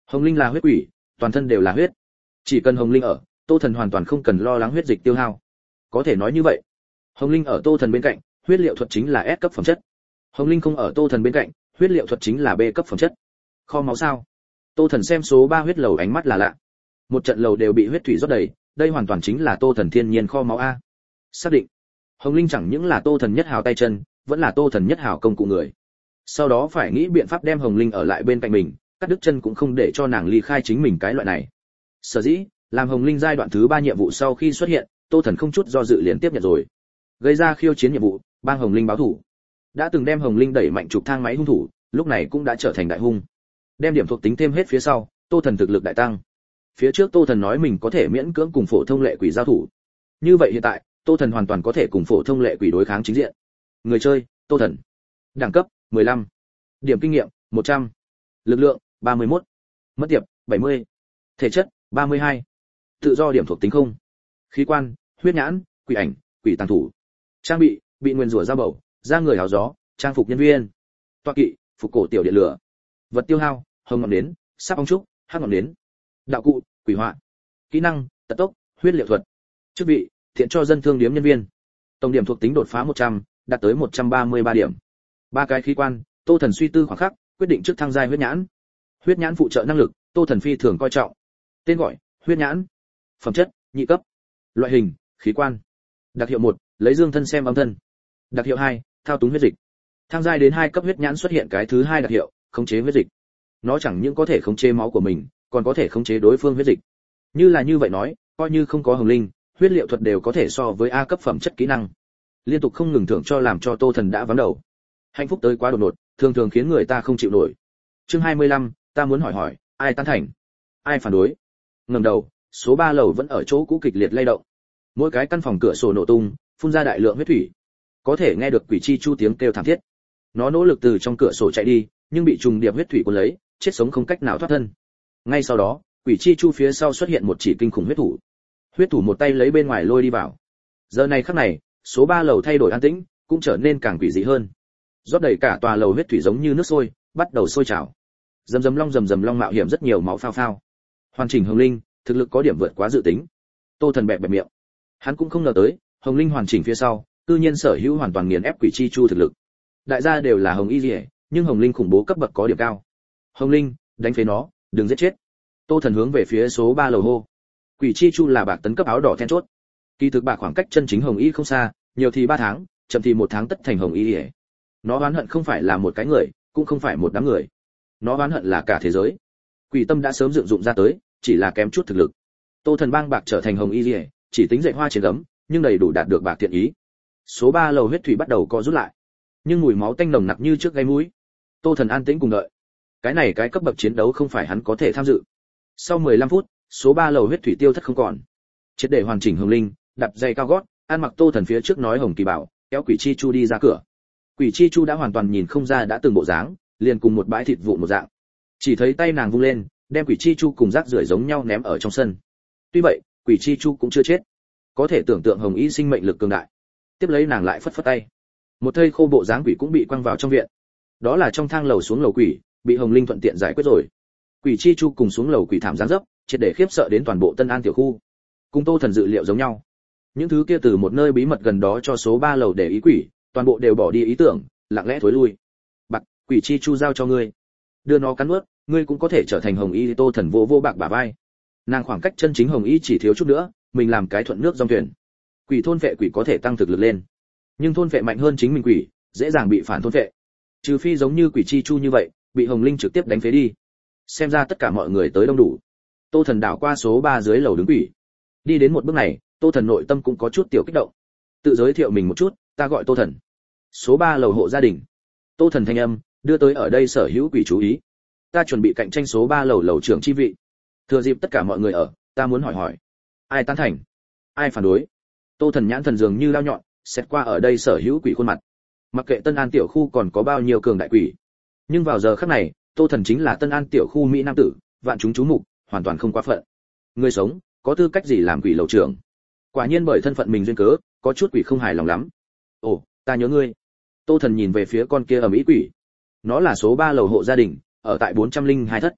Hồng Linh là huyết quỷ, toàn thân đều là huyết. Chỉ cần Hồng Linh ở, Tô Thần hoàn toàn không cần lo lắng huyết dịch tiêu hao. Có thể nói như vậy. Hồng Linh ở Tô Thần bên cạnh, huyết liệu thuật chính là S cấp phẩm chất. Hồng Linh không ở Tô Thần bên cạnh, huyết liệu thuật chính là B cấp phẩm chất. Kho máu sao? Tô Thần xem số ba huyết lầu ánh mắt là lạ. Một trận lầu đều bị huyết thủy rót đầy, đây hoàn toàn chính là Tô Thần thiên nhiên kho máu a. Xác định. Hồng Linh chẳng những là Tô Thần nhất hào tay chân, vẫn là Tô Thần nhất hào công cụ người. Sau đó phải nghĩ biện pháp đem Hồng Linh ở lại bên cạnh mình, cắt đứt chân cũng không để cho nàng ly khai chính mình cái loại này. Sở dĩ, làm Hồng Linh giai đoạn thứ ba nhiệm vụ sau khi xuất hiện, Tô Thần không chút do dự liền tiếp nhận rồi. Gây ra khiêu chiến nhiệm vụ, bang Hồng Linh báo thủ. Đã từng đem Hồng Linh đẩy mạnh trục thang máy hung thủ, lúc này cũng đã trở thành đại hung. Đem điểm thuộc tính thêm hết phía sau, Tô Thần thực lực đại tăng. Phía trước Tô Thần nói mình có thể miễn cưỡng cùng phổ thông lệ quỷ giao thủ. Như vậy hiện tại, Tô Thần hoàn toàn có thể cùng phổ thông lệ quỷ đối kháng chính diện. Người chơi, Tô Thần. Đẳng cấp, mười lăm. Điểm kinh nghiệm, một trăm. Lực lượng, ba mươi mốt. Mất tiệp, bảy mươi. Thể chất, ba mươi hai. Tự do điểm thuộc tính không. Khí quan, huyết nhãn, quỷ ảnh, quỷ tàng thủ. Trang bị, bị nguyên rủa dao bầu, da người áo gió, trang phục nhân viên. Toa kỵ, phục cổ tiểu điện lửa. Vật tiêu hao, hồng ngọn nến, sáp ong trúc, hắc ngọn nến. Đạo cụ, quỷ họa. Kỹ năng, tật tốc, huyết liệu thuật. Chức vị, thiện cho dân thương điếm nhân viên. Tổng điểm thuộc tính đột phá một trăm, đạt tới một trăm ba mươi ba điểm. Ba cái khí quan, Tô Thần suy tư khoảng khắc, quyết định trước thăng giai huyết nhãn. Huyết nhãn phụ trợ năng lực, Tô Thần phi thường coi trọng. Tên gọi, huyết nhãn. Phẩm chất, nhị cấp. Loại hình, khí quan. Đặc hiệu một, lấy dương thân xem âm thân. Đặc hiệu hai, thao túng huyết dịch. Thăng giai đến hai cấp huyết nhãn xuất hiện cái thứ hai đặc hiệu, khống chế huyết dịch. Nó chẳng những có thể khống chế máu của mình, còn có thể khống chế đối phương huyết dịch. Như là như vậy nói, coi như không có Hồng Linh, huyết liệu thuật đều có thể so với A cấp phẩm chất kỹ năng. Liên tục không ngừng thưởng cho làm cho Tô Thần đã vắng đầu. Hạnh phúc tới quá đột ngột, thường thường khiến người ta không chịu nổi. Chương hai mươi lăm, ta muốn hỏi hỏi, ai tán thành, ai phản đối. Ngẩng đầu, số ba lầu vẫn ở chỗ cũ kịch liệt lay động. Mỗi cái căn phòng cửa sổ nổ tung, phun ra đại lượng huyết thủy. Có thể nghe được quỷ chi chu tiếng kêu thảm thiết. Nó nỗ lực từ trong cửa sổ chạy đi, nhưng bị trùng điệp huyết thủy cuốn lấy, chết sống không cách nào thoát thân. Ngay sau đó, quỷ chi chu phía sau xuất hiện một chỉ kinh khủng huyết thủ. Huyết thủ một tay lấy bên ngoài lôi đi vào. Giờ này khắc này, số ba lầu thay đổi an tĩnh, cũng trở nên càng quỷ dị hơn. Rót đầy cả tòa lầu huyết thủy giống như nước sôi, bắt đầu sôi trào. Rầm rầm long rầm rầm long mạo hiểm rất nhiều máu phao phao. Hoàn chỉnh Hồng Linh, thực lực có điểm vượt quá dự tính. Tô Thần bẹp bẹp miệng. Hắn cũng không ngờ tới, Hồng Linh hoàn chỉnh phía sau, tự nhiên sở hữu hoàn toàn nghiền ép quỷ chi chu thực lực. Đại gia đều là Hồng Y Liễu, nhưng Hồng Linh khủng bố cấp bậc có điểm cao. Hồng Linh, đánh phế nó, đừng giết chết. Tô Thần hướng về phía số ba lầu hô. Quỷ chi chu là bạc tấn cấp áo đỏ then chốt. Kỳ thực bạc khoảng cách chân chính Hồng Y không xa, nhiều thì ba tháng, chậm thì một tháng tất thành Hồng Y Liễu. Nó oán hận không phải là một cái người, cũng không phải một đám người. Nó oán hận là cả thế giới. Quỷ tâm đã sớm dựng dụng ra tới, chỉ là kém chút thực lực. Tô Thần bang bạc trở thành Hồng Y Liễu, chỉ tính dạy hoa trên gấm, nhưng đầy đủ đạt được bạc thiện ý. Số ba lầu huyết thủy bắt đầu co rút lại, nhưng mùi máu tanh nồng nặc như trước gây mũi. Tô Thần an tĩnh cùng đợi. Cái này cái cấp bậc chiến đấu không phải hắn có thể tham dự. Sau mười lăm phút, số ba lầu huyết thủy tiêu thất không còn. Triệt để hoàn chỉnh Hồng Linh, đạp giày cao gót, ăn mặc Tô Thần phía trước nói Hồng Kỳ Bảo, kéo quỷ chi chu đi ra cửa. Quỷ chi chu đã hoàn toàn nhìn không ra đã từng bộ dáng, liền cùng một bãi thịt vụn một dạng. Chỉ thấy tay nàng vung lên, đem quỷ chi chu cùng rác rưởi giống nhau ném ở trong sân. Tuy vậy, quỷ chi chu cũng chưa chết. Có thể tưởng tượng Hồng Y sinh mệnh lực cường đại. Tiếp lấy nàng lại phất phất tay. Một thây khô bộ dáng quỷ cũng bị quăng vào trong viện. Đó là trong thang lầu xuống lầu quỷ, bị Hồng Linh thuận tiện giải quyết rồi. Quỷ chi chu cùng xuống lầu quỷ thảm dáng dấp, triệt để khiếp sợ đến toàn bộ Tân An tiểu khu. Cùng Tô Thần dự liệu giống nhau. Những thứ kia từ một nơi bí mật gần đó cho số ba lầu để ý quỷ, toàn bộ đều bỏ đi ý tưởng, lặng lẽ thối lui. Bạc, quỷ chi chu giao cho ngươi. Đưa nó cắn nuốt, ngươi cũng có thể trở thành Hồng Y. Tô Thần vô vô bạc bả vai. Nàng khoảng cách chân chính Hồng Y chỉ thiếu chút nữa, mình làm cái thuận nước dòng thuyền. Quỷ thôn vệ quỷ có thể tăng thực lực lên, nhưng thôn vệ mạnh hơn chính mình quỷ, dễ dàng bị phản thôn vệ. Trừ phi giống như quỷ chi chu như vậy, bị Hồng Linh trực tiếp đánh phế đi. Xem ra tất cả mọi người tới đông đủ. Tô Thần đảo qua số ba dưới lầu đứng quỷ. Đi đến một bước này, Tô Thần nội tâm cũng có chút tiểu kích động. Tự giới thiệu mình một chút, ta gọi Tô Thần. Số ba lầu hộ gia đình. Tô Thần thanh âm đưa tới ở đây sở hữu quỷ chú ý. Ta chuẩn bị cạnh tranh số ba lầu lầu trưởng chi vị. Thừa dịp tất cả mọi người ở, ta muốn hỏi hỏi, ai tán thành, ai phản đối. Tô Thần nhãn thần dường như lao nhọn, xét qua ở đây sở hữu quỷ khuôn mặt. Mặc kệ Tân An tiểu khu còn có bao nhiêu cường đại quỷ, nhưng vào giờ khắc này, Tô Thần chính là Tân An tiểu khu mỹ nam tử, vạn chúng chú mục, hoàn toàn không quá phận. Người sống, có tư cách gì làm quỷ lầu trưởng? Quả nhiên bởi thân phận mình duyên cớ, có chút quỷ không hài lòng lắm. Ồ, ta nhớ ngươi. Tô Thần nhìn về phía con kia ở mỹ quỷ. Nó là số ba lầu hộ gia đình, ở tại bốn trăm linh hai thất.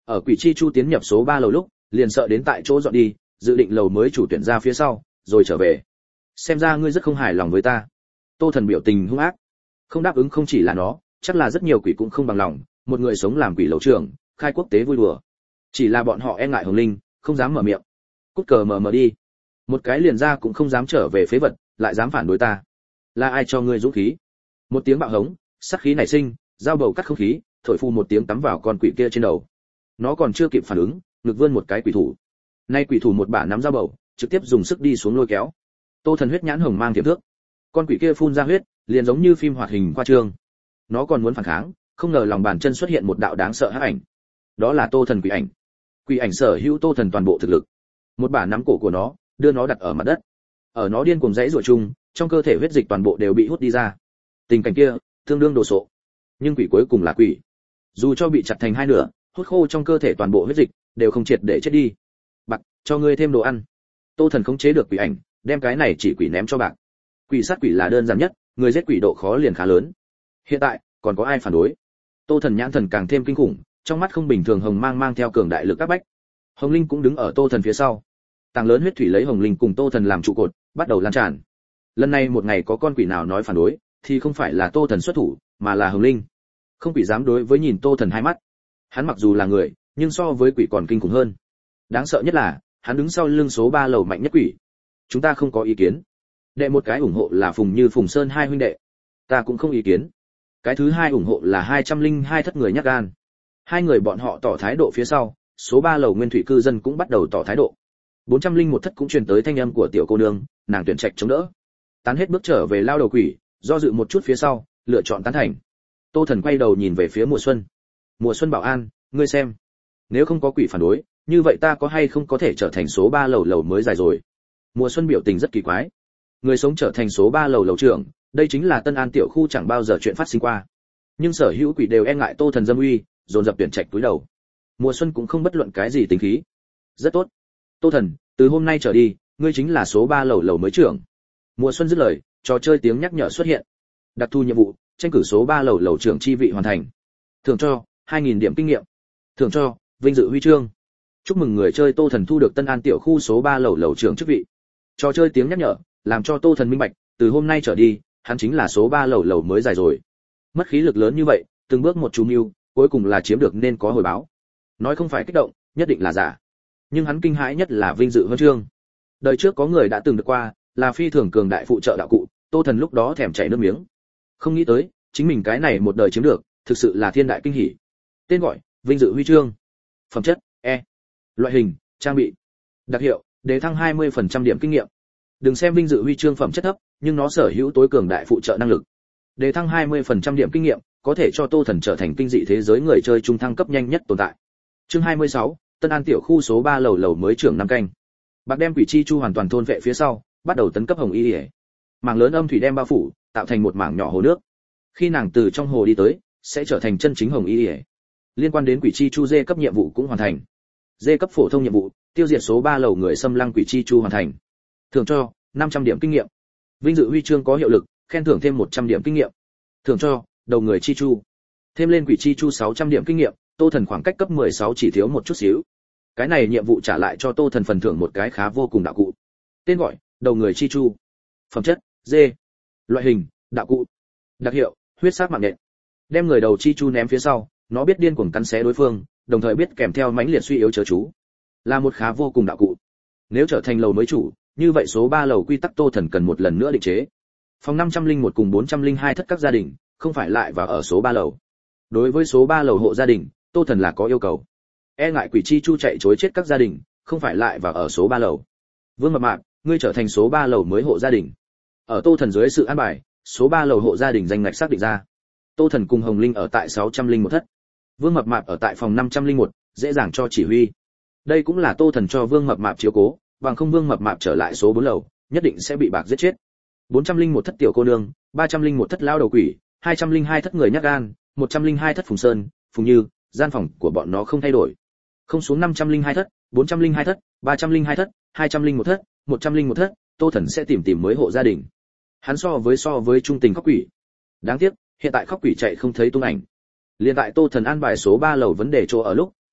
Ở quỷ chi chu tiến nhập số ba lầu lúc, liền sợ đến tại chỗ dọn đi, dự định lầu mới chủ tuyển ra phía sau, rồi trở về. Xem ra ngươi rất không hài lòng với ta. Tô Thần biểu tình hung ác. Không đáp ứng không chỉ là nó, chắc là rất nhiều quỷ cũng không bằng lòng, một người sống làm quỷ lầu trưởng, khai quốc tế vui đùa. Chỉ là bọn họ e ngại Hồng Linh, không dám mở miệng. Cút cờ mờ mờ đi. Một cái liền ra cũng không dám trở về phế vật, lại dám phản đối ta. Là ai cho ngươi dũng khí? Một tiếng bạo hống, sát khí nảy sinh, dao bầu cắt không khí, thổi phu một tiếng tắm vào con quỷ kia trên đầu. Nó còn chưa kịp phản ứng, ngực vươn một cái quỷ thủ. Nay quỷ thủ một bả nắm dao bầu, trực tiếp dùng sức đi xuống lôi kéo. Tô Thần huyết nhãn hồng mang tiềm thước. Con quỷ kia phun ra huyết, liền giống như phim hoạt hình khoa trương. Nó còn muốn phản kháng, không ngờ lòng bàn chân xuất hiện một đạo đáng sợ hắc ảnh. Đó là Tô Thần quỷ ảnh. Quỷ ảnh sở hữu Tô Thần toàn bộ thực lực. Một bả nắm cổ của nó, đưa nó đặt ở mặt đất. Ở nó điên cuồng rãy rủa chung, trong cơ thể huyết dịch toàn bộ đều bị hút đi ra. Tình cảnh kia, tương đương đồ sộ. Nhưng quỷ cuối cùng là quỷ. Dù cho bị chặt thành hai nửa, hút khô trong cơ thể toàn bộ huyết dịch, đều không triệt để chết đi. Bạc, cho ngươi thêm đồ ăn. Tô Thần khống chế được quỷ ảnh, đem cái này chỉ quỷ ném cho bạc. Quỷ sát quỷ là đơn giản nhất, người giết quỷ độ khó liền khá lớn. Hiện tại, còn có ai phản đối? Tô Thần nhãn thần càng thêm kinh khủng, trong mắt không bình thường hồng mang mang theo cường đại lực các bách. Hồng Linh cũng đứng ở Tô Thần phía sau. Tàng lớn huyết thủy lấy Hồng Linh cùng Tô Thần làm trụ cột, bắt đầu lan tràn. Lần này một ngày có con quỷ nào nói phản đối, thì không phải là Tô Thần xuất thủ, mà là Hồng Linh. Không quỷ dám đối với nhìn Tô Thần hai mắt. Hắn mặc dù là người, nhưng so với quỷ còn kinh khủng hơn. Đáng sợ nhất là, hắn đứng sau lưng số ba lầu mạnh nhất quỷ. Chúng ta không có ý kiến. Đệ một cái ủng hộ là Phùng Như Phùng Sơn hai huynh đệ. Ta cũng không ý kiến. Cái thứ hai ủng hộ là hai trăm linh hai thất người nhát gan. Hai người bọn họ tỏ thái độ phía sau, số ba lầu nguyên thủy cư dân cũng bắt đầu tỏ thái độ. bốn trăm linh một thất cũng truyền tới thanh âm của tiểu cô nương, nàng tuyển trạch chống đỡ. Tán hết bước trở về lao đầu quỷ, do dự một chút phía sau, lựa chọn tán thành. Tô Thần quay đầu nhìn về phía Mùa Xuân. Mùa Xuân bảo an, ngươi xem, nếu không có quỷ phản đối, như vậy ta có hay không có thể trở thành số ba lầu lầu mới dài rồi. Mùa Xuân biểu tình rất kỳ quái. Người sống trở thành số ba lầu lầu trưởng, đây chính là Tân An tiểu khu chẳng bao giờ chuyện phát sinh qua. Nhưng sở hữu quỷ đều e ngại Tô Thần dâm uy, dồn dập tuyển trạch túi đầu. Mùa Xuân cũng không bất luận cái gì tính khí. Rất tốt. Tô Thần, từ hôm nay trở đi, ngươi chính là số ba lầu lầu mới trưởng. Mùa Xuân dứt lời, trò chơi tiếng nhắc nhở xuất hiện. Đặc thù nhiệm vụ, tranh cử số ba lầu lầu trưởng chi vị hoàn thành. Thưởng cho hai nghìn điểm kinh nghiệm. Thưởng cho vinh dự huy chương. Chúc mừng người chơi Tô Thần thu được Tân An tiểu khu số ba lầu lầu trưởng chức vị. Trò chơi tiếng nhắc nhở, làm cho Tô Thần minh bạch, từ hôm nay trở đi, hắn chính là số ba lầu lầu mới dài rồi. Mất khí lực lớn như vậy, từng bước một chú mưu, cuối cùng là chiếm được nên có hồi báo. Nói không phải kích động, nhất định là giả. Nhưng hắn kinh hãi nhất là vinh dự huân chương. Đời trước có người đã từng được qua, là phi thường cường đại phụ trợ đạo cụ, Tô Thần lúc đó thèm chảy nước miếng. Không nghĩ tới, chính mình cái này một đời chiếm được, thực sự là thiên đại kinh hỉ. Tên gọi, vinh dự huy chương. Phẩm chất, E. Loại hình, trang bị. Đặc hiệu, đề thăng hai mươi phần trăm điểm kinh nghiệm. Đừng xem vinh dự huy chương phẩm chất thấp, nhưng nó sở hữu tối cường đại phụ trợ năng lực. Đề thăng hai mươi phần trăm điểm kinh nghiệm, có thể cho Tô Thần trở thành kinh dị thế giới người chơi trung thăng cấp nhanh nhất tồn tại. Chương hai mươi sáu, Tân An tiểu khu số ba lầu lầu mới trưởng năm canh. Bạc đem quỷ chi chu hoàn toàn thôn vệ phía sau, bắt đầu tấn cấp hồng y. Mảng lớn âm thủy đem bao phủ, tạo thành một mảng nhỏ hồ nước. Khi nàng từ trong hồ đi tới, sẽ trở thành chân chính hồng y. Liên quan đến quỷ chi chu D cấp nhiệm vụ cũng hoàn thành. D cấp phổ thông nhiệm vụ, tiêu diệt số ba lầu người xâm lăng quỷ chi chu hoàn thành. Thưởng cho năm trăm điểm kinh nghiệm. Vinh dự huy chương có hiệu lực, khen thưởng thêm một trăm điểm kinh nghiệm. Thưởng cho đầu người chi chu. Thêm lên quỷ chi chu sáu trăm điểm kinh nghiệm, Tô Thần khoảng cách cấp mười sáu chỉ thiếu một chút xíu. Cái này nhiệm vụ trả lại cho Tô Thần phần thưởng một cái khá vô cùng đạo cụ. Tên gọi, đầu người chi chu. Phẩm chất, D. Loại hình, đạo cụ. Đặc hiệu, huyết sắc mạng nhện. Đem người đầu chi chu ném phía sau, nó biết điên cuồng cắn xé đối phương, đồng thời biết kèm theo mãnh liệt suy yếu chớ chú. Là một khá vô cùng đạo cụ. Nếu trở thành lầu mới chủ, như vậy số ba lầu quy tắc Tô Thần cần một lần nữa định chế. Phòng năm trăm linh một cùng bốn trăm linh hai thất các gia đình, không phải lại vào ở số ba lầu. Đối với số ba lầu hộ gia đình, Tô Thần là có yêu cầu. E ngại quỷ chi chu chạy trối chết các gia đình, không phải lại vào ở số ba lầu. Vương Mập Mạp, ngươi trở thành số ba lầu mới hộ gia đình. Ở Tô Thần dưới sự an bài, số ba lầu hộ gia đình danh ngạch xác định ra. Tô Thần cùng Hồng Linh ở tại sáu trăm linh một thất. Vương Mập Mạp ở tại phòng năm trăm linh một, dễ dàng cho chỉ huy. Đây cũng là Tô Thần cho Vương Mập Mạp chiếu cố, bằng không Vương Mập Mạp trở lại số bốn lầu, nhất định sẽ bị bạc giết chết. bốn trăm linh một thất tiểu cô nương, ba trăm linh một thất lao đầu quỷ, hai trăm linh hai thất người nhát gan, một trăm linh hai thất Phùng Sơn, Phùng Như, gian phòng của bọn nó không thay đổi. Không xuống năm trăm linh hai thất, bốn trăm linh hai thất, ba trăm linh hai thất, hai trăm linh một thất, một trăm linh một thất, Tô Thần sẽ tìm tìm mới hộ gia đình. Hắn so với so với trung tình khóc quỷ. Đáng tiếc, hiện tại khóc quỷ chạy không thấy tung ảnh. Liên tại Tô Thần an bài số ba lầu vấn đề chỗ ở lúc,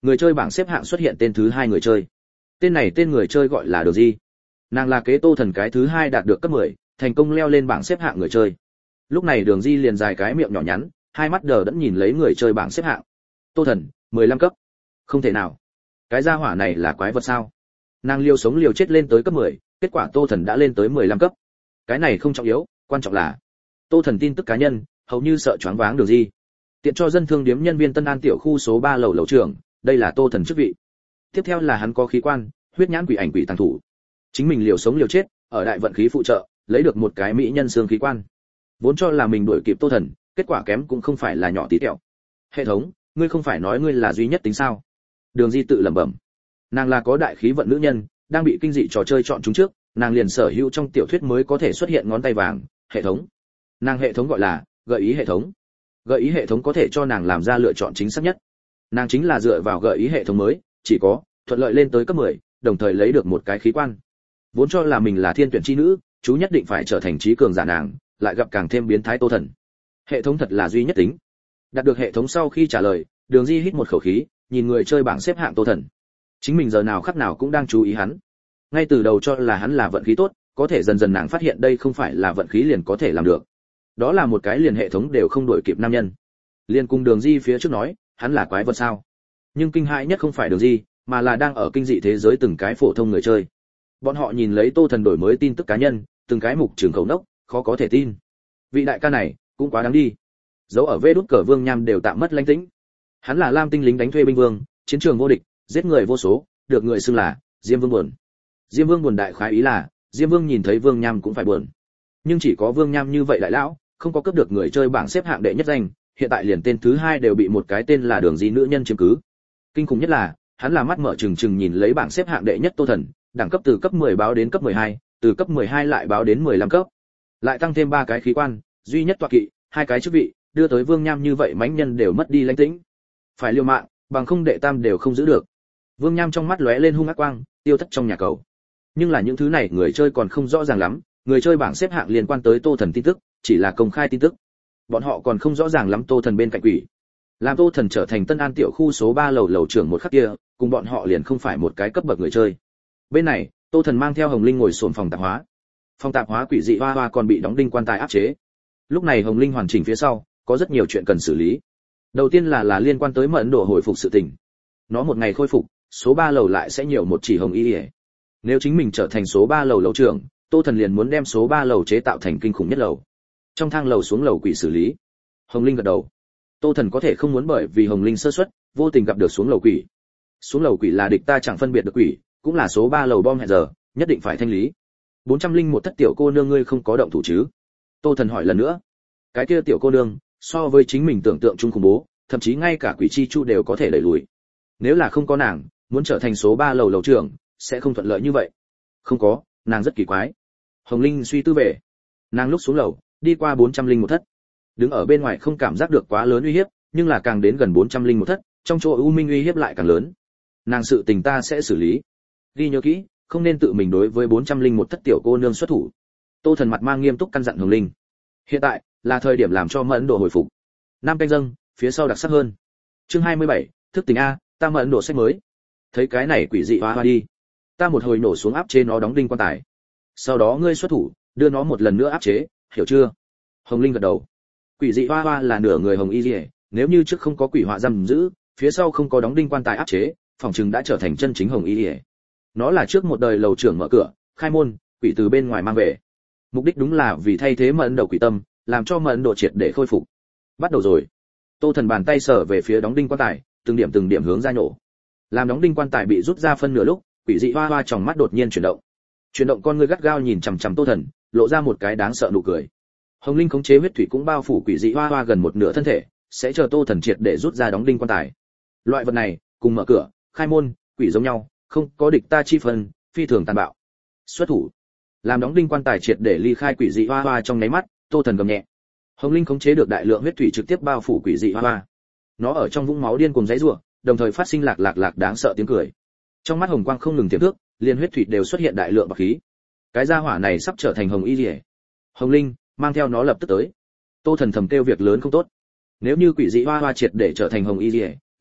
Người chơi bảng xếp hạng xuất hiện tên thứ hai người chơi. Tên này tên người chơi gọi là Đường Di. Nàng là kế Tô Thần cái thứ hai đạt được cấp mười, thành công leo lên bảng xếp hạng người chơi. Lúc này Đường Di liền dài cái miệng nhỏ nhắn, hai mắt đờ đẫn nhìn lấy người chơi bảng xếp hạng. Tô Thần, mười lăm cấp. Không thể nào. Cái gia hỏa này là quái vật sao? Nàng liều sống liều chết lên tới cấp mười, kết quả Tô Thần đã lên tới mười lăm cấp. Cái này không trọng yếu, quan trọng là Tô Thần tin tức cá nhân, hầu như sợ choáng váng Đường Di. Tiện cho dân thương điếm nhân viên Tân An tiểu khu số ba lầu lầu trưởng, đây là Tô Thần chức vị. Tiếp theo là hắn có khí quan, huyết nhãn quỷ ảnh quỷ tàng thủ. Chính mình liều sống liều chết, ở đại vận khí phụ trợ, lấy được một cái mỹ nhân xương khí quan. Vốn cho là mình đuổi kịp Tô Thần, kết quả kém cũng không phải là nhỏ tí tẹo. Hệ thống, ngươi không phải nói ngươi là duy nhất tính sao? Đường Di tự lẩm bẩm. Nàng là có đại khí vận nữ nhân, đang bị kinh dị trò chơi chọn chúng trước, nàng liền sở hữu trong tiểu thuyết mới có thể xuất hiện ngón tay vàng, hệ thống. Nàng hệ thống gọi là gợi ý hệ thống. Gợi ý hệ thống có thể cho nàng làm ra lựa chọn chính xác nhất. Nàng chính là dựa vào gợi ý hệ thống mới, chỉ có thuận lợi lên tới cấp mười, đồng thời lấy được một cái khí quan. Vốn cho là mình là thiên tuyển chi nữ, chú nhất định phải trở thành trí cường giả nàng, lại gặp càng thêm biến thái Tô Thần. Hệ thống thật là duy nhất tính. Đạt được hệ thống sau khi trả lời, Đường Di hít một khẩu khí, nhìn người chơi bảng xếp hạng Tô Thần. Chính mình giờ nào khắc nào cũng đang chú ý hắn. Ngay từ đầu cho là hắn là vận khí tốt, có thể dần dần nàng phát hiện đây không phải là vận khí liền có thể làm được. Đó là một cái liền hệ thống đều không đổi kịp nam nhân. Liên cùng Đường Di phía trước nói, hắn là quái vật sao? Nhưng kinh hãi nhất không phải Đường Di, mà là đang ở kinh dị thế giới từng cái phổ thông người chơi. Bọn họ nhìn lấy Tô Thần đổi mới tin tức cá nhân, từng cái mục trường khẩu nốc, khó có thể tin. Vị đại ca này cũng quá đáng đi. Dấu ở vê đút cờ Vương Nham đều tạm mất lãnh tĩnh. Hắn là Lam Tinh lính đánh thuê binh vương, chiến trường vô địch, giết người vô số, được người xưng là Diêm Vương buồn. Diêm Vương buồn đại khái ý là, Diêm Vương nhìn thấy Vương Nham cũng phải buồn. Nhưng chỉ có Vương Nham như vậy đại lão, không có cấp được người chơi bảng xếp hạng đệ nhất danh, hiện tại liền tên thứ hai đều bị một cái tên là Đường Di nữ nhân chiếm cứ. Kinh khủng nhất là, hắn là mắt mở trừng trừng nhìn lấy bảng xếp hạng đệ nhất Tô Thần, đẳng cấp từ cấp mười báo đến cấp mười hai, từ cấp mười hai lại báo đến mười lăm cấp. Lại tăng thêm ba cái khí quan, duy nhất tọa kỵ, hai cái chức vị, đưa tới Vương Nham như vậy mãnh nhân đều mất đi lãnh tĩnh. Phải liều mạng, bằng không đệ tam đều không giữ được. Vương Nham trong mắt lóe lên hung ác quang, tiêu thất trong nhà cầu. Nhưng là những thứ này người chơi còn không rõ ràng lắm, người chơi bảng xếp hạng liên quan tới Tô Thần tin tức, chỉ là công khai tin tức. Bọn họ còn không rõ ràng lắm Tô Thần bên cạnh quỷ. Làm Tô Thần trở thành Tân An tiểu khu số ba lầu lầu trưởng một khắc kia, cùng bọn họ liền không phải một cái cấp bậc người chơi. Bên này, Tô Thần mang theo Hồng Linh ngồi xổm phòng tạp hóa. Phòng tạp hóa quỷ dị hoa hoa còn bị đóng đinh quan tài áp chế. Lúc này Hồng Linh hoàn chỉnh phía sau, có rất nhiều chuyện cần xử lý. Đầu tiên là là liên quan tới mẫn độ hồi phục sự tình. Nó một ngày khôi phục, số ba lầu lại sẽ nhiều một chỉ hồng y. Nếu chính mình trở thành số ba lầu lầu trưởng, Tô Thần liền muốn đem số ba lầu chế tạo thành kinh khủng nhất lầu. Trong thang lầu xuống lầu quỷ xử lý. Hồng Linh gật đầu. Tô Thần có thể không muốn bởi vì Hồng Linh sơ suất, vô tình gặp được xuống lầu quỷ. Xuống lầu quỷ là địch ta chẳng phân biệt được quỷ, cũng là số ba lầu bom hẹn giờ, nhất định phải thanh lý. bốn trăm linh một thất tiểu cô nương ngươi không có động thủ chứ? Tô Thần hỏi lần nữa. Cái kia tiểu cô nương, so với chính mình tưởng tượng chung khủng bố, thậm chí ngay cả quỷ chi chu đều có thể đẩy lùi. Nếu là không có nàng, muốn trở thành số ba lầu lầu trưởng, sẽ không thuận lợi như vậy. Không có, nàng rất kỳ quái. Hồng Linh suy tư về. Nàng lúc xuống lầu, đi qua bốn trăm linh một thất. Đứng ở bên ngoài không cảm giác được quá lớn uy hiếp, nhưng là càng đến gần bốn trăm linh một thất, trong chỗ u minh uy hiếp lại càng lớn. Nàng sự tình ta sẽ xử lý. Ghi nhớ kỹ, không nên tự mình đối với bốn trăm linh một thất tiểu cô nương xuất thủ. Tô Thần mặt mang nghiêm túc căn dặn Hồng Linh. Hiện tại là thời điểm làm cho mẫn độ hồi phục. Nam canh dâng, phía sau đặc sắc hơn. Chương hai mươi bảy, thức tỉnh a, ta mẫn độ sách mới. Thấy cái này quỷ dị hoa hoa đi. Ta một hồi nổ xuống áp chế nó đóng đinh quan tài. Sau đó ngươi xuất thủ, đưa nó một lần nữa áp chế, hiểu chưa? Hồng Linh gật đầu. Quỷ dị hoa hoa là nửa người hồng y liễu, nếu như trước không có quỷ họa giam giữ, phía sau không có đóng đinh quan tài áp chế, phòng trừng đã trở thành chân chính hồng y liễu. Nó là trước một đời lầu trưởng mở cửa, khai môn, quỷ từ bên ngoài mang về. Mục đích đúng là vì thay thế mẫn đầu quỷ tâm, làm cho mẫn độ triệt để khôi phục. Bắt đầu rồi. Tô Thần bàn tay sở về phía đóng đinh quan tài, từng điểm từng điểm hướng ra nhổ. Làm đóng đinh quan tài bị rút ra phân nửa lúc, quỷ dị hoa hoa trong mắt đột nhiên chuyển động. Chuyển động con ngươi gắt gao nhìn chằm chằm Tô Thần, lộ ra một cái đáng sợ nụ cười. Hồng Linh khống chế huyết thủy cũng bao phủ quỷ dị hoa hoa gần một nửa thân thể, sẽ chờ Tô Thần triệt để rút ra đóng đinh quan tài. Loại vật này, cùng mở cửa, khai môn, quỷ giống nhau, không có địch ta chi phần, phi thường tàn bạo. Xuất thủ. Làm đóng đinh quan tài triệt để ly khai quỷ dị hoa hoa trong nháy mắt, Tô Thần gầm nhẹ. Hồng Linh khống chế được đại lượng huyết thủy trực tiếp bao phủ quỷ dị hoa hoa. Nó ở trong vũng máu điên cuồng giãy giụa, đồng thời phát sinh lạc lạc lạc đáng sợ tiếng cười. Trong mắt hồng quang không ngừng tiềm thước, liền huyết thủy đều xuất hiện đại lượng bạc khí. Cái gia hỏa này sắp trở thành hồng y liễu. Hồng Linh, mang theo nó lập tức tới. Tô Thần thầm kêu việc lớn không tốt. Nếu như quỷ dị hoa hoa triệt để trở thành hồng y liễu,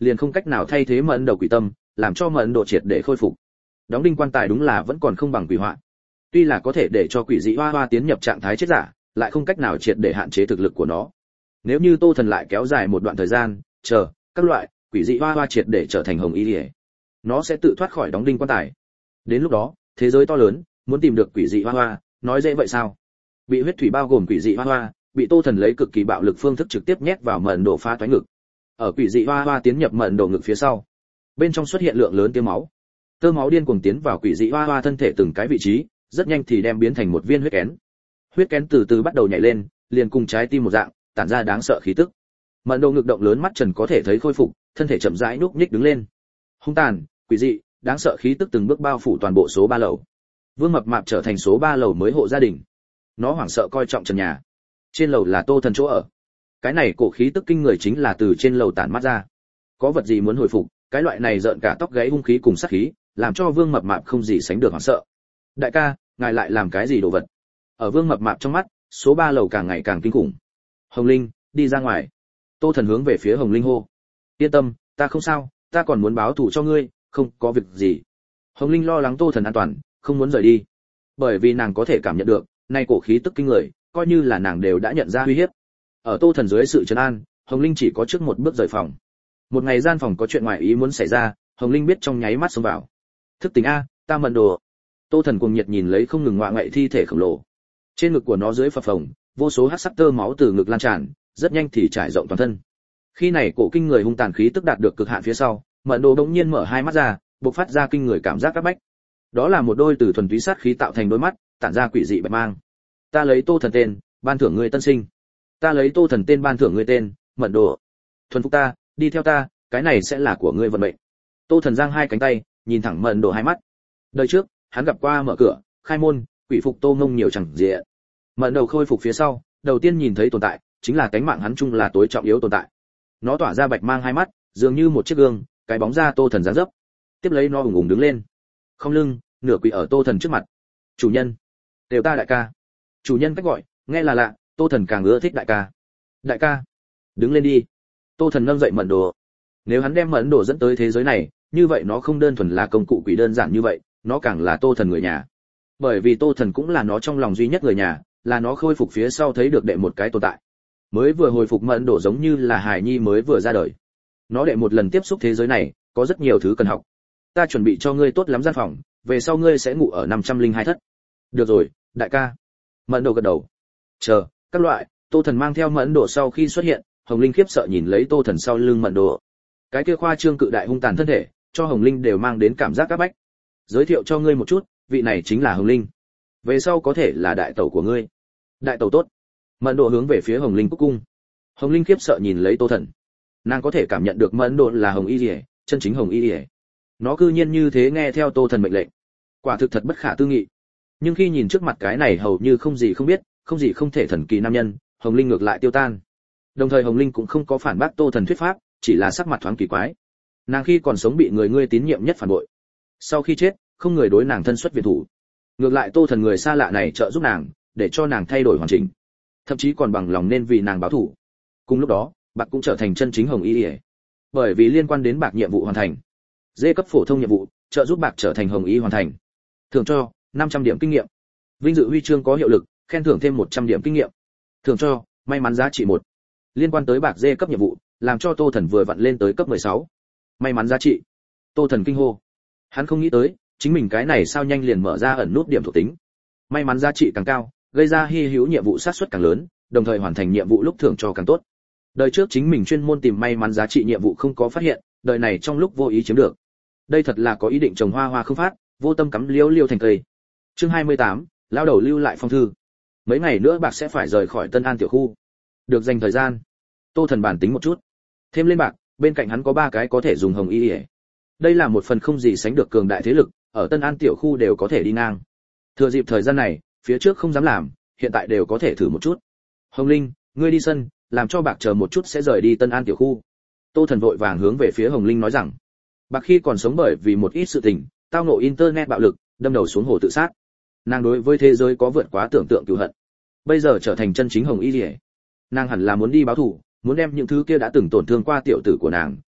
liền không cách nào thay thế mẫn đầu quỷ tâm, làm cho mẫn độ triệt để khôi phục. Đóng đinh quan tài đúng là vẫn còn không bằng quỷ họa. Tuy là có thể để cho quỷ dị hoa hoa tiến nhập trạng thái chết giả, lại không cách nào triệt để hạn chế thực lực của nó. Nếu như Tô Thần lại kéo dài một đoạn thời gian, chờ các loại quỷ dị hoa hoa triệt để trở thành hồng y liễu, nó sẽ tự thoát khỏi đóng đinh quan tài. Đến lúc đó, thế giới to lớn, muốn tìm được quỷ dị hoa hoa, nói dễ vậy sao? Bị huyết thủy bao gồm quỷ dị hoa hoa, bị Tô Thần lấy cực kỳ bạo lực phương thức trực tiếp nhét vào mẫn độ phá toái ngực. Ở quỷ dị hoa hoa tiến nhập mẫn độ ngực phía sau, bên trong xuất hiện lượng lớn tia máu. Tơ máu điên cuồng tiến vào quỷ dị hoa hoa thân thể từng cái vị trí, rất nhanh thì đem biến thành một viên huyết kén. Huyết kén từ từ bắt đầu nhảy lên, liền cùng trái tim một dạng, tản ra đáng sợ khí tức. Mẫn độ ngực động lớn mắt trần có thể thấy khôi phục, thân thể chậm rãi nhúc nhích đứng lên. Hung tàn, quỷ dị, đáng sợ khí tức từng bước bao phủ toàn bộ số ba lầu. Vương Mập Mạp trở thành số ba lầu mới hộ gia đình. Nó hoảng sợ coi trọng trần nhà. Trên lầu là Tô Thần chỗ ở. Cái này cổ khí tức kinh người chính là từ trên lầu tản mắt ra. Có vật gì muốn hồi phục, cái loại này rợn cả tóc gáy hung khí cùng sát khí, làm cho Vương Mập Mạp không gì sánh được hoảng sợ. Đại ca, ngài lại làm cái gì đồ vật? Ở Vương Mập Mạp trong mắt, số ba lầu càng ngày càng kinh khủng. Hồng Linh, đi ra ngoài. Tô Thần hướng về phía Hồng Linh hô. Yên tâm, ta không sao, ta còn muốn báo thù cho ngươi, không có việc gì. Hồng Linh lo lắng Tô Thần an toàn, không muốn rời đi. Bởi vì nàng có thể cảm nhận được, nay cổ khí tức kinh người, coi như là nàng đều đã nhận ra uy hiếp. Ở Tô Thần dưới sự trấn an, Hồng Linh chỉ có trước một bước rời phòng. Một ngày gian phòng có chuyện ngoài ý muốn xảy ra, Hồng Linh biết trong nháy mắt xông vào. Thức tỉnh a, ta mẫn đồ. Tô Thần cuồng nhiệt nhìn lấy không ngừng ngoạ ngậy thi thể khổng lồ. Trên ngực của nó dưới phập phồng, vô số hắc sắc tơ máu từ ngực lan tràn, rất nhanh thì trải rộng toàn thân. Khi này cổ kinh người hung tàn khí tức đạt được cực hạn phía sau, mẫn đồ đống nhiên mở hai mắt ra, bộc phát ra kinh người cảm giác áp bách. Đó là một đôi từ thuần túy sát khí tạo thành đôi mắt, tản ra quỷ dị bạch mang. Ta lấy Tô Thần tên, ban thưởng ngươi tân sinh. Ta lấy Tô Thần tên ban thưởng ngươi tên, mẫn đồ. Thuần phục ta, đi theo ta, cái này sẽ là của ngươi vận mệnh. Tô Thần giang hai cánh tay, nhìn thẳng mẫn đồ hai mắt. Đời trước, hắn gặp qua mở cửa, khai môn, quỷ phục Tô Ngông nhiều chẳng diện. Mẫn đầu khôi phục phía sau, đầu tiên nhìn thấy tồn tại, chính là cánh mạng hắn chung là tối trọng yếu tồn tại. Nó tỏa ra bạch mang hai mắt, dường như một chiếc gương, cái bóng ra Tô Thần dáng dấp. Tiếp lấy nó ùng ùng đứng lên, không lưng, nửa quỳ ở Tô Thần trước mặt. Chủ nhân, đều ta đại ca. Chủ nhân cách gọi, nghe là lạ, Tô Thần càng ưa thích đại ca. Đại ca, đứng lên đi. Tô Thần nâng dậy mẫn đồ. Nếu hắn đem mẫn đồ dẫn tới thế giới này, như vậy nó không đơn thuần là công cụ quỷ đơn giản như vậy, nó càng là Tô Thần người nhà. Bởi vì Tô Thần cũng là nó trong lòng duy nhất người nhà, là nó khôi phục phía sau thấy được đệ một cái tồn tại. Mới vừa hồi phục mẫn đồ giống như là hài nhi mới vừa ra đời. Nó đệ một lần tiếp xúc thế giới này, có rất nhiều thứ cần học. Ta chuẩn bị cho ngươi tốt lắm gian phòng, về sau ngươi sẽ ngủ ở năm trăm linh hai thất. Được rồi, đại ca. Mẫn đồ gật đầu. Chờ, các loại, Tô Thần mang theo mẫn đồ sau khi xuất hiện, Hồng Linh khiếp sợ nhìn lấy Tô Thần sau lưng mẫn đồ. Cái kia khoa trương cự đại hung tàn thân thể, cho Hồng Linh đều mang đến cảm giác áp bách. Giới thiệu cho ngươi một chút, vị này chính là Hồng Linh. Về sau có thể là đại tẩu của ngươi. Đại tẩu tốt. Mẫn đồ hướng về phía Hồng Linh cúc cung. Hồng Linh khiếp sợ nhìn lấy Tô Thần. Nàng có thể cảm nhận được mẫn đồ là Hồng Y Liễu, chân chính Hồng Y Liễu. Nó cư nhiên như thế nghe theo Tô Thần mệnh lệnh. Quả thực thật bất khả tư nghị. Nhưng khi nhìn trước mặt cái này hầu như không gì không biết, không gì không thể thần kỳ nam nhân, Hồng Linh ngược lại tiêu tan. Đồng thời Hồng Linh cũng không có phản bác Tô Thần thuyết pháp, chỉ là sắc mặt thoáng kỳ quái. Nàng khi còn sống bị người ngươi tín nhiệm nhất phản bội, sau khi chết, không người đối nàng thân xuất viện thủ. Ngược lại Tô Thần người xa lạ này trợ giúp nàng, để cho nàng thay đổi hoàn chỉnh, thậm chí còn bằng lòng nên vì nàng báo thù. Cùng lúc đó, bạc cũng trở thành chân chính Hồng Y Liễu. Bởi vì liên quan đến bạc nhiệm vụ hoàn thành, dê cấp phổ thông nhiệm vụ, trợ giúp bạc trở thành Hồng Y hoàn thành. Thưởng cho năm trăm điểm kinh nghiệm. Vinh dự huy chương có hiệu lực, khen thưởng thêm một trăm điểm kinh nghiệm. Thưởng cho may mắn giá trị một. Liên quan tới bạc dê cấp nhiệm vụ, làm cho Tô Thần vừa vặn lên tới cấp mười sáu. May mắn giá trị. Tô Thần kinh hô. Hắn không nghĩ tới, chính mình cái này sao nhanh liền mở ra ẩn nút điểm thuộc tính. May mắn giá trị càng cao, gây ra hy hữu nhiệm vụ sát suất càng lớn, đồng thời hoàn thành nhiệm vụ lúc thưởng cho càng tốt. Đời trước chính mình chuyên môn tìm may mắn giá trị nhiệm vụ không có phát hiện, đời này trong lúc vô ý chiếm được. Đây thật là có ý định trồng hoa hoa không phát, vô tâm cắm liễu liêu thành cây. Chương hai mươi tám, lão đầu lưu lại phong thư. Mấy ngày nữa bạc sẽ phải rời khỏi Tân An tiểu khu. Được dành thời gian. Tô Thần bản tính một chút. Thêm lên bạc, bên cạnh hắn có ba cái có thể dùng Hồng Y Liễu. Đây là một phần không gì sánh được cường đại thế lực, ở Tân An tiểu khu đều có thể đi ngang. Thừa dịp thời gian này, phía trước không dám làm, hiện tại đều có thể thử một chút. Hồng Linh, ngươi đi sân, làm cho bạc chờ một chút sẽ rời đi Tân An tiểu khu. Tô Thần vội vàng hướng về phía Hồng Linh nói rằng, bạc khi còn sống bởi vì một ít sự tình, tao ngộ internet bạo lực, đâm đầu xuống hồ tự sát. Nàng đối với thế giới có vượt quá tưởng tượng cừu hận. Bây giờ trở thành chân chính Hồng Y Liễu, nàng hẳn là muốn đi báo thù, muốn đem những thứ kia đã từng tổn thương qua tiểu tử của nàng,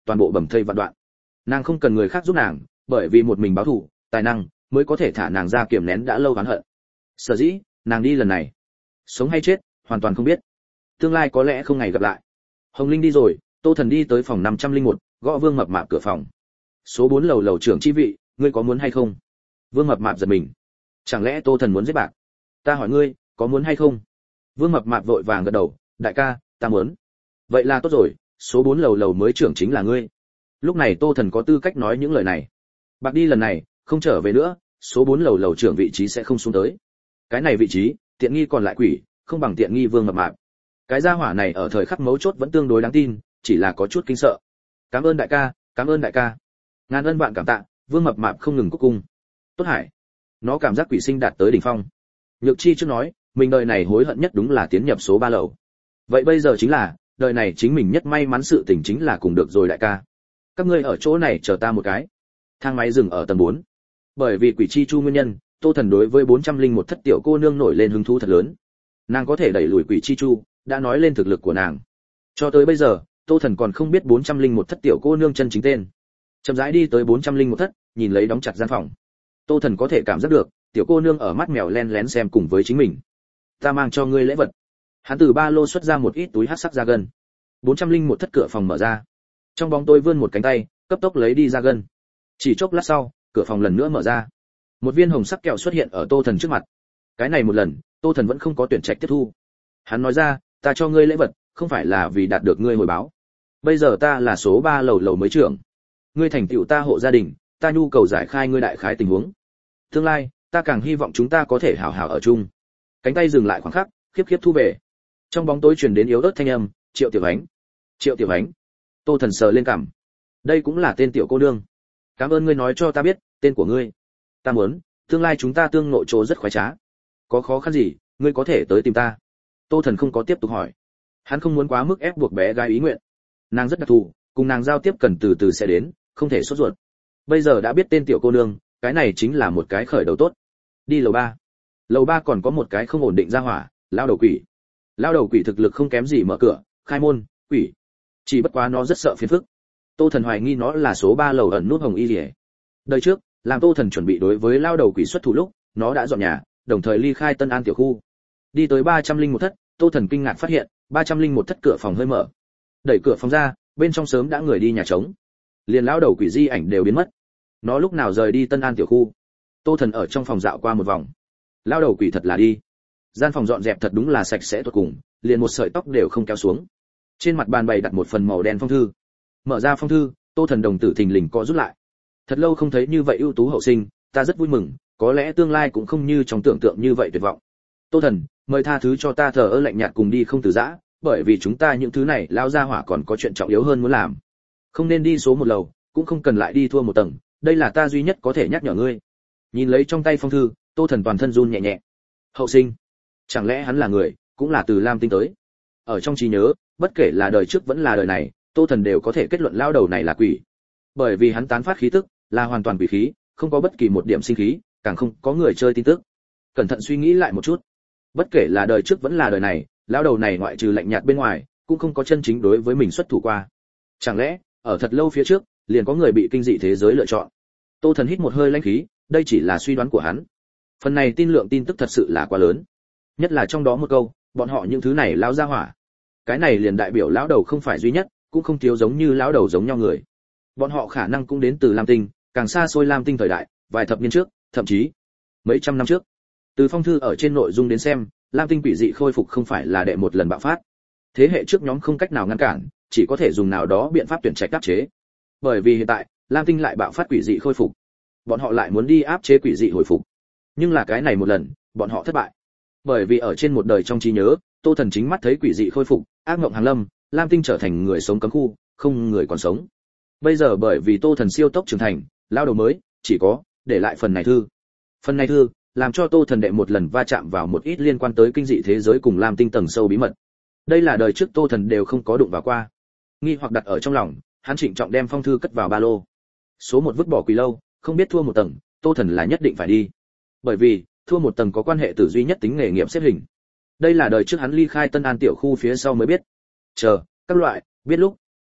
toàn bộ bầm thây vạn đoạn. Nàng không cần người khác giúp nàng, bởi vì một mình báo thù, tài năng mới có thể thả nàng ra kiềm nén đã lâu oán hận. Sở dĩ, nàng đi lần này, sống hay chết, hoàn toàn không biết. Tương lai có lẽ không ngày gặp lại. Hồng Linh đi rồi, Tô Thần đi tới phòng năm trăm lẻ một, gõ Vương Mập Mạp cửa phòng. Số bốn lầu lầu trưởng chi vị, ngươi có muốn hay không? Vương Mập Mạp giật mình. Chẳng lẽ Tô Thần muốn giết bạc? Ta hỏi ngươi, có muốn hay không? Vương Mập Mạp vội vàng gật đầu, đại ca, ta muốn. Vậy là tốt rồi, số bốn lầu lầu mới trưởng chính là ngươi. Lúc này Tô Thần có tư cách nói những lời này. Bạc đi lần này, không trở về nữa, số bốn lầu lầu trưởng vị trí sẽ không xuống tới. Cái này vị trí, tiện nghi còn lại quỷ, không bằng tiện nghi Vương Mập Mạp. Cái gia hỏa này ở thời khắc mấu chốt vẫn tương đối đáng tin, chỉ là có chút kinh sợ. Cảm ơn đại ca, cảm ơn đại ca. Ngàn ân vạn cảm tạ, Vương Mập Mạp không ngừng cúc cung. Tốt Hải, nó cảm giác quỷ sinh đạt tới đỉnh phong. Nhược Chi trước nói, mình đời này hối hận nhất đúng là tiến nhập số ba lầu. Vậy bây giờ chính là, đời này chính mình nhất may mắn sự tình chính là cùng được rồi đại ca. Các ngươi ở chỗ này chờ ta một cái. Thang máy dừng ở tầng bốn. Bởi vì quỷ chi chu nguyên nhân, Tô Thần đối với bốn trăm lẻ một thất tiểu cô nương nổi lên hứng thú thật lớn. Nàng có thể đẩy lùi quỷ chi chu, đã nói lên thực lực của nàng. Cho tới bây giờ, Tô Thần còn không biết bốn trăm lẻ một thất tiểu cô nương chân chính tên. Chậm rãi đi tới bốn trăm lẻ một thất, nhìn lấy đóng chặt gian phòng. Tô Thần có thể cảm giác được, tiểu cô nương ở mắt mèo len lén xem cùng với chính mình. Ta mang cho ngươi lễ vật. Hắn từ ba lô xuất ra một ít túi hắc sắc da gân. bốn trăm lẻ một thất cửa phòng mở ra. Trong bóng tối vươn một cánh tay, cấp tốc lấy đi da gân. Chỉ chốc lát sau, cửa phòng lần nữa mở ra. Một viên hồng sắc kẹo xuất hiện ở Tô Thần trước mặt. Cái này một lần, Tô Thần vẫn không có tuyển trạch tiếp thu. Hắn nói ra, ta cho ngươi lễ vật, không phải là vì đạt được ngươi hồi báo. Bây giờ ta là số ba lầu lầu mới trưởng. Ngươi thành tựu ta hộ gia đình, ta nhu cầu giải khai ngươi đại khái tình huống. Tương lai, ta càng hy vọng chúng ta có thể hảo hảo ở chung. Cánh tay dừng lại khoảng khắc, khiếp khiếp thu về. Trong bóng tối truyền đến yếu ớt thanh âm, Triệu Tiểu Ánh. Triệu Tiểu Ánh. Tô Thần sờ lên cằm. Đây cũng là tên tiểu cô nương. Cảm ơn ngươi nói cho ta biết tên của ngươi. Ta muốn, tương lai chúng ta tương ngộ chỗ rất khoái trá. Có khó khăn gì, ngươi có thể tới tìm ta. Tô Thần không có tiếp tục hỏi. Hắn không muốn quá mức ép buộc bé gái ý nguyện. Nàng rất đặc thù, cùng nàng giao tiếp cần từ từ sẽ đến, không thể sốt ruột. Bây giờ đã biết tên tiểu cô nương, cái này chính là một cái khởi đầu tốt. Đi lầu ba. Lầu ba còn có một cái không ổn định ra hỏa, lao đầu quỷ. Lao đầu quỷ thực lực không kém gì mở cửa, khai môn, quỷ. Chỉ bất quá nó rất sợ phiền phức. Tô Thần hoài nghi nó là số ba lầu ẩn nút hồng y liễu. Đời trước, làm Tô Thần chuẩn bị đối với lao đầu quỷ xuất thủ lúc, nó đã dọn nhà, đồng thời ly khai Tân An tiểu khu. Đi tới ba trăm lẻ một thất, Tô Thần kinh ngạc phát hiện, ba trăm lẻ một thất cửa phòng hơi mở. Đẩy cửa phòng ra, bên trong sớm đã người đi nhà trống. Liền lao đầu quỷ di ảnh đều biến mất. Nó lúc nào rời đi Tân An tiểu khu? Tô Thần ở trong phòng dạo qua một vòng. Lao đầu quỷ thật là đi. Gian phòng dọn dẹp thật đúng là sạch sẽ tuyệt cùng, liền một sợi tóc đều không kéo xuống. Trên mặt bàn bày đặt một phần màu đen phong thư. Mở ra phong thư, Tô Thần đồng tử thình lình co rút lại. Thật lâu không thấy như vậy ưu tú hậu sinh, ta rất vui mừng, có lẽ tương lai cũng không như trong tưởng tượng như vậy tuyệt vọng. Tô Thần, mời tha thứ cho ta thờ ơ lạnh nhạt cùng đi không từ giã, bởi vì chúng ta những thứ này lao ra hỏa còn có chuyện trọng yếu hơn muốn làm. Không nên đi số một lầu, cũng không cần lại đi thua một tầng, đây là ta duy nhất có thể nhắc nhở ngươi. Nhìn lấy trong tay phong thư, Tô Thần toàn thân run nhẹ nhẹ. Hậu sinh, chẳng lẽ hắn là người, cũng là từ Lam Tinh tới? Ở trong trí nhớ, bất kể là đời trước vẫn là đời này, Tô Thần đều có thể kết luận lao đầu này là quỷ. Bởi vì hắn tán phát khí tức là hoàn toàn quỷ khí, không có bất kỳ một điểm sinh khí, càng không có người chơi tin tức. Cẩn thận suy nghĩ lại một chút, bất kể là đời trước vẫn là đời này, lao đầu này ngoại trừ lạnh nhạt bên ngoài, cũng không có chân chính đối với mình xuất thủ qua. Chẳng lẽ, ở thật lâu phía trước, liền có người bị kinh dị thế giới lựa chọn? Tô Thần hít một hơi lãnh khí, đây chỉ là suy đoán của hắn. Phần này tin lượng tin tức thật sự là quá lớn, nhất là trong đó một câu, bọn họ những thứ này lao ra hỏa. Cái này liền đại biểu lão đầu không phải duy nhất, cũng không thiếu giống như lão đầu giống nhau người. Bọn họ khả năng cũng đến từ Lam Tinh, càng xa xôi Lam Tinh thời đại, vài thập niên trước, thậm chí mấy trăm năm trước. Từ phong thư ở trên nội dung đến xem, Lam Tinh quỷ dị khôi phục không phải là đệ một lần bạo phát. Thế hệ trước nhóm không cách nào ngăn cản, chỉ có thể dùng nào đó biện pháp tuyển trạch áp chế. Bởi vì hiện tại, Lam Tinh lại bạo phát quỷ dị khôi phục. Bọn họ lại muốn đi áp chế quỷ dị hồi phục. Nhưng là cái này một lần, bọn họ thất bại. Bởi vì ở trên một đời trong trí nhớ, Tô Thần chính mắt thấy quỷ dị khôi phục, ác mộng hàng lâm, Lam Tinh trở thành người sống cấm khu, không người còn sống. Bây giờ bởi vì Tô Thần siêu tốc trưởng thành, lao đầu mới, chỉ có để lại phần này thư. Phần này thư làm cho Tô Thần đệ một lần va chạm vào một ít liên quan tới kinh dị thế giới cùng Lam Tinh tầng sâu bí mật. Đây là đời trước Tô Thần đều không có đụng vào qua. Nghi hoặc đặt ở trong lòng, hắn trịnh trọng đem phong thư cất vào ba lô. Số một vứt bỏ quỷ lâu, không biết thua một tầng, Tô Thần là nhất định phải đi. Bởi vì, thua một tầng có quan hệ tử duy nhất tính nghề nghiệp xếp hình. Đây là đời trước hắn ly khai Tân An tiểu khu phía sau mới biết. Chờ, các loại, biết lúc,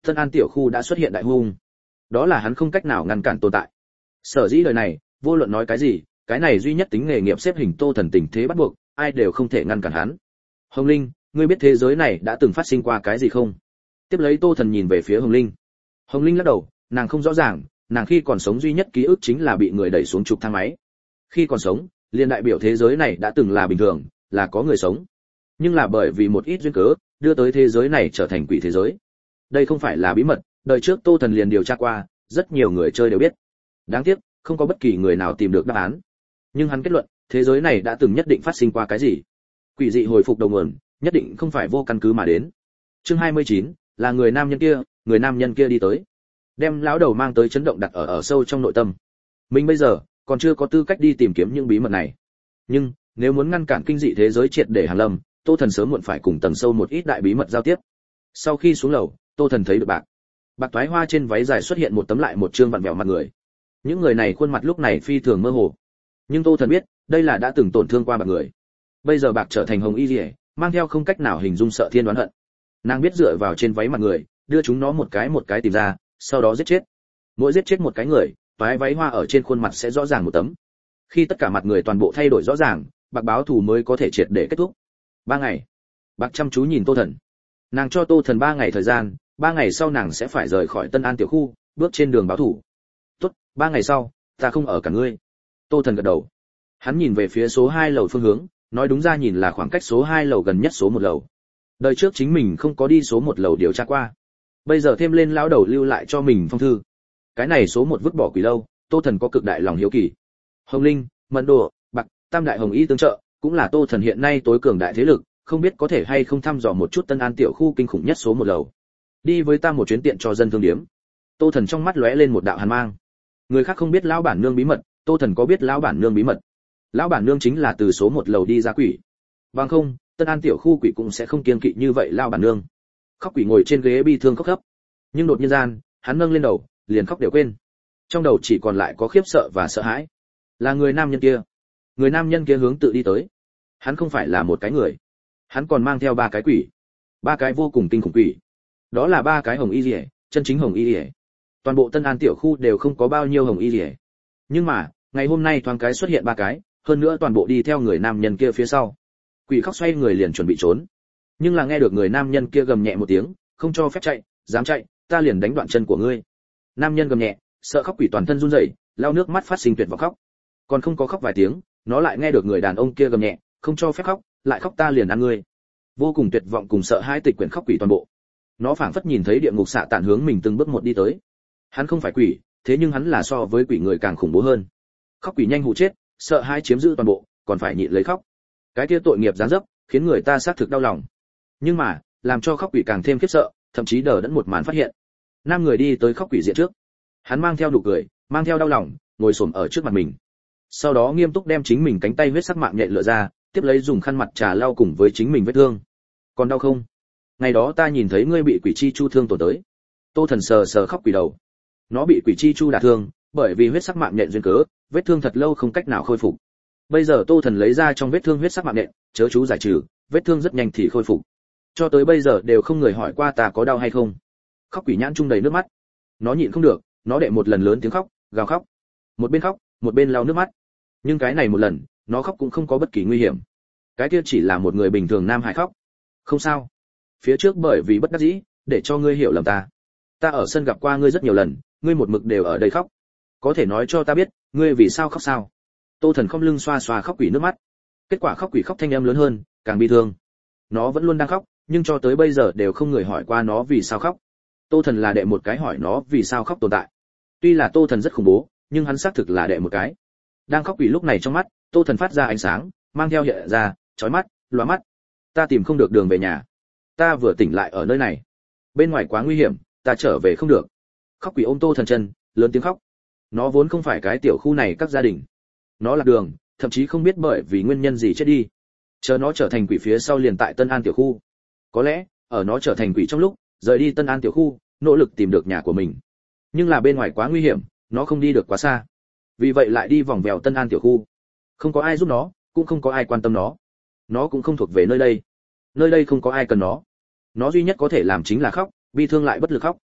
Tân An tiểu khu đã xuất hiện đại hung. Đó là hắn không cách nào ngăn cản tồn tại. Sở dĩ đời này, vô luận nói cái gì, cái này duy nhất tính nghề nghiệp xếp hình Tô Thần tình thế bắt buộc, ai đều không thể ngăn cản hắn. Hồng Linh, ngươi biết thế giới này đã từng phát sinh qua cái gì không? Tiếp lấy Tô Thần nhìn về phía Hồng Linh. Hồng Linh lắc đầu, nàng không rõ ràng, nàng khi còn sống duy nhất ký ức chính là bị người đẩy xuống trục thang máy. Khi còn sống, liên đại biểu thế giới này đã từng là bình thường, là có người sống. Nhưng là bởi vì một ít duyên cớ, đưa tới thế giới này trở thành quỷ thế giới. Đây không phải là bí mật, đời trước Tô Thần liền điều tra qua, rất nhiều người chơi đều biết. Đáng tiếc, không có bất kỳ người nào tìm được đáp án. Nhưng hắn kết luận, thế giới này đã từng nhất định phát sinh qua cái gì. Quỷ dị hồi phục đầu nguồn, nhất định không phải vô căn cứ mà đến. Chương hai mươi chín, là người nam nhân kia, người nam nhân kia đi tới, đem lão đầu mang tới chấn động đặt ở ở sâu trong nội tâm. Mình bây giờ còn chưa có tư cách đi tìm kiếm những bí mật này, nhưng nếu muốn ngăn cản kinh dị thế giới triệt để hàng lâm, Tô Thần sớm muộn phải cùng tầng sâu một ít đại bí mật giao tiếp. Sau khi xuống lầu, Tô Thần thấy được bạc bạc toái hoa trên váy dài xuất hiện một tấm lại một trương vặn vẹo mặt người. Những người này khuôn mặt lúc này phi thường mơ hồ, nhưng Tô Thần biết đây là đã từng tổn thương qua bạc người. Bây giờ bạc trở thành hồng y liễu, mang theo không cách nào hình dung sợ thiên đoán hận. Nàng biết dựa vào trên váy mặt người, đưa chúng nó một cái một cái tìm ra, sau đó giết chết. Mỗi giết chết một cái người, toái váy hoa ở trên khuôn mặt sẽ rõ ràng một tấm. Khi tất cả mặt người toàn bộ thay đổi rõ ràng, bạc báo thù mới có thể triệt để kết thúc. Ba ngày. Bạc chăm chú nhìn Tô Thần. Nàng cho Tô Thần ba ngày thời gian, ba ngày sau nàng sẽ phải rời khỏi Tân An tiểu khu, bước trên đường báo thù. Tốt, ba ngày sau, ta không ở cả ngươi. Tô Thần gật đầu. Hắn nhìn về phía số hai lầu phương hướng, nói đúng ra nhìn là khoảng cách số hai lầu gần nhất số một lầu. Đời trước chính mình không có đi số một lầu điều tra qua, bây giờ thêm lên lão đầu lưu lại cho mình phong thư. Cái này số một vứt bỏ quỷ lâu, Tô Thần có cực đại lòng hiếu kỳ. Hồng Linh, Mẫn Đồ, Bạc, Tam đại hồng y tương trợ, cũng là Tô Thần hiện nay tối cường đại thế lực, không biết có thể hay không thăm dò một chút Tân An tiểu khu kinh khủng nhất số một lầu. Đi với ta một chuyến tiện cho dân thương điếm. Tô Thần trong mắt lóe lên một đạo hàn mang. Người khác không biết lão bản nương bí mật, Tô Thần có biết lão bản nương bí mật. Lão bản nương chính là từ số một lầu đi ra quỷ. Bằng không, Tân An tiểu khu quỷ cũng sẽ không kiêng kỵ như vậy lão bản nương. Khóc quỷ ngồi trên ghế bi thương khóc khóc. Nhưng đột nhiên gian, hắn nâng lên đầu, liền khóc đều quên. Trong đầu chỉ còn lại có khiếp sợ và sợ hãi. Là người nam nhân kia. Người nam nhân kia hướng tự đi tới. Hắn không phải là một cái người, hắn còn mang theo ba cái quỷ, ba cái vô cùng kinh khủng quỷ. Đó là ba cái hồng y liễu, chân chính hồng y liễu. Toàn bộ Tân An tiểu khu đều không có bao nhiêu hồng y liễu, nhưng mà ngày hôm nay thoáng cái xuất hiện ba cái, hơn nữa toàn bộ đi theo người nam nhân kia phía sau. Quỷ khóc xoay người liền chuẩn bị trốn, nhưng là nghe được người nam nhân kia gầm nhẹ một tiếng, không cho phép chạy, dám chạy, ta liền đánh đoạn chân của ngươi. Nam nhân gầm nhẹ, sợ khóc quỷ toàn thân run rẩy, lau nước mắt phát sinh tuyệt vọng khóc. Còn không có khóc vài tiếng, nó lại nghe được người đàn ông kia gầm nhẹ, không cho phép khóc, lại khóc ta liền ăn ngươi. Vô cùng tuyệt vọng cùng sợ hãi tịch quyển khóc quỷ toàn bộ. Nó phảng phất nhìn thấy địa ngục xạ tản hướng mình từng bước một đi tới. Hắn không phải quỷ, thế nhưng hắn là so với quỷ người càng khủng bố hơn. Khóc quỷ nhanh hụ chết, sợ hãi chiếm giữ toàn bộ, còn phải nhịn lấy khóc. Cái kia tội nghiệp giáng dấp, khiến người ta xác thực đau lòng. Nhưng mà, làm cho khóc quỷ càng thêm khiếp sợ, thậm chí đờ đẫn một màn phát hiện. Nam người đi tới khóc quỷ diện trước. Hắn mang theo nụ cười, mang theo đau lòng, ngồi xổm ở trước mặt mình. Sau đó nghiêm túc đem chính mình cánh tay huyết sắc mạng nhện lựa ra, tiếp lấy dùng khăn mặt trà lau cùng với chính mình vết thương. Còn đau không? Ngày đó ta nhìn thấy ngươi bị quỷ chi chu thương tổn tới. Tô Thần sờ sờ khóc quỷ đầu. Nó bị quỷ chi chu đả thương, bởi vì huyết sắc mạng nhện duyên cớ, vết thương thật lâu không cách nào khôi phục. Bây giờ Tô Thần lấy ra trong vết thương huyết sắc mạng nhện, chớ chú giải trừ, vết thương rất nhanh thì khôi phục. Cho tới bây giờ đều không người hỏi qua ta có đau hay không. Khóc quỷ nhãn trung đầy nước mắt. Nó nhịn không được, nó đệ một lần lớn tiếng khóc, gào khóc. Một bên khóc, một bên lau nước mắt. Nhưng cái này một lần, nó khóc cũng không có bất kỳ nguy hiểm. Cái kia chỉ là một người bình thường nam hải khóc. Không sao. Phía trước bởi vì bất đắc dĩ, để cho ngươi hiểu lầm ta. Ta ở sân gặp qua ngươi rất nhiều lần, ngươi một mực đều ở đây khóc. Có thể nói cho ta biết, ngươi vì sao khóc sao? Tô Thần không lưng xoa xoa khóc quỷ nước mắt. Kết quả khóc quỷ khóc thanh âm lớn hơn, càng bi thương. Nó vẫn luôn đang khóc, nhưng cho tới bây giờ đều không người hỏi qua nó vì sao khóc. Tô Thần là đệ một cái hỏi nó vì sao khóc tồn tại. Tuy là Tô Thần rất khủng bố, nhưng hắn xác thực là đệ một cái. Đang khóc quỷ lúc này trong mắt, Tô Thần phát ra ánh sáng, mang theo hiện ra, chói mắt, lóa mắt. Ta tìm không được đường về nhà. Ta vừa tỉnh lại ở nơi này. Bên ngoài quá nguy hiểm, ta trở về không được. Khóc quỷ ôm Tô Thần chân, lớn tiếng khóc. Nó vốn không phải cái tiểu khu này các gia đình. Nó lạc đường, thậm chí không biết bởi vì nguyên nhân gì chết đi. Chờ nó trở thành quỷ phía sau liền tại Tân An tiểu khu. Có lẽ, ở nó trở thành quỷ trong lúc, rời đi Tân An tiểu khu, nỗ lực tìm được nhà của mình. Nhưng là bên ngoài quá nguy hiểm, nó không đi được quá xa. Vì vậy lại đi vòng vèo Tân An tiểu khu. Không có ai giúp nó, cũng không có ai quan tâm nó. Nó cũng không thuộc về nơi đây. Nơi đây không có ai cần nó. Nó duy nhất có thể làm chính là khóc, bi thương lại bất lực khóc.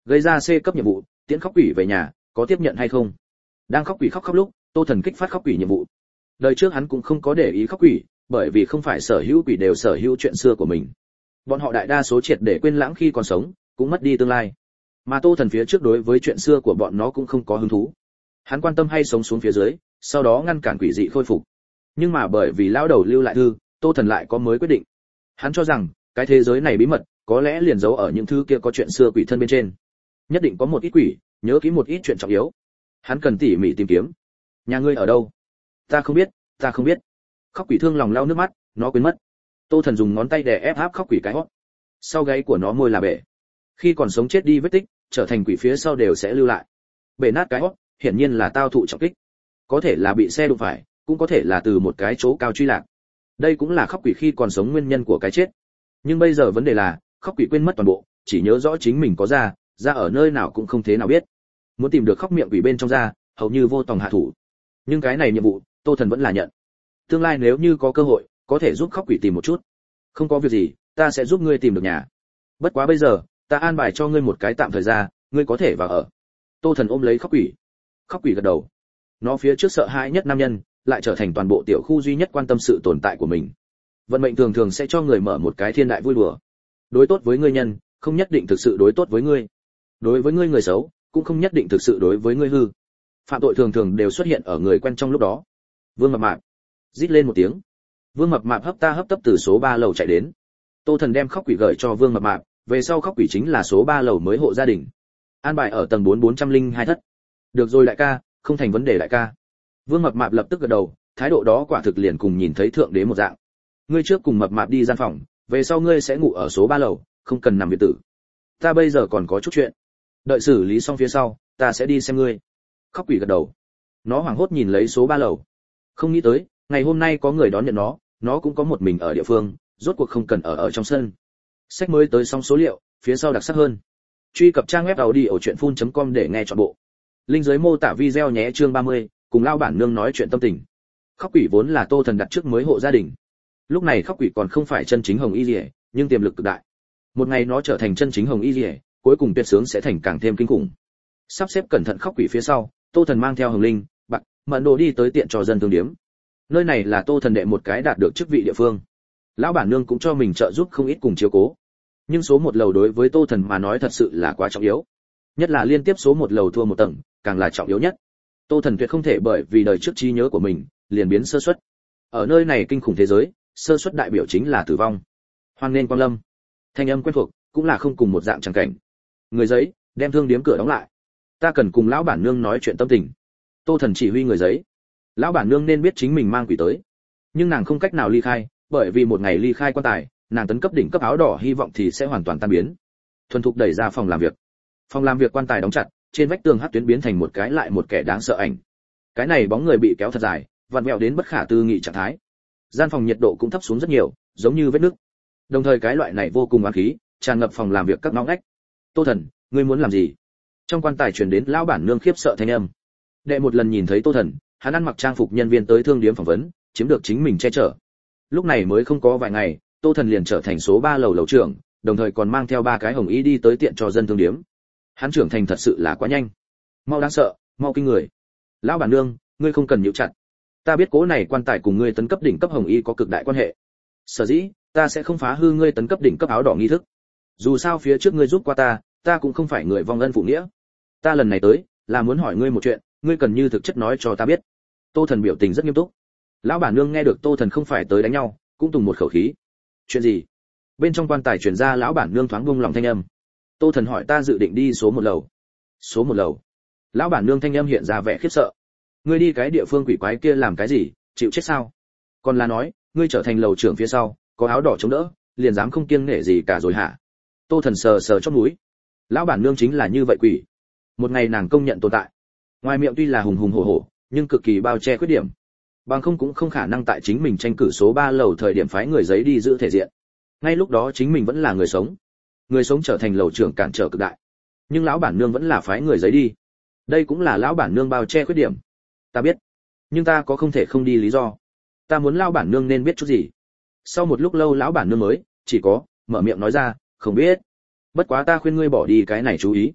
Gây ra C cấp nhiệm vụ, tiễn khóc quỷ về nhà, có tiếp nhận hay không? Đang khóc quỷ khóc khóc lúc, Tô Thần kích phát khóc quỷ nhiệm vụ. Đời trước hắn cũng không có để ý khóc quỷ, bởi vì không phải sở hữu quỷ đều sở hữu chuyện xưa của mình. Bọn họ đại đa số triệt để quên lãng khi còn sống, cũng mất đi tương lai. Mà Tô Thần phía trước đối với chuyện xưa của bọn nó cũng không có hứng thú. Hắn quan tâm hay sống xuống phía dưới, sau đó ngăn cản quỷ dị khôi phục. Nhưng mà bởi vì lão đầu lưu lại thư, Tô Thần lại có mới quyết định. Hắn cho rằng, cái thế giới này bí mật, có lẽ liền giấu ở những thứ kia có chuyện xưa quỷ thân bên trên. Nhất định có một ít quỷ, nhớ kỹ một ít chuyện trọng yếu. Hắn cần tỉ mỉ tìm kiếm. Nhà ngươi ở đâu? Ta không biết, ta không biết. Khóc quỷ thương lòng lau nước mắt, nó quên mất. Tô Thần dùng ngón tay đè ép áp khóc quỷ cái hót. Sau gáy của nó môi là bể. Khi còn sống chết đi vết tích, trở thành quỷ phía sau đều sẽ lưu lại. Bể nát cái hót, hiển nhiên là tao thụ trọng kích. Có thể là bị xe đụng phải, cũng có thể là từ một cái chỗ cao truy lạc. Đây cũng là khóc quỷ khi còn sống nguyên nhân của cái chết. Nhưng bây giờ vấn đề là, khóc quỷ quên mất toàn bộ, chỉ nhớ rõ chính mình có da, da ở nơi nào cũng không thế nào biết. Muốn tìm được khóc miệng quỷ bên trong da, hầu như vô tòng hạ thủ. Nhưng cái này nhiệm vụ, Tô Thần vẫn là nhận. Tương lai nếu như có cơ hội, có thể giúp khóc quỷ tìm một chút. Không có việc gì, ta sẽ giúp ngươi tìm được nhà. Bất quá bây giờ, ta an bài cho ngươi một cái tạm thời ra, ngươi có thể vào ở. Tô Thần ôm lấy khóc quỷ. Khóc quỷ gật đầu. Nó phía trước sợ hãi nhất nam nhân, lại trở thành toàn bộ tiểu khu duy nhất quan tâm sự tồn tại của mình. Vận mệnh thường thường sẽ cho người mở một cái thiên đại vui đùa. Đối tốt với ngươi nhân, không nhất định thực sự đối tốt với ngươi. Đối với ngươi người xấu, cũng không nhất định thực sự đối với ngươi hư. Phạm tội thường thường đều xuất hiện ở người quen trong lúc đó. Vương Mập Mạp rít lên một tiếng. Vương Mập Mạp hấp ta hấp tấp từ số ba lầu chạy đến. Tô Thần đem khóc quỷ gửi cho Vương Mập Mạp, về sau khóc quỷ chính là số ba lầu mới hộ gia đình. An bài ở tầng bốn bốn trăm linh hai thất. Được rồi đại ca, không thành vấn đề đại ca. Vương Mập Mạp lập tức gật đầu, thái độ đó quả thực liền cùng nhìn thấy thượng đế một dạng. Ngươi trước cùng Mập Mạp đi gian phòng, về sau ngươi sẽ ngủ ở số ba lầu, không cần nằm viện tử. Ta bây giờ còn có chút chuyện. Đợi xử lý xong phía sau, ta sẽ đi xem ngươi. Khóc quỷ gật đầu. Nó hoảng hốt nhìn lấy số ba lầu. Không nghĩ tới, ngày hôm nay có người đón nhận nó, nó cũng có một mình ở địa phương, rốt cuộc không cần ở ở trong sân. Sách mới tới xong số liệu, phía sau đặc sắc hơn. Truy cập trang web audiochuyenphun chấm com để nghe trọn bộ. Link dưới mô tả video nhé. Chương ba mươi, cùng lao bản nương nói chuyện tâm tình. Khóc quỷ vốn là Tô Thần đặt trước mới hộ gia đình. Lúc này khóc quỷ còn không phải chân chính hồng y liễu, nhưng tiềm lực cực đại. Một ngày nó trở thành chân chính hồng y liễu, cuối cùng tuyệt sướng sẽ thành càng thêm kinh khủng. Sắp xếp cẩn thận khóc quỷ phía sau, Tô Thần mang theo Hồng Linh, Bạc, Mận Đồ đi tới tiện trò dân thương điếm. Nơi này là Tô Thần đệ một cái đạt được chức vị địa phương. Lão bản nương cũng cho mình trợ giúp không ít cùng chiếu cố. Nhưng số một lầu đối với Tô Thần mà nói thật sự là quá trọng yếu. Nhất là liên tiếp số một lầu thua một tầng, càng là trọng yếu nhất. Tô Thần tuyệt không thể bởi vì đời trước trí nhớ của mình, liền biến sơ suất. Ở nơi này kinh khủng thế giới, sơ suất đại biểu chính là tử vong. Hoan nên quang lâm. Thanh âm quen thuộc, cũng là không cùng một dạng chẳng cảnh. Người giấy, đem thương điếm cửa đóng lại. Ta cần cùng lão bản nương nói chuyện tâm tình. Tô Thần chỉ huy người giấy. Lão bản nương nên biết chính mình mang quỷ tới, nhưng nàng không cách nào ly khai, bởi vì một ngày ly khai quan tài, nàng tấn cấp đỉnh cấp áo đỏ hy vọng thì sẽ hoàn toàn tan biến. Thuần thục đẩy ra phòng làm việc. Phòng làm việc quan tài đóng chặt, trên vách tường hắc tuyến biến thành một cái lại một kẻ đáng sợ ảnh. Cái này bóng người bị kéo thật dài, vặn vẹo đến bất khả tư nghị trạng thái. Gian phòng nhiệt độ cũng thấp xuống rất nhiều, giống như vết nứt. Đồng thời cái loại này vô cùng oán khí, tràn ngập phòng làm việc các ngõ ngách. Tô Thần, ngươi muốn làm gì? Trong quan tài truyền đến lão bản nương khiếp sợ thanh âm. Đệ một lần nhìn thấy Tô Thần, hắn ăn mặc trang phục nhân viên tới thương điếm phỏng vấn, chiếm được chính mình che chở. Lúc này mới không có vài ngày, Tô Thần liền trở thành số ba lầu lầu trưởng, đồng thời còn mang theo ba cái hồng y đi tới tiện cho dân thương điếm. Hắn trưởng thành thật sự là quá nhanh, mau đáng sợ, mau kinh người. Lão bản nương, ngươi không cần nhíu chặt. Ta biết cố này quan tài cùng ngươi tấn cấp đỉnh cấp hồng y có cực đại quan hệ. Sở dĩ, ta sẽ không phá hư ngươi tấn cấp đỉnh cấp áo đỏ nghi thức. Dù sao phía trước ngươi giúp qua ta, ta cũng không phải người vong ân phụ nghĩa. Ta lần này tới, là muốn hỏi ngươi một chuyện, ngươi cần như thực chất nói cho ta biết. Tô Thần biểu tình rất nghiêm túc. Lão bản nương nghe được Tô Thần không phải tới đánh nhau, cũng tùng một khẩu khí. Chuyện gì? Bên trong quan tài truyền ra lão bản nương thoáng buông lòng thanh âm. Tô Thần hỏi ta dự định đi số một lầu. Số một lầu? Lão bản nương thanh âm hiện ra vẻ khiếp sợ. Ngươi đi cái địa phương quỷ quái kia làm cái gì, chịu chết sao? Còn là nói, ngươi trở thành lầu trưởng phía sau, có áo đỏ chống đỡ, liền dám không kiêng nể gì cả rồi hả? Tô Thần sờ sờ chóp mũi. Lão bản nương chính là như vậy quỷ. Một ngày nàng công nhận tồn tại. Ngoài miệng tuy là hùng hùng hổ hổ, nhưng cực kỳ bao che khuyết điểm. Bằng không cũng không khả năng tại chính mình tranh cử số ba lầu thời điểm phái người giấy đi giữ thể diện. Ngay lúc đó chính mình vẫn là người sống. Người sống trở thành lầu trưởng cản trở cực đại. Nhưng lão bản nương vẫn là phái người giấy đi. Đây cũng là lão bản nương bao che khuyết điểm. Ta biết, nhưng ta có không thể không đi lý do. Ta muốn lão bản nương nên biết chút gì. Sau một lúc lâu lão bản nương mới chỉ có mở miệng nói ra, không biết. Bất quá ta khuyên ngươi bỏ đi cái này chú ý.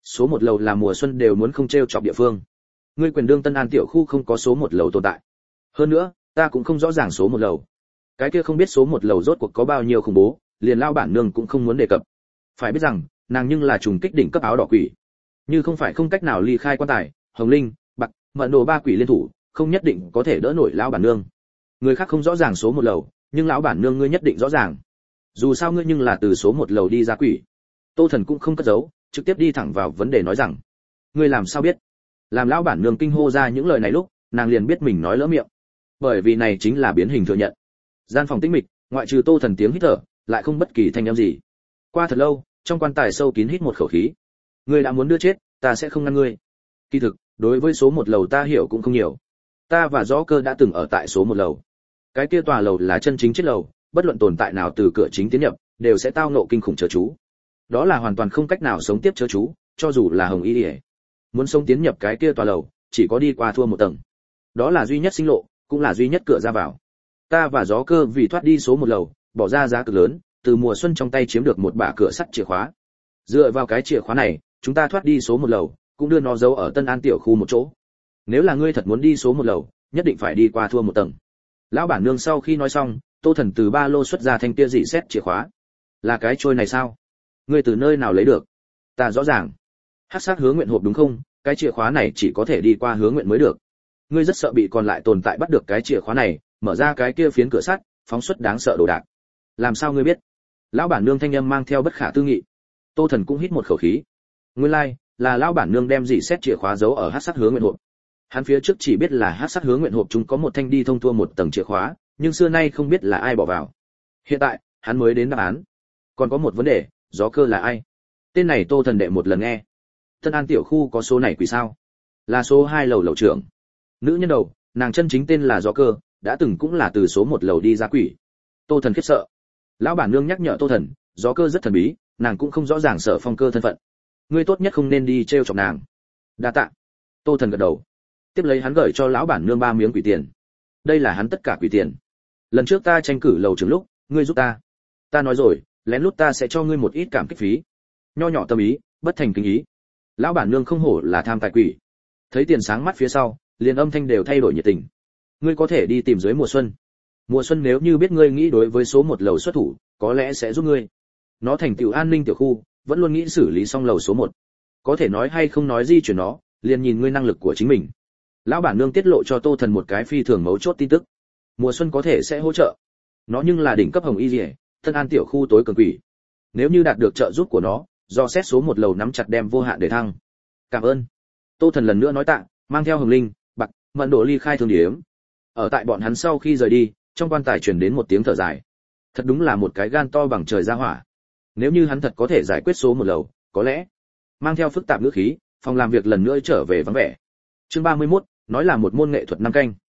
Số một lầu là mùa xuân đều muốn không treo chọc địa phương. Ngươi quyền đương Tân An tiểu khu không có số một lầu tồn tại. Hơn nữa, ta cũng không rõ ràng số một lầu. Cái kia không biết số một lầu rốt cuộc có bao nhiêu khủng bố, liền lao bản nương cũng không muốn đề cập. Phải biết rằng, nàng nhưng là trùng kích đỉnh cấp áo đỏ quỷ. Như không phải không cách nào ly khai quan tài, Hồng Linh, Bạc, Mận Đồ ba quỷ liên thủ, không nhất định có thể đỡ nổi lão bản nương. Người khác không rõ ràng số một lầu, nhưng lão bản nương ngươi nhất định rõ ràng. Dù sao ngươi nhưng là từ số một lầu đi ra quỷ. Tô Thần cũng không cất giấu, trực tiếp đi thẳng vào vấn đề nói rằng, ngươi làm sao biết? Làm lão bản nương kinh hô ra những lời này lúc, nàng liền biết mình nói lỡ miệng. Bởi vì này chính là biến hình thừa nhận. Gian phòng tĩnh mịch, ngoại trừ Tô Thần tiếng hít thở, lại không bất kỳ thanh âm gì. Qua thật lâu, trong quan tài sâu kín hít một khẩu khí. Ngươi đã muốn đưa chết, ta sẽ không ngăn ngươi. Kỳ thực, đối với số một lầu ta hiểu cũng không nhiều. Ta và Gió Cơ đã từng ở tại số một lầu. Cái kia tòa lầu là chân chính chết lầu, bất luận tồn tại nào từ cửa chính tiến nhập, đều sẽ tao ngộ kinh khủng chớ chú. Đó là hoàn toàn không cách nào sống tiếp chớ chú, cho dù là Hồng Y Điệp. Muốn sống tiến nhập cái kia tòa lầu, chỉ có đi qua thua một tầng. Đó là duy nhất sinh lộ, cũng là duy nhất cửa ra vào. Ta và Gió Cơ vì thoát đi số một lầu, bỏ ra giá cực lớn, từ mùa xuân trong tay chiếm được một bả cửa sắt chìa khóa. Dựa vào cái chìa khóa này, chúng ta thoát đi số một lầu, cũng đưa nó giấu ở Tân An tiểu khu một chỗ. Nếu là ngươi thật muốn đi số một lầu, nhất định phải đi qua thua một tầng. Lão bản nương sau khi nói xong, Tô Thần từ ba lô xuất ra thanh kia dị xét chìa khóa. Là cái trôi này sao? Ngươi từ nơi nào lấy được? Ta rõ ràng. Hắc sát hứa nguyện hộp đúng không? Cái chìa khóa này chỉ có thể đi qua hứa nguyện mới được. Ngươi rất sợ bị còn lại tồn tại bắt được cái chìa khóa này, mở ra cái kia phiến cửa sắt, phóng xuất đáng sợ đồ đạc. Làm sao ngươi biết? Lão bản nương thanh âm mang theo bất khả tư nghị. Tô Thần cũng hít một khẩu khí. Nguyên lai, like, là lão bản nương đem dị xét chìa khóa giấu ở hắc sát hứa nguyện hộp. Hắn phía trước chỉ biết là hắc sát hứa nguyện hộp chúng có một thanh đi thông thua một tầng chìa khóa, nhưng xưa nay không biết là ai bỏ vào. Hiện tại, hắn mới đến đáp án. Còn có một vấn đề, Gió Cơ là ai? Tên này Tô Thần đệ một lần nghe. Tân An tiểu khu có số này quỷ sao? Là số hai lầu lầu trưởng. Nữ nhân đầu, nàng chân chính tên là Gió Cơ, đã từng cũng là từ số một lầu đi ra quỷ. Tô Thần khiếp sợ. Lão bản nương nhắc nhở Tô Thần, Gió Cơ rất thần bí, nàng cũng không rõ ràng Sở Phong Cơ thân phận. Ngươi tốt nhất không nên đi trêu chọc nàng. Đa tạ. Tô Thần gật đầu. Tiếp lấy hắn gửi cho lão bản nương ba miếng quỷ tiền. Đây là hắn tất cả quỷ tiền. Lần trước ta tranh cử lầu trưởng lúc, ngươi giúp ta. Ta nói rồi, lén lút ta sẽ cho ngươi một ít cảm kích phí. Nho nhỏ tâm ý, bất thành kính ý. Lão bản nương không hổ là tham tài quỷ. Thấy tiền sáng mắt phía sau, liền âm thanh đều thay đổi nhiệt tình. Ngươi có thể đi tìm dưới mùa xuân. Mùa xuân nếu như biết ngươi nghĩ đối với số một lầu xuất thủ, có lẽ sẽ giúp ngươi. Nó thành tiểu an ninh tiểu khu, vẫn luôn nghĩ xử lý xong lầu số một. Có thể nói hay không nói di chuyển nó, liền nhìn ngươi năng lực của chính mình. Lão bản nương tiết lộ cho Tô Thần một cái phi thường mấu chốt tin tức. Mùa xuân có thể sẽ hỗ trợ. Nó nhưng là đỉnh cấp Hồng Y Liễu, Tân An tiểu khu tối cường quỷ. Nếu như đạt được trợ giúp của nó, do xét số một lầu nắm chặt đem vô hạn để thăng. Cảm ơn. Tô Thần lần nữa nói tạ, mang theo Hồng Linh, Bạc, Mận Đồ ly khai thương điểm. Ở tại bọn hắn sau khi rời đi, trong quan tài truyền đến một tiếng thở dài. Thật đúng là một cái gan to bằng trời ra hỏa. Nếu như hắn thật có thể giải quyết số một lầu, có lẽ. Mang theo phức tạp ngữ khí, phòng làm việc lần nữa trở về vắng vẻ. Chương ba mươi mốt, nói là một môn nghệ thuật năm canh.